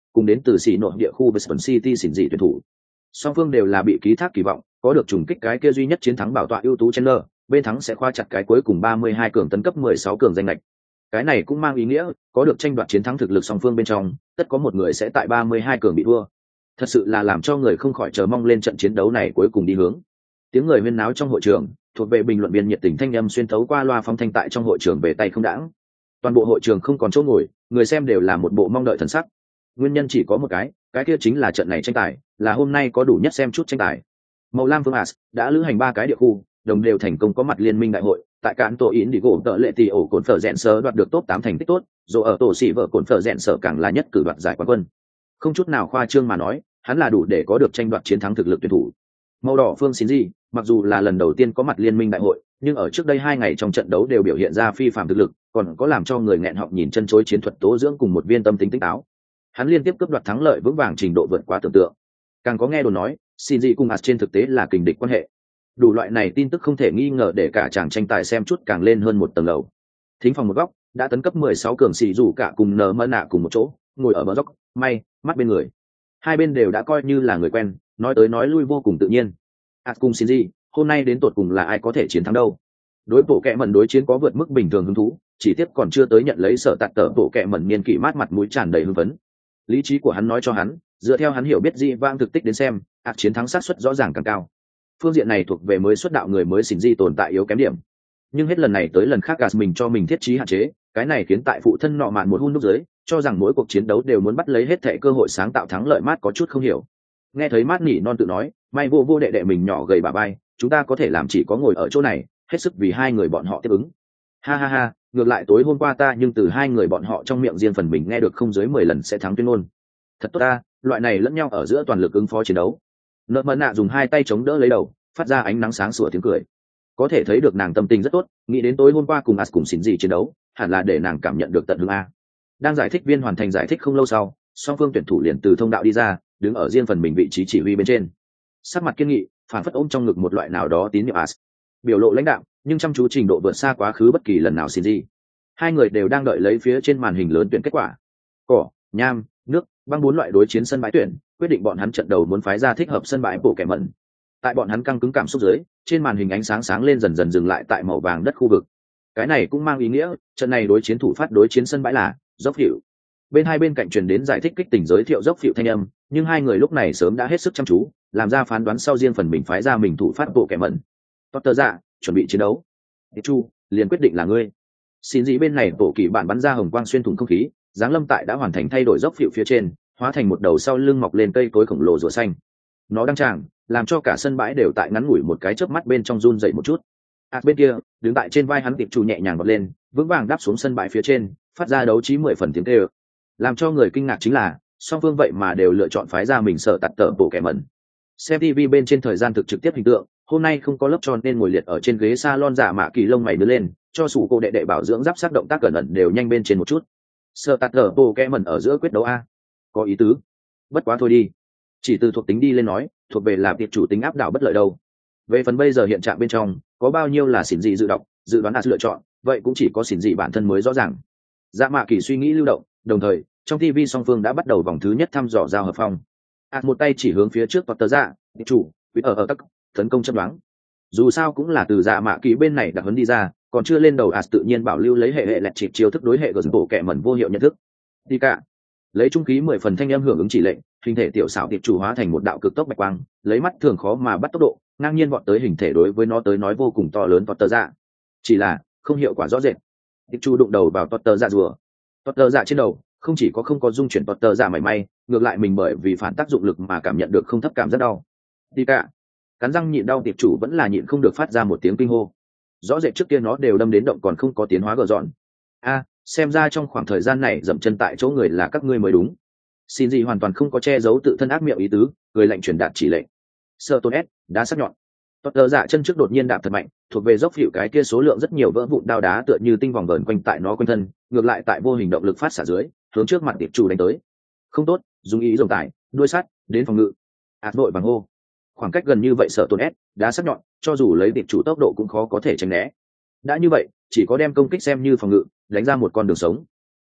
cùng đến từ xì nội địa khu Brisbane City xỉn dị tuyển thủ. Song phương đều là bị ký thác kỳ vọng, có được trùng kích cái kia duy nhất chiến thắng bảo tọa ưu tú Chandler, bên thắng sẽ khoa chặt cái cuối cùng ba mươi hai cường tấn cấp mười sáu cường danh lệch. Cái này cũng mang ý nghĩa, có được tranh đoạt chiến thắng thực lực song phương bên trong, tất có một người sẽ tại ba mươi hai cường bị thua. Thật sự là làm cho người không khỏi chờ mong lên trận chiến đấu này cuối cùng đi hướng. Tiếng người huyên náo trong hội trường, thuộc về bình luận viên nhiệt tình thanh âm xuyên thấu qua loa phong thanh tại trong hội trường về tay không đãng. Toàn bộ hội trường không còn chỗ ngồi, người xem đều là một bộ mong đợi thần sắc. Nguyên nhân chỉ có một cái, cái kia chính là trận này tranh tài, là hôm nay có đủ nhất xem chút tranh tài. Màu lam phương As đã lữ hành ba cái địa khu, đồng đều thành công có mặt liên minh đại hội, tại cản tổ yến đi gỗ tợ lệ tỷ ổ cồn phở rèn sơ đoạt được top tám thành tích tốt, dù ở tổ sĩ vợ cồn phở rèn sở càng là nhất cử đoạt giải quán quân. Không chút nào khoa trương mà nói, hắn là đủ để có được tranh đoạt chiến thắng thực lực tuyển thủ. Màu đỏ phương Shinji, mặc dù là lần đầu tiên có mặt liên minh đại hội, nhưng ở trước đây hai ngày trong trận đấu đều biểu hiện ra phi phàm thực lực, còn có làm cho người nghẹn họng nhìn chân chối chiến thuật tố dưỡng cùng một viên tâm tính tỉnh táo. Hắn liên tiếp cướp đoạt thắng lợi vững vàng trình độ vượt quá tưởng tượng. Càng có nghe đồn nói, Shinji cùng As trên thực tế là kình địch quan hệ. Đủ loại này tin tức không thể nghi ngờ để cả chàng tranh tài xem chút càng lên hơn một tầng lầu. Thính phòng một góc, đã tấn cấp mười sáu cường xì rủ cả cùng nở mơ nạ cùng một chỗ, ngồi ở bờ dốc, may, mắt bên người. Hai bên đều đã coi như là người quen, nói tới nói lui vô cùng tự nhiên. As cùng Shinji, hôm nay đến tột cùng là ai có thể chiến thắng đâu? Đối bộ kệ mẩn đối chiến có vượt mức bình thường hứng thú, chỉ tiếp còn chưa tới nhận lấy sở tạt tở bộ kệ mẩn niên kỷ mát mặt mũi tràn đầy hưng phấn. Lý trí của hắn nói cho hắn, dựa theo hắn hiểu biết dị vang thực tích đến xem, As chiến thắng xác suất rõ ràng càng cao. Phương diện này thuộc về mới xuất đạo người mới Shinji tồn tại yếu kém điểm. Nhưng hết lần này tới lần khác As mình cho mình thiết trí hạn chế, cái này khiến tại phụ thân nọ mạn một hun nút dưới, cho rằng mỗi cuộc chiến đấu đều muốn bắt lấy hết thảy cơ hội sáng tạo thắng lợi. Mát có chút không hiểu. Nghe thấy Mát nỉ non tự nói, may vô vô đệ đệ mình nhỏ gầy bà bay, chúng ta có thể làm chỉ có ngồi ở chỗ này, hết sức vì hai người bọn họ tiếp ứng. Ha ha ha, ngược lại tối hôm qua ta nhưng từ hai người bọn họ trong miệng riêng phần mình nghe được không dưới mười lần sẽ thắng tuyên ngôn. Thật tốt ta, loại này lẫn nhau ở giữa toàn lực ứng phó chiến đấu. Nợ mơ nạ dùng hai tay chống đỡ lấy đầu, phát ra ánh nắng sáng sủa tiếng cười. Có thể thấy được nàng tâm tình rất tốt, nghĩ đến tối hôm qua cùng As cùng Shinji chiến đấu, hẳn là để nàng cảm nhận được tận hưởng a. Đang giải thích viên hoàn thành giải thích không lâu sau, song phương tuyển thủ liền từ thông đạo đi ra, đứng ở riêng phần mình vị trí chỉ huy bên trên. Sắc mặt kiên nghị, phản phất ôm trong ngực một loại nào đó tín nhiệm As. Biểu lộ lãnh đạm, nhưng chăm chú trình độ vượt xa quá khứ bất kỳ lần nào Shinji. Hai người đều đang đợi lấy phía trên màn hình lớn tuyển kết quả. Cỏ, nham, nước, băng bốn loại đối chiến sân bãi tuyển, quyết định bọn hắn trận đầu muốn phái ra thích hợp sân bãi bộ kẻ mẩn. Tại bọn hắn căng cứng cảm xúc dưới, trên màn hình ánh sáng sáng lên dần dần dừng lại tại màu vàng đất khu vực. Cái này cũng mang ý nghĩa, trận này đối chiến thủ phát đối chiến sân bãi là dốc hiệu. Bên hai bên cạnh truyền đến giải thích kích tình giới thiệu dốc hiệu thanh âm, nhưng hai người lúc này sớm đã hết sức chăm chú, làm ra phán đoán sau riêng phần mình phái ra mình thủ phát bộ kẻ mẩn. Potter dạ, chuẩn bị chiến đấu. Chu, liền quyết định là ngươi. Xin gì bên này bộ kỳ bản bắn ra hồng quang xuyên thủng không khí, giáng lâm tại đã hoàn thành thay đổi dốc hiệu phía trên, hóa thành một đầu sau lưng mọc lên cây cối khổng lồ rùa xanh. Nó đang tràng, làm cho cả sân bãi đều tại ngắn ngủi một cái chớp mắt bên trong run dậy một chút. À bên kia, đứng tại trên vai hắn tiệp chủ nhẹ nhàng bật lên, vững vàng đáp xuống sân bãi phía trên, phát ra đấu trí mười phần tiếng kêu. Làm cho người kinh ngạc chính là, song phương vậy mà đều lựa chọn phái ra mình sợ tạt tở bộ kẻ mẩn. Xem ti vi bên trên thời gian thực trực tiếp hình tượng, hôm nay không có lớp tròn nên ngồi liệt ở trên ghế salon giả mạ kỳ lông mày đưa lên, cho sủ cô đệ đệ bảo dưỡng giáp sát động tác cẩn ẩn đều nhanh bên trên một chút. Sợ tạt tở bộ kẻ mẩn ở giữa quyết đấu a, có ý tứ. Bất quá thôi đi. Chỉ từ thuộc tính đi lên nói, thuộc về là tiệp chủ tính áp đảo bất lợi đâu. Về phần bây giờ hiện trạng bên trong, có bao nhiêu là xỉn dị dự đọc, dự đoán là lựa chọn, vậy cũng chỉ có xỉn dị bản thân mới rõ ràng. Dạ mạ kỳ suy nghĩ lưu động, đồng thời trong ti vi song phương đã bắt đầu vòng thứ nhất thăm dò giao hợp phong. Ạt một tay chỉ hướng phía trước Potter dạ, tiệp chủ, ở ở tắc tấn công chấp đoán. Dù sao cũng là từ dạ mạ kỳ bên này đặc huấn đi ra, còn chưa lên đầu Ạt tự nhiên bảo lưu lấy hệ hệ lẹt chịp chiêu thức đối hệ của bộ kẻ mẩn vô hiệu nhận thức. Đi cả lấy trung khí mười phần thanh âm hưởng ứng chỉ lệnh, hình thể tiểu xảo tiệp chủ hóa thành một đạo cực tốc bạch quang, lấy mắt thường khó mà bắt tốc độ, ngang nhiên vọt tới hình thể đối với nó tới nói vô cùng to lớn Potter dạ. Chỉ là không hiệu quả rõ rệt. Tiệp chủ đụng đầu vào Potter dạ rùa. Potter dạ trên đầu không chỉ có không có dung chuyển Potter dạ mảy may, ngược lại mình bởi vì phản tác dụng lực mà cảm nhận được không thấp cảm rất đau. Đi cả cắn răng nhịn đau tiệp chủ vẫn là nhịn không được phát ra một tiếng kinh hô. Rõ rệt trước kia nó đều đâm đến động còn không có tiến hóa gờ dọn. A, xem ra trong khoảng thời gian này dậm chân tại chỗ người là các ngươi mới đúng. Xin gì hoàn toàn không có che giấu tự thân ác miệng ý tứ, người lệnh truyền đạt chỉ lệnh. Sơ tôn S, đá sắc nhọn. Potter dạ chân trước đột nhiên đạp thật mạnh, thuộc về dốc phịu cái kia số lượng rất nhiều vỡ vụn đao đá tựa như tinh vòng vờn quanh tại nó quanh thân, ngược lại tại vô hình động lực phát xả dưới, hướng trước mặt tiệp chủ đánh tới. Không tốt, dùng ý dùng tải, đuôi sắt, đến phòng ngự. Ạt vội bằng hô. Khoảng cách gần như vậy sợ tôn S, đá sắc nhọn, cho dù lấy tiệp chủ tốc độ cũng khó có thể tránh né. Đã như vậy, chỉ có đem công kích xem như phòng ngự, đánh ra một con đường sống.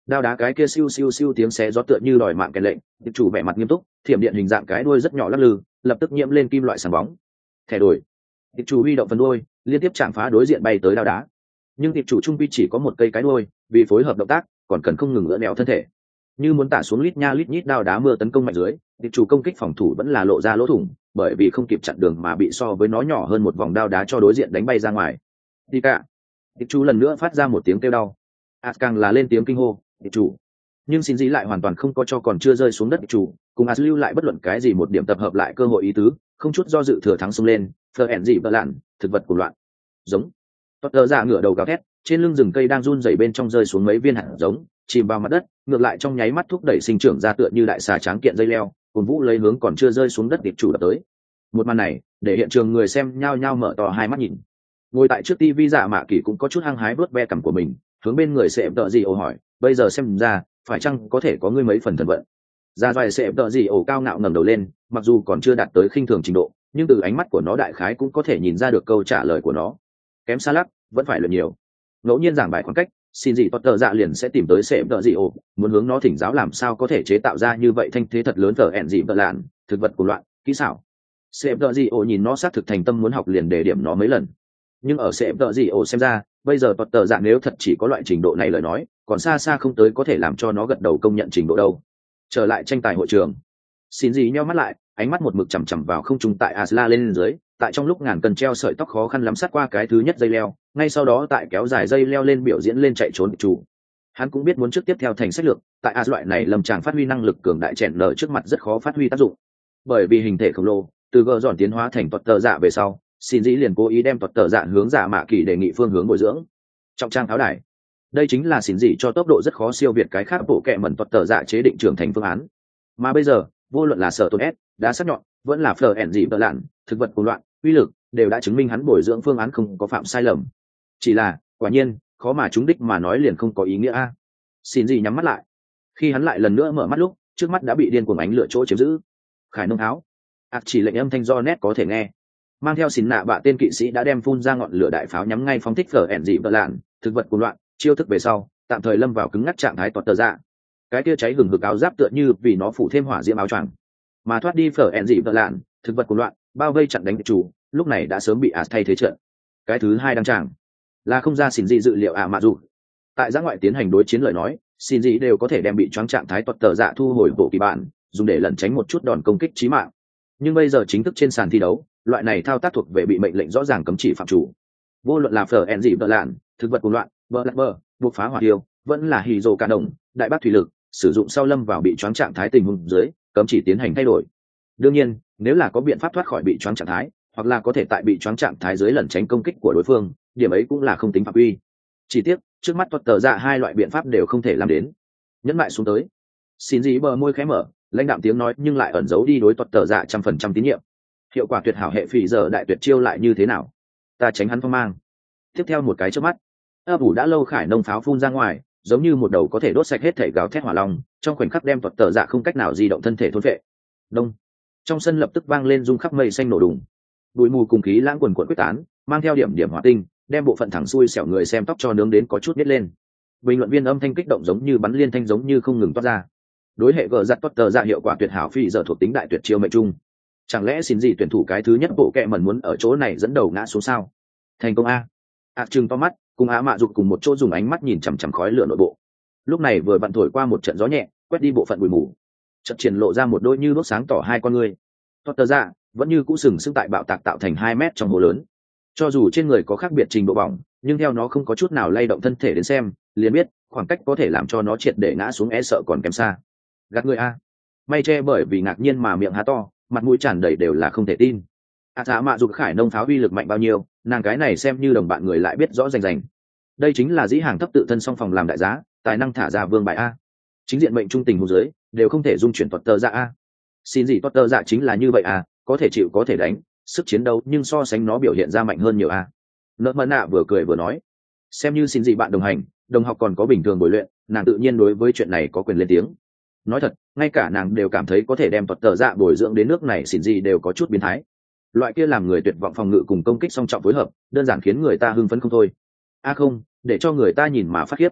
Đao đá cái kia siêu siêu siêu tiếng xé gió tựa như đòi mạng cái lệnh, tiệp chủ vẻ mặt nghiêm túc, thiểm điện hình dạng cái đuôi rất nhỏ lắc lư, lập tức nhiễm lên kim loại sáng bóng. Thẻ đổi. Tiệp chủ huy động phần đuôi, liên tiếp chạm phá đối diện bay tới đao đá. Nhưng tiệp chủ trung quy chỉ có một cây cái đuôi, vì phối hợp động tác, còn cần không ngừng ngửa nẹo thân thể. Như muốn tả xuống lít nha lít nhít đao đá mưa tấn công mạnh dưới, tiệp chủ công kích phòng thủ vẫn là lộ ra lỗ thủng, bởi vì không kịp chặn đường mà bị so với nó nhỏ hơn một vòng đao đá cho đối diện đánh bay ra ngoài. Đi cả. Tiệp chủ lần nữa phát ra một tiếng kêu đau. As càng là lên tiếng kinh hô, tiệp chủ. Nhưng xin dĩ lại hoàn toàn không có cho còn chưa rơi xuống đất tiệp chủ, cùng As lưu lại bất luận cái gì một điểm tập hợp lại cơ hội ý tứ, không chút do dự thừa thắng xông lên, phờ ẻn dị vỡ lạn, thực vật của loạn. Giống. Potter ra ngửa đầu gào thét, trên lưng rừng cây đang run rẩy bên trong rơi xuống mấy viên hạt giống, chìm vào mặt đất, ngược lại trong nháy mắt thúc đẩy sinh trưởng ra tựa như đại xà tráng kiện dây leo, cùng vũ lấy hướng còn chưa rơi xuống đất tiệp chủ đập tới. Một màn này, để hiện trường người xem nhao nhao mở to hai mắt nhìn. Ngồi tại trước tivi Dạ Mạ Kỳ cũng có chút hăng hái vớt ve cằm của mình, hướng bên người sệm tợ gì ổ hỏi, bây giờ xem ra, phải chăng có thể có ngươi mấy phần thần vận? Ra vài sệm tợ gì ổ cao ngạo ngẩng đầu lên, mặc dù còn chưa đạt tới khinh thường trình độ, nhưng từ ánh mắt của nó đại khái cũng có thể nhìn ra được câu trả lời của nó. Kém xa lắc, vẫn phải luyện nhiều. Ngẫu nhiên giảng bài khoảng cách, xin gì Potter dạ liền sẽ tìm tới sệm tợ gì ổ, muốn hướng nó thỉnh giáo làm sao có thể chế tạo ra như vậy thanh thế thật lớn tờ ẹn dị vợ lạn, thực vật của loạn, kỹ xảo. Sệm tợ gì ổ nhìn nó xác thực thành tâm muốn học liền để điểm nó mấy lần. Nhưng ở sệm tợ gì ổ xem ra, bây giờ Potter dạ nếu thật chỉ có loại trình độ này lời nói, còn xa xa không tới có thể làm cho nó gật đầu công nhận trình độ đâu. Trở lại tranh tài hội trường, xin gì nheo mắt lại, ánh mắt một mực chằm chằm vào không trung tại Asla lên dưới, tại trong lúc ngàn cân treo sợi tóc khó khăn lắm sát qua cái thứ nhất dây leo, ngay sau đó tại kéo dài dây leo lên biểu diễn lên chạy trốn chủ. Hắn cũng biết muốn trước tiếp theo thành sách lược, tại As loại này lầm chàng phát huy năng lực cường đại chèn nở trước mặt rất khó phát huy tác dụng. Bởi vì hình thể khổng lồ, từ gờ dọn tiến hóa thành tuật tờ dạ về sau, xin dĩ liền cố ý đem tuật tờ dạ hướng Dạ Mạ Kỳ đề nghị phương hướng bồi dưỡng. Trọng trang tháo đài. Đây chính là xin dĩ cho tốc độ rất khó siêu việt cái khác bộ kệ mẩn tuật tờ dạ chế định trưởng thành phương án. Mà bây giờ, vô luận là sở tôn S, đã sắc nhọn, vẫn là phở ẻn dị vợ lạn, thực vật cuồng loạn, uy lực đều đã chứng minh hắn bồi dưỡng phương án không có phạm sai lầm. Chỉ là, quả nhiên, khó mà trúng đích mà nói liền không có ý nghĩa a. Xin gì nhắm mắt lại. Khi hắn lại lần nữa mở mắt lúc, trước mắt đã bị điên cuồng ánh lửa chỗ chiếm giữ. Khải nông áo. Ác chỉ lệnh âm thanh do nét có thể nghe. Mang theo xỉn nạ bạ tên kỵ sĩ đã đem phun ra ngọn lửa đại pháo nhắm ngay phóng thích phở ẻn dị vợ lạn, thực vật cuồng loạn, chiêu thức về sau, tạm thời lâm vào cứng ngắc trạng thái tuột tờ dạ. Cái kia cháy hừng hực áo giáp tựa như vì nó phủ thêm hỏa diễm áo choàng, mà thoát đi phở ẻn dị vợ lạn, thực vật cuồng loạn, bao vây chặn đánh chủ, lúc này đã sớm bị As thay thế trận. Cái thứ hai đăng tràng là không ra xin dị dự liệu ạ mạ dù. Tại giã ngoại tiến hành đối chiến lời nói, xin dị đều có thể đem bị choáng trạng thái tuột tờ dạ thu hồi bộ kỳ bản, dùng để lẩn tránh một chút đòn công kích chí mạng. Nhưng bây giờ chính thức trên sàn thi đấu, loại này thao tác thuộc về bị mệnh lệnh rõ ràng cấm chỉ phạm chủ. Vô luận là phở ẻn dị vợ lạn, thực vật cuồng loạn, bờ lạch bờ, buộc phá hỏa tiêu, vẫn là hì rồ cả đồng, đại bác thủy lực, sử dụng sau lâm vào bị choáng trạng thái tình huống dưới, cấm chỉ tiến hành thay đổi. Đương nhiên, nếu là có biện pháp thoát khỏi bị choáng trạng thái, hoặc là có thể tại bị choáng trạng thái dưới lẩn tránh công kích của đối phương, điểm ấy cũng là không tính phạm quy. Chỉ tiếc, trước mắt tuột tờ dạ hai loại biện pháp đều không thể làm đến. Nhẫn lại xuống tới, xin gì bờ môi khẽ mở, lãnh đạm tiếng nói nhưng lại ẩn giấu đi đối tuột tờ dạ trăm phần trăm tín nhiệm. Hiệu quả tuyệt hảo hệ phỉ giờ đại tuyệt chiêu lại như thế nào? Ta tránh hắn phong mang. Tiếp theo một cái chớp mắt, ấp ủ đã lâu khải nông pháo phun ra ngoài, giống như một đầu có thể đốt sạch hết thể gáo thét hỏa long, trong khoảnh khắc đem tuột tờ dạ không cách nào di động thân thể thôn vệ. Đông. Trong sân lập tức vang lên rung khắp mây xanh nổ đùng, bụi mù cùng khí lãng quần quần quyết tán, mang theo điểm điểm hỏa tinh, đem bộ phận thẳng xuôi xẻo người xem tóc cho nướng đến có chút biết lên. Bình luận viên âm thanh kích động giống như bắn liên thanh giống như không ngừng toát ra. Đối hệ gờ giặt tuột tờ dạ hiệu quả tuyệt hảo phi giờ thuộc tính đại tuyệt chiêu mệnh trung. Chẳng lẽ xin gì tuyển thủ cái thứ nhất bộ kệ mẩn muốn ở chỗ này dẫn đầu ngã xuống sao? Thành công a. Ác trừng to mắt, cùng Á Mạ Dục cùng một chỗ dùng ánh mắt nhìn chằm chằm khói lửa nội bộ. Lúc này vừa vặn thổi qua một trận gió nhẹ, quét đi bộ phận bụi mù, chợt triển lộ ra một đôi như đốt sáng tỏ hai con người. Tuột tờ dạ vẫn như cũ sừng sững tại bạo tạc tạo thành hai mét trong hồ lớn. Cho dù trên người có khác biệt trình độ bỏng, nhưng theo nó không có chút nào lay động thân thể đến xem, liền biết khoảng cách có thể làm cho nó triệt để ngã xuống e sợ còn kém xa. Gạt người a. May che bởi vì ngạc nhiên mà miệng há to, mặt mũi tràn đầy đều là không thể tin. A Thả Mạ Dục khải nông pháo uy lực mạnh bao nhiêu, nàng cái này xem như đồng bạn người lại biết rõ rành rành. Đây chính là dĩ hàng thấp tự thân song phòng làm đại giá, tài năng thả ra vương bài a. Chính diện mệnh trung tình hôn dưới, đều không thể dung chuyển tuột tờ dạ a. Xin gì tuột tờ dạ chính là như vậy a, có thể chịu có thể đánh, sức chiến đấu nhưng so sánh nó biểu hiện ra mạnh hơn nhiều a. Nợ mơ nạ vừa cười vừa nói, xem như xin gì bạn đồng hành, đồng học còn có bình thường bồi luyện, nàng tự nhiên đối với chuyện này có quyền lên tiếng. Nói thật, ngay cả nàng đều cảm thấy có thể đem tuột tờ dạ bồi dưỡng đến nước này xin gì đều có chút biến thái. Loại kia làm người tuyệt vọng phòng ngự cùng công kích song trọng phối hợp, đơn giản khiến người ta hưng phấn không thôi. A không, để cho người ta nhìn mà phát khiếp.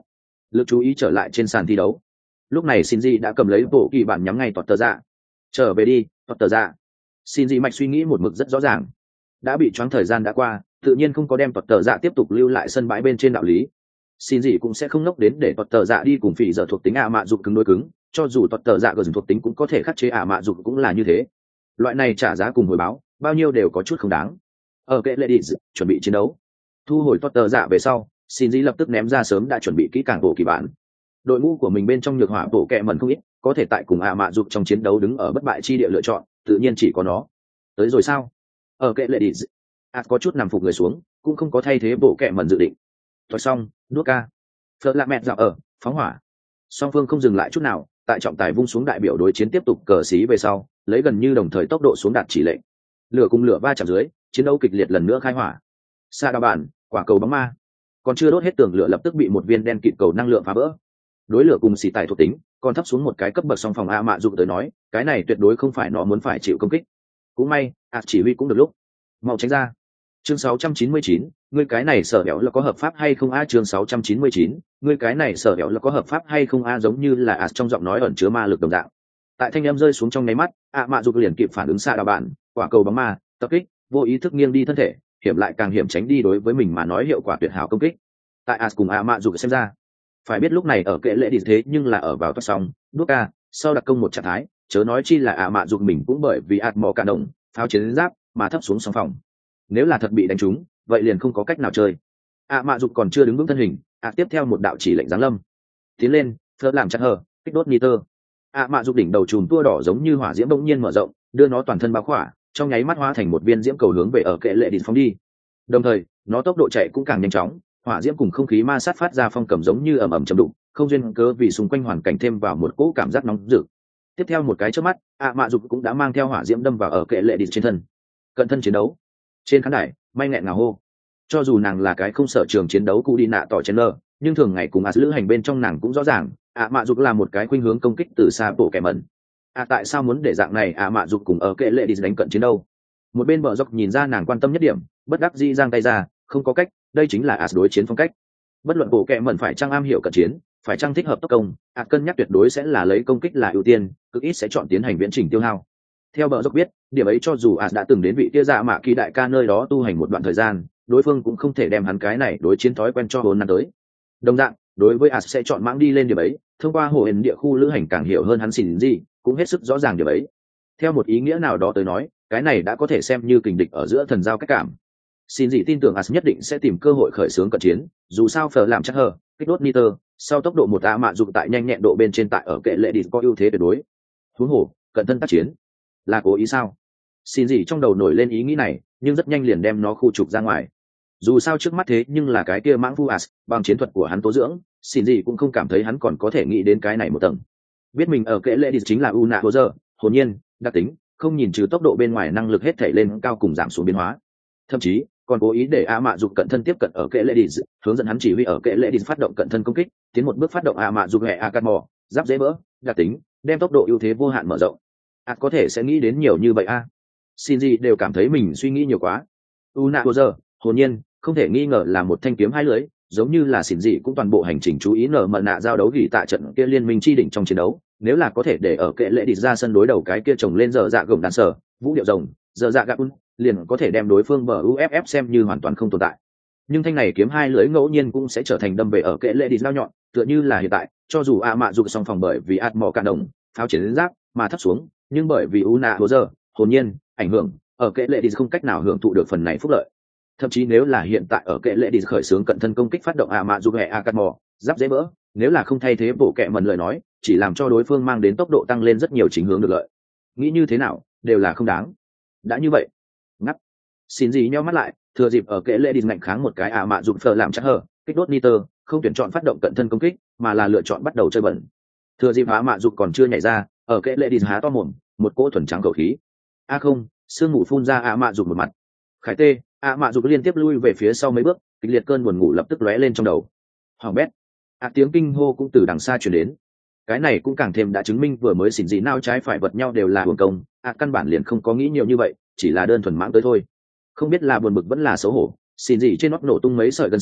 lực chú ý trở lại trên sàn thi đấu. Lúc này Shinji đã cầm lấy bộ kỳ bản nhắm ngay Tuột Tờ Dạ. Trở về đi, Tuột Tờ Dạ. Shinji mạch suy nghĩ một mực rất rõ ràng. Đã bị choáng thời gian đã qua, tự nhiên không có đem Tuột Tờ Dạ tiếp tục lưu lại sân bãi bên trên đạo lý. Shinji cũng sẽ không nốc đến để Tuột Tờ Dạ đi cùng phỉ giờ thuộc tính ạ mạ dục cứng đối cứng, cho dù Tuột Tờ Dạ gần thuộc tính cũng có thể khắc chế ạ mạ dục cũng là như thế. Loại này trả giá cùng hồi báo, bao nhiêu đều có chút không đáng. Ở kệ Ladies, chuẩn bị chiến đấu. Thu hồi Tuột Tờ Dạ về sau, Shinji lập tức ném ra sớm đã chuẩn bị kỹ càng bộ kỳ bản. Đội ngũ của mình bên trong nhược hỏa bộ kệ mẩn không ít, có thể tại cùng ạ mạ dục trong chiến đấu đứng ở bất bại chi địa lựa chọn, tự nhiên chỉ có nó. Tới rồi sao? Ở kệ Ladies, ạ có chút nằm phục người xuống, cũng không có thay thế bộ kệ mẩn dự định. Thôi xong, đuốc ca. Phật lạ mẹt dạo ở, phóng hỏa. Song phương không dừng lại chút nào, tại trọng tài vung xuống đại biểu đối chiến tiếp tục cờ xí về sau, lấy gần như đồng thời tốc độ xuống đạt chỉ lệnh. Lửa cùng lửa va chạm dưới, chiến đấu kịch liệt lần nữa khai hỏa. Sa đào bản, quả cầu bóng ma. Còn chưa đốt hết tường lửa lập tức bị một viên đen kịt cầu năng lượng phá vỡ. Đối lửa cùng xì tài thuộc tính, còn thấp xuống một cái cấp bậc song phòng a mạ dụng tới nói, cái này tuyệt đối không phải nó muốn phải chịu công kích. Cũng may, ạt chỉ huy cũng được lúc. Mau tránh ra. Chương sáu trăm chín mươi chín, ngươi cái này sở béo là có hợp pháp hay không a? Chương sáu trăm chín mươi chín, ngươi cái này sở béo là có hợp pháp hay không a? Giống như là ạt trong giọng nói ẩn chứa ma lực đồng dạng. Tại thanh âm rơi xuống trong nháy mắt, ạ mạ dục liền kịp phản ứng xa đào bản, quả cầu bóng ma, tập kích, vô ý thức nghiêng đi thân thể, hiểm lại càng hiểm tránh đi đối với mình mà nói hiệu quả tuyệt hảo công kích. Tại ạt cùng ạ mạ dục xem ra, phải biết lúc này ở kệ lễ đi thế nhưng là ở vào toát xong, đuốc ca, sau đặc công một trạng thái, chớ nói chi là ạ mạ dục mình cũng bởi vì ạt mò cả động, pháo chiến giáp mà thấp xuống song phòng. Nếu là thật bị đánh trúng, vậy liền không có cách nào chơi. ạ mạ dục còn chưa đứng vững thân hình, ạt tiếp theo một đạo chỉ lệnh giáng lâm. Tiến lên, phớt làm chặt hờ, kích đốt niter. ạ mạ dục đỉnh đầu chùm tua đỏ giống như hỏa diễm bỗng nhiên mở rộng, đưa nó toàn thân bao khỏa, trong nháy mắt hóa thành một viên diễm cầu hướng về ở kệ lệ đi phóng đi. Đồng thời, nó tốc độ chạy cũng càng nhanh chóng, hỏa diễm cùng không khí ma sát phát ra phong cầm giống như ầm ầm chầm đụng, không duyên cớ vì xung quanh hoàn cảnh thêm vào một cỗ cảm giác nóng rực. Tiếp theo một cái chớp mắt, ạ mạ dục cũng đã mang theo hỏa diễm đâm vào ở kệ lệ đi trên thân. Cận thân chiến đấu. Trên khán đài, may nghẹn ngào hô. Cho dù nàng là cái không sở trường chiến đấu cụ đi nạ tỏ chen lơ, nhưng thường ngày cùng ạt lữ hành bên trong nàng cũng rõ ràng, ạ mạ dục là một cái khuynh hướng công kích từ xa bộ kẻ mẩn. À tại sao muốn để dạng này ạ mạ dục cùng ở kệ lệ đi đánh cận chiến đâu? Một bên bờ dọc nhìn ra nàng quan tâm nhất điểm, bất đắc dĩ giang tay ra, không có cách, đây chính là ạt đối chiến phong cách. Bất luận bộ kẻ mẩn phải trang am hiểu cận chiến, phải trang thích hợp tốc công, ạt cân nhắc tuyệt đối sẽ là lấy công kích là ưu tiên, cực ít sẽ chọn tiến hành viễn trình tiêu hao. Theo bờ dốc biết, điểm ấy cho dù ạt đã từng đến vị kia dạ mạ kỳ đại ca nơi đó tu hành một đoạn thời gian, đối phương cũng không thể đem hắn cái này đối chiến thói quen cho hồn năm tới. Đồng dạng, đối với ạt sẽ chọn mãng đi lên điểm ấy, thông qua hồ hển địa khu lữ hành càng hiểu hơn hắn xỉn gì, cũng hết sức rõ ràng điểm ấy. Theo một ý nghĩa nào đó tới nói, cái này đã có thể xem như kình địch ở giữa thần giao cách cảm. Xin gì tin tưởng ạt nhất định sẽ tìm cơ hội khởi xướng cận chiến, dù sao phở làm chắc hờ, kích đốt niter, sau tốc độ một ạ mạ dụng tại nhanh nhẹn độ bên trên tại ở kệ lệ đi có ưu thế tuyệt đối. Huống hồ, cận thân tác chiến là cố ý sao? Xin gì trong đầu nổi lên ý nghĩ này, nhưng rất nhanh liền đem nó khu trục ra ngoài. Dù sao trước mắt thế nhưng là cái kia mãng vu as, bằng chiến thuật của hắn tố dưỡng, xin gì cũng không cảm thấy hắn còn có thể nghĩ đến cái này một tầng. Biết mình ở kệ lệ đi chính là Una Hồ giờ, hồn nhiên, đặc tính, không nhìn trừ tốc độ bên ngoài năng lực hết thảy lên cao cùng giảm xuống biến hóa. Thậm chí, còn cố ý để A Mạ Dục cận thân tiếp cận ở kệ lệ đi, hướng dẫn hắn chỉ huy ở kệ lệ đi phát động cận thân công kích, tiến một bước phát động A Mạ Dục hệ Akamo, giáp dễ vỡ, đặc tính, đem tốc độ ưu thế vô hạn mở rộng. À, có thể sẽ nghĩ đến nhiều như vậy a à? Shinji đều cảm thấy mình suy nghĩ nhiều quá. Una giờ, hồn nhiên, không thể nghi ngờ là một thanh kiếm hai lưỡi, giống như là Shinji cũng toàn bộ hành trình chú ý nở mận nạ giao đấu gỉ tại trận kia liên minh chi đỉnh trong chiến đấu. Nếu là có thể để ở kệ lệ đi ra sân đối đầu cái kia chồng lên giờ dạ gồng đàn sở, vũ điệu rồng, giờ dạ gạ un, liền có thể đem đối phương bờ u ép ép xem như hoàn toàn không tồn tại. Nhưng thanh này kiếm hai lưỡi ngẫu nhiên cũng sẽ trở thành đâm về ở kệ lệ đi dao nhọn, tựa như là hiện tại, cho dù a mạ dục song phòng bởi vì ạt mỏ cả đồng, pháo chiến giáp mà thấp xuống, nhưng bởi vì Una Hồ giờ, hồn nhiên, ảnh hưởng, ở kệ lệ đi không cách nào hưởng thụ được phần này phúc lợi. Thậm chí nếu là hiện tại ở kệ lệ đi khởi xướng cận thân công kích phát động a mạ dục hệ Akamo, giáp dễ vỡ, nếu là không thay thế bộ kệ mẩn lời nói, chỉ làm cho đối phương mang đến tốc độ tăng lên rất nhiều chính hướng được lợi. Nghĩ như thế nào, đều là không đáng. Đã như vậy, ngắt. Xin gì nheo mắt lại, thừa dịp ở kệ lệ đi ngạnh kháng một cái a mạ dục phở làm chắc hở, kích đốt niter, không tuyển chọn phát động cận thân công kích, mà là lựa chọn bắt đầu chơi bẩn. Thừa dịp a mạ dục còn chưa nhảy ra, ở kệ lệ đi há to mồm, một cỗ thuần trắng khẩu khí. A không, sương mù phun ra a mạ dục một mặt. Khải tê, a mạ dục liên tiếp lui về phía sau mấy bước, kịch liệt cơn buồn ngủ lập tức lóe lên trong đầu. Hoàng bét. A tiếng kinh hô cũng từ đằng xa truyền đến. Cái này cũng càng thêm đã chứng minh vừa mới xỉn dị nao trái phải vật nhau đều là hưởng công, a căn bản liền không có nghĩ nhiều như vậy, chỉ là đơn thuần mãng tới thôi. Không biết là buồn bực vẫn là xấu hổ, xỉn dị trên nót nổ tung mấy sợi gân xanh,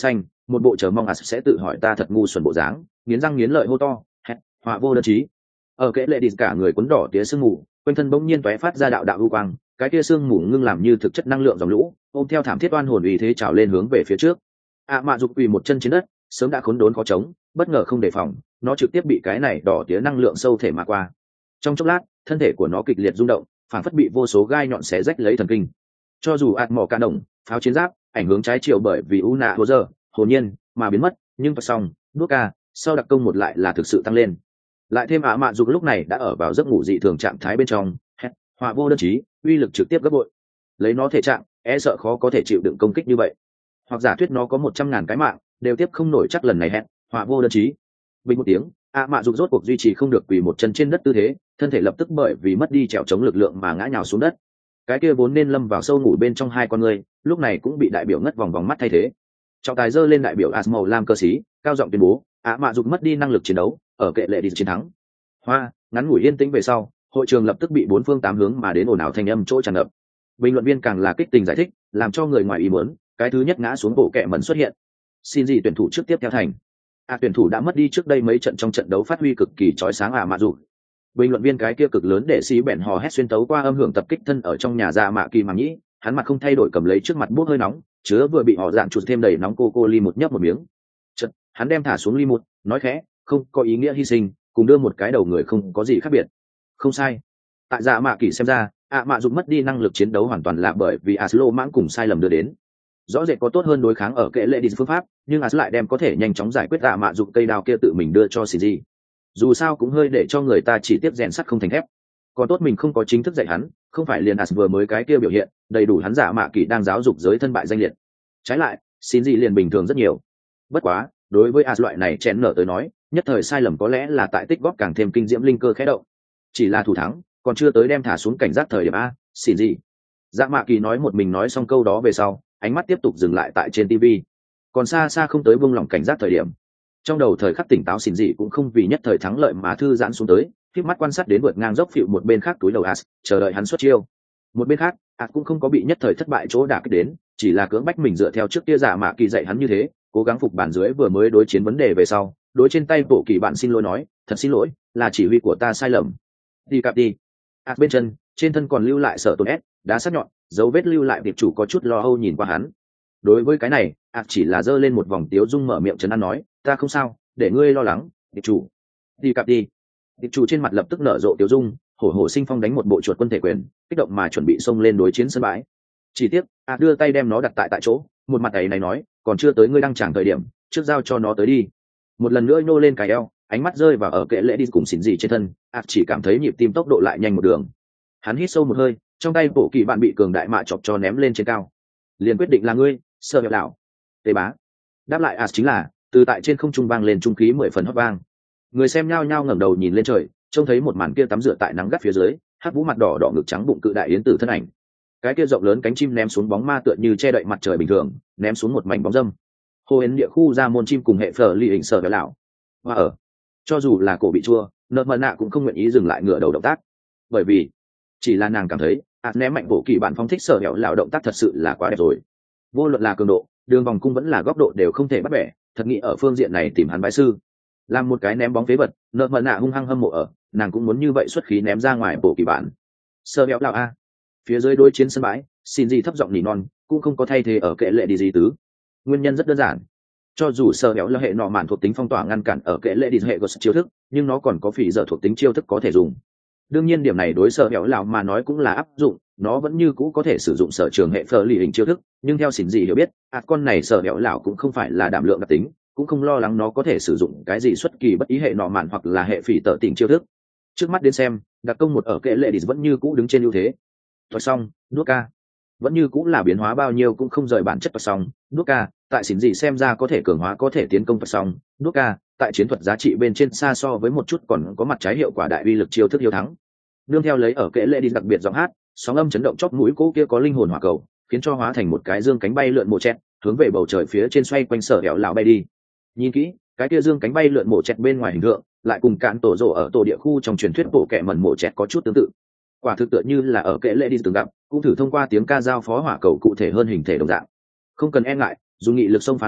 một bộ chờ mong as sẽ tự hỏi ta thật ngu xuẩn bộ dáng, nghiến răng nghiến lợi hô to hét họa vô đơn chí. Ở kệ lệ đi cả người cuốn đỏ tía sương mù, quanh thân bỗng nhiên tóe phát ra đạo đạo u quang, cái kia sương mù ngưng làm như thực chất năng lượng dòng lũ, ôm theo thảm thiết oan hồn uy thế trào lên hướng về phía trước. ạ mạ dục quỳ một chân trên đất, sớm đã khốn đốn khó chống, bất ngờ không đề phòng, nó trực tiếp bị cái này đỏ tía năng lượng sâu thể mà qua. Trong chốc lát, thân thể của nó kịch liệt rung động, phản phất bị vô số gai nhọn xé rách lấy thần kinh. Cho dù ạt mỏ ca đồng, pháo chiến giáp, ảnh hướng trái chiều bởi vì u nạ hồ giờ, hồn nhiên mà biến mất, nhưng vào xong, đuốc ca, sau đặc công một lại là thực sự tăng lên. Lại thêm ạ mạ dục lúc này đã ở vào giấc ngủ dị thường trạng thái bên trong, hét, họa vô đơn chí, uy lực trực tiếp gấp bội. Lấy nó thể trạng, e sợ khó có thể chịu đựng công kích như vậy. Hoặc giả thuyết nó có một trăm ngàn cái mạng, đều tiếp không nổi chắc lần này hét, họa vô đơn chí. Bình một tiếng, ạ mạ dục rốt cuộc duy trì không được quỳ một chân trên đất tư thế, thân thể lập tức bởi vì mất đi trèo chống lực lượng mà ngã nhào xuống đất. Cái kia vốn nên lâm vào sâu ngủ bên trong hai con người, lúc này cũng bị đại biểu ngất vòng vòng mắt thay thế. Trọng tài giơ lên đại biểu Asmo Lam cơ sĩ, cao giọng tuyên bố, ạ mạ dục mất đi năng lực chiến đấu, ở kệ lệ đi chiến thắng. Hoa, ngắn ngủi yên tĩnh về sau, hội trường lập tức bị bốn phương tám hướng mà đến ồn ào thanh âm chỗ tràn ngập. Bình luận viên càng là kích tình giải thích, làm cho người ngoài ý muốn, cái thứ nhất ngã xuống bộ kệ mẩn xuất hiện. Xin gì tuyển thủ trước tiếp theo thành. À tuyển thủ đã mất đi trước đây mấy trận trong trận đấu phát huy cực kỳ chói sáng ạ mạ dục. Bình luận viên cái kia cực lớn để xí bèn hò hét xuyên tấu qua âm hưởng tập kích thân ở trong nhà dạ mạ kỳ màng nhĩ, hắn mặt không thay đổi cầm lấy trước mặt bút hơi nóng, chứa vừa bị họ dạng chụt thêm đầy nóng cô cô ly một nhấp một miếng. Chợt, hắn đem thả xuống ly một, nói khẽ, không có ý nghĩa hy sinh, cùng đưa một cái đầu người không có gì khác biệt. Không sai. Tại dạ mạ kỳ xem ra, ạ mạ dục mất đi năng lực chiến đấu hoàn toàn là bởi vì Aslo mãng cùng sai lầm đưa đến. Rõ rệt có tốt hơn đối kháng ở kệ lệ đi phương pháp, nhưng As lại đem có thể nhanh chóng giải quyết ạ mạ dục cây đao kia tự mình đưa cho Shinji. Dù sao cũng hơi để cho người ta chỉ tiếp rèn sắt không thành thép. Còn tốt mình không có chính thức dạy hắn, không phải liền As vừa mới cái kia biểu hiện, đầy đủ hắn giả mạ kỳ đang giáo dục giới thân bại danh liệt. Trái lại, Shinji liền bình thường rất nhiều. Bất quá, đối với As loại này chén nở tới nói, nhất thời sai lầm có lẽ là tại tích góp càng thêm kinh diễm linh cơ khẽ động. Chỉ là thủ thắng, còn chưa tới đem thả xuống cảnh giác thời điểm a, Shinji. Dạ mạ kỳ nói một mình nói xong câu đó về sau, ánh mắt tiếp tục dừng lại tại trên ti vi. Còn xa xa không tới buông lỏng cảnh giác thời điểm. Trong đầu thời khắc tỉnh táo xỉn dị cũng không vì nhất thời thắng lợi mà thư giãn xuống tới, khép mắt quan sát đến vượt ngang dốc phịu một bên khác túi đầu As, chờ đợi hắn xuất chiêu. Một bên khác, As cũng không có bị nhất thời thất bại chỗ đả kích đến, chỉ là cưỡng bách mình dựa theo trước kia giả mạ kỳ dạy hắn như thế, cố gắng phục bản dưới vừa mới đối chiến vấn đề về sau, đối trên tay bộ kỳ bạn xin lỗi nói, thật xin lỗi, là chỉ huy của ta sai lầm. Đi cặp đi. As bên chân, trên thân còn lưu lại sở tổn ép, đá sắc nhọn, dấu vết lưu lại tiệp chủ có chút lo âu nhìn qua hắn. Đối với cái này, As chỉ là giơ lên một vòng tiếu dung mở miệng trấn an nói, ta không sao, để ngươi lo lắng, tiệp chủ. Đi cặp đi. Tiệp chủ trên mặt lập tức nở rộ tiếu dung, hổ hổ sinh phong đánh một bộ chuột quân thể quyền, kích động mà chuẩn bị xông lên đối chiến sân bãi. Chỉ tiếc, As đưa tay đem nó đặt tại tại chỗ, một mặt ấy này nói, còn chưa tới ngươi đang chẳng thời điểm, trước giao cho nó tới đi. Một lần nữa nô lên cái eo, ánh mắt rơi vào ở kệ lễ đi cùng xỉn gì trên thân, As chỉ cảm thấy nhịp tim tốc độ lại nhanh một đường. Hắn hít sâu một hơi, trong tay bộ kỳ bạn bị cường đại mạ chọc cho ném lên trên cao. Liền quyết định là ngươi, sơ hiệu đảo. Tề bá. Đáp lại As chính là, từ tại trên không trung vang lên trung khí mười phần hót vang. Người xem nhao nhao ngẩng đầu nhìn lên trời, trông thấy một màn kia tắm rửa tại nắng gắt phía dưới, hắc vũ mặt đỏ đỏ ngực trắng bụng cự đại yến tử thân ảnh. Cái kia rộng lớn cánh chim ném xuống bóng ma tựa như che đậy mặt trời bình thường, ném xuống một mảnh bóng dâm. Hồ yến địa khu ra môn chim cùng hệ phở ly hình sở hiệu đảo. Và ở, cho dù là cổ bị chua, nợ mờ nạ cũng không nguyện ý dừng lại ngửa đầu động tác, bởi vì chỉ là nàng cảm thấy As ném mạnh bộ kỳ bạn phong thích sở hẻo lão động tác thật sự là quá đẹp rồi. Vô luận là cường độ, đường vòng cung vẫn là góc độ đều không thể bắt bẻ, thật nghĩ ở phương diện này tìm hắn bái sư. Làm một cái ném bóng phế vật, nợ mờ nạ hung hăng hâm mộ ở, nàng cũng muốn như vậy xuất khí ném ra ngoài bộ kỳ bạn. Sở hẻo lão a. Phía dưới đối chiến sân bãi, xin gì thấp giọng nỉ non, cũng không có thay thế ở kệ lệ đi gì tứ. Nguyên nhân rất đơn giản. Cho dù sở hẻo là hệ nọ mạn thuộc tính phong tỏa ngăn cản ở kệ lệ đi hệ của chiêu thức, nhưng nó còn có phỉ giờ thuộc tính chiêu thức có thể dùng. Đương nhiên điểm này đối sở hẻo lão mà nói cũng là áp dụng, nó vẫn như cũ có thể sử dụng sở trường hệ phở lì hình chiêu thức, nhưng theo xỉn gì hiểu biết, à con này sở hẻo lão cũng không phải là đảm lượng đặc tính, cũng không lo lắng nó có thể sử dụng cái gì xuất kỳ bất ý hệ nọ mạn hoặc là hệ phỉ tở tình chiêu thức. Trước mắt đến xem, đặc công một ở kệ lệ đi vẫn như cũ đứng trên ưu thế. Thôi xong, nuốt ca vẫn như cũ là biến hóa bao nhiêu cũng không rời bản chất và xong, nuốt ca tại xỉn gì xem ra có thể cường hóa có thể tiến công và xong, nuốt ca tại chiến thuật giá trị bên trên xa so với một chút còn có mặt trái hiệu quả đại uy lực chiêu thức hiếu thắng. Nương theo lấy ở kệ lệ đi đặc biệt giọng hát, sóng âm chấn động chóp mũi cô kia có linh hồn hỏa cầu, khiến cho hóa thành một cái dương cánh bay lượn mổ chẹt, hướng về bầu trời phía trên xoay quanh sở hẻo lão bay đi. Nhìn kỹ, cái kia dương cánh bay lượn mổ chẹt bên ngoài hình tượng, lại cùng cạn tổ rổ ở tổ địa khu trong truyền thuyết bộ kệ mẩn mổ chẹt có chút tương tự. Quả thực tựa như là ở kệ lệ đi từng gặp, cũng thử thông qua tiếng ca giao phó hỏa cầu cụ thể hơn hình thể đồng dạng. Không cần e ngại, dùng nghị lực xông phá nó,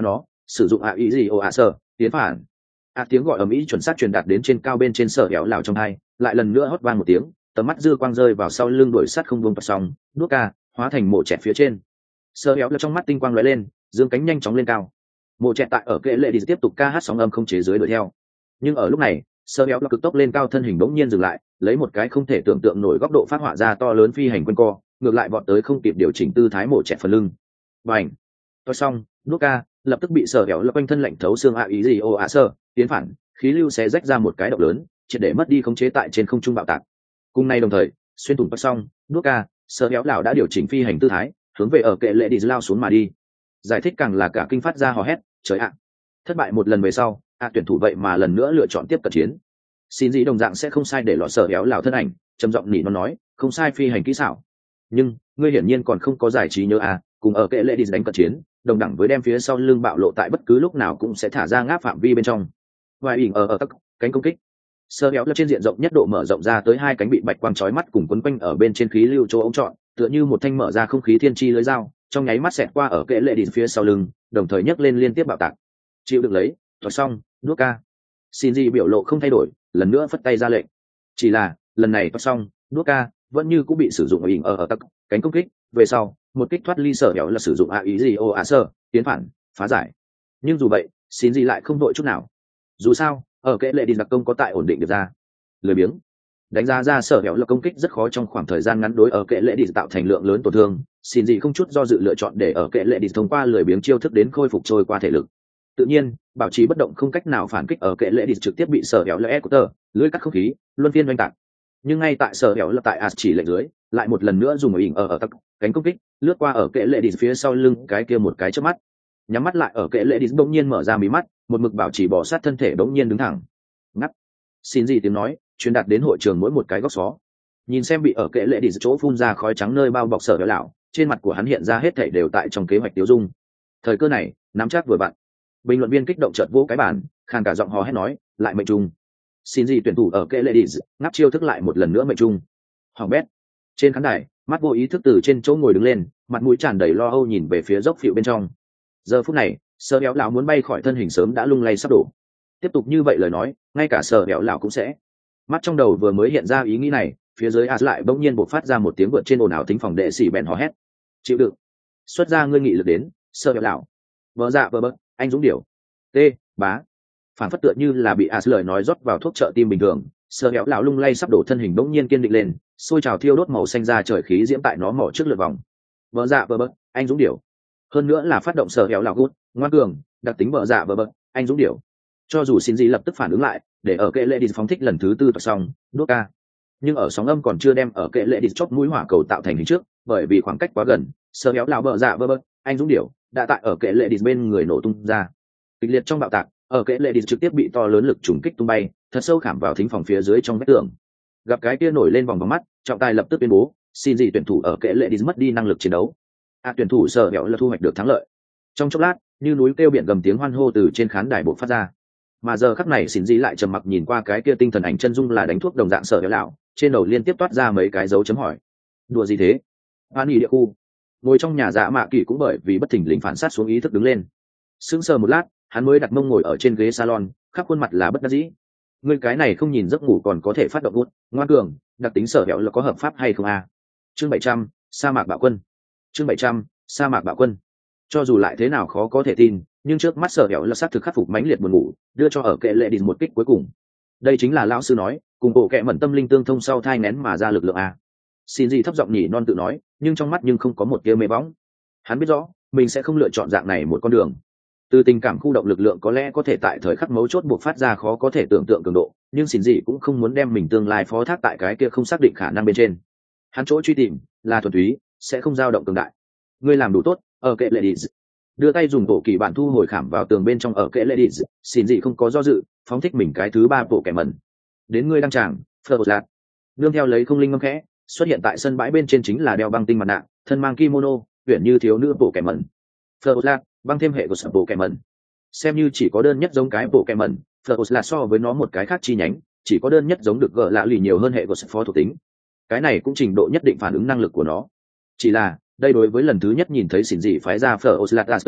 sử dụng ạ ý gì ô ạ sơ tiến phản. ạ tiếng gọi ở mỹ chuẩn xác truyền đạt đến trên cao bên trên sở héo lào trong hai, lại lần nữa hót vang một tiếng, tầm mắt dư quang rơi vào sau lưng đuổi sắt không buông toạc xong đuốc ca hóa thành mộ chẹt phía trên. Sở héo lào trong mắt tinh quang lóe lên, dương cánh nhanh chóng lên cao. Mộ chẹt tại ở kệ lệ đi tiếp tục ca hát sóng âm không chế giới đuổi theo, nhưng ở lúc này sở héo lào cực tốc lên cao, thân hình bỗng nhiên dừng lại, lấy một cái không thể tưởng tượng nổi góc độ phát họa ra to lớn phi hành quanh co, ngược lại vọt tới không kịp điều chỉnh tư thái mộ chẹt phần lưng. Bành! Tôi xong, đuốc ca lập tức bị sở héo lào quanh thân lạnh thấu xương ạ ý gì ô ạ sơ tiến phản, khí lưu xé rách ra một cái động lớn, triệt để mất đi khống chế tại trên không trung bạo tạc. Cùng nay đồng thời, xuyên thủng bắt xong đuốc ca, sở héo lào đã điều chỉnh phi hành tư thái, hướng về ở kệ lệ đi lao xuống mà đi. Giải thích càng là cả kinh phát ra hò hét, trời ạ! Thất bại một lần về sau, ạ tuyển thủ vậy mà lần nữa lựa chọn tiếp cận chiến. Xin gì đồng dạng sẽ không sai để lọt sở héo lào thân ảnh, trầm giọng nỉ nó nói, không sai phi hành kỹ xảo. Nhưng ngươi hiển nhiên còn không có giải trí nhớ à, cùng ở kệ lệ đi đánh cận chiến, đồng đẳng với đem phía sau lưng bạo lộ tại bất cứ lúc nào cũng sẽ thả ra ngáp phạm vi bên trong. Ngoài ỉn ở ở các cánh công kích, sơ héo là trên diện rộng nhất độ mở rộng ra tới hai cánh bị bạch quang chói mắt cùng quấn quanh ở bên trên khí lưu chỗ ống trọn, tựa như một thanh mở ra không khí thiên chi lưới dao, trong nháy mắt xẹt qua ở kệ lệ đi phía sau lưng, đồng thời nhấc lên liên tiếp bạo tạc. Chịu được lấy, rồi xong, nuốt ca. Shinji biểu lộ không thay đổi, lần nữa phất tay ra lệnh. Chỉ là lần này toa xong, nuốt ca vẫn như cũng bị sử dụng ở ỉn ở ở các cánh công kích. Về sau, một kích thoát ly sở héo là sử dụng a ý gì ô ạ sơ tiến phản phá giải. Nhưng dù vậy, Shinji lại không đội chút nào. Dù sao, ở kệ lệ đi đặc công có tại ổn định được ra. Lười biếng đánh giá ra sở héo là công kích rất khó trong khoảng thời gian ngắn đối ở kệ lệ đi tạo thành lượng lớn tổn thương. Shinji không chút do dự lựa chọn để ở kệ lệ đi thông qua lười biếng chiêu thức đến khôi phục trôi qua thể lực. Tự nhiên, bảo trì bất động không cách nào phản kích ở kệ lệ đi trực tiếp bị sở héo là Escuter lưỡi cắt không khí luân phiên oanh tạc. Nhưng ngay tại sở héo là tại as chỉ lệnh dưới, lại một lần nữa dùng ở ỉn ở ở tắc cánh công kích lướt qua ở kệ lệ đi phía sau lưng cái kia một cái chớp mắt, nhắm mắt lại ở kệ lệ đi bỗng nhiên mở ra mí mắt, một mực bảo trì bỏ sát thân thể bỗng nhiên đứng thẳng. Ngắt. Xin gì tiếng nói truyền đạt đến hội trường mỗi một cái góc xó. Nhìn xem bị ở kệ lệ đi chỗ phun ra khói trắng nơi bao bọc sở héo lão, trên mặt của hắn hiện ra hết thảy đều tại trong kế hoạch tiêu dung. Thời cơ này nắm chắc vừa vặn. Bình luận viên kích động chợt vỗ cái bàn, khàn cả giọng hò hét nói, lại mệnh trung. Xin gì tuyển thủ ở kệ lệ đi ngáp chiêu thức lại một lần nữa mệnh trung. Hoàng bét. Trên khán đài, mắt vô ý thức từ trên chỗ ngồi đứng lên, mặt mũi tràn đầy lo âu nhìn về phía dốc phịu bên trong. Giờ phút này, Sở Héo lão muốn bay khỏi thân hình sớm đã lung lay sắp đổ. Tiếp tục như vậy lời nói, ngay cả Sở Héo lão cũng sẽ. Mắt trong đầu vừa mới hiện ra ý nghĩ này, phía dưới as lại bỗng nhiên bộc phát ra một tiếng vượt trên ồn ào thính phòng đệ sĩ bèn hò hét. Chịu đựng. Xuất ra ngươi nghị lực đến, Sở Héo lão. Vỡ dạ vỡ bớt, anh dũng điểu. T, bá. Phản phất tựa như là bị as lời nói rót vào thuốc trợ tim bình thường, Sở Héo lão lung lay sắp đổ thân hình bỗng nhiên kiên định lên, sôi trào thiêu đốt màu xanh ra trời khí diễm tại nó mỏ trước lượt vòng. Vỡ dạ vỡ bớt, anh dũng điểu. Hơn nữa là phát động Sở Héo lão gút, ngoan cường, đặc tính vỡ dạ vỡ bớt, anh dũng điểu. Cho dù xin gì lập tức phản ứng lại, để ở kệ lệ đi phóng thích lần thứ tư toạc xong, đốt ca. Nhưng ở sóng âm còn chưa đem ở kệ lệ đi chóp mũi hỏa cầu tạo thành hình trước, bởi vì khoảng cách quá gần, Sở Héo lão vỡ dạ vỡ bớt, anh dũng điểu đã tại ở kệ lệ đi bên người nổ tung ra. Kịch liệt trong bạo tạc, ở kệ lệ đi trực tiếp bị to lớn lực trùng kích tung bay, thật sâu khảm vào thính phòng phía dưới trong vách tường. Gặp cái kia nổi lên vòng vòng mắt, trọng tài lập tức tuyên bố, xin gì tuyển thủ ở kệ lệ đi mất đi năng lực chiến đấu. À, tuyển thủ Sở Héo là thu hoạch được thắng lợi. Trong chốc lát, như núi kêu biển gầm tiếng hoan hô từ trên khán đài bộc phát ra. Mà giờ khắc này xin gì lại trầm mặc nhìn qua cái kia tinh thần ảnh chân dung là đánh thuốc đồng dạng Sở Héo lão, trên đầu liên tiếp toát ra mấy cái dấu chấm hỏi. Đùa gì thế? An nghỉ địa khu. Ngồi trong nhà dạ mạ kỳ cũng bởi vì bất thình lình phản sát xuống ý thức đứng lên. Sững sờ một lát, hắn mới đặt mông ngồi ở trên ghế salon, khắp khuôn mặt là bất đắc dĩ. Ngươi cái này không nhìn giấc ngủ còn có thể phát động gút, ngoan cường, đặc tính Sở Héo là có hợp pháp hay không a? Chương bảy trăm, sa mạc bạo quân. Chương bảy trăm, sa mạc bạo quân. Cho dù lại thế nào khó có thể tin, nhưng trước mắt Sở Héo là xác thực khắc phục mãnh liệt buồn ngủ, đưa cho ở kệ lệ đi một kích cuối cùng. Đây chính là lão sư nói, cùng bộ kệ mẩn tâm linh tương thông sau thai nén mà ra lực lượng a. Xin gì thấp giọng nhỉ non tự nói, nhưng trong mắt nhưng không có một tia mê bóng. Hắn biết rõ, mình sẽ không lựa chọn dạng này một con đường. Từ tình cảm khu động lực lượng có lẽ có thể tại thời khắc mấu chốt buộc phát ra khó có thể tưởng tượng cường độ, nhưng xin gì cũng không muốn đem mình tương lai phó thác tại cái kia không xác định khả năng bên trên. Hắn chỗ truy tìm là thuần túy, sẽ không dao động cường đại. Ngươi làm đủ tốt, ở kệ lệ đi. Đưa tay dùng bộ kỳ bản thu hồi khảm vào tường bên trong ở kệ lệ đi, xin gì không có do dự, phóng thích mình cái thứ ba bộ kẻ mẩn. Đến ngươi đăng tràng, Fleur. Nương theo lấy không linh ngâm khẽ, xuất hiện tại sân bãi bên trên chính là đeo băng tinh mặt nạ, thân mang kimono, tuyển như thiếu nữ bộ kẻ mẩn. Fleur, băng thêm hệ của sập bộ kẻ mẩn. Xem như chỉ có đơn nhất giống cái bộ kẻ mẩn, Fleur so với nó một cái khác chi nhánh, chỉ có đơn nhất giống được gỡ lạ lì nhiều hơn hệ của sập phó thuộc tính. Cái này cũng trình độ nhất định phản ứng năng lực của nó. Chỉ là, đây đối với lần thứ nhất nhìn thấy xỉn dị phái ra Fleur tới nói,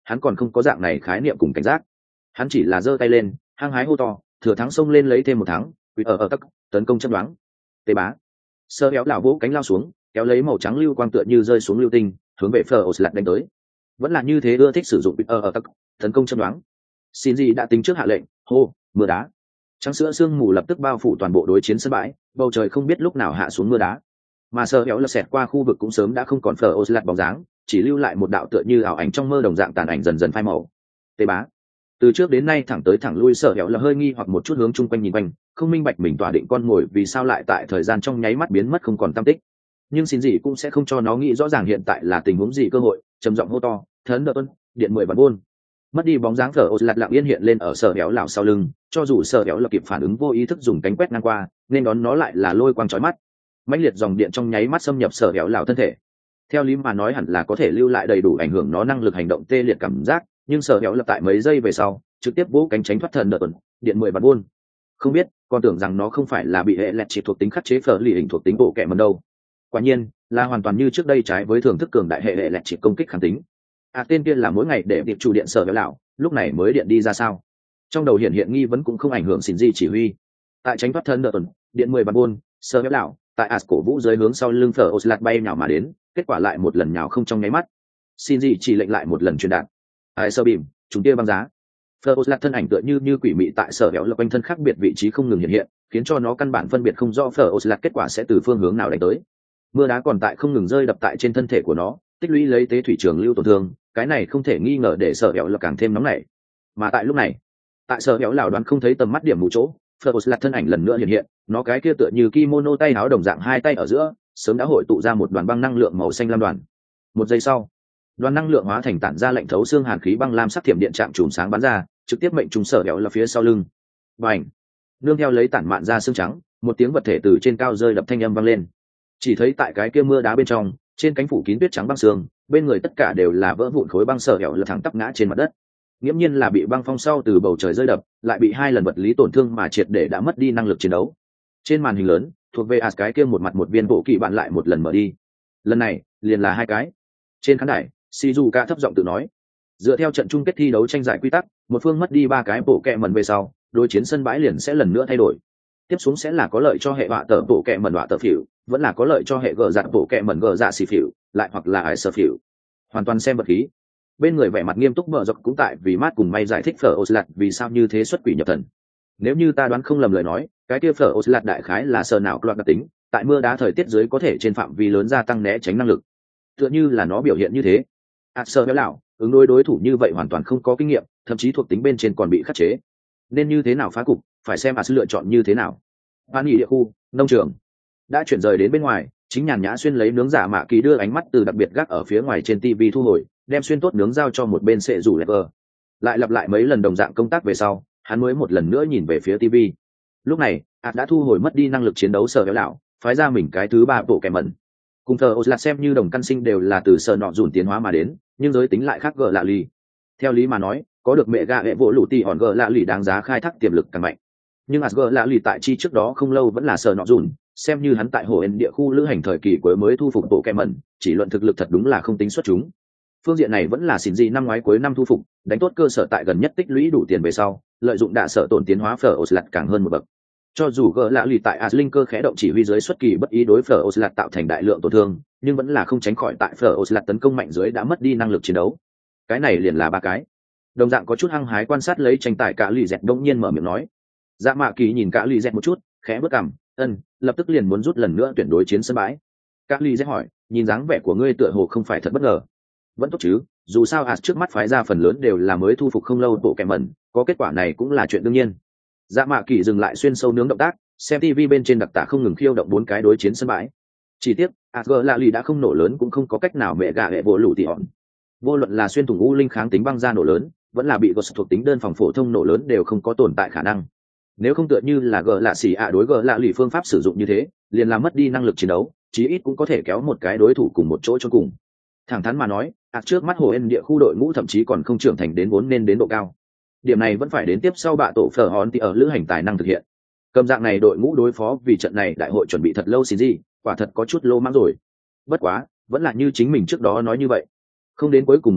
hắn còn không có dạng này khái niệm cùng cảnh giác. Hắn chỉ là giơ tay lên hăng hái hô to, thừa thắng xông lên lấy thêm một thắng, quỷ ở ở tắc tấn công chấp đoán. Tê bá sơ kéo lão vỗ cánh lao xuống, kéo lấy màu trắng lưu quang tựa như rơi xuống lưu tinh, hướng về Fleur Oslat đánh tới. Vẫn là như thế ưa thích sử dụng quỷ ở ở tắc tấn công chấp đoán. Xin gì đã tính trước hạ lệnh, hô mưa đá. Trắng sữa sương mù lập tức bao phủ toàn bộ đối chiến sân bãi, bầu trời không biết lúc nào hạ xuống mưa đá. Mà sơ kéo lật xẹt qua khu vực cũng sớm đã không còn Fleur Oslat bóng dáng, chỉ lưu lại một đạo tựa như ảo ảnh trong mơ đồng dạng tàn ảnh dần dần phai màu. Tê bá từ trước đến nay thẳng tới thẳng lui sợ hẻo là hơi nghi hoặc một chút hướng chung quanh nhìn quanh, không minh bạch mình tỏa định con mồi vì sao lại tại thời gian trong nháy mắt biến mất không còn tâm tích. Nhưng xin gì cũng sẽ không cho nó nghĩ rõ ràng hiện tại là tình huống gì cơ hội, trầm giọng hô to, thấn đợt ơn điện mười vạn buôn. Mất đi bóng dáng thở ô lạt lặng yên hiện lên ở sợ hẻo lão sau lưng, cho dù sợ hẻo là kịp phản ứng vô ý thức dùng cánh quét ngang qua, nên đón nó lại là lôi quang chói mắt. Mãnh liệt dòng điện trong nháy mắt xâm nhập sợ hẻo lão thân thể. Theo lý mà nói hẳn là có thể lưu lại đầy đủ ảnh hưởng nó năng lực hành động tê liệt cảm giác, nhưng sợ hẻo lập tại mấy giây về sau trực tiếp vỗ cánh tránh thoát thần đợt tuần điện mười bạt buôn. Không biết còn tưởng rằng nó không phải là bị hệ lẹt chỉ thuộc tính khắc chế phở lì hình thuộc tính bộ kẹ mần đâu. Quả nhiên là hoàn toàn như trước đây, trái với thưởng thức cường đại hệ hệ lẹt chỉ công kích kháng tính. À tên kia là mỗi ngày để tiệp chủ điện sở với lão, lúc này mới điện đi ra sao? Trong đầu hiện hiện nghi vấn cũng không ảnh hưởng xin gì chỉ huy. Tại tránh thoát thần đợt tuần điện mười bạt buôn, sở với lão tại as cổ vũ dưới hướng sau lưng phở oslat bay nhào mà đến, kết quả lại một lần nhào không trong nháy mắt. Xin gì chỉ lệnh lại một lần truyền đạt. Ai sơ bìm chúng kia băng giá. Fleur thân ảnh tựa như như quỷ mị tại sở hẻo lập quanh thân khác biệt vị trí không ngừng hiện hiện, khiến cho nó căn bản phân biệt không rõ Fleur kết quả sẽ từ phương hướng nào đánh tới. Mưa đá còn tại không ngừng rơi đập tại trên thân thể của nó, tích lũy lấy tế thủy trường lưu tổn thương, cái này không thể nghi ngờ để sở hẻo lập càng thêm nóng nảy. Mà tại lúc này, tại sở hẻo lão đoán không thấy tầm mắt điểm mù chỗ, Fleur thân ảnh lần nữa hiện hiện, nó cái kia tựa như kimono tay áo đồng dạng hai tay ở giữa, sớm đã hội tụ ra một đoàn băng năng lượng màu xanh lam đoàn. Một giây sau, đoàn năng lượng hóa thành tản ra lệnh thấu xương hàn khí băng lam sắc thiểm điện chạm chùm sáng bắn ra, trực tiếp mệnh trùng sở hẻo là phía sau lưng. Bành! Nương theo lấy tản mạn ra xương trắng, một tiếng vật thể từ trên cao rơi đập thanh âm vang lên. Chỉ thấy tại cái kia mưa đá bên trong, trên cánh phủ kín tuyết trắng băng xương, bên người tất cả đều là vỡ vụn khối băng, sở hẻo là thẳng tắp ngã trên mặt đất. Nghiễm nhiên là bị băng phong sau từ bầu trời rơi đập, lại bị hai lần vật lý tổn thương mà triệt để đã mất đi năng lực chiến đấu. Trên màn hình lớn, thuộc về as cái kia một mặt một viên bộ kỳ bạn lại một lần mở đi. Lần này, liền là hai cái. Trên khán đài, Shizuka thấp giọng tự nói, dựa theo trận chung kết thi đấu tranh giải quy tắc, một phương mất đi ba cái bộ kẹ mẩn về sau, đối chiến sân bãi liền sẽ lần nữa thay đổi. Tiếp xuống sẽ là có lợi cho hệ họa tờ bộ kẹ mẩn họa tờ phỉu, vẫn là có lợi cho hệ gờ dạ bộ kẹ mẩn gờ dạ xì phỉu, lại hoặc là ải sơ phỉu. Hoàn toàn xem vật khí. Bên người vẻ mặt nghiêm túc mở dọc cũng tại vì mát cùng may giải thích phở Oslat vì sao như thế xuất quỷ nhập thần. Nếu như ta đoán không lầm lời nói, cái kia phở Oslat đại khái là sờ nào loại đặc tính, tại mưa đá thời tiết dưới có thể trên phạm vi lớn gia tăng né tránh năng lực. Tựa như là nó biểu hiện như thế. À sơ béo lão, ứng đối đối thủ như vậy hoàn toàn không có kinh nghiệm, thậm chí thuộc tính bên trên còn bị khắc chế. Nên như thế nào phá cục, phải xem à lựa chọn như thế nào. Ban nghỉ địa khu, nông trường đã chuyển rời đến bên ngoài, chính nhàn nhã xuyên lấy nướng giả mạ kỳ đưa ánh mắt từ đặc biệt gác ở phía ngoài trên tivi thu hồi, đem xuyên tốt nướng giao cho một bên sệ rủ lẹt vờ. Lại lặp lại mấy lần đồng dạng công tác về sau, hắn mới một lần nữa nhìn về phía tivi. Lúc này, ạt đã thu hồi mất đi năng lực chiến đấu sở béo lão, phái ra mình cái thứ ba bộ kẻ mẩn. Cùng thờ Oslat xem như đồng căn sinh đều là từ sở nọ dùn tiến hóa mà đến, nhưng giới tính lại khác gờ lạ lì. Theo lý mà nói, có được mẹ gạ hệ vỗ lũ tì hòn gờ lạ lì đáng giá khai thác tiềm lực càng mạnh. Nhưng as gờ lạ lì tại chi trước đó không lâu vẫn là sở nọ dùn, xem như hắn tại hồ ên địa khu lữ hành thời kỳ cuối mới thu phục bộ kẻ mẩn, chỉ luận thực lực thật đúng là không tính xuất chúng. Phương diện này vẫn là xỉn gì năm ngoái cuối năm thu phục, đánh tốt cơ sở tại gần nhất tích lũy đủ tiền về sau, lợi dụng đạ sở tổn tiến hóa phở Oslat càng hơn một bậc. Cho dù gỡ lạ lì tại Asling cơ khẽ động chỉ huy dưới xuất kỳ bất ý đối phở Oslat tạo thành đại lượng tổn thương, nhưng vẫn là không tránh khỏi tại phở Oslat tấn công mạnh dưới đã mất đi năng lực chiến đấu. Cái này liền là ba cái. Đồng dạng có chút hăng hái quan sát lấy tranh tài cả lì dẹt đông nhiên mở miệng nói. Dạ Mạ Kỳ nhìn cả lì dẹt một chút, khẽ bước cằm, ân, lập tức liền muốn rút lần nữa tuyển đối chiến sân bãi. Cả lì dẹt hỏi, nhìn dáng vẻ của ngươi tựa hồ không phải thật bất ngờ. Vẫn tốt chứ, dù sao As trước mắt phái ra phần lớn đều là mới thu phục không lâu bộ kẻ mẩn, có kết quả này cũng là chuyện đương nhiên. Dạ Mạ Kỳ dừng lại xuyên sâu nướng động tác, xem tivi bên trên đặc tả không ngừng khiêu động bốn cái đối chiến sân bãi. Chỉ tiếc, Asger Lạ Lì đã không nổ lớn cũng không có cách nào mẹ gà hệ bộ lũ tỉ hòn. Vô luận là xuyên thủng u linh kháng tính băng ra nổ lớn, vẫn là bị ghost thuộc tính đơn phòng phổ thông nổ lớn đều không có tồn tại khả năng. Nếu không tựa như là gờ lạ xỉ ạ đối gờ lạ lì phương pháp sử dụng như thế, liền làm mất đi năng lực chiến đấu, chí ít cũng có thể kéo một cái đối thủ cùng một chỗ cho cùng. Thẳng thắn mà nói, ạt trước mắt hồ ên địa khu đội ngũ thậm chí còn không trưởng thành đến vốn nên đến độ cao. Điểm này vẫn phải đến tiếp sau bạ tổ phở hòn thì ở lữ hành tài năng thực hiện. Cầm dạng này đội ngũ đối phó vì trận này đại hội chuẩn bị thật lâu xì gì, quả thật có chút lô mãng rồi. Bất quá, vẫn là như chính mình trước đó nói như vậy. Không đến cuối cùng một khắc,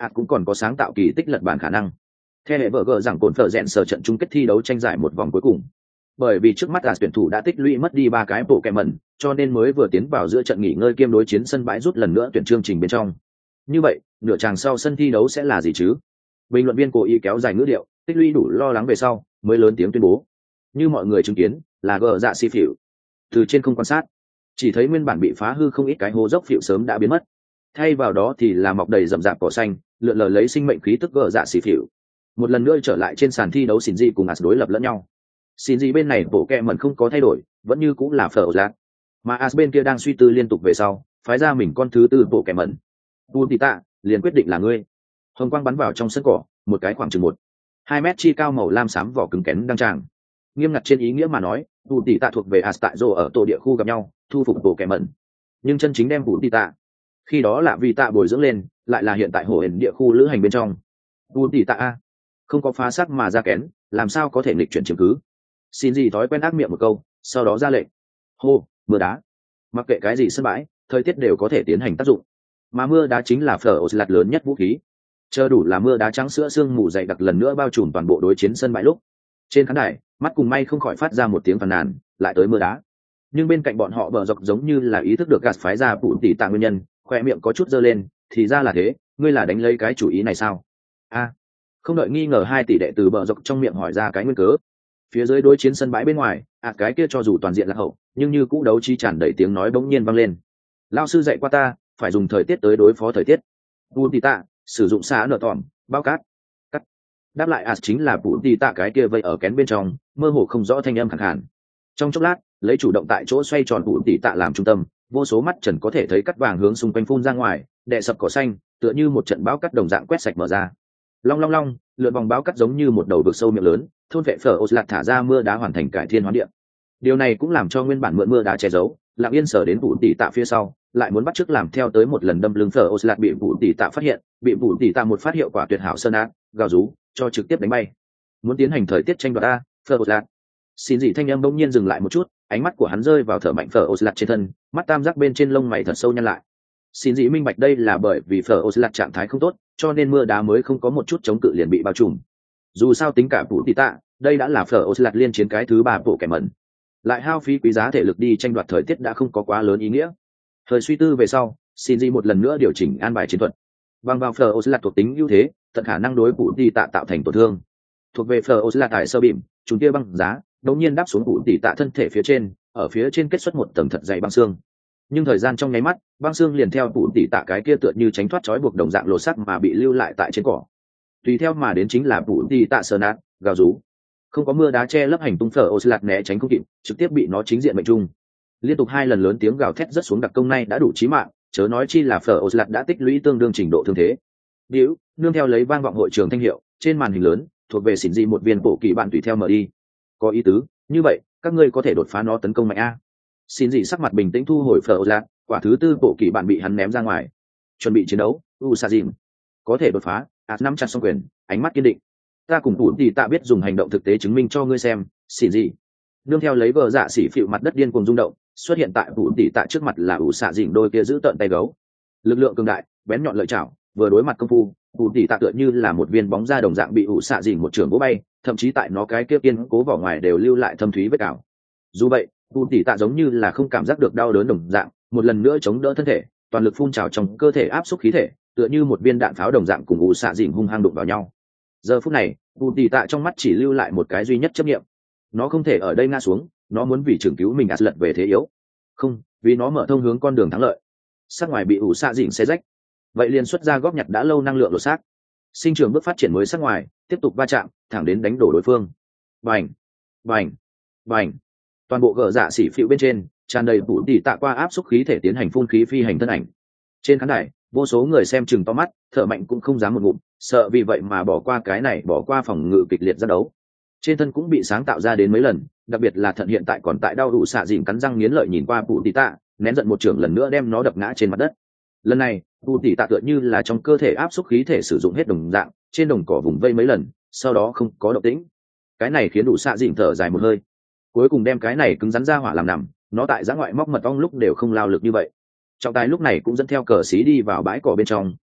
ạt cũng còn có sáng tạo kỳ tích lật bàn khả năng. Theo hệ vợ gờ rằng cồn phở rèn sở trận chung kết thi đấu tranh giải một vòng cuối cùng. Bởi vì trước mắt ạt tuyển thủ đã tích lũy mất đi ba cái bộ kèm mẩn, cho nên mới vừa tiến vào giữa trận nghỉ ngơi kiêm đối chiến sân bãi rút lần nữa tuyển chương trình bên trong. Như vậy, nửa chàng sau sân thi đấu sẽ là gì chứ? Bình luận viên cố ý kéo dài ngữ điệu, tích lũy đủ lo lắng về sau, mới lớn tiếng tuyên bố. Như mọi người chứng kiến, là gờ dạ xì phỉu. Từ trên không quan sát, chỉ thấy nguyên bản bị phá hư không ít cái hố dốc phỉu sớm đã biến mất. Thay vào đó thì là mọc đầy rậm rạp cỏ xanh, lượn lờ lấy sinh mệnh khí tức gờ dạ xì phỉu. Một lần nữa trở lại trên sàn thi đấu Shinji cùng As đối lập lẫn nhau. Shinji bên này bộ kẹ mẩn không có thay đổi, vẫn như cũng là phở lạc. Mà As bên kia đang suy tư liên tục về sau, phái ra mình con thứ tư bộ kẹ mẩn. Vutita, liền quyết định là ngươi. Hồng quang bắn vào trong sân cỏ, một cái khoảng chừng một hai mét chi cao màu lam xám vỏ cứng kén đăng tràng. Nghiêm ngặt trên ý nghĩa mà nói, Vutita thuộc về As tại Rô ở tổ địa khu gặp nhau, thu phục bộ kẹ mẩn. Nhưng chân chính đem Vutita, khi đó là vì tạ bồi dưỡng lên, lại là hiện tại hồ ẩn địa khu lữ hành bên trong. Vutita a, không có phá sắc mà ra kén, làm sao có thể nghịch chuyển chứng cứ? Xin gì thói quen ác miệng một câu, sau đó ra lệnh. Hô, mưa đá. Mặc kệ cái gì sân bãi, thời tiết đều có thể tiến hành tác dụng. Mà mưa đá chính là phở lạt lớn nhất vũ khí. Chờ đủ là mưa đá trắng sữa sương mù dày đặc lần nữa bao trùm toàn bộ đối chiến sân bãi lúc. Trên khán đài, mắt cùng may không khỏi phát ra một tiếng phàn nàn, lại tới mưa đá. Nhưng bên cạnh bọn họ bờ dọc giống như là ý thức được gạt phái ra phụ tỷ tạ nguyên nhân, khoe miệng có chút dơ lên, thì ra là thế, ngươi là đánh lấy cái chủ ý này sao? A, không đợi nghi ngờ hai tỷ đệ từ bờ dọc trong miệng hỏi ra cái nguyên cớ. Phía dưới đối chiến sân bãi bên ngoài, à cái kia cho dù toàn diện là hậu, nhưng như cũ đấu chi tràn đầy tiếng nói bỗng nhiên vang lên. Lao sư dạy qua ta, phải dùng thời tiết tới đối phó thời tiết. Phụ tỷ tạ, sử dụng xá nở tỏm, bao cát. Cắt. Đáp lại as chính là phụ tỷ tạ cái kia vây ở kén bên trong, mơ hồ không rõ thanh âm khàn khàn. Trong chốc lát, lấy chủ động tại chỗ xoay tròn phụ tỷ tạ làm trung tâm, vô số mắt trần có thể thấy cắt vàng hướng xung quanh phun ra ngoài, đè sập cỏ xanh, tựa như một trận bão cắt đồng dạng quét sạch mở ra. Long long long, lượn vòng báo cắt giống như một đầu vực sâu miệng lớn, thôn vệ phở lạt thả ra mưa đá hoàn thành cải thiên hóa địa. Điều này cũng làm cho nguyên bản mượn mưa đá che giấu, lặng yên sở đến vụ tỷ tạ phía sau, lại muốn bắt chước làm theo tới một lần đâm lưng phở lạt bị vụ tỷ tạ phát hiện, bị vụ tỷ tạ một phát hiệu quả tuyệt hảo sơn ác, gào rú, cho trực tiếp đánh bay. Muốn tiến hành thời tiết tranh đoạt a, phở lạt. Xin gì thanh âm bỗng nhiên dừng lại một chút, ánh mắt của hắn rơi vào thở mạnh phở lạt trên thân, mắt tam giác bên trên lông mày thật sâu nhăn lại. Xin dị minh bạch đây là bởi vì phở lạt trạng thái không tốt, cho nên mưa đá mới không có một chút chống cự liền bị bao trùm. Dù sao tính cả vụ tỷ tạ, đây đã là phở lạt liên chiến cái thứ ba bộ kẻ mẩn, lại hao phí quý giá thể lực đi tranh đoạt thời tiết đã không có quá lớn ý nghĩa. Thời suy tư về sau, xin dị một lần nữa điều chỉnh an bài chiến thuật, bằng vào phở lạt thuộc tính ưu thế, tận khả năng đối vụ tỷ tạ tạo thành tổn thương. Thuộc về phở lạt tại sơ bìm, chúng kia băng giá, đột nhiên đáp xuống vụ tỷ tạ thân thể phía trên, ở phía trên kết xuất một tầng thật dày băng xương. Nhưng thời gian trong nháy mắt, băng xương liền theo vụ tỷ tạ cái kia tựa như tránh thoát trói buộc đồng dạng lột sắc mà bị lưu lại tại trên cỏ. Tùy theo mà đến chính là vụ tỷ tạ sờ nát, gào rú. Không có mưa đá che lấp hành tung phở lạt né tránh không kịp, trực tiếp bị nó chính diện mệnh trung. Liên tục hai lần lớn tiếng gào thét rất xuống đặc công này đã đủ chí mạng, chớ nói chi là phở lạt đã tích lũy tương đương trình độ thương thế. Điếu, nương theo lấy vang vọng hội trường thanh hiệu, trên màn hình lớn, thuộc về xỉn dị một viên bộ kỳ bạn tùy theo mở đi. Có ý tứ, như vậy, các ngươi có thể đột phá nó tấn công mạnh a. Xin dị sắc mặt bình tĩnh thu hồi phở lạt, quả thứ tư bộ kỳ bạn bị hắn ném ra ngoài. Chuẩn bị chiến đấu, Usazin. Có thể đột phá, ạt nắm chặt song quyền, ánh mắt kiên định. Ta cùng thủ thì tạ biết dùng hành động thực tế chứng minh cho ngươi xem, xỉn dị. Nương theo lấy vợ dạ xỉ phịu mặt đất điên cuồng rung động, xuất hiện tại thủ tỷ tạ trước mặt là Usazin đôi kia giữ tợn tay gấu. Lực lượng cường đại, bén nhọn lợi chảo, vừa đối mặt công phu, thủ tỷ tạ tựa như là một viên bóng da đồng dạng bị Usazin một trường vỗ bay, thậm chí tại nó cái kia kiên cố vỏ ngoài đều lưu lại thâm thúy vết cào. Dù vậy, thủ tỷ tạ giống như là không cảm giác được đau đớn đồng dạng, một lần nữa chống đỡ thân thể, toàn lực phun trào trong cơ thể áp suất khí thể, tựa như một viên đạn pháo đồng dạng cùng Usazin hung hăng đụng vào nhau. Giờ phút này, thủ tỷ tạ trong mắt chỉ lưu lại một cái duy nhất chấp niệm. Nó không thể ở đây ngã xuống, nó muốn vì trưởng cứu mình ạt lật về thế yếu. Không, vì nó mở thông hướng con đường thắng lợi. Sát ngoài bị Usazin xé rách. Vậy liền xuất ra góp nhặt đã lâu năng lượng lột xác. Sinh trưởng bước phát triển mới sát ngoài, tiếp tục va chạm, thẳng đến đánh đổ đối phương. Bành, bành, bành. Toàn bộ gờ dạ xỉ phịu bên trên tràn đầy phủ tỉ tạ qua áp xúc khí thể tiến hành phun khí phi hành thân ảnh. Trên khán đài, vô số người xem chừng to mắt, thở mạnh cũng không dám một ngụm, sợ vì vậy mà bỏ qua cái này, bỏ qua phòng ngự kịch liệt ra đấu. Trên thân cũng bị sáng tạo ra đến mấy lần, đặc biệt là thận hiện tại còn tại đau đủ xạ dịn cắn răng nghiến lợi nhìn qua phủ tỉ tạ, nén giận một trưởng lần nữa đem nó đập ngã trên mặt đất. Lần này, phủ tỉ tạ tựa như là trong cơ thể áp xúc khí thể sử dụng hết đồng dạng, trên đồng cỏ vùng vây mấy lần, sau đó không có động tĩnh. Cái này khiến đủ xạ dịn thở dài một hơi. Cuối cùng đem cái này cứng rắn ra hỏa làm nằm, nó tại giã ngoại móc mật ong lúc đều không lao lực như vậy. Trọng tài lúc này cũng dẫn theo cờ xí đi vào bãi cỏ bên trong,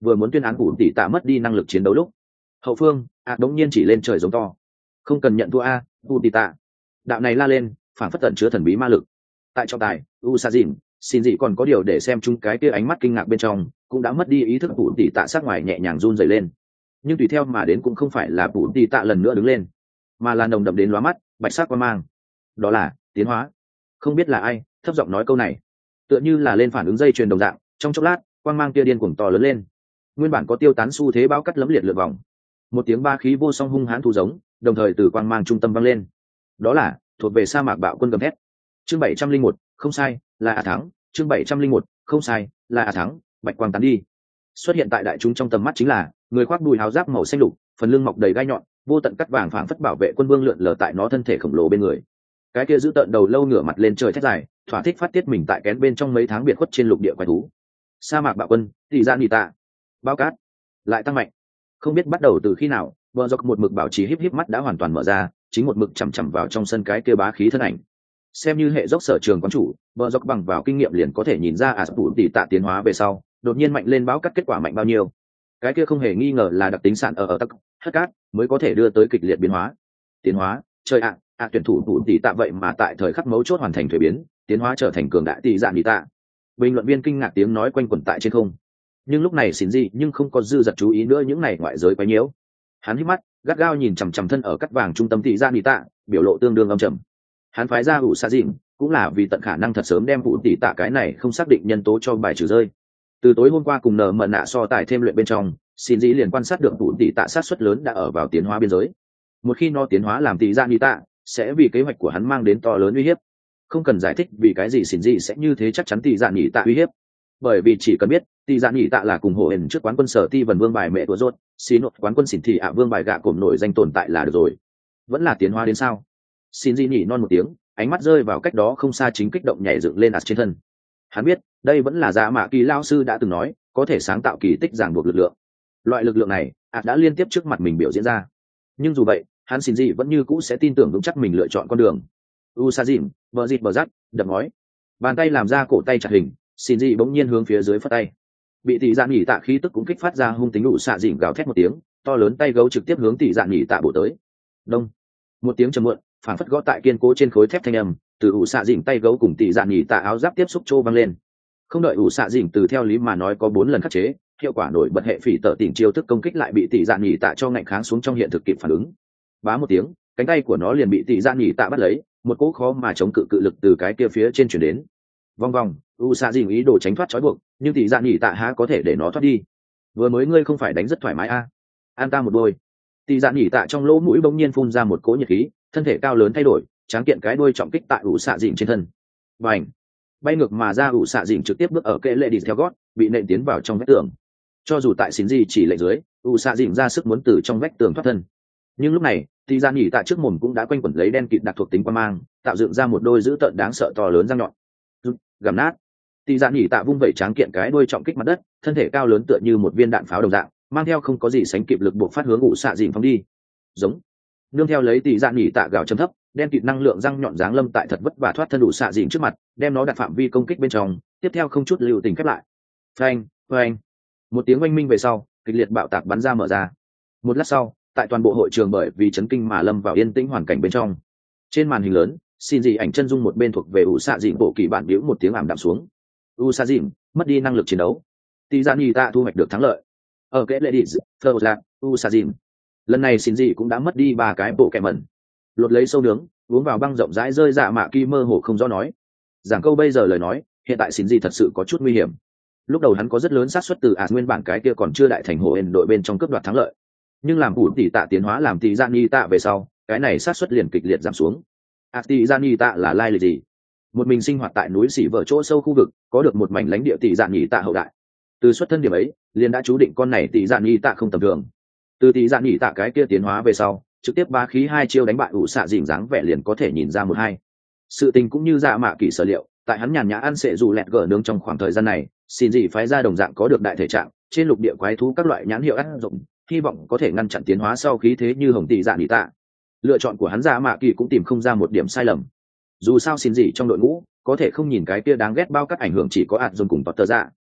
vừa muốn tuyên án ủ tỉ tạ mất đi năng lực chiến đấu lúc hậu phương ạ đống nhiên chỉ lên trời giống to không cần nhận thua a ủ tỉ tạ. Đạo này la lên phản phất tận chứa thần bí ma lực. Tại trọng tài u sa dìn xin dị còn có điều để xem chung cái kia ánh mắt kinh ngạc bên trong cũng đã mất đi ý thức. Ủ tỉ tạ sát ngoài nhẹ nhàng run dày lên, nhưng tùy theo mà đến cũng không phải là ủ tỉ tạ lần nữa đứng lên, mà là nồng đậm đến lóa mắt bạch sắc qua mang, đó là tiến hóa. Không biết là ai thấp giọng nói câu này, tựa như là lên phản ứng dây chuyền đồng dạng. Trong chốc lát quang mang kia điên cuồng to lớn lên, nguyên bản có tiêu tán xu thế bao cắt lấm liệt lượt vòng, một tiếng ba khí vô song hung hãn thu giống đồng thời từ quang mang trung tâm vang lên, đó là thuộc về sa mạc bạo quân gầm thét. Chương bảy trăm linh một không sai là a thắng. Chương bảy trăm linh một không sai là a thắng. Bạch quang tán đi, xuất hiện tại đại chúng trong tầm mắt chính là người khoác đùi áo giáp màu xanh lục, phần lưng mọc đầy gai nhọn, vô tận cắt vàng phảng phất bảo vệ quân vương lượn lờ tại nó thân thể khổng lồ bên người. Cái kia giữ tợn đầu lâu ngửa mặt lên trời thét dài, thỏa thích phát tiết mình tại kén bên trong mấy tháng biệt khuất trên lục địa quái thú. Sa mạc bạo quân thì ra nhị tạ bao cát lại tăng mạnh, không biết bắt đầu từ khi nào. Bờ dọc một mực bảo trì híp híp mắt đã hoàn toàn mở ra, chính một mực chằm chằm vào trong sân cái kia bá khí thân ảnh. Xem như hệ dốc sở trường quán chủ, bờ dọc bằng vào kinh nghiệm liền có thể nhìn ra ả tủ tỷ tạ tiến hóa về sau đột nhiên mạnh lên báo cắt kết quả mạnh bao nhiêu. Cái kia không hề nghi ngờ là đặc tính sạn ở ở tắc hất cát mới có thể đưa tới kịch liệt biến hóa. Tiến hóa trời ạ, ạ tuyển thủ tủ tỷ tạ vậy mà tại thời khắc mấu chốt hoàn thành thuế biến, tiến hóa trở thành cường đại tỷ dạ nhị tạ. Bình luận viên kinh ngạc tiếng nói quanh quẩn tại trên không, nhưng lúc này xin gì nhưng không có dư dật chú ý nữa những này ngoại giới quấy nhiễu. Hắn hít mắt gắt gao nhìn chằm chằm thân ở cắt vàng trung tâm tỷ dạ nhị tạ, biểu lộ tương đương âm trầm. Hắn phái ra ủ xa dịm cũng là vì tận khả năng thật sớm đem vụ tỷ tạ cái này không xác định nhân tố cho bài trừ rơi. Từ tối hôm qua cùng nở mận nạ so tài thêm luyện bên trong, xin dĩ liền quan sát được vụ tỷ tạ sát suất lớn đã ở vào tiến hóa biên giới. Một khi nó tiến hóa làm tỷ dạ nhị tạ, sẽ vì kế hoạch của hắn mang đến to lớn uy hiếp. Không cần giải thích vì cái gì xin dĩ sẽ như thế chắc chắn tỷ dạ nhị tạ uy hiếp, bởi vì chỉ cần biết tỷ dạ nhị tạ là cùng hộ hình trước quán quân sở ti vần vương bài mẹ của rốt, xí nốt quán quân xỉn thị ạ vương bài gạ cổm nổi danh tồn tại là được rồi. Vẫn là tiến hóa đến sao? Xin dĩ nhỉ non một tiếng, ánh mắt rơi vào cách đó không xa chính kích động nhảy dựng lên ạt trên thân. Hắn biết đây vẫn là dạ mạ kỳ lao sư đã từng nói có thể sáng tạo kỳ tích giảng buộc lực lượng. Loại lực lượng này ạt đã liên tiếp trước mặt mình biểu diễn ra, nhưng dù vậy hắn xin gì vẫn như cũ sẽ tin tưởng vững chắc mình lựa chọn con đường. U sa dìm bờ dịt bờ rắt đập ngói, bàn tay làm ra cổ tay chặt hình, xin gì bỗng nhiên hướng phía dưới phất tay. Bị tỷ dạ nhỉ tạ khí tức cũng kích phát ra hung tính đủ xạ dìm gào thét một tiếng, to lớn tay gấu trực tiếp hướng tỷ dạ nhỉ tạ bổ tới. Đông, một tiếng trầm muộn phản phất gõ tại kiên cố trên khối thép thanh âm từ ủ xạ dìm tay gấu cùng tỷ dạ nhỉ tạ áo giáp tiếp xúc trô văng lên. Không đợi ủ xạ dìm từ theo lý mà nói có bốn lần khắc chế, hiệu quả nổi bật hệ phỉ tở tỉnh chiêu thức công kích lại bị tỷ dạ nhỉ tạ cho ngạnh kháng xuống trong hiện thực kịp phản ứng. Bá một tiếng, cánh tay của nó liền bị tỷ dạ nhỉ tạ bắt lấy, một cỗ khó mà chống cự cự lực từ cái kia phía trên chuyển đến. Vòng vòng, u xạ dìm ý đồ tránh thoát trói buộc, nhưng tỷ dạ nhỉ tạ há có thể để nó thoát đi. Vừa mới ngươi không phải đánh rất thoải mái a? À? An ta một đôi. Tỷ dạ nhỉ tạ trong lỗ mũi bỗng nhiên phun ra một cỗ nhiệt khí, thân thể cao lớn thay đổi, tráng kiện cái đuôi trọng kích tại ủ xạ dìm trên thân. Bành! Bay ngược mà ra, ủ xạ dìm trực tiếp bước ở kệ lệ đi theo gót, bị nện tiến vào trong vách tường. Cho dù tại xin gì chỉ lệnh dưới, ủ xạ dìm ra sức muốn từ trong vách tường thoát thân, nhưng lúc này thì ra nhỉ tạ trước mồm cũng đã quanh quẩn lấy đen kịt đặc thuộc tính quan mang, tạo dựng ra một đôi dữ tợn đáng sợ to lớn răng nhọn. Gầm nát, thì ra nhỉ tạ vung vẩy tráng kiện cái đuôi trọng kích mặt đất, thân thể cao lớn tựa như một viên đạn pháo đồng dạng, mang theo không có gì sánh kịp lực buộc phát hướng ủ xạ dìm phóng đi. Giống, nương theo lấy tỷ dạ nhỉ tạ gào trầm thấp, đen kịt năng lượng răng nhọn giáng lâm tại thật vất vả thoát thân ủ xạ dìm trước mặt, đem nó đặt phạm vi công kích bên trong, tiếp theo không chút lưu tình khép lại. Phanh, phanh, một tiếng oanh minh về sau, kịch liệt bạo tạc bắn ra mở ra. Một lát sau, tại toàn bộ hội trường bởi vì chấn kinh mà lâm vào yên tĩnh hoàn cảnh bên trong. Trên màn hình lớn, xin gì ảnh chân dung một bên thuộc về ủ xạ dìm bộ kỳ bản biểu một tiếng ảm đạm xuống. U xạ dìm mất đi năng lực chiến đấu, tỷ dạ nhỉ tạ thu hoạch được thắng lợi. Ở kẽ lệ đi, Fleur là U xạ dìm. Lần này xin gì cũng đã mất đi ba cái bộ kẹ mẩn. Lột lấy sâu nướng, uống vào băng rộng rãi rơi dạ mạ kỳ mơ hồ không rõ nói. Giảng câu bây giờ lời nói, hiện tại xin gì thật sự có chút nguy hiểm. Lúc đầu hắn có rất lớn xác suất từ ạt nguyên bản cái kia còn chưa đại thành hồ ên đội bên trong cướp đoạt thắng lợi, nhưng làm ủ tỷ tạ tiến hóa làm tỷ dạ nhỉ tạ về sau, cái này xác suất liền kịch liệt giảm xuống. ạt tỷ dạ nhỉ tạ là lai lịch gì? Một mình sinh hoạt tại núi xỉ vợ chỗ sâu khu vực, có được một mảnh lãnh địa tỷ dạ nhỉ tạ hậu đại. Từ xuất thân điểm ấy, liền đã chú định con này tỷ dạ nhỉ tạ không tầm thường. Từ tỷ dạ nhỉ tạ cái kia tiến hóa về sau, trực tiếp ba khí hai chiêu đánh bại ủ xạ dìm dáng vẻ liền có thể nhìn ra một hai. Sự tình cũng như dạ mạ kỳ sở liệu, tại hắn nhàn nhã ăn sệ dù lẹt gở nướng trong khoảng thời gian này, xin gì phái ra đồng dạng có được đại thể trạng, trên lục địa quái thú các loại nhãn hiệu ăn rộng, hy vọng có thể ngăn chặn tiến hóa sau khí thế như hồng tỷ dạ nhỉ tạ. Lựa chọn của hắn dạ mạ kỳ cũng tìm không ra một điểm sai lầm. Dù sao xin gì trong đội ngũ, có thể không nhìn cái kia đáng ghét bao các ảnh hưởng chỉ có ạt dồn cùng tọt tờ dạ.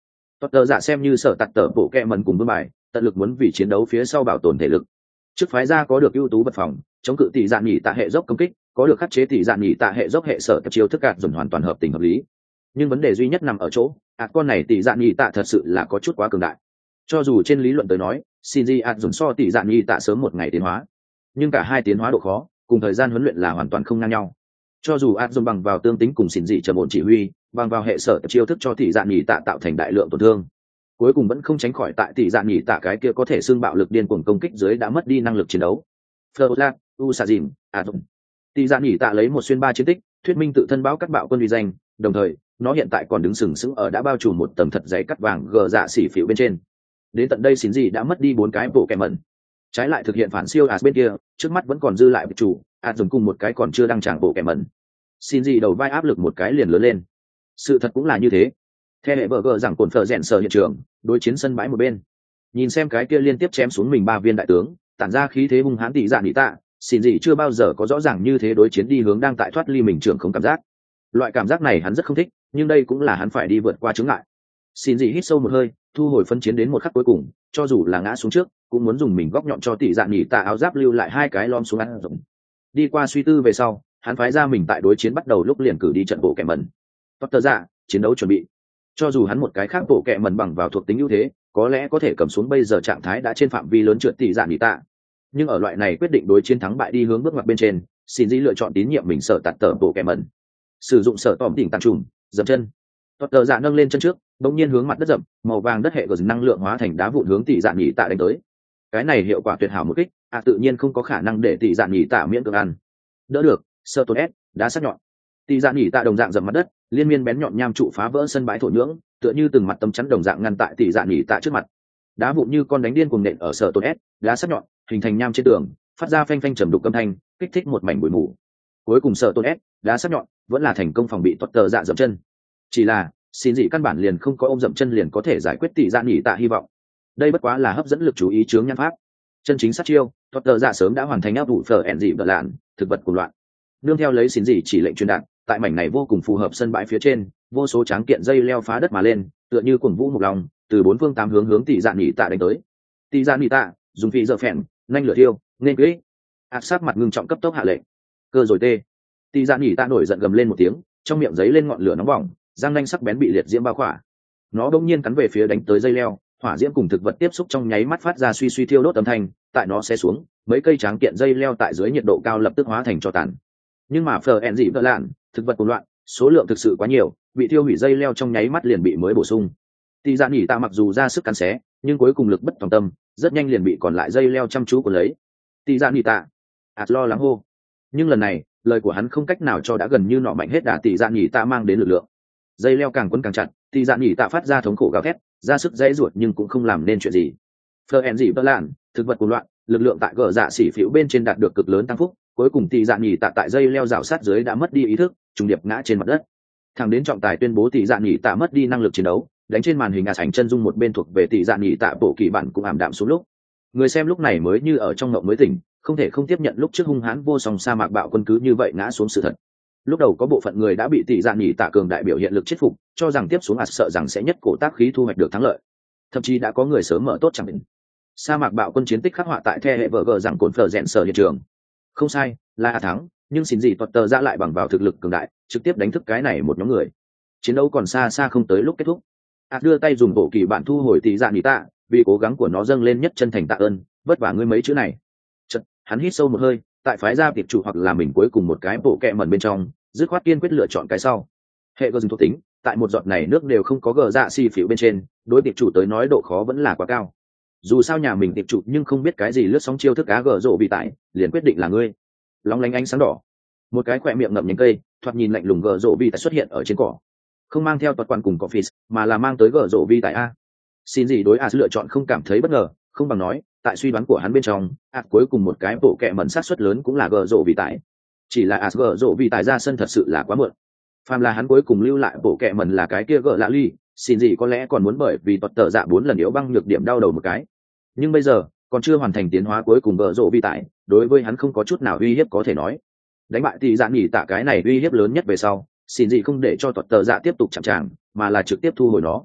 Tốt tờ dạ xem như sở tạt tờ bộ kẹ mần cùng vương bài, tận lực muốn vì chiến đấu phía sau bảo tồn thể lực. Trước phái ra có được ưu tú vật phòng, chống cự tỷ dạn nhỉ tạ hệ dốc công kích, có được khắc chế tỷ dạn nhỉ tạ hệ dốc hệ sở các chiêu thức gạt dồn hoàn toàn hợp tình hợp lý. Nhưng vấn đề duy nhất nằm ở chỗ, ạt con này tỷ dạn nhỉ tạ thật sự là có chút quá cường đại. Cho dù trên lý luận tới nói, Shinji ạt dồn so tỷ dạn nhỉ tạ sớm một ngày tiến hóa, nhưng cả hai tiến hóa độ khó cùng thời gian huấn luyện là hoàn toàn không ngang nhau. Cho dù ạt dồn bằng vào tương tính cùng Shinji trầm ổn chỉ huy, bằng vào hệ sở các chiêu thức cho tỷ dạn nhỉ tạ tạo thành đại lượng tổn thương, cuối cùng vẫn không tránh khỏi tại tỷ dạn nhỉ tạ cái kia có thể xương bạo lực điên cuồng công kích dưới đã mất đi năng lực chiến đấu. Flerlat, Usajin, Atom. Tỷ dạn nhỉ tạ lấy một xuyên ba chiến tích, thuyết minh tự thân báo cắt bạo quân uy danh, đồng thời, nó hiện tại còn đứng sừng sững ở đã bao trùm một tầng thật dày cắt vàng gờ dạ xỉ phỉu bên trên. Đến tận đây Shinji đã mất đi bốn cái bộ kẻ mẩn. Trái lại thực hiện phản siêu As bên kia, trước mắt vẫn còn dư lại với chủ, As dùng cùng một cái còn chưa đăng tràng bộ kẻ mẩn. Shinji đầu vai áp lực một cái liền lớn lên. Sự thật cũng là như thế. Theo hệ vợ gờ rằng cồn phở rèn sờ hiện trường, đối chiến sân bãi một bên, nhìn xem cái kia liên tiếp chém xuống mình ba viên đại tướng, tản ra khí thế hung hãn tỷ dạn nhỉ tạ, xin gì chưa bao giờ có rõ ràng như thế đối chiến đi hướng đang tại thoát ly mình trưởng không cảm giác. Loại cảm giác này hắn rất không thích, nhưng đây cũng là hắn phải đi vượt qua chướng ngại. Xin gì hít sâu một hơi, thu hồi phân chiến đến một khắc cuối cùng, cho dù là ngã xuống trước, cũng muốn dùng mình góc nhọn cho tỷ dạn nhỉ tạ áo giáp lưu lại hai cái lom xuống ăn rộng. Đi qua suy tư về sau, hắn phái ra mình tại đối chiến bắt đầu lúc liền cử đi trận bộ kẻ mẩn. Tốt tờ dạ, chiến đấu chuẩn bị. Cho dù hắn một cái khác bộ kẹ mần bằng vào thuộc tính ưu thế, có lẽ có thể cầm xuống bây giờ trạng thái đã trên phạm vi lớn trượt tỷ dạn nhỉ tạ, nhưng ở loại này quyết định đối chiến thắng bại đi hướng bước ngoặt bên trên, Shinji lựa chọn tín nhiệm mình sở tạt tờ bộ kẹ mần, sử dụng sở tòm đỉnh tàn trùm dậm chân. Tốt tờ dạ nâng lên chân trước, bỗng nhiên hướng mặt đất dậm, màu vàng đất hệ của năng lượng hóa thành đá vụn hướng tỷ dạn nhỉ tạ đánh tới. Cái này hiệu quả tuyệt hảo một kích, à tự nhiên không có khả năng để tỷ dạn nhỉ tạ miễn cưỡng ăn. Đỡ được, sơ tồn S, đá sắc nhọn. Tỷ dạn nhỉ tạ đồng dạng dậm mặt đất, liên miên bén nhọn nham trụ phá vỡ sân bãi thổ nhưỡng, tựa như từng mặt tấm chắn đồng dạng ngăn tại tỷ dạn nhỉ tạ trước mặt. Đá vụn như con đánh điên cuồng nện ở sở tồn S, đá sắc nhọn, hình thành nham trên tường, phát ra phanh phanh trầm đục âm thanh, kích thích một mảnh bụi mù. Cuối cùng sở tồn S, đá sắc nhọn, vẫn là thành công phòng bị tuật tờ dạ dậm chân. Chỉ là, xin dị căn bản liền không có ôm dậm chân liền có thể giải quyết tỷ dạn nhỉ tạ hy vọng. Đây bất quá là hấp dẫn lực chú ý chướng nhan pháp. Chân chính sát chiêu, tuật tờ dạ sớm đã hoàn thành áp vụ phở ẻn dị vợ lạn, thực vật của loạn. Nương theo lấy xin dị chỉ lệnh truyền đạt, tại mảnh này vô cùng phù hợp sân bãi phía trên, vô số tráng kiện dây leo phá đất mà lên, tựa như cuồng vũ mục lòng, từ bốn phương tám hướng hướng tỷ dạn nhỉ tạ đánh tới. Tỷ dạn nhỉ tạ dùng phi dở phèn, nhanh lửa thiêu, nên cưỡi. Áp sát mặt ngưng trọng cấp tốc hạ lệnh. Cơ rồi tê. Tỷ dạn nhỉ tạ nổi giận gầm lên một tiếng, trong miệng giấy lên ngọn lửa nóng bỏng, răng nanh sắc bén bị liệt diễm bao khỏa. Nó đột nhiên cắn về phía đánh tới dây leo, hỏa diễm cùng thực vật tiếp xúc trong nháy mắt phát ra suy suy thiêu đốt âm thanh, tại nó xé xuống, mấy cây tráng kiện dây leo tại dưới nhiệt độ cao lập tức hóa thành tro tàn. Nhưng mà phở ẹn dị vợ lạn, thực vật cuồng loạn, số lượng thực sự quá nhiều, bị thiêu hủy dây leo trong nháy mắt liền bị mới bổ sung. Tỷ dạn nhỉ tạ mặc dù ra sức cắn xé, nhưng cuối cùng lực bất tòng tâm, rất nhanh liền bị còn lại dây leo chăm chú của lấy. Tỷ dạn nhỉ tạ, ạt lo lắng hô. Nhưng lần này, lời của hắn không cách nào cho đã gần như nọ mạnh hết đà tỷ dạn nhỉ tạ mang đến lực lượng. Dây leo càng quấn càng chặt, tỷ dạn nhỉ tạ phát ra thống khổ gào thét, ra sức dãy ruột nhưng cũng không làm nên chuyện gì. Phở ẹn dị vợ lạn, thực vật cuồng loạn, lực lượng tại gờ dạ xỉ phỉu bên trên đạt được cực lớn tăng phúc, cuối cùng tỷ dạn nhỉ tạ tại dây leo rào sát dưới đã mất đi ý thức, trùng điệp ngã trên mặt đất. Thằng đến trọng tài tuyên bố tỷ dạn nhỉ tạ mất đi năng lực chiến đấu, đánh trên màn hình ả sảnh chân dung một bên thuộc về tỷ dạn nhỉ tạ bộ kỳ bản cũng ảm đạm xuống lúc. Người xem lúc này mới như ở trong ngộng mới tỉnh, không thể không tiếp nhận lúc trước hung hãn vô song sa mạc bạo quân cứ như vậy ngã xuống sự thật. Lúc đầu có bộ phận người đã bị tỷ dạn nhỉ tạ cường đại biểu hiện lực chết phục, cho rằng tiếp xuống ả sợ rằng sẽ nhất cổ tác khí thu hoạch được thắng lợi. Thậm chí đã có người sớm mở tốt chẳng định. Sa mạc bạo quân chiến tích khắc họa tại the hệ vợ gờ rằng cồn phở rèn sở hiện trường. Không sai, là ả thắng, nhưng xin gì tuật tờ ra lại bằng vào thực lực cường đại, trực tiếp đánh thức cái này một nhóm người. Chiến đấu còn xa xa không tới lúc kết thúc. ạt đưa tay dùng bộ kỳ bản thu hồi tỷ dạn nhỉ tạ, vì cố gắng của nó dâng lên nhất chân thành tạ ơn, vất vả ngươi mấy chữ này. Chật, hắn hít sâu một hơi, tại phái ra tiệp chủ hoặc là mình cuối cùng một cái bộ kẹ mẩn bên trong, dứt khoát kiên quyết lựa chọn cái sau. Hệ gờ dùng thuộc tính, tại một giọt này nước đều không có gờ dạ xì phỉu bên trên, đối tiệp chủ tới nói độ khó vẫn là quá cao. Dù sao nhà mình tiệp chủ nhưng không biết cái gì lướt sóng chiêu thức cá gờ rộ bị tại, liền quyết định là ngươi. Lóng lánh ánh sáng đỏ, một cái khỏe miệng ngậm nhánh cây, thoạt nhìn lạnh lùng gờ rộ bị tại xuất hiện ở trên cỏ, không mang theo toạt quan cùng Coffee, mà là mang tới gờ rộ vi tại a. Xin gì đối a lựa chọn không cảm thấy bất ngờ, không bằng nói, tại suy đoán của hắn bên trong, a cuối cùng một cái bộ kẹ mẩn sát suất lớn cũng là gờ rộ vi tại. Chỉ là a gờ rộ vi tại ra sân thật sự là quá muộn. Phàm là hắn cuối cùng lưu lại bộ kẹ mẩn là cái kia gờ lạ ly, xin gì có lẽ còn muốn bởi vì toạt tờ dạ bốn lần yếu băng nhược điểm đau đầu một cái. Nhưng bây giờ, còn chưa hoàn thành tiến hóa cuối cùng gờ rộ vi tại, đối với hắn không có chút nào uy hiếp có thể nói. Đánh bại thì dạn nhỉ tạ cái này uy hiếp lớn nhất về sau, xin gì không để cho tuật tờ dạ tiếp tục chạm tràng, mà là trực tiếp thu hồi nó.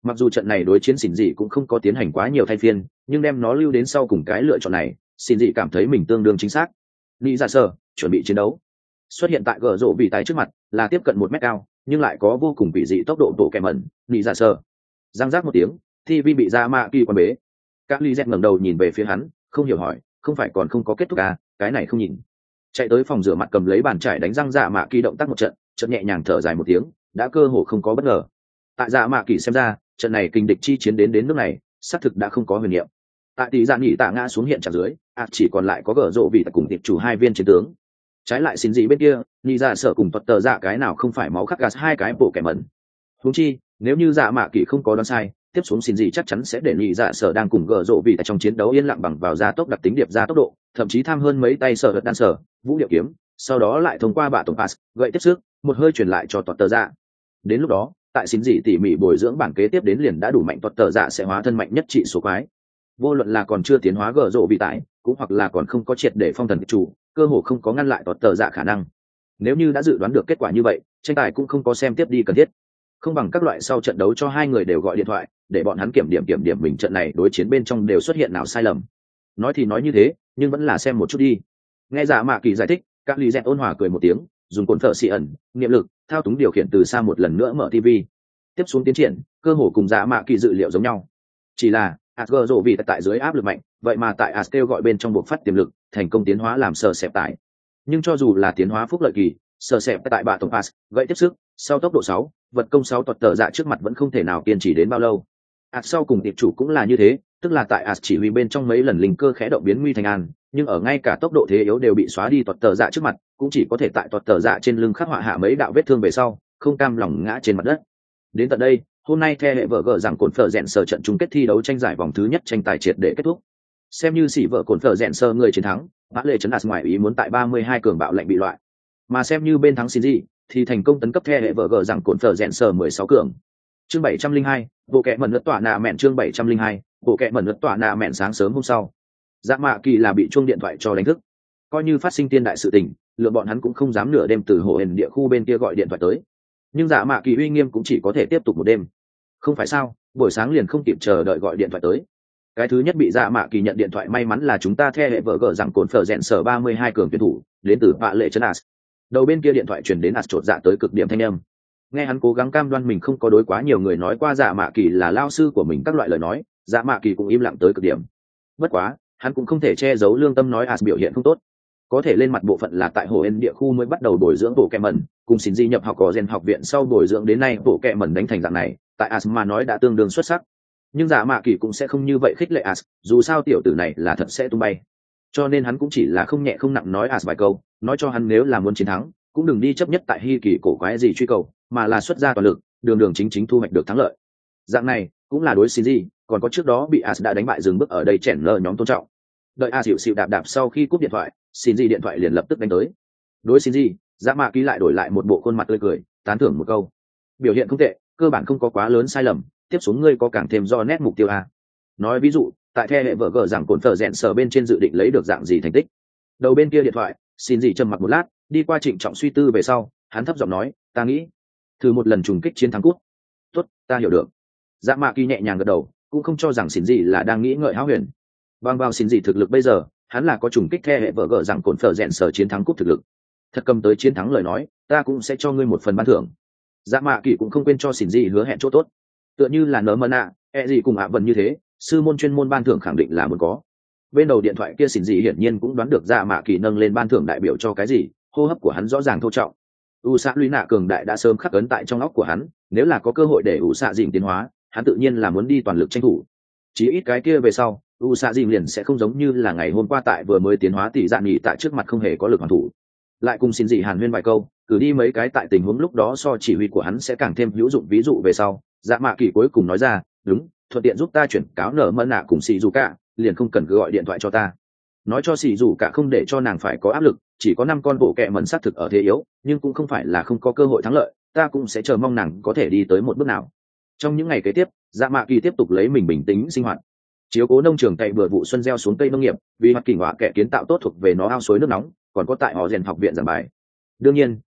Mặc dù trận này đối chiến xỉn dị cũng không có tiến hành quá nhiều thay phiên, nhưng đem nó lưu đến sau cùng cái lựa chọn này, xỉn dị cảm thấy mình tương đương chính xác. Nghĩ ra sơ, chuẩn bị chiến đấu. Xuất hiện tại gờ rộ vị tái trước mặt là tiếp cận một mét cao, nhưng lại có vô cùng vị dị tốc độ bộ kèm mẩn. Nghĩ ra sơ. Giang giác một tiếng, thi vi bị ra mạ kỳ quan bế. Các ly dẹt ngẩng đầu nhìn về phía hắn, không hiểu hỏi, không phải còn không có kết thúc à, cái này không nhìn. Chạy tới phòng rửa mặt cầm lấy bàn chải đánh răng dạ mạ kỳ động tác một trận, chợt nhẹ nhàng thở dài một tiếng, đã cơ hồ không có bất ngờ. Tại dạ mạ kỳ xem ra, trận này kinh địch chi chiến đến đến nước này, xác thực đã không có huyền niệm. Tại tỷ dạ nghỉ tạ ngã xuống hiện trạng dưới, à, chỉ còn lại có gở rộ vị tại cùng tiệp chủ hai viên chiến tướng. Trái lại xin gì bên kia, nhị dạ sợ cùng tuật tờ dạ cái nào không phải máu khắc gas hai cái bộ kẻ mẩn. Huống chi, nếu như dạ mạ kỳ không có đoán sai, tiếp xuống xin gì chắc chắn sẽ để nhị dạ sở đang cùng gở rộ vị tại trong chiến đấu yên lặng bằng vào gia tốc đặc tính điệp ra tốc độ, thậm chí tham hơn mấy tay sở vật đan sở vũ điệu kiếm, sau đó lại thông qua bạ tổng pass gậy tiếp sức một hơi truyền lại cho tuật tờ dạ. Đến lúc đó, tại xin gì tỉ mỉ bồi dưỡng bản kế tiếp đến liền đã đủ mạnh, tuật tờ dạ sẽ hóa thân mạnh nhất trị số quái. Vô luận là còn chưa tiến hóa gở rộ vị tại, cũng hoặc là còn không có triệt để phong thần chủ, cơ hồ không có ngăn lại tuật tờ dạ khả năng. Nếu như đã dự đoán được kết quả như vậy, tranh tài cũng không có xem tiếp đi cần thiết. Không bằng các loại sau trận đấu cho hai người đều gọi điện thoại, để bọn hắn kiểm điểm kiểm điểm mình trận này đối chiến bên trong đều xuất hiện nào sai lầm. Nói thì nói như thế, nhưng vẫn là xem một chút đi. Nghe Dạ Mạ Kỳ giải thích, các lý dẹt ôn hòa cười một tiếng, dùng cồn thợ xì ẩn, niệm lực, thao túng điều khiển từ xa một lần nữa mở ti vi. Tiếp xuống tiến triển, cơ hồ cùng Dạ Mạ Kỳ dự liệu giống nhau. Chỉ là, Asger rộ vì tại dưới áp lực mạnh, vậy mà tại As kêu gọi bên trong buộc phát tiềm lực, thành công tiến hóa làm sờ xẹp tải. Nhưng cho dù là tiến hóa phúc lợi kỳ, sờ xẹp tại bạ tổng pass, gậy tiếp sức, sau tốc độ sáu, vật công sáu tuật tờ dạ trước mặt vẫn không thể nào kiên trì đến bao lâu. As sau cùng tiệp chủ cũng là như thế, tức là tại As chỉ huy bên trong mấy lần linh cơ khẽ động biến nguy thành an, nhưng ở ngay cả tốc độ thế yếu đều bị xóa đi tuật tờ dạ trước mặt, cũng chỉ có thể tại tuật tờ dạ trên lưng khắc họa hạ mấy đạo vết thương về sau, không cam lòng ngã trên mặt đất. Đến tận đây, hôm nay theo hệ vợ gờ rằng cồn phở rèn sờ trận chung kết thi đấu tranh giải vòng thứ nhất tranh tài triệt để kết thúc. Xem như xỉ vợ cồn phở rèn sờ người chiến thắng, mã lệ chấn As ngoài ý muốn tại ba mươi hai cường bạo lệnh bị loại, mà xem như bên thắng Shinji thì thành công tấn cấp theo hệ vợ gờ rằng cồn phở rèn sờ mười sáu cường. Chương bảy trăm linh hai, bộ kệ mẩn lướt tỏa nạ mẹn. Chương bảy trăm linh hai, bộ kệ mẩn lướt tỏa nạ mẹn. Sáng sớm hôm sau, Dạ Mạ Kỳ là bị chuông điện thoại cho đánh thức. Coi như phát sinh tiên đại sự tình, lượng bọn hắn cũng không dám nửa đêm từ hồ hền địa khu bên kia gọi điện thoại tới. Nhưng Dạ Mạ Kỳ uy nghiêm cũng chỉ có thể tiếp tục một đêm. Không phải sao, buổi sáng liền không kịp chờ đợi gọi điện thoại tới. Cái thứ nhất bị Dạ Mạ Kỳ nhận điện thoại may mắn là chúng ta theo hệ vợ gờ rằng cồn phở rèn sở ba mươi hai cường tuyển thủ, đến từ Vạ Lệ Trấn As. Đầu bên kia điện thoại truyền đến As chột dạ tới cực điểm thanh âm. Nghe hắn cố gắng cam đoan mình không có đối quá nhiều người nói qua Dạ Mạ Kỳ là lao sư của mình các loại lời nói, Dạ Mạ Kỳ cũng im lặng tới cực điểm. Bất quá, hắn cũng không thể che giấu lương tâm nói As biểu hiện không tốt. Có thể lên mặt bộ phận là tại hồ ên địa khu mới bắt đầu bồi dưỡng bộ kẹ mẩn, cùng xin di nhập học có gen học viện sau bồi dưỡng đến nay bộ kẹ mẩn đánh thành dạng này, tại As mà nói đã tương đương xuất sắc. Nhưng Dạ Mạ Kỳ cũng sẽ không như vậy khích lệ As, dù sao tiểu tử này là thật sẽ tung bay. Cho nên hắn cũng chỉ là không nhẹ không nặng nói As vài câu, nói cho hắn nếu là muốn chiến thắng, cũng đừng đi chấp nhất tại hy kỳ cổ quái gì truy cầu, mà là xuất ra toàn lực, đường đường chính chính thu hoạch được thắng lợi. Dạng này cũng là đối Shinji, còn có trước đó bị As đã đánh bại dừng bước ở đây chèn lơ nhóm tôn trọng. Đợi As dịu xịu đạp đạp sau khi cúp điện thoại, Shinji điện thoại liền lập tức đánh tới. Đối Shinji, Dạ Mạ Kỳ lại đổi lại một bộ khuôn mặt tươi cười, tán thưởng một câu. Biểu hiện không tệ, cơ bản không có quá lớn sai lầm, tiếp xuống ngươi có càng thêm do nét mục tiêu a. Nói ví dụ, tại theo hệ vợ gờ rằng cồn phở rèn sờ bên trên dự định lấy được dạng gì thành tích. Đầu bên kia điện thoại, Shinji trầm mặc một lát, đi qua trịnh trọng suy tư về sau, hắn thấp giọng nói, ta nghĩ thử một lần trùng kích chiến thắng cút. Tốt, ta hiểu được. Dạ Mạ Kỳ nhẹ nhàng gật đầu, cũng không cho rằng Shinji là đang nghĩ ngợi hão huyền. Bằng vào Shinji thực lực bây giờ, hắn là có trùng kích theo hệ vợ gờ rằng cồn phở rèn sờ chiến thắng cút thực lực. Thật cầm tới chiến thắng lời nói, ta cũng sẽ cho ngươi một phần ban thưởng. Dạ Mạ Kỳ cũng không quên cho Shinji hứa hẹn chỗ tốt, tựa như là nớ mần ạ, e gì cùng ạ vần như thế, sư môn chuyên môn ban thưởng khẳng định là muốn có. Bên đầu điện thoại kia Shinji hiển nhiên cũng đoán được Dạ Mạ Kỳ nâng lên ban thưởng đại biểu cho cái gì, hô hấp của hắn rõ ràng thô trọng. U Sa Luy Nạ cường đại đã sớm khắc ấn tại trong óc của hắn, nếu là có cơ hội để U Sa Dìm tiến hóa, hắn tự nhiên là muốn đi toàn lực tranh thủ. Chỉ ít cái kia về sau, U Sa Dìm liền sẽ không giống như là ngày hôm qua tại vừa mới tiến hóa tỷ dạng nghỉ tại trước mặt không hề có lực hoàn thủ. Lại cùng xin dị hàn huyên vài câu, cử đi mấy cái tại tình huống lúc đó so chỉ huy của hắn sẽ càng thêm hữu dụng ví dụ về sau, Dạ Mạ Kỳ cuối cùng nói ra, đúng, thuận tiện giúp ta chuyển cáo nở mân nạ cùng xì dù cả, liền không cần cứ gọi điện thoại cho ta. Nói cho xì dù cả không để cho nàng phải có áp lực, chỉ có năm con bộ kẹ mẩn sát thực ở thế yếu, nhưng cũng không phải là không có cơ hội thắng lợi, ta cũng sẽ chờ mong nàng có thể đi tới một bước nào. Trong những ngày kế tiếp, Dạ Mạ Kỳ tiếp tục lấy mình bình tĩnh sinh hoạt, chiếu cố nông trường cày bừa vụ xuân gieo xuống cây nông nghiệp, vì hoạt kỳ họa kẻ kiến tạo tốt thuộc về nó ao suối nước nóng, còn có tại họ rèn học viện giảng bài. Đương nhiên,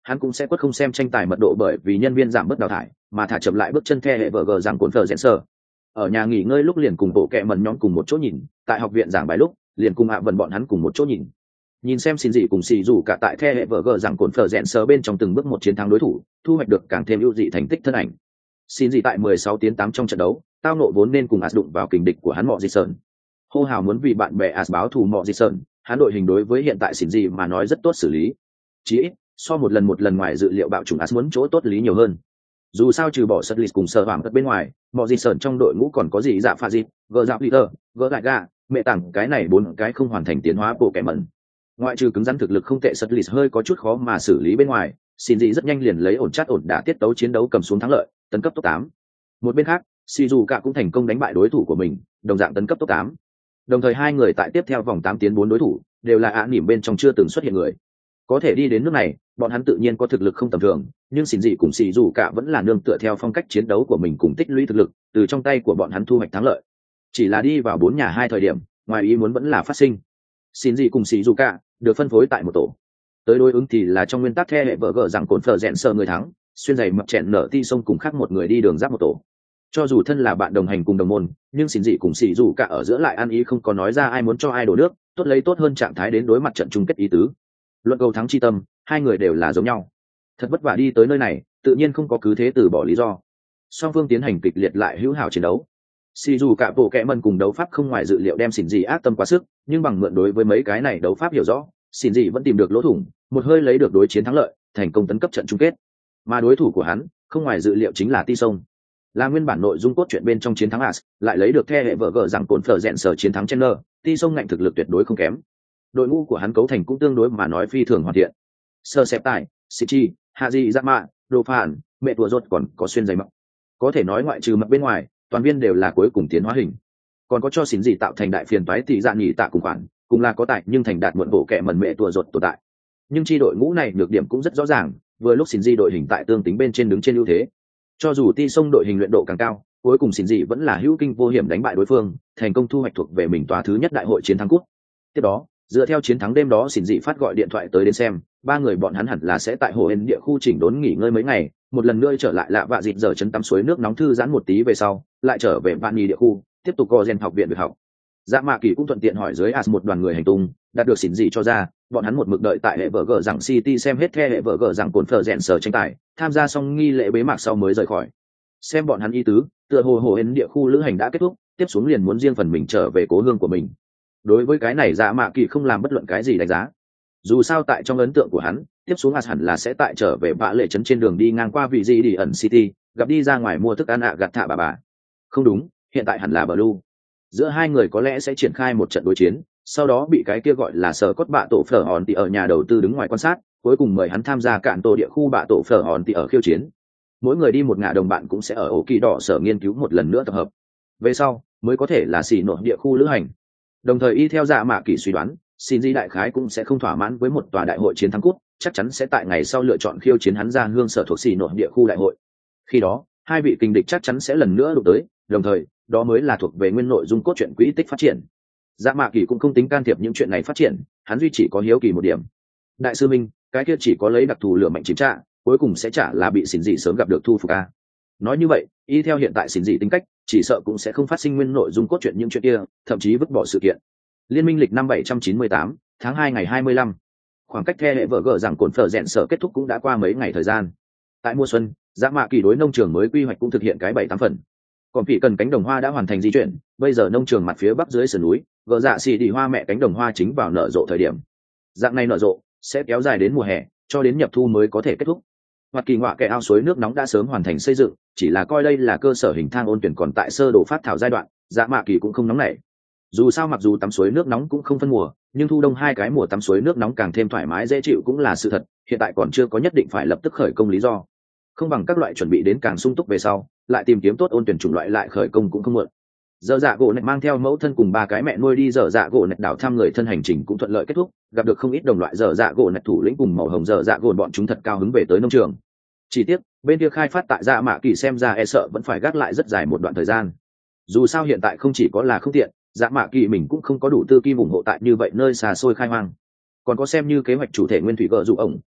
hắn cũng sẽ quất không xem tranh tài mật độ bởi vì nhân viên giảm bớt đào thải mà thả chậm lại bước chân the hệ vợ gờ rằng cuốn phở rẽn sờ. Ở nhà nghỉ ngơi lúc liền cùng bộ kẹ mần nhóm cùng một chỗ nhìn, tại học viện giảng bài lúc liền cùng hạ vần bọn hắn cùng một chỗ nhìn nhìn xem xin gì cùng xì dù cả tại the hệ vợ gờ rằng cuốn phở rẽn sờ bên trong từng bước một chiến thắng đối thủ, thu hoạch được càng thêm ưu dị thành tích thân ảnh. Xin gì tại mười sáu tiến tám trong trận đấu tao nộ vốn nên cùng As đụng vào kình địch của hắn Mọ Dị Sơn, hô hào muốn vì bạn bè As báo thù Mọ Dị Sơn. Hắn đội hình đối với hiện tại xin gì mà nói rất tốt xử lý, chỉ ít so một lần một lần ngoài dự liệu bạo chủng As muốn chỗ tốt lý nhiều hơn. Dù sao trừ bỏ Sutlis cùng sờ hoàng bên ngoài, Mọ Dị Sơn trong đội ngũ còn có gì dạ pha dịp, gờ dạ peter, gờ lại ga, mẹ tặng cái này bốn cái không hoàn thành tiến hóa bộ kẻ mẩn. Ngoại trừ cứng rắn thực lực không tệ, Sutlis hơi có chút khó mà xử lý bên ngoài, xin gì rất nhanh liền lấy ổn chắc ổn đả tiết tấu chiến đấu cầm xuống thắng lợi, tấn cấp top tám. Một bên khác, Shizuka cũng thành công đánh bại đối thủ của mình, đồng dạng tấn cấp top tám. Đồng thời hai người tại tiếp theo vòng tám tiến bốn đối thủ, đều là ạ nỉm bên trong chưa từng xuất hiện người. Có thể đi đến nước này, bọn hắn tự nhiên có thực lực không tầm thường, nhưng xin dị cùng Shizuka vẫn là nương tựa theo phong cách chiến đấu của mình cùng tích lũy thực lực, từ trong tay của bọn hắn thu hoạch thắng lợi. Chỉ là đi vào bốn nhà hai thời điểm, ngoài ý muốn vẫn là phát sinh. Xin dị cùng Shizuka được phân phối tại một tổ. Tới đối ứng thì là trong nguyên tắc the hệ vợ gờ rằng cồn phở rẽn sờ người thắng, xuyên giày mập chẹn nở ti sông cùng khác một người đi đường giáp một tổ. Cho dù thân là bạn đồng hành cùng đồng môn, nhưng xin dị cùng xì dù cả ở giữa lại ăn ý không có nói ra ai muốn cho ai đổ nước, tốt lấy tốt hơn trạng thái đến đối mặt trận chung kết ý tứ. Luận cầu thắng chi tâm, hai người đều là giống nhau. Thật vất vả đi tới nơi này, tự nhiên không có cứ thế từ bỏ lý do. Song phương tiến hành kịch liệt lại hữu hảo chiến đấu. Xì dù cả bộ kẽ mần cùng đấu pháp không ngoài dự liệu đem xin dị ác tâm quá sức, nhưng bằng mượn đối với mấy cái này đấu pháp hiểu rõ, xin dị vẫn tìm được lỗ thủng, một hơi lấy được đối chiến thắng lợi, thành công tấn cấp trận chung kết. Mà đối thủ của hắn, không ngoài dự liệu chính là Ti Sông. Là nguyên bản nội dung cốt truyện bên trong chiến thắng As, lại lấy được the hệ vợ gờ rằng cồn phở rẽn sở chiến thắng Chandler, Ti Sông ngạnh thực lực tuyệt đối không kém. Đội ngũ của hắn cấu thành cũng tương đối mà nói phi thường hoàn thiện. Sơ Sẹp Tài, Sichi, Haji Zama, Đồ Phản, mẹ tua rốt còn có xuyên giày mập. Có thể nói ngoại trừ mập bên ngoài, toàn viên đều là cuối cùng tiến hóa hình. Còn có cho xỉn gì tạo thành đại phiền toái tỷ dạ nhị tạ cùng khoản, cùng là có tài nhưng thành đạt muộn bộ kệ mần mẹ tua rốt tồn tại. Nhưng chi đội ngũ này nhược điểm cũng rất rõ ràng, vừa lúc xỉn gì đội hình tại tương tính bên trên đứng trên ưu thế. Cho dù Ti Sông đội hình luyện độ càng cao, cuối cùng xỉn gì vẫn là hữu kinh vô hiểm đánh bại đối phương, thành công thu hoạch thuộc về mình tòa thứ nhất đại hội chiến thắng cúp. Tiếp đó, dựa theo chiến thắng đêm đó xỉn dị phát gọi điện thoại tới đến xem, ba người bọn hắn hẳn là sẽ tại hồ hên địa khu chỉnh đốn nghỉ ngơi mấy ngày, một lần nữa trở lại lạ vạ dịp giờ chấn tắm suối nước nóng thư giãn một tí về sau, lại trở về vạn nhì địa khu, tiếp tục co gen học viện việc học. Dạ Mạ Kỳ cũng thuận tiện hỏi dưới As một đoàn người hành tung, đạt được xỉn dị cho ra, bọn hắn một mực đợi tại hệ vợ gờ rằng City xem hết the hệ vợ gờ rằng cồn phở rèn sở tranh tài, tham gia xong nghi lễ bế mạc sau mới rời khỏi. Xem bọn hắn ý tứ, tựa hồ hồ hên địa khu lữ hành đã kết thúc, tiếp xuống liền muốn riêng phần mình trở về cố hương của mình. Đối với cái này Dạ Mạ Kỳ không làm bất luận cái gì đánh giá. Dù sao tại trong ấn tượng của hắn, tiếp xuống As hẳn là sẽ tại trở về vạ lệ trấn trên đường đi ngang qua vị gì đi ẩn City, gặp đi ra ngoài mua thức ăn ạ gạt thạ bà bà. Không đúng, hiện tại hẳn là Blue. Giữa hai người có lẽ sẽ triển khai một trận đối chiến, sau đó bị cái kia gọi là sở cốt bạ tổ phở hòn thì ở nhà đầu tư đứng ngoài quan sát, cuối cùng mời hắn tham gia cạn tổ địa khu bạ tổ phở hòn thì ở khiêu chiến. Mỗi người đi một ngả đồng bạn cũng sẽ ở ổ kỳ đỏ sở nghiên cứu một lần nữa tập hợp. Về sau, mới có thể là xỉ nội địa khu lữ hành. Đồng thời y theo Dạ Mạ Kỳ suy đoán, xin di đại khái cũng sẽ không thỏa mãn với một tòa đại hội chiến thắng cúp, chắc chắn sẽ tại ngày sau lựa chọn khiêu chiến hắn ra hương sở thuộc xỉ nội địa khu đại hội. Khi đó, hai vị kình địch chắc chắn sẽ lần nữa đụng tới, đồng thời, đó mới là thuộc về nguyên nội dung cốt truyện quỹ tích phát triển. Dạ Mạ Kỳ cũng không tính can thiệp những chuyện này phát triển, hắn duy chỉ có hiếu kỳ một điểm. Đại sư Minh, cái kia chỉ có lấy đặc thù lửa mạnh chìm trả, cuối cùng sẽ trả là bị xỉn dị sớm gặp được thu phục a. Nói như vậy, y theo hiện tại xỉn dị tính cách, chỉ sợ cũng sẽ không phát sinh nguyên nội dung cốt truyện những chuyện kia, thậm chí vứt bỏ sự kiện. Liên minh lịch năm bảy trăm chín mươi tám, tháng hai ngày hai mươi lăm. Khoảng cách the hệ vợ gờ rằng cồn phở rèn sở kết thúc cũng đã qua mấy ngày thời gian. Tại mùa xuân, Dạ Mạ Kỳ đối nông trường mới quy hoạch cũng thực hiện cái bảy tám phần. Còn phỉ cần cánh đồng hoa đã hoàn thành di chuyển, bây giờ nông trường mặt phía bắc dưới sườn núi, gờ dạ xì đi hoa mẹ cánh đồng hoa chính vào nở rộ thời điểm. Dạng này nở rộ sẽ kéo dài đến mùa hè, cho đến nhập thu mới có thể kết thúc. Hoặc kỳ ngọa kẻ ao suối nước nóng đã sớm hoàn thành xây dựng, chỉ là coi đây là cơ sở hình thang ôn tuyển còn tại sơ đồ phát thảo giai đoạn, Dạ Mạ Kỳ cũng không nóng nảy. Dù sao mặc dù tắm suối nước nóng cũng không phân mùa, nhưng thu đông hai cái mùa tắm suối nước nóng càng thêm thoải mái dễ chịu cũng là sự thật, hiện tại còn chưa có nhất định phải lập tức khởi công lý do. Không bằng các loại chuẩn bị đến càng sung túc về sau, lại tìm kiếm tốt ôn tuyển chủng loại lại khởi công cũng không muộn. Dở dạ gỗ nạch mang theo mẫu thân cùng ba cái mẹ nuôi đi dở dạ gỗ nạch đảo thăm người thân hành trình cũng thuận lợi kết thúc, gặp được không ít đồng loại dở dạ gỗ nạch thủ lĩnh cùng màu hồng dở dạ gỗ bọn chúng thật cao hứng về tới nông trường. Chỉ tiếc, bên kia khai phát tại Dạ Mạ Kỳ xem ra e sợ vẫn phải gác lại rất dài một đoạn thời gian. Dù sao hiện tại không chỉ có là không tiện, Dạ Mạ Kỳ mình cũng không có đủ tư kim ủng hộ tại như vậy nơi xa xôi khai hoang. Còn có xem như kế hoạch chủ thể nguyên thủy gợ dụ ổng,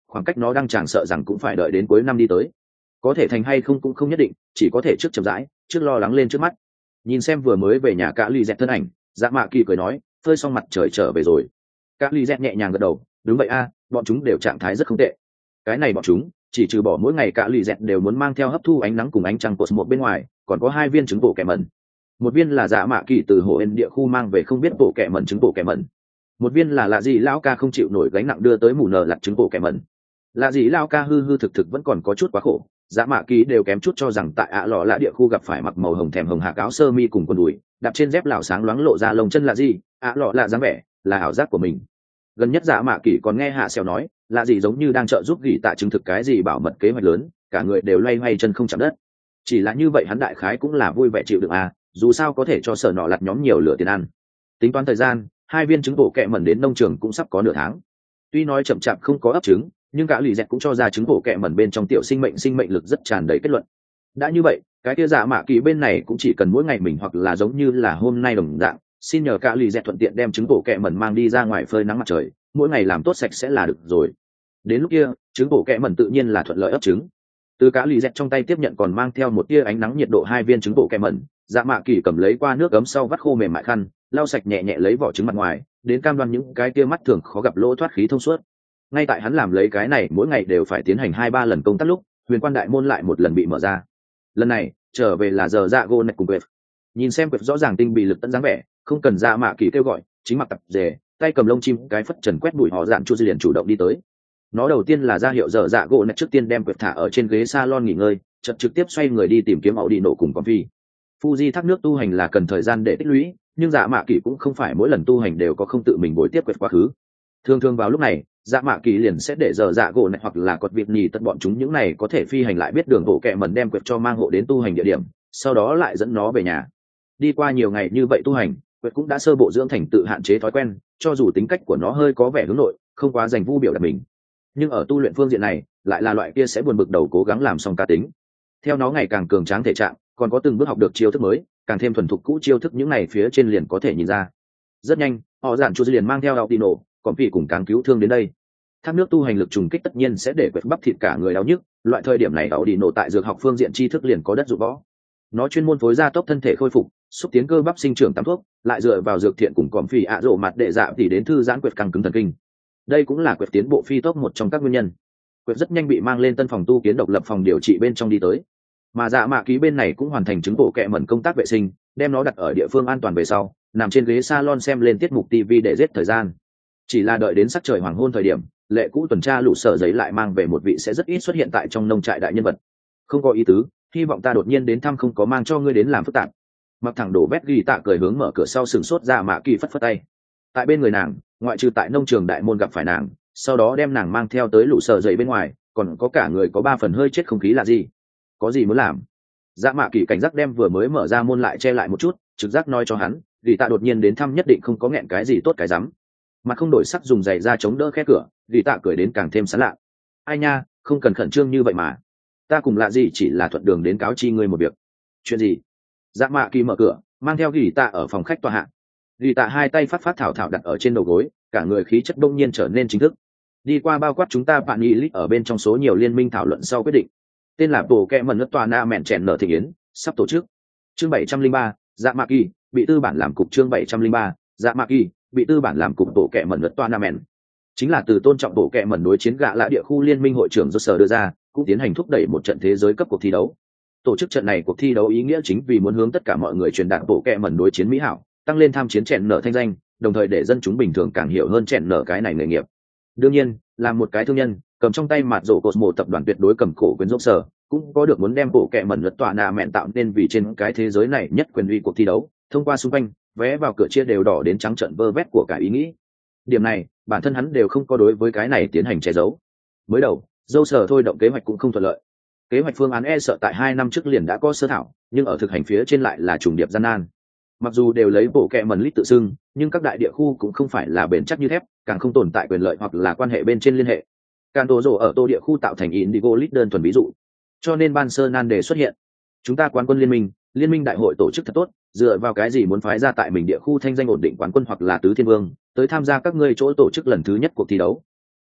khoảng cách nó đang chẳng sợ rằng cũng phải đợi đến cuối năm đi tới. Có thể thành hay không cũng không nhất định, chỉ có thể trước chậm rãi, trước lo lắng lên trước mắt. Nhìn xem vừa mới về nhà cả Ly Dẹt thân ảnh, Dạ Mạ Kỳ cười nói, phơi xong mặt trời trở về rồi. Cả Ly Dẹt nhẹ nhàng gật đầu, đúng vậy a, bọn chúng đều trạng thái rất không tệ. Cái này bọn chúng, chỉ trừ bỏ mỗi ngày cả Ly Dẹt đều muốn mang theo hấp thu ánh nắng cùng ánh trăng cột một bên ngoài, còn có hai viên trứng bộ kẻ mẩn. Một viên là Dạ Mạ Kỳ từ hồ ên địa khu mang về không biết bộ kẻ mẩn trứng bộ kẻ mẩn. Một viên là lạ gì lão ca không chịu nổi gánh nặng đưa tới mù nở lặt trứng bộ kẻ mẩn. Lạ gì lão ca hư hư thực thực vẫn còn có chút quá khổ. Dạ Mạ Kỳ đều kém chút cho rằng tại ạ lọ lạ địa khu gặp phải mặc màu hồng thèm hồng hạ áo sơ mi cùng quần đùi đạp trên dép lào sáng loáng lộ ra lông chân là gì ạ lọ lạ dáng vẻ là ảo giác của mình. Gần nhất Dạ Mạ Kỳ còn nghe hạ xèo nói là gì giống như đang trợ giúp gỉ tạ chứng thực cái gì bảo mật kế hoạch lớn, cả người đều loay hoay chân không chạm đất. Chỉ là như vậy hắn đại khái cũng là vui vẻ chịu đựng à, dù sao có thể cho sở nọ lặt nhóm nhiều lửa tiền ăn. Tính toán thời gian, hai viên trứng bộ kẹ mẩn đến nông trường cũng sắp có nửa tháng. Tuy nói chậm chạp không có ấp trứng, nhưng cả lì dẹt cũng cho ra trứng bộ kẹ mẩn bên trong tiểu sinh mệnh sinh mệnh lực rất tràn đầy kết luận. Đã như vậy, cái kia Dạ Mạ Kỳ bên này cũng chỉ cần mỗi ngày mình hoặc là giống như là hôm nay đồng dạng, xin nhờ cả lì dẹt thuận tiện đem trứng bộ kẹ mẩn mang đi ra ngoài phơi nắng mặt trời, mỗi ngày làm tốt sạch sẽ là được rồi. Đến lúc kia, trứng bộ kẹ mẩn tự nhiên là thuận lợi ấp trứng. Từ cả lì dẹt trong tay tiếp nhận còn mang theo một tia ánh nắng nhiệt độ hai viên trứng bộ kẹ mẩn, Dạ Mạ Kỳ cầm lấy qua nước ấm sau vắt khô mềm mại khăn, lau sạch nhẹ nhẹ lấy vỏ trứng mặt ngoài, đến cam đoan những cái tia mắt thường khó gặp lỗ thoát khí thông suốt. Ngay tại hắn làm lấy cái này mỗi ngày đều phải tiến hành hai ba lần công tác lúc, huyền quan đại môn lại một lần bị mở ra. Lần này trở về là giờ dạ gô nạch cùng quệt. Nhìn xem quệt rõ ràng tinh bị lực tận dáng vẻ, không cần Dạ Mạ Kỳ kêu gọi, chính mặc tập dề, tay cầm lông chim cái phất trần quét bụi họ dạn chu liền chủ động đi tới. Nó đầu tiên là ra hiệu giờ dạ gỗ nạch trước tiên đem quệt thả ở trên ghế salon nghỉ ngơi, chợt trực tiếp xoay người đi tìm kiếm ẩu đi nổ cùng con phi. Fuji thác nước tu hành là cần thời gian để tích lũy, nhưng Dạ Mạ Kỳ cũng không phải mỗi lần tu hành đều có không tự mình bồi tiếp quệt quá khứ. Thường thường vào lúc này, Dạ Mạ Kỳ liền sẽ để giờ dạ gỗ này hoặc là cột vịt nhì tất bọn chúng những này có thể phi hành lại biết đường bộ kẹ mẩn đem quệt cho mang hộ đến tu hành địa điểm, sau đó lại dẫn nó về nhà. Đi qua nhiều ngày như vậy tu hành, quệt cũng đã sơ bộ dưỡng thành tự hạn chế thói quen, cho dù tính cách của nó hơi có vẻ hướng nội, không quá dành vu biểu đạt mình, nhưng ở tu luyện phương diện này lại là loại kia sẽ buồn bực đầu cố gắng làm xong cá tính. Theo nó ngày càng cường tráng thể trạng, còn có từng bước học được chiêu thức mới, càng thêm thuần thục cũ chiêu thức những này phía trên liền có thể nhìn ra. Rất nhanh, họ giản chu liền mang theo đau tì nổ còn phi cùng càng cứu thương đến đây. Thác nước tu hành lực trùng kích tất nhiên sẽ để quệt bắp thịt cả người đau nhức, loại thời điểm này ảo đi nổ tại dược học phương diện tri thức liền có đất dụng võ. Nó chuyên môn phối gia tốc thân thể khôi phục, xúc tiến cơ bắp sinh trưởng tắm thuốc, lại dựa vào dược thiện cùng còm phì ạ rộ mặt đệ dạ thì đến thư giãn quệt căng cứng thần kinh. Đây cũng là quệt tiến bộ phi tốc một trong các nguyên nhân. Quệt rất nhanh bị mang lên tân phòng tu kiến độc lập phòng điều trị bên trong đi tới, mà Dạ Mạ Kỳ bên này cũng hoàn thành chứng bộ kẹ mẩn công tác vệ sinh, đem nó đặt ở địa phương an toàn về sau, nằm trên ghế salon xem lên tiết mục ti vi để giết thời gian. Chỉ là đợi đến sắc trời hoàng hôn thời điểm, lệ cũ tuần tra lũ sở giấy lại mang về một vị sẽ rất ít xuất hiện tại trong nông trại đại nhân vật. Không có ý tứ, hy vọng ta đột nhiên đến thăm không có mang cho ngươi đến làm phức tạp. Mặc thẳng đổ bét ghi tạ cười hướng mở cửa sau sừng sốt Dạ Mạ Kỳ phất phất tay. Tại bên người nàng, ngoại trừ tại nông trường đại môn gặp phải nàng, sau đó đem nàng mang theo tới lũ sở giấy bên ngoài, còn có cả người có ba phần hơi chết không khí là gì? Có gì muốn làm? Dạ Mạ Kỳ cảnh giác đem vừa mới mở ra môn lại che lại một chút, trực giác nói cho hắn, ghi tạ đột nhiên đến thăm nhất định không có nghẹn cái gì tốt cái rắm. Mặt không đổi sắc dùng giày ra chống đỡ khe cửa, ghi tạ cười đến càng thêm sán lạ. Ai nha, không cần khẩn trương như vậy mà, ta cùng lạ gì chỉ là thuận đường đến cáo chi ngươi một việc. Chuyện gì? Dạ Mạ Kỳ mở cửa, mang theo ghi tạ ở phòng khách tòa hạ. Ghi tạ hai tay phát phát thảo thảo đặt ở trên đầu gối, cả người khí chất đông nhiên trở nên chính thức. Đi qua bao quát chúng ta bạn nghị lít ở bên trong số nhiều liên minh thảo luận sau quyết định, tên là bộ kẹ mần nước tòa na mẹn chèn nở thị yến sắp tổ chức. Chương bảy trăm linh ba, Dạ Mạ Kỳ bị tư bản làm cục. Chương bảy trăm linh ba, Dạ Mạ Kỳ bị tư bản làm cục bộ kẹ mần nước tòa na mẹn, chính là từ tôn trọng bộ kẹ mần đối chiến gạ lạ địa khu liên minh hội trưởng do sở đưa ra, cũng tiến hành thúc đẩy một trận thế giới cấp cuộc thi đấu. Tổ chức trận này cuộc thi đấu ý nghĩa chính vì muốn hướng tất cả mọi người truyền đạt bộ kẹ mần đối chiến mỹ hảo, tăng lên tham chiến chèn nở thanh danh, đồng thời để dân chúng bình thường càng hiểu hơn chèn nở cái này nghề nghiệp. Đương nhiên, làm một cái thương nhân cầm trong tay mặt rổ Cosmo tập đoàn tuyệt đối cầm cổ quyền dốc sở, cũng có được muốn đem bộ kẹ mẩn lật tòa nạ mẹn tạo nên vì trên cái thế giới này nhất quyền uy cuộc thi đấu, thông qua xung quanh vé vào cửa chia đều đỏ đến trắng trợn vơ vét của cả ý nghĩ. Điểm này bản thân hắn đều không có đối với cái này tiến hành che giấu. Mới đầu dâu sở thôi động kế hoạch cũng không thuận lợi, kế hoạch phương án e sợ tại hai năm trước liền đã có sơ thảo, nhưng ở thực hành phía trên lại là trùng điệp gian nan. Mặc dù đều lấy bộ kẹ mẩn lít tự xưng, nhưng các đại địa khu cũng không phải là bền chắc như thép, càng không tồn tại quyền lợi hoặc là quan hệ bên trên liên hệ. Can tố rổ ở tô địa khu tạo thành Indigo League đơn thuần ví dụ. Cho nên ban sơ nan đề xuất hiện. Chúng ta quán quân liên minh, liên minh đại hội tổ chức thật tốt, dựa vào cái gì muốn phái ra tại mình địa khu thanh danh ổn định quán quân hoặc là tứ thiên vương, tới tham gia các ngươi chỗ tổ chức lần thứ nhất cuộc thi đấu.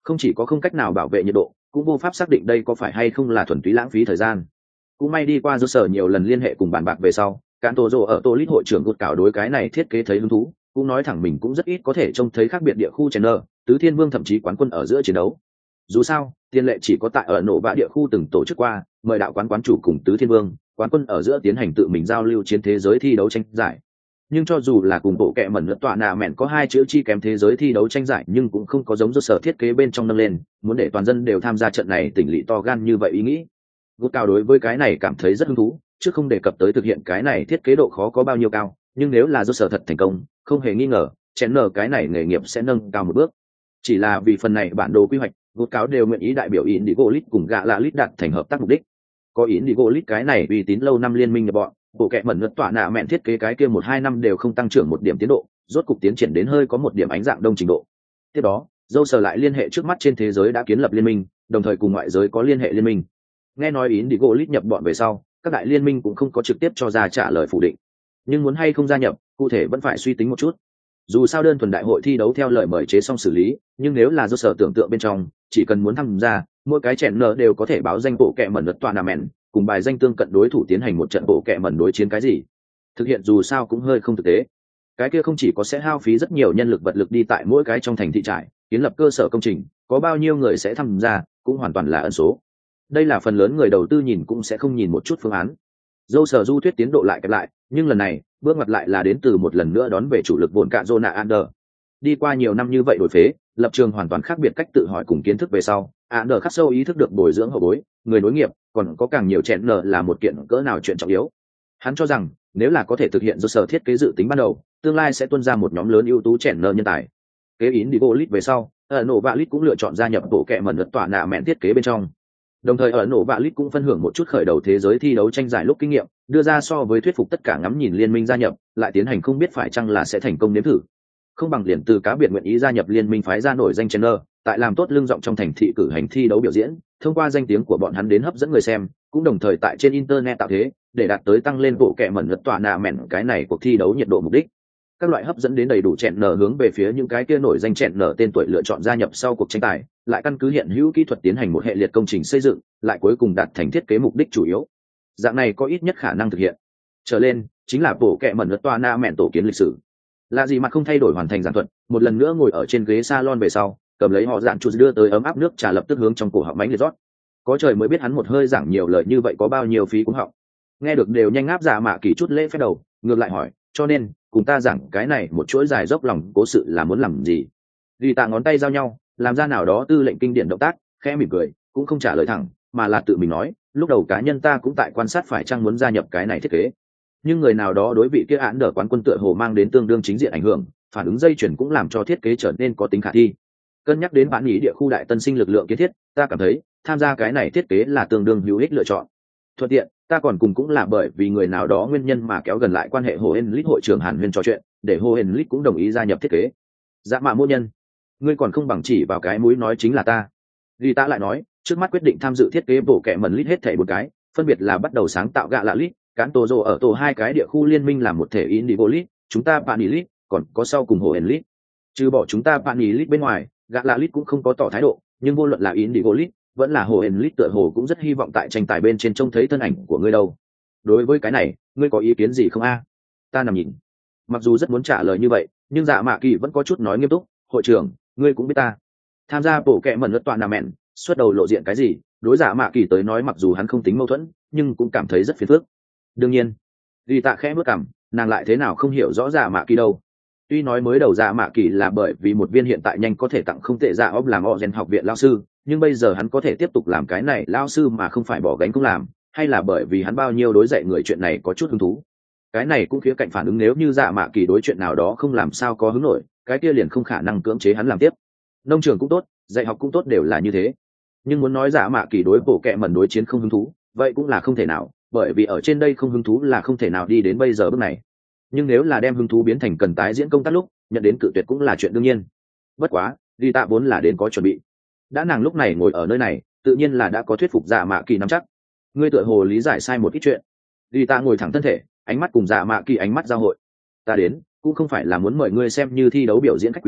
không chỉ có không cách nào bảo vệ nhiệt độ, cũng vô pháp xác định đây có phải hay không là thuần túy lãng phí thời gian. Cũng may đi qua do sở nhiều lần liên hệ cùng bàn bạc về sau, cán tổ rồ ở tô lít hội trưởng gột cảo đối cái này thiết kế thấy hứng thú, cũng nói thẳng mình cũng rất ít có thể trông thấy khác biệt địa khu chèn nơ tứ thiên vương thậm chí quán quân ở giữa chiến đấu. Dù sao tiền lệ chỉ có tại ở nổ vạ địa khu từng tổ chức qua, mời đạo quán quán chủ cùng tứ thiên vương quán quân ở giữa tiến hành tự mình giao lưu chiến thế giới thi đấu tranh giải. Nhưng cho dù là cùng bộ kệ mẩn lẫn tọa nạ mẹn có hai chữ chi kém thế giới thi đấu tranh giải, nhưng cũng không có giống do sở thiết kế bên trong nâng lên muốn để toàn dân đều tham gia trận này tỉnh lỵ to gan như vậy ý nghĩ. Gút cao đối với cái này cảm thấy rất hứng thú, chứ không đề cập tới thực hiện cái này thiết kế độ khó có bao nhiêu cao, nhưng nếu là do sở thật thành công, không hề nghi ngờ chén nở cái này nghề nghiệp sẽ nâng cao một bước. Chỉ là vì phần này bản đồ quy hoạch, Gút cáo đều nguyện ý đại biểu Indigo League cùng gạ lạ League đạt thành hợp tác mục đích. Có Indigo League cái này uy tín lâu năm liên minh nhập bọn, bộ kệ mẩn ngất tọa nạ mẹn thiết kế cái kia một hai năm đều không tăng trưởng một điểm tiến độ, rốt cục tiến triển đến hơi có một điểm ánh dạng đông trình độ. Tiếp đó dâu sờ lại liên hệ trước mắt trên thế giới đã kiến lập liên minh, đồng thời cùng ngoại giới có liên hệ liên minh. Nghe nói Indigo League nhập bọn về sau, các đại liên minh cũng không có trực tiếp cho ra trả lời phủ định, nhưng muốn hay không gia nhập cụ thể vẫn phải suy tính một chút. Dù sao đơn thuần đại hội thi đấu theo lời mời chế xong xử lý, nhưng nếu là do sở tưởng tượng bên trong, chỉ cần muốn tham gia, mỗi cái chèn nở đều có thể báo danh bộ kệ mẩn lật toàn nà mẹn, cùng bài danh tương cận đối thủ tiến hành một trận bộ kệ mẩn đối chiến cái gì. Thực hiện dù sao cũng hơi không thực tế. Cái kia không chỉ có sẽ hao phí rất nhiều nhân lực vật lực đi tại mỗi cái trong thành thị trại, kiến lập cơ sở công trình, có bao nhiêu người sẽ tham gia, cũng hoàn toàn là ẩn số. Đây là phần lớn người đầu tư nhìn cũng sẽ không nhìn một chút phương án. Dâu sở du thuyết tiến độ lại kẹp lại, nhưng lần này bước ngoặt lại là đến từ một lần nữa đón về chủ lực vốn cạ Zona Ander. Đi qua nhiều năm như vậy đổi phế, lập trường hoàn toàn khác biệt cách tự hỏi cùng kiến thức về sau, Ander khắc sâu ý thức được bồi dưỡng hậu bối, người nối nghiệp, còn có càng nhiều chèn nở là một kiện cỡ nào chuyện trọng yếu. Hắn cho rằng nếu là có thể thực hiện do sở thiết kế dự tính ban đầu, tương lai sẽ tuôn ra một nhóm lớn ưu tú chèn nở nhân tài. Kế Indigo League về sau, ở nổ vạ League cũng lựa chọn gia nhập bộ kệ mẩn lật tọa nạ mẹn thiết kế bên trong. Đồng thời ở nổ vạ League cũng phân hưởng một chút khởi đầu thế giới thi đấu tranh giải lúc kinh nghiệm, đưa ra so với thuyết phục tất cả ngắm nhìn liên minh gia nhập, lại tiến hành không biết phải chăng là sẽ thành công nếm thử. Không bằng liền từ cá biệt nguyện ý gia nhập liên minh phái ra nổi danh trainer, tại làm tốt lưng rộng trong thành thị cử hành thi đấu biểu diễn, thông qua danh tiếng của bọn hắn đến hấp dẫn người xem, cũng đồng thời tại trên internet tạo thế, để đạt tới tăng lên bộ kệ mẩn lật tọa nạ mẹn cái này cuộc thi đấu nhiệt độ mục đích. Các loại hấp dẫn đến đầy đủ chèn nở hướng về phía những cái kia nổi danh chèn nở tên tuổi lựa chọn gia nhập sau cuộc tranh tài, lại căn cứ hiện hữu kỹ thuật tiến hành một hệ liệt công trình xây dựng, lại cuối cùng đạt thành thiết kế mục đích chủ yếu. Dạng này có ít nhất khả năng thực hiện. Trở lên chính là bộ kệ mẩn lật tọa na mẹn tổ kiến lịch sử. Là gì mà không thay đổi hoàn thành giảng thuật, một lần nữa ngồi ở trên ghế salon về sau, cầm lấy họ dạn chuột đưa tới ấm áp nước trà lập tức hướng trong cổ họng bánh liệt rót. Có trời mới biết hắn một hơi giảng nhiều lời như vậy có bao nhiêu phí cũng họng. Nghe được đều nhanh ngáp dạ mạ kỳ chút lễ phép đầu, ngược lại hỏi, cho nên cùng ta giảng cái này một chuỗi dài dốc lòng cố sự là muốn làm gì? Ghi tạ ngón tay giao nhau, làm ra nào đó tư lệnh kinh điển động tác, khẽ mỉm cười, cũng không trả lời thẳng, mà là tự mình nói, lúc đầu cá nhân ta cũng tại quan sát phải chăng muốn gia nhập cái này thiết kế, nhưng người nào đó đối vị kia án đỡ quán quân tựa hồ mang đến tương đương chính diện ảnh hưởng, phản ứng dây chuyển cũng làm cho thiết kế trở nên có tính khả thi. Cân nhắc đến bản ý địa khu đại tân sinh lực lượng kiến thiết, ta cảm thấy tham gia cái này thiết kế là tương đương hữu ích lựa chọn. Thuận tiện, ta còn cùng cũng là bởi vì người nào đó nguyên nhân mà kéo gần lại quan hệ Hồ Hên Lít hội trưởng Hàn Huyên trò chuyện, để Hồ Hên Lít cũng đồng ý gia nhập thiết kế. Dạ mạ mô nhân, ngươi còn không bằng chỉ vào cái mũi nói chính là ta. Ghi ta lại nói, trước mắt quyết định tham dự thiết kế bộ kệ mẩn lít hết thảy một cái, phân biệt là bắt đầu sáng tạo gạ lạ lít, cán tổ rồ ở tổ hai cái địa khu liên minh làm một thể Indigo lít, chúng ta Pani lít, còn có sau cùng Hồ Hên lít. Trừ bỏ chúng ta Pani lít bên ngoài, gạ lạ lít cũng không có tỏ thái độ, nhưng vô luận là Indigo lít vẫn là Hồ Hên lít tựa hồ cũng rất hy vọng tại tranh tài bên trên trông thấy thân ảnh của ngươi đâu. Đối với cái này, ngươi có ý kiến gì không a? Ta nằm nhìn. Mặc dù rất muốn trả lời như vậy, nhưng Dạ Mạ Kỳ vẫn có chút nói nghiêm túc, hội trưởng, ngươi cũng biết ta tham gia bộ kệ mẩn lất toàn nà mẹn, xuất đầu lộ diện cái gì, đối Dạ Mạ Kỳ tới nói mặc dù hắn không tính mâu thuẫn, nhưng cũng cảm thấy rất phiền phức. Đương nhiên, Ghi Tạ khẽ bước cằm, nàng lại thế nào không hiểu rõ Dạ Mạ Kỳ đâu. Tuy nói mới đầu Dạ Mạ Kỳ là bởi vì một viên hiện tại nhanh có thể tặng không tệ dạ ốc làm Ozen học viện lao sư, nhưng bây giờ hắn có thể tiếp tục làm cái này lao sư mà không phải bỏ gánh cũng làm, hay là bởi vì hắn bao nhiêu đối dạy người chuyện này có chút hứng thú. Cái này cũng khía cạnh phản ứng, nếu như Dạ Mạ Kỳ đối chuyện nào đó không làm sao có hứng nổi, cái kia liền không khả năng cưỡng chế hắn làm tiếp. Nông trường cũng tốt, dạy học cũng tốt, đều là như thế. Nhưng muốn nói Dạ Mạ Kỳ đối bộ kệ mẩn đối chiến không hứng thú, vậy cũng là không thể nào, bởi vì ở trên đây không hứng thú là không thể nào đi đến bây giờ bước này. Nhưng nếu là đem hứng thú biến thành cần tái diễn công tác lúc, nhận đến cự tuyệt cũng là chuyện đương nhiên. Bất quá, Ghi Tạ vốn là đến có chuẩn bị. Đã nàng lúc này ngồi ở nơi này, tự nhiên là đã có thuyết phục Dạ Mạ Kỳ nắm chắc. Ngươi tựa hồ lý giải sai một ít chuyện. Ghi Tạ ngồi thẳng thân thể, ánh mắt cùng Dạ Mạ Kỳ ánh mắt giao hội. Ta đến cũng không phải là muốn mời ngươi xem như thi đấu biểu diễn khách quý,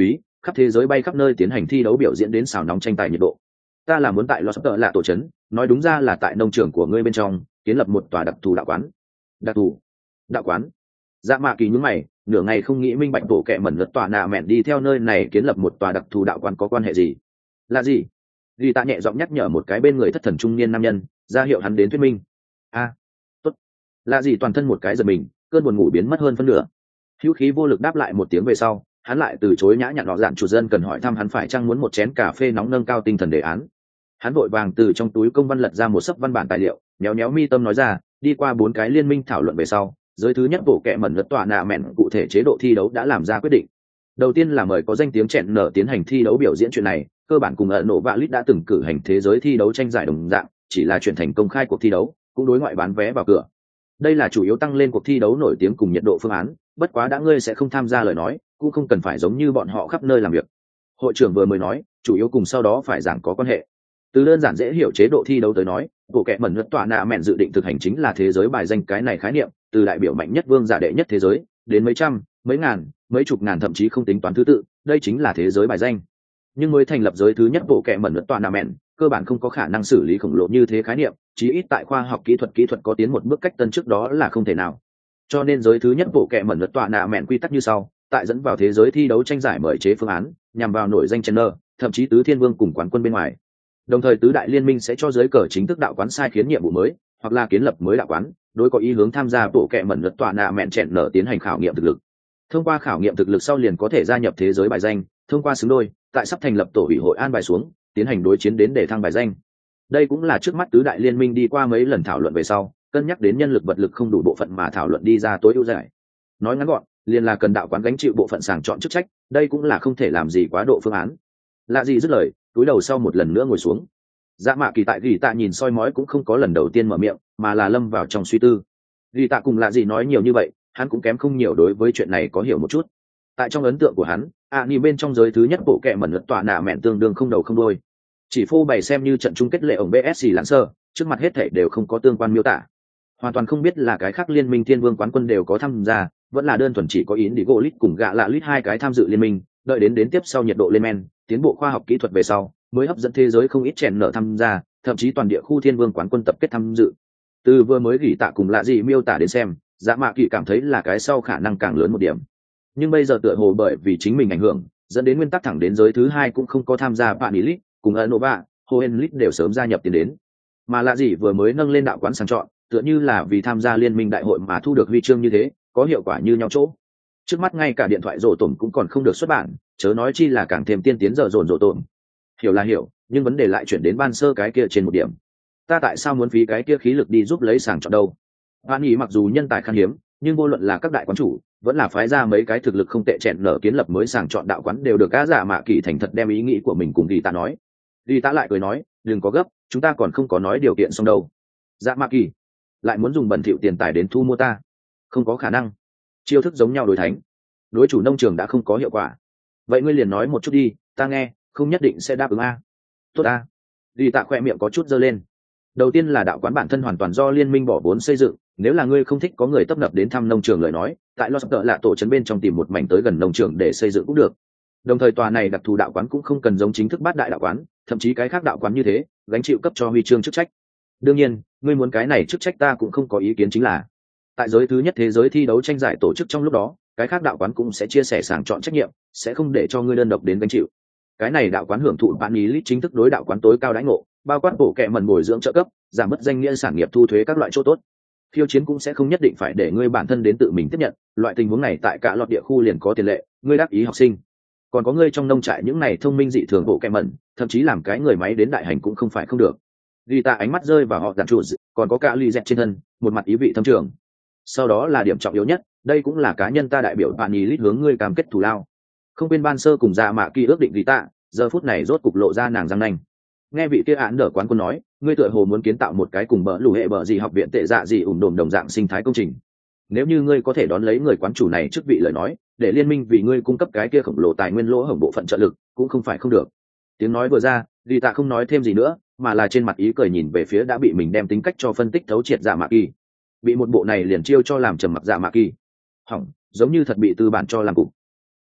khắp thế giới bay khắp nơi tiến hành thi đấu biểu diễn đến xào nóng tranh tài nhiệt độ. Ta là muốn tại Los Angeles là tổ trấn, nói đúng ra là tại nông trường của ngươi bên trong kiến lập một tòa đặc thù đạo quán. Đặc thù đạo quán? Dạ Mạ Kỳ nhướng mày, nửa ngày không nghĩ minh bạch bộ kệ mẩn lật tòa nạ mẹn đi theo nơi này kiến lập một tòa đặc thù đạo quán có quan hệ gì. Là gì? Ghi tạ nhẹ giọng nhắc nhở một cái bên người thất thần trung niên nam nhân, ra hiệu hắn đến thuyết minh. A, tốt. Là gì? Toàn thân một cái giật mình, cơn buồn ngủ biến mất hơn phân nửa. Hữu khí vô lực đáp lại một tiếng về sau, hắn lại từ chối nhã nhặn nọ dạn chủ dân cần hỏi thăm hắn phải chăng muốn một chén cà phê nóng nâng cao tinh thần đề án. Hắn vội vàng từ trong túi công văn lật ra một sấp văn bản tài liệu, méo méo mi tâm nói ra, đi qua bốn cái liên minh thảo luận về sau, giới thứ nhất bộ kệ mẩn lật tọa nạ mẹn cụ thể chế độ thi đấu đã làm ra quyết định. Đầu tiên là mời có danh tiếng chẹn nở tiến hành thi đấu biểu diễn chuyện này, cơ bản cùng ở nổ vạ lít đã từng cử hành thế giới thi đấu tranh giải đồng dạng, chỉ là chuyển thành công khai cuộc thi đấu, cũng đối ngoại bán vé vào cửa. Đây là chủ yếu tăng lên cuộc thi đấu nổi tiếng cùng nhiệt độ phương án, bất quá đã ngươi sẽ không tham gia lời nói, cũng không cần phải giống như bọn họ khắp nơi làm việc. Hội trưởng vừa mới nói, chủ yếu cùng sau đó phải giảng có quan hệ. Từ đơn giản dễ hiểu chế độ thi đấu tới nói, bộ kệ mẩn lật tọa nạ mẹn dự định thực hành chính là thế giới bài danh cái này khái niệm, từ đại biểu mạnh nhất vương giả đệ nhất thế giới đến mấy trăm, mấy ngàn, mấy chục ngàn thậm chí không tính toán thứ tự, đây chính là thế giới bài danh. Nhưng mới thành lập giới thứ nhất bộ kệ mẩn lật tọa nạ mẹn, cơ bản không có khả năng xử lý khổng lồ như thế khái niệm, chí ít tại khoa học kỹ thuật kỹ thuật có tiến một bước cách tân trước đó là không thể nào. Cho nên giới thứ nhất bộ kệ mẩn lật tọa nạ mẹn quy tắc như sau, tại dẫn vào thế giới thi đấu tranh giải mời chế phương án, nhằm vào nổi danh trainer, thậm chí tứ thiên vương cùng quán quân bên ngoài. Đồng thời tứ đại liên minh sẽ cho giới cờ chính thức đạo quán sai khiến nhiệm vụ mới, hoặc là kiến lập mới đạo quán, đối có ý hướng tham gia bộ kệ mẩn lật tọa nạ mẹn chẹn nở tiến hành khảo nghiệm thực lực. Thông qua khảo nghiệm thực lực sau liền có thể gia nhập thế giới bài danh, thông qua xứng đôi, tại sắp thành lập tổ ủy hội an bài xuống, tiến hành đối chiến đến để thăng bài danh. Đây cũng là trước mắt tứ đại liên minh đi qua mấy lần thảo luận về sau, cân nhắc đến nhân lực vật lực không đủ bộ phận mà thảo luận đi ra tối ưu giải. Nói ngắn gọn, liền là cần đạo quán gánh chịu bộ phận sàng chọn chức trách, đây cũng là không thể làm gì quá độ phương án. Lạ gì dứt lời, túi đầu sau một lần nữa ngồi xuống. Dạ Mạ Kỳ tại Gỉ Tạ nhìn soi mói cũng không có lần đầu tiên mở miệng, mà là lâm vào trong suy tư. Gỉ Tạ cùng Lạ gì nói nhiều như vậy, hắn cũng kém không nhiều đối với chuyện này có hiểu một chút. Tại trong ấn tượng của hắn, ạ ni bên trong giới thứ nhất bộ kệ mẩn lật tọa nạ mẹn tương đương không đầu không đuôi. Chỉ phô bày xem như trận chung kết lệ ổng bê ét xê lãng sơ, trước mặt hết thảy đều không có tương quan miêu tả. Hoàn toàn không biết là cái khác liên minh thiên vương quán quân đều có tham gia, vẫn là đơn thuần chỉ có Indigo League cùng gạ lạ League hai cái tham dự liên minh, đợi đến đến tiếp sau nhiệt độ lên men, tiến bộ khoa học kỹ thuật về sau, mới hấp dẫn thế giới không ít chèn nở tham gia, thậm chí toàn địa khu thiên vương quán quân tập kết tham dự. Từ vừa mới Gỉ Tạ cùng Lạ gì miêu tả đến xem, Dạ Mạ Kỳ cảm thấy là cái sau khả năng càng lớn một điểm. Nhưng bây giờ tựa hồ bởi vì chính mình ảnh hưởng, dẫn đến nguyên tắc thẳng đến giới thứ hai cũng không có tham gia bạn Elite, cùng Nova, Hohen League đều sớm gia nhập tiến đến. Mà Lạ gì vừa mới nâng lên đạo quán sàng chọn, tựa như là vì tham gia liên minh đại hội mà thu được huy chương như thế, có hiệu quả như nhau chỗ. Trước mắt ngay cả điện thoại rổ tổn cũng còn không được xuất bản, chớ nói chi là càng thêm tiên tiến giờ dồn rổ tổn. Hiểu là hiểu, nhưng vấn đề lại chuyển đến ban sơ cái kia trên một điểm. Ta tại sao muốn phí cái kia khí lực đi giúp lấy sàng chọn đâu? Bạn nghĩ mặc dù nhân tài khan hiếm, nhưng vô luận là các đại quán chủ, vẫn là phái ra mấy cái thực lực không tệ chẹn nở kiến lập mới sàng chọn đạo quán đều được cá Dạ Mạ Kỳ thành thật đem ý nghĩ của mình cùng Gỉ Tạ nói. Gỉ Tạ lại cười nói, đừng có gấp, chúng ta còn không có nói điều kiện xong đâu. Dạ Mạ Kỳ lại muốn dùng bẩn thỉu tiền tài đến thu mua ta? Không có khả năng. Chiêu thức giống nhau đối thánh, đối chủ nông trường đã không có hiệu quả. Vậy ngươi liền nói một chút đi, ta nghe, không nhất định sẽ đáp ứng a. Tốt a. Gỉ Tạ khoe miệng có chút giơ lên. Đầu tiên là đạo quán bản thân hoàn toàn do liên minh bỏ vốn xây dựng, nếu là ngươi không thích có người tấp nập đến thăm nông trường lời nói, tại Los Angeles là tổ trấn bên trong tìm một mảnh tới gần nông trường để xây dựng cũng được. Đồng thời tòa này đặc thù đạo quán cũng không cần giống chính thức bát đại đạo quán, thậm chí cái khác đạo quán như thế, gánh chịu cấp cho huy chương chức trách. Đương nhiên, ngươi muốn cái này chức trách ta cũng không có ý kiến, chính là tại giới thứ nhất thế giới thi đấu tranh giải tổ chức trong lúc đó, cái khác đạo quán cũng sẽ chia sẻ sàng chọn trách nhiệm, sẽ không để cho ngươi đơn độc đến gánh chịu. Cái này đạo quán hưởng thụ bạn ý lít chính thức đối đạo quán tối cao đãi ngộ, bao quát bổ kẹ mần bồi dưỡng trợ cấp, giảm mất danh nghĩa sản nghiệp thu thuế các loại chỗ tốt. Khiêu chiến cũng sẽ không nhất định phải để ngươi bản thân đến tự mình tiếp nhận, loại tình huống này tại cả lọt địa khu liền có tiền lệ, ngươi đáp ý học sinh. Còn có ngươi trong nông trại những này thông minh dị thường bộ kẹ mần, thậm chí làm cái người máy đến đại hành cũng không phải không được. Ghi ta ánh mắt rơi vào họ giản chủ, còn có cả ly dẹt trên thân, một mặt ý vị thâm trường. Sau đó là điểm trọng yếu nhất, đây cũng là cá nhân ta đại biểu bạn ý lít hướng ngươi cam kết thù lao. Không quên ban sơ cùng Dạ Mạ Kỳ ước định Ghi ta, giờ phút này rốt cục lộ ra nàng răng nanh. Nghe vị kia án đỡ quán quân nói, ngươi tựa hồ muốn kiến tạo một cái cùng bờ lù hệ bờ gì học viện tệ dạ gì ủng đồm đồng dạng sinh thái công trình. Nếu như ngươi có thể đón lấy người quán chủ này chức vị lời nói, để liên minh vì ngươi cung cấp cái kia khổng lồ tài nguyên lỗ hổng bộ phận trợ lực, cũng không phải không được. Tiếng nói vừa ra, Ghi Tạ không nói thêm gì nữa, mà là trên mặt ý cười nhìn về phía đã bị mình đem tính cách cho phân tích thấu triệt Dạ Mạ Kỳ. Bị một bộ này liền chiêu cho làm trầm mặc Dạ Mạ Kỳ. Hỏng, giống như thật bị tư bản cho làm cục.